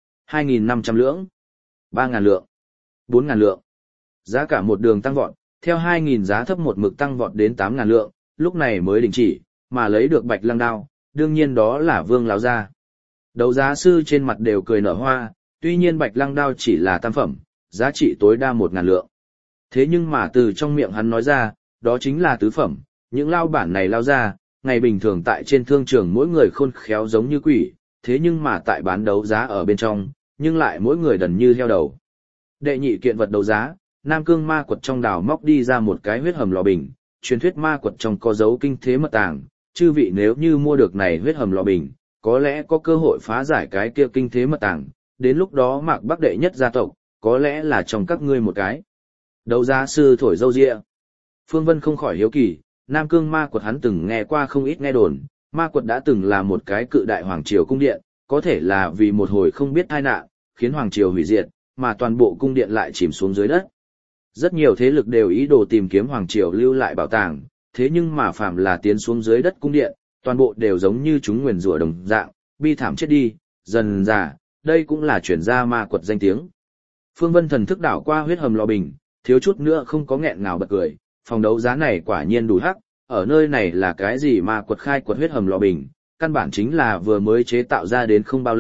2.500 lượng, 3.000 lượng, 4.000 lượng. Giá cả một đường tăng vọt, theo 2.000 giá thấp một mực tăng vọt đến 8.000 lượng, lúc này mới đình chỉ, mà lấy được Bạch Lăng đao, đương nhiên đó là Vương lão gia. Đấu giá sư trên mặt đều cười nở hoa, tuy nhiên Bạch Lăng đao chỉ là tam phẩm, giá trị tối đa 1.000 lượng. Thế nhưng mà từ trong miệng hắn nói ra, đó chính là tứ phẩm, những lao bản này lao ra, ngày bình thường tại trên thương trường mỗi người khôn khéo giống như quỷ, thế nhưng mà tại bán đấu giá ở bên trong, nhưng lại mỗi người đần như heo đầu. Đệ nhị kiện vật đấu giá, Nam Cương ma quật trong đào móc đi ra một cái huyết hầm lò bình, truyền thuyết ma quật trong có dấu kinh thế mật tàng, chư vị nếu như mua được này huyết hầm lò bình, có lẽ có cơ hội phá giải cái kia kinh thế mật tàng, đến lúc đó Mạc Bắc đệ nhất gia tộc, có lẽ là trong các ngươi một cái. Đấu giá sư thổi râu ria. Phương Vân không khỏi hiếu kỳ, Nam Cương ma quật hắn từng nghe qua không ít nghe đồn, ma quật đã từng là một cái cự đại hoàng triều cung điện, có thể là vì một hồi không biết tai nạn, khiến hoàng triều hủy diệt, mà toàn bộ cung điện lại chìm xuống dưới đất. Rất nhiều thế lực đều ý đồ tìm kiếm hoàng triều lưu lại bảo tàng, thế nhưng mà phàm là tiến xuống dưới đất cung điện, toàn bộ đều giống như chúng nguyền rủa đồng dạng, bi thảm chết đi, dần dà, đây cũng là truyền ra ma quật danh tiếng. Phương Vân thần thức đảo qua huyết hầm lò bình, thiếu chút nữa không có nghẹn ngào bật cười, phòng đấu giá này quả nhiên đủ hắc, ở nơi này là cái gì mà quật khai quật huyết hầm lò bình, căn bản chính là vừa mới chế tạo ra đến không bao lâu,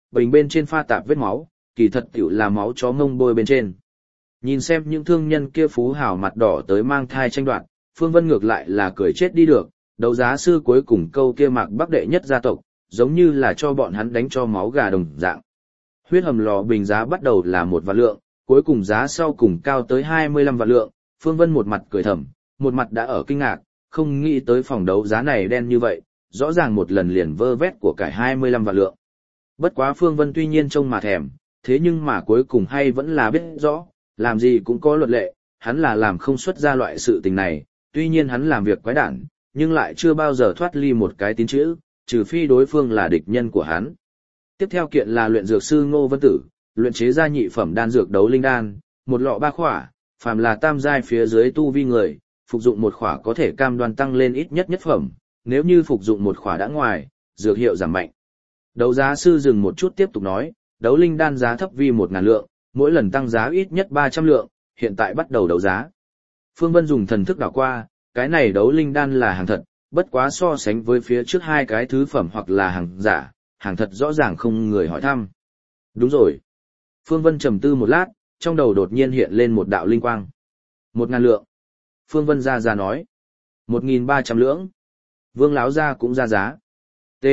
bình bên trên pha tạp vết máu, kỳ thật tiểu là máu chó ngông bôi bên trên. Nhìn xem những thương nhân kia phú hào mặt đỏ tới mang thai tranh đoạt, Phương Vân ngược lại là cười chết đi được, đấu giá sư cuối cùng câu kia Mạc Bắc đệ nhất gia tộc, giống như là cho bọn hắn đánh cho máu gà đồng dạng. Huyết hầm lò bình giá bắt đầu là 1 vạn lượng, cuối cùng giá sau cùng cao tới 25 vạn lượng, Phương Vân một mặt cười thầm, một mặt đã ở kinh ngạc, không nghĩ tới phòng đấu giá này đen như vậy, rõ ràng một lần liền vơ vét của cải 25 vạn lượng. Bất quá Phương Vân tuy nhiên trông mà thèm, thế nhưng mà cuối cùng hay vẫn là biết rõ, làm gì cũng có luật lệ, hắn là làm không xuất ra loại sự tình này, tuy nhiên hắn làm việc quái đản, nhưng lại chưa bao giờ thoát ly một cái tín chữ, trừ phi đối phương là địch nhân của hắn. Tiếp theo kiện là luyện dược sư Ngô Vân Tử, luyện chế ra nhị phẩm đan dược đấu linh đan, 1 lọ 3 khỏa, phàm là tam giai phía dưới tu vi người, phục dụng 1 khỏa có thể cam đoan tăng lên ít nhất nhất phẩm, nếu như phục dụng 1 khỏa đã ngoài, dược hiệu giảm mạnh. Đấu giá sư dừng một chút tiếp tục nói, đấu linh đan giá thấp vi 1.000 lượng, mỗi lần tăng giá ít nhất 300 lượng, hiện tại bắt đầu đấu giá. Phương Vân dùng thần thức đảo qua, cái này đấu linh đan là hàng thật, bất quá so sánh với phía trước 2 cái thứ phẩm hoặc là hàng giả, hàng thật rõ ràng không người hỏi thăm. Đúng rồi. Phương Vân trầm tư một lát, trong đầu đột nhiên hiện lên một đạo linh quang. 1.000 lượng. Phương Vân ra nói. 1.300 lưỡng. Vương Láo gia cũng ra giá. T.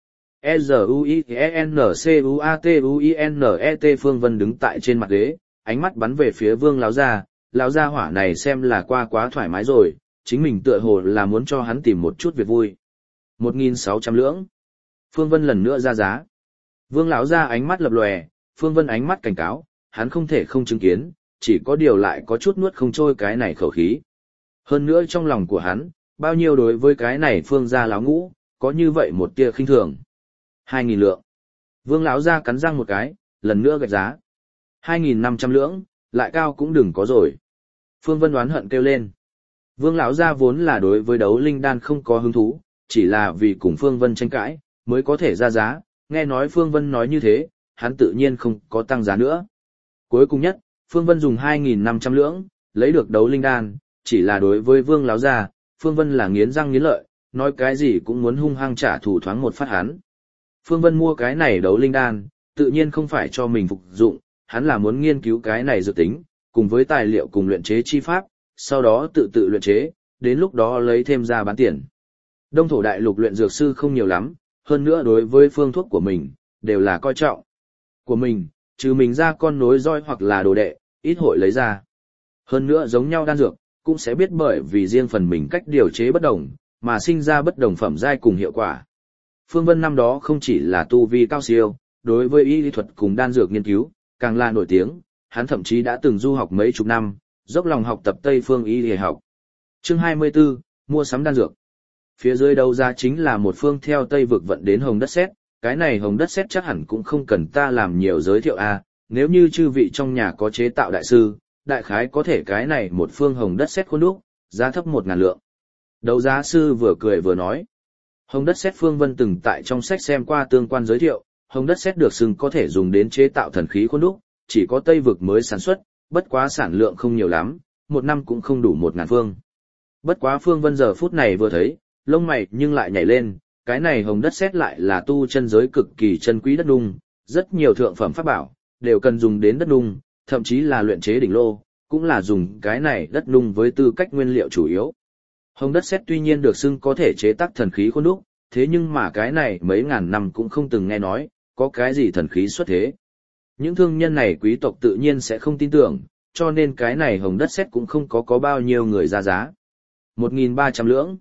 E-Z-U-I-N-C-U-A-T-U-I-N-E-T Phương Vân đứng tại trên mặt ghế, ánh mắt bắn về phía Vương Láo gia hỏa này xem là qua quá thoải mái rồi, chính mình tựa hồ là muốn cho hắn tìm một chút việc vui. 1.600 lưỡng. Phương Vân lần nữa ra giá. Vương lão gia ánh mắt lập lòe, Phương Vân ánh mắt cảnh cáo, hắn không thể không chứng kiến, chỉ có điều lại có chút nuốt không trôi cái này khẩu khí. Hơn nữa trong lòng của hắn, bao nhiêu đối với cái này Phương gia lão ngũ, có như vậy một tia khinh thường. 2.000 lượng. Vương lão gia cắn răng một cái, lần nữa gạch giá. 2.500 lưỡng, lại cao cũng đừng có rồi. Phương Vân oán hận kêu lên. Vương lão gia vốn là đối với đấu linh đan không có hứng thú, chỉ là vì cùng Phương Vân tranh cãi, mới có thể ra giá, nghe nói Phương Vân nói như thế, hắn tự nhiên không có tăng giá nữa. Cuối cùng nhất, Phương Vân dùng 2.500 lưỡng, lấy được đấu linh đan, chỉ là đối với Vương lão gia, Phương Vân là nghiến răng nghiến lợi, nói cái gì cũng muốn hung hăng trả thù thoáng một phát hắn. Phương Vân mua cái này đấu linh đan, tự nhiên không phải cho mình phục dụng, hắn là muốn nghiên cứu cái này dược tính, cùng với tài liệu cùng luyện chế chi pháp, sau đó tự luyện chế, đến lúc đó lấy thêm ra bán tiền. Đông thổ đại lục luyện dược sư không nhiều lắm, hơn nữa đối với phương thuốc của mình, đều là coi trọng. Của mình, trừ mình ra con nối roi hoặc là đồ đệ, ít hội lấy ra. Hơn nữa giống nhau đan dược, cũng sẽ biết bởi vì riêng phần mình cách điều chế bất đồng, mà sinh ra bất đồng phẩm giai cùng hiệu quả. Phương Vân năm đó không chỉ là tu vi cao siêu, đối với y lý thuật cùng đan dược nghiên cứu, càng là nổi tiếng, hắn thậm chí đã từng du học mấy chục năm, dốc lòng học tập Tây phương y lý học. Chương 24, mua sắm đan dược. Phía dưới đấu giá chính là một phương theo Tây vực vận đến hồng đất sét, cái này hồng đất sét chắc hẳn cũng không cần ta làm nhiều giới thiệu a, nếu như chư vị trong nhà có chế tạo đại sư, đại khái có thể cái này một phương hồng đất sét khuôn đúc, giá thấp 1.000 lượng. Đấu giá sư vừa cười vừa nói. Hồng đất sét Phương Vân từng tại trong sách xem qua tương quan giới thiệu, hồng đất sét được xưng có thể dùng đến chế tạo thần khí khuôn đúc, chỉ có Tây vực mới sản xuất, bất quá sản lượng không nhiều lắm, một năm cũng không đủ 1.000 phương. Bất quá Phương Vân giờ phút này vừa thấy, lông mày nhưng lại nhảy lên, cái này hồng đất sét lại là tu chân giới cực kỳ chân quý đất nung, rất nhiều thượng phẩm pháp bảo đều cần dùng đến đất nung, thậm chí là luyện chế đỉnh lô, cũng là dùng cái này đất nung với tư cách nguyên liệu chủ yếu. Hồng đất sét tuy nhiên được xưng có thể chế tác thần khí khuôn đúc, thế nhưng mà cái này mấy ngàn năm cũng không từng nghe nói, có cái gì thần khí xuất thế. Những thương nhân này quý tộc tự nhiên sẽ không tin tưởng, cho nên cái này hồng đất sét cũng không có bao nhiêu người ra giá. 1.300 lưỡng,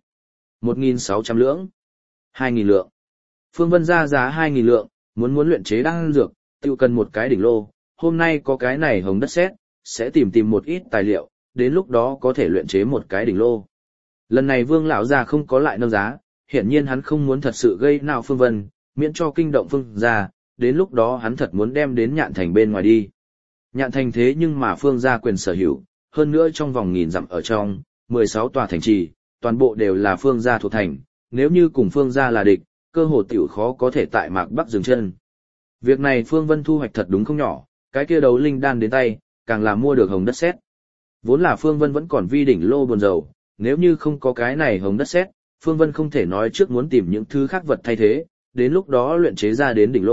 1.600 lưỡng, 2.000 lượng. Phương Vân ra giá 2.000 lượng, muốn luyện chế đan dược, tiêu cần một cái đỉnh lô, hôm nay có cái này hồng đất sét, sẽ tìm một ít tài liệu, đến lúc đó có thể luyện chế một cái đỉnh lô. Lần này Vương lão gia không có lại nâng giá, hiển nhiên hắn không muốn thật sự gây nào Phương Vân, miễn cho kinh động Phương gia, đến lúc đó hắn thật muốn đem đến Nhạn Thành bên ngoài đi. Nhạn Thành thế nhưng mà Phương gia quyền sở hữu, hơn nữa trong vòng 1000 dặm ở trong, 16 tòa thành trì, toàn bộ đều là Phương gia thuộc thành, nếu như cùng Phương gia là địch, cơ hồ tiểu khó có thể tại Mạc Bắc dừng chân. Việc này Phương Vân thu hoạch thật đúng không nhỏ, cái kia đấu linh đan đến tay, càng là mua được hồng đất sét. Vốn là Phương Vân vẫn còn vi đỉnh lô buồn rầu, nếu như không có cái này hồng đất sét, Phương Vân không thể nói trước muốn tìm những thứ khác vật thay thế, đến lúc đó luyện chế ra đến đỉnh lô,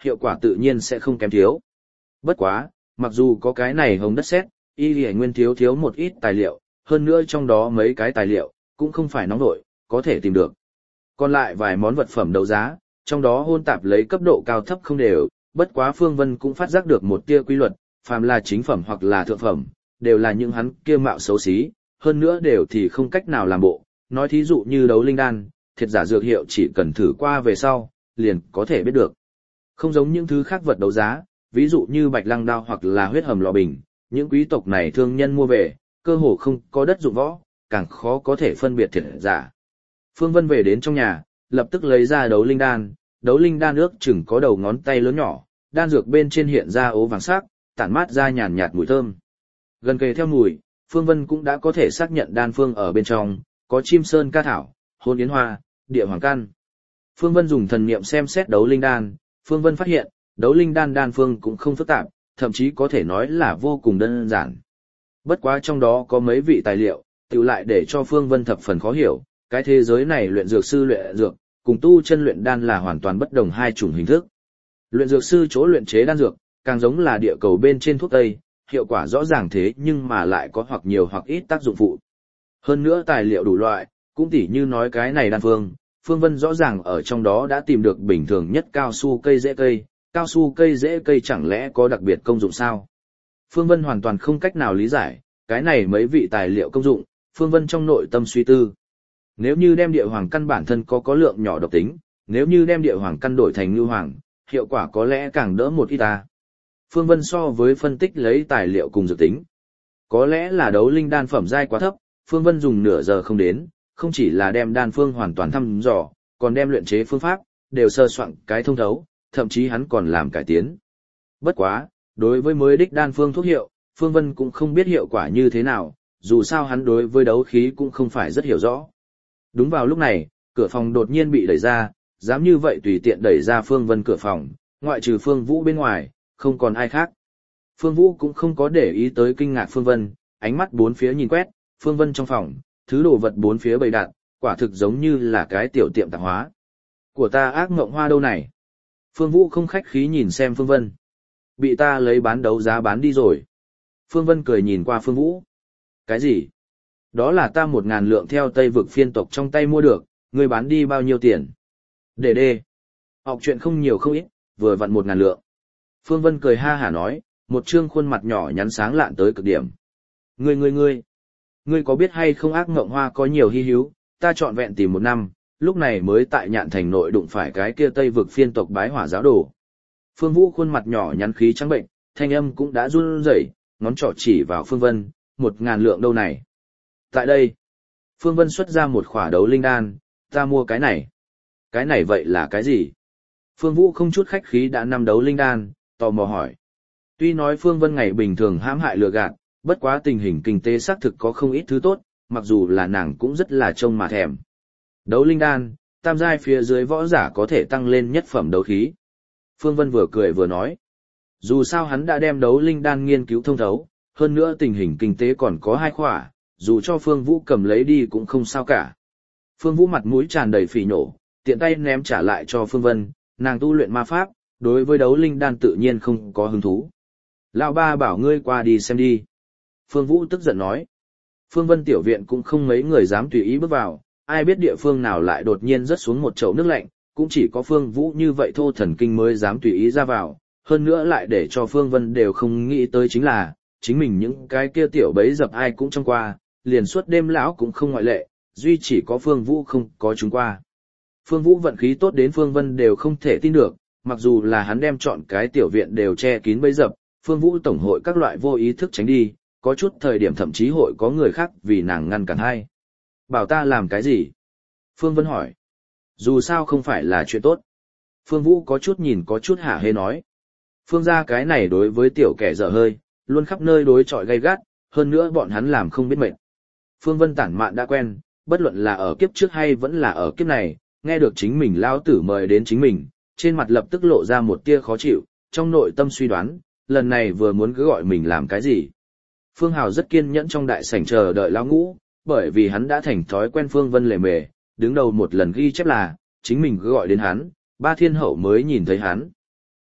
hiệu quả tự nhiên sẽ không kém thiếu. Bất quá, mặc dù có cái này hồng đất sét, y lì nguyên thiếu một ít tài liệu, hơn nữa trong đó mấy cái tài liệu, cũng không phải nóng nổi, có thể tìm được. Còn lại vài món vật phẩm đấu giá, trong đó hôn tạp lấy cấp độ cao thấp không đều, bất quá Phương Vân cũng phát giác được một tia quy luật, phàm là chính phẩm hoặc là thượng phẩm, đều là những hắn kia mạo xấu xí, hơn nữa đều thì không cách nào làm bộ, nói thí dụ như đấu linh đan, thiệt giả dược hiệu chỉ cần thử qua về sau, liền có thể biết được. Không giống những thứ khác vật đấu giá, ví dụ như bạch lăng đao hoặc là huyết hầm lò bình, những quý tộc này thương nhân mua về, cơ hồ không có đất dụng võ, càng khó có thể phân biệt thiệt giả. Phương Vân về đến trong nhà, lập tức lấy ra đấu linh đan ước chừng có đầu ngón tay lớn nhỏ, đan dược bên trên hiện ra ố vàng sắc, tản mát ra nhàn nhạt mùi thơm. Gần kề theo mùi, Phương Vân cũng đã có thể xác nhận đan phương ở bên trong, có chim sơn ca thảo, hôn yến hoa, địa hoàng căn. Phương Vân dùng thần niệm xem xét đấu linh đan, Phương Vân phát hiện, đấu linh đan đan phương cũng không phức tạp, thậm chí có thể nói là vô cùng đơn giản. Bất quá trong đó có mấy vị tài liệu, tự lại để cho Phương Vân thập phần khó hiểu, cái thế giới này luyện dược sư luyện dược, cùng tu chân luyện đan là hoàn toàn bất đồng hai chủng hình thức. Luyện dược sư chỗ luyện chế đan dược, càng giống là địa cầu bên trên thuốc tây, hiệu quả rõ ràng thế nhưng mà lại có hoặc nhiều hoặc ít tác dụng phụ. Hơn nữa tài liệu đủ loại, cũng tỉ như nói cái này đan phương, Phương Vân rõ ràng ở trong đó đã tìm được bình thường nhất cao su cây rễ cây chẳng lẽ có đặc biệt công dụng sao? Phương Vân hoàn toàn không cách nào lý giải, cái này mấy vị tài liệu công dụng, Phương Vân trong nội tâm suy tư. Nếu như đem địa hoàng căn bản thân có lượng nhỏ độc tính, nếu như đem địa hoàng căn đổi thành ngưu hoàng, hiệu quả có lẽ càng đỡ một ít ta. Phương Vân so với phân tích lấy tài liệu cùng dược tính. Có lẽ là đấu linh đan phẩm giai quá thấp, Phương Vân dùng nửa giờ không đến, không chỉ là đem đan phương hoàn toàn thăm dò, còn đem luyện chế phương pháp, đều sơ soạn cái thông thấu, thậm chí hắn còn làm cải tiến. Bất quá, đối với mới đích đan phương thuốc hiệu, Phương Vân cũng không biết hiệu quả như thế nào, dù sao hắn đối với đấu khí cũng không phải rất hiểu rõ. Đúng vào lúc này, cửa phòng đột nhiên bị đẩy ra, dám như vậy tùy tiện đẩy ra Phương Vân cửa phòng, ngoại trừ Phương Vũ bên ngoài, không còn ai khác. Phương Vũ cũng không có để ý tới kinh ngạc Phương Vân, ánh mắt bốn phía nhìn quét, Phương Vân trong phòng, thứ đồ vật bốn phía bày đặt, quả thực giống như là cái tiểu tiệm tạp hóa. Của ta ác mộng hoa đâu này? Phương Vũ không khách khí nhìn xem Phương Vân. Bị ta lấy bán đấu giá bán đi rồi. Phương Vân cười nhìn qua Phương Vũ. Cái gì? Đó là ta 1.000 lượng theo Tây vực phiên tộc trong tay mua được, ngươi bán đi bao nhiêu tiền? Để. Học chuyện không nhiều không ít, vừa vặn 1.000 lượng. Phương Vân cười ha hả nói, một trương khuôn mặt nhỏ nhắn sáng lạn tới cực điểm. Ngươi có biết hay không ác ngộng hoa có nhiều hy hữu, ta trọn vẹn tìm 1 năm, lúc này mới tại Nhạn Thành nội đụng phải cái kia Tây vực phiên tộc bái hỏa giáo đồ. Phương Vũ khuôn mặt nhỏ nhắn khí trắng bệnh, thanh âm cũng đã run rẩy, ngón trỏ chỉ vào Phương Vân, 1.000 lượng đâu này. Tại đây, Phương Vân xuất ra một khỏa đấu linh đan, ta mua cái này. Cái này vậy là cái gì? Phương Vũ không chút khách khí đã nắm đấu linh đan, tò mò hỏi. Tuy nói Phương Vân ngày bình thường hãm hại lừa gạt, bất quá tình hình kinh tế xác thực có không ít thứ tốt, mặc dù là nàng cũng rất là trông mà thèm. Đấu linh đan, tam giai phía dưới võ giả có thể tăng lên nhất phẩm đấu khí. Phương Vân vừa cười vừa nói. Dù sao hắn đã đem đấu linh đan nghiên cứu thông thấu, hơn nữa tình hình kinh tế còn có 2 khỏa, dù cho Phương Vũ cầm lấy đi cũng không sao cả. Phương Vũ mặt mũi tràn đầy phỉ nổ, tiện tay ném trả lại cho Phương Vân, nàng tu luyện ma pháp, đối với đấu linh đan tự nhiên không có hứng thú. Lão ba bảo ngươi qua đi xem đi. Phương Vũ tức giận nói. Phương Vân tiểu viện cũng không mấy người dám tùy ý bước vào, ai biết địa phương nào lại đột nhiên rớt xuống một chậu nước lạnh, cũng chỉ có Phương Vũ như vậy thô thần kinh mới dám tùy ý ra vào, hơn nữa lại để cho Phương Vân đều không nghĩ tới chính là, chính mình những cái kia tiểu bấy dập ai cũng trong qua, liền suốt đêm lão cũng không ngoại lệ, duy chỉ có Phương Vũ không có chúng qua. Phương Vũ vận khí tốt đến Phương Vân đều không thể tin được, mặc dù là hắn đem chọn cái tiểu viện đều che kín bấy dập, Phương Vũ tổng hội các loại vô ý thức tránh đi, có chút thời điểm thậm chí hội có người khác vì nàng ngăn cản hay. Bảo ta làm cái gì? Phương Vân hỏi. Dù sao không phải là chuyện tốt. Phương Vũ có chút nhìn có chút hả hê nói. Phương gia cái này đối với tiểu kẻ dở hơi, luôn khắp nơi đối chọi gay gắt, hơn nữa bọn hắn làm không biết mệt. Phương Vân tản mạn đã quen, bất luận là ở kiếp trước hay vẫn là ở kiếp này, nghe được chính mình lao tử mời đến chính mình, trên mặt lập tức lộ ra một tia khó chịu, trong nội tâm suy đoán, lần này vừa muốn cứ gọi mình làm cái gì. Phương Hào rất kiên nhẫn trong đại sảnh chờ đợi lão ngũ, bởi vì hắn đã thành thói quen Phương Vân lề mề, đứng đầu một lần ghi chép là, chính mình cứ gọi đến hắn, Ba Thiên Hậu mới nhìn thấy hắn.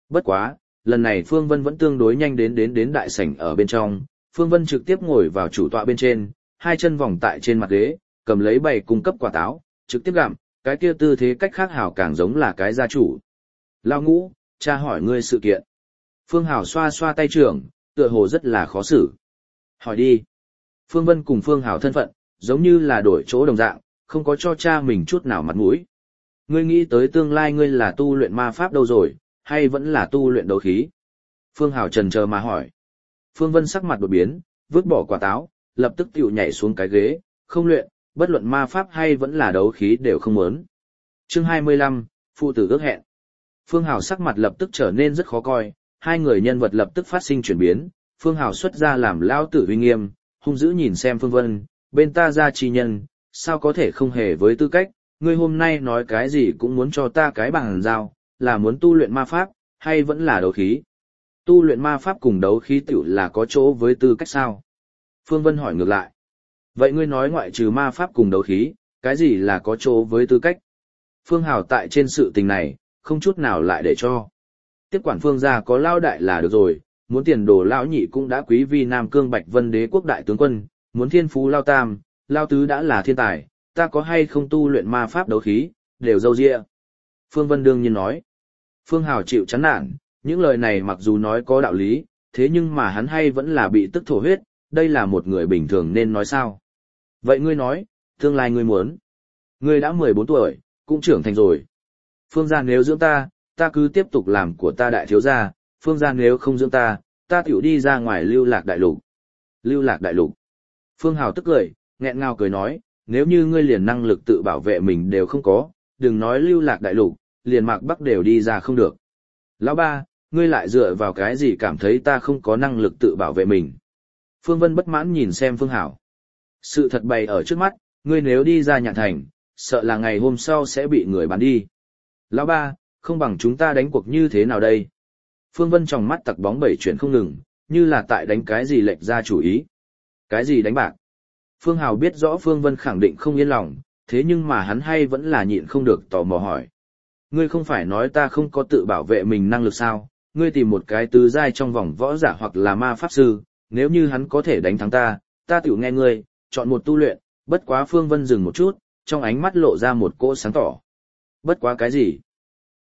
Bất quá, lần này Phương Vân vẫn tương đối nhanh đến đại sảnh ở bên trong, Phương Vân trực tiếp ngồi vào chủ tọa bên trên, hai chân vòng tại trên mặt ghế, cầm lấy bày cung cấp quả táo, trực tiếp gặm, cái kia tư thế cách khác hảo càng giống là cái gia chủ. Lao Ngũ, cha hỏi ngươi sự kiện. Phương Hảo xoa xoa tay trưởng, tựa hồ rất là khó xử. Hỏi đi. Phương Vân cùng Phương Hảo thân phận, giống như là đổi chỗ đồng dạng, không có cho cha mình chút nào mặt mũi. Ngươi nghĩ tới tương lai ngươi là tu luyện ma pháp đâu rồi, hay vẫn là tu luyện đấu khí? Phương Hảo chần chờ mà hỏi. Phương Vân sắc mặt đột biến, vứt bỏ quả táo, lập tức tiểu nhảy xuống cái ghế, không luyện, bất luận ma pháp hay vẫn là đấu khí đều không muốn. Chương 25, phụ tử ước hẹn. Phương Hảo sắc mặt lập tức trở nên rất khó coi, hai người nhân vật lập tức phát sinh chuyển biến, Phương Hảo xuất ra làm lao tử uy nghiêm, hung dữ nhìn xem Phương Vân, bên ta ra chi nhân, sao có thể không hề với tư cách, ngươi hôm nay nói cái gì cũng muốn cho ta cái bằng giao, là muốn tu luyện ma pháp, hay vẫn là đấu khí? Tu luyện ma pháp cùng đấu khí tiểu là có chỗ với tư cách sao? Phương Vân hỏi ngược lại. Vậy ngươi nói ngoại trừ ma pháp cùng đấu khí, cái gì là có chỗ với tư cách? Phương Hảo tại trên sự tình này, không chút nào lại để cho. Tiếp quản Phương gia có lao đại là được rồi, muốn tiền đồ lão nhị cũng đã quý vi Nam Cương Bạch Vân Đế quốc đại tướng quân, muốn thiên phú lao tam, lao tứ đã là thiên tài, ta có hay không tu luyện ma pháp đấu khí, đều dâu dịa. Phương Vân đương nhiên nói. Phương Hảo chịu chán nản, những lời này mặc dù nói có đạo lý, thế nhưng mà hắn hay vẫn là bị tức thổ huyết, đây là một người bình thường nên nói sao. Vậy ngươi nói, tương lai ngươi muốn. Ngươi đã 14 tuổi, cũng trưởng thành rồi. Phương gia nếu dưỡng ta, ta cứ tiếp tục làm của ta đại thiếu gia, Phương gia nếu không dưỡng ta, ta tiểu đi ra ngoài lưu lạc đại lục. Lưu lạc đại lục. Phương Hảo tức cười, nghẹn ngào cười nói, nếu như ngươi liền năng lực tự bảo vệ mình đều không có, đừng nói lưu lạc đại lục, liền Mạc Bắc đều đi ra không được. Lão ba, ngươi lại dựa vào cái gì cảm thấy ta không có năng lực tự bảo vệ mình? Phương Vân bất mãn nhìn xem Phương Hảo. Sự thật bày ở trước mắt, ngươi nếu đi ra Nhạn Thành, sợ là ngày hôm sau sẽ bị người bán đi. Lão ba, không bằng chúng ta đánh cuộc như thế nào đây? Phương Vân trong mắt tặc bóng bảy chuyển không ngừng, như là tại đánh cái gì lệch ra chủ ý. Cái gì đánh bạc? Phương Hảo biết rõ Phương Vân khẳng định không yên lòng, thế nhưng mà hắn hay vẫn là nhịn không được tò mò hỏi. Ngươi không phải nói ta không có tự bảo vệ mình năng lực sao? Ngươi tìm một cái tứ giai trong vòng võ giả hoặc là ma pháp sư, nếu như hắn có thể đánh thắng ta, ta tiểu nghe ngươi, chọn một tu luyện, bất quá Phương Vân dừng một chút, trong ánh mắt lộ ra một cỗ sáng tỏ. Bất quá cái gì?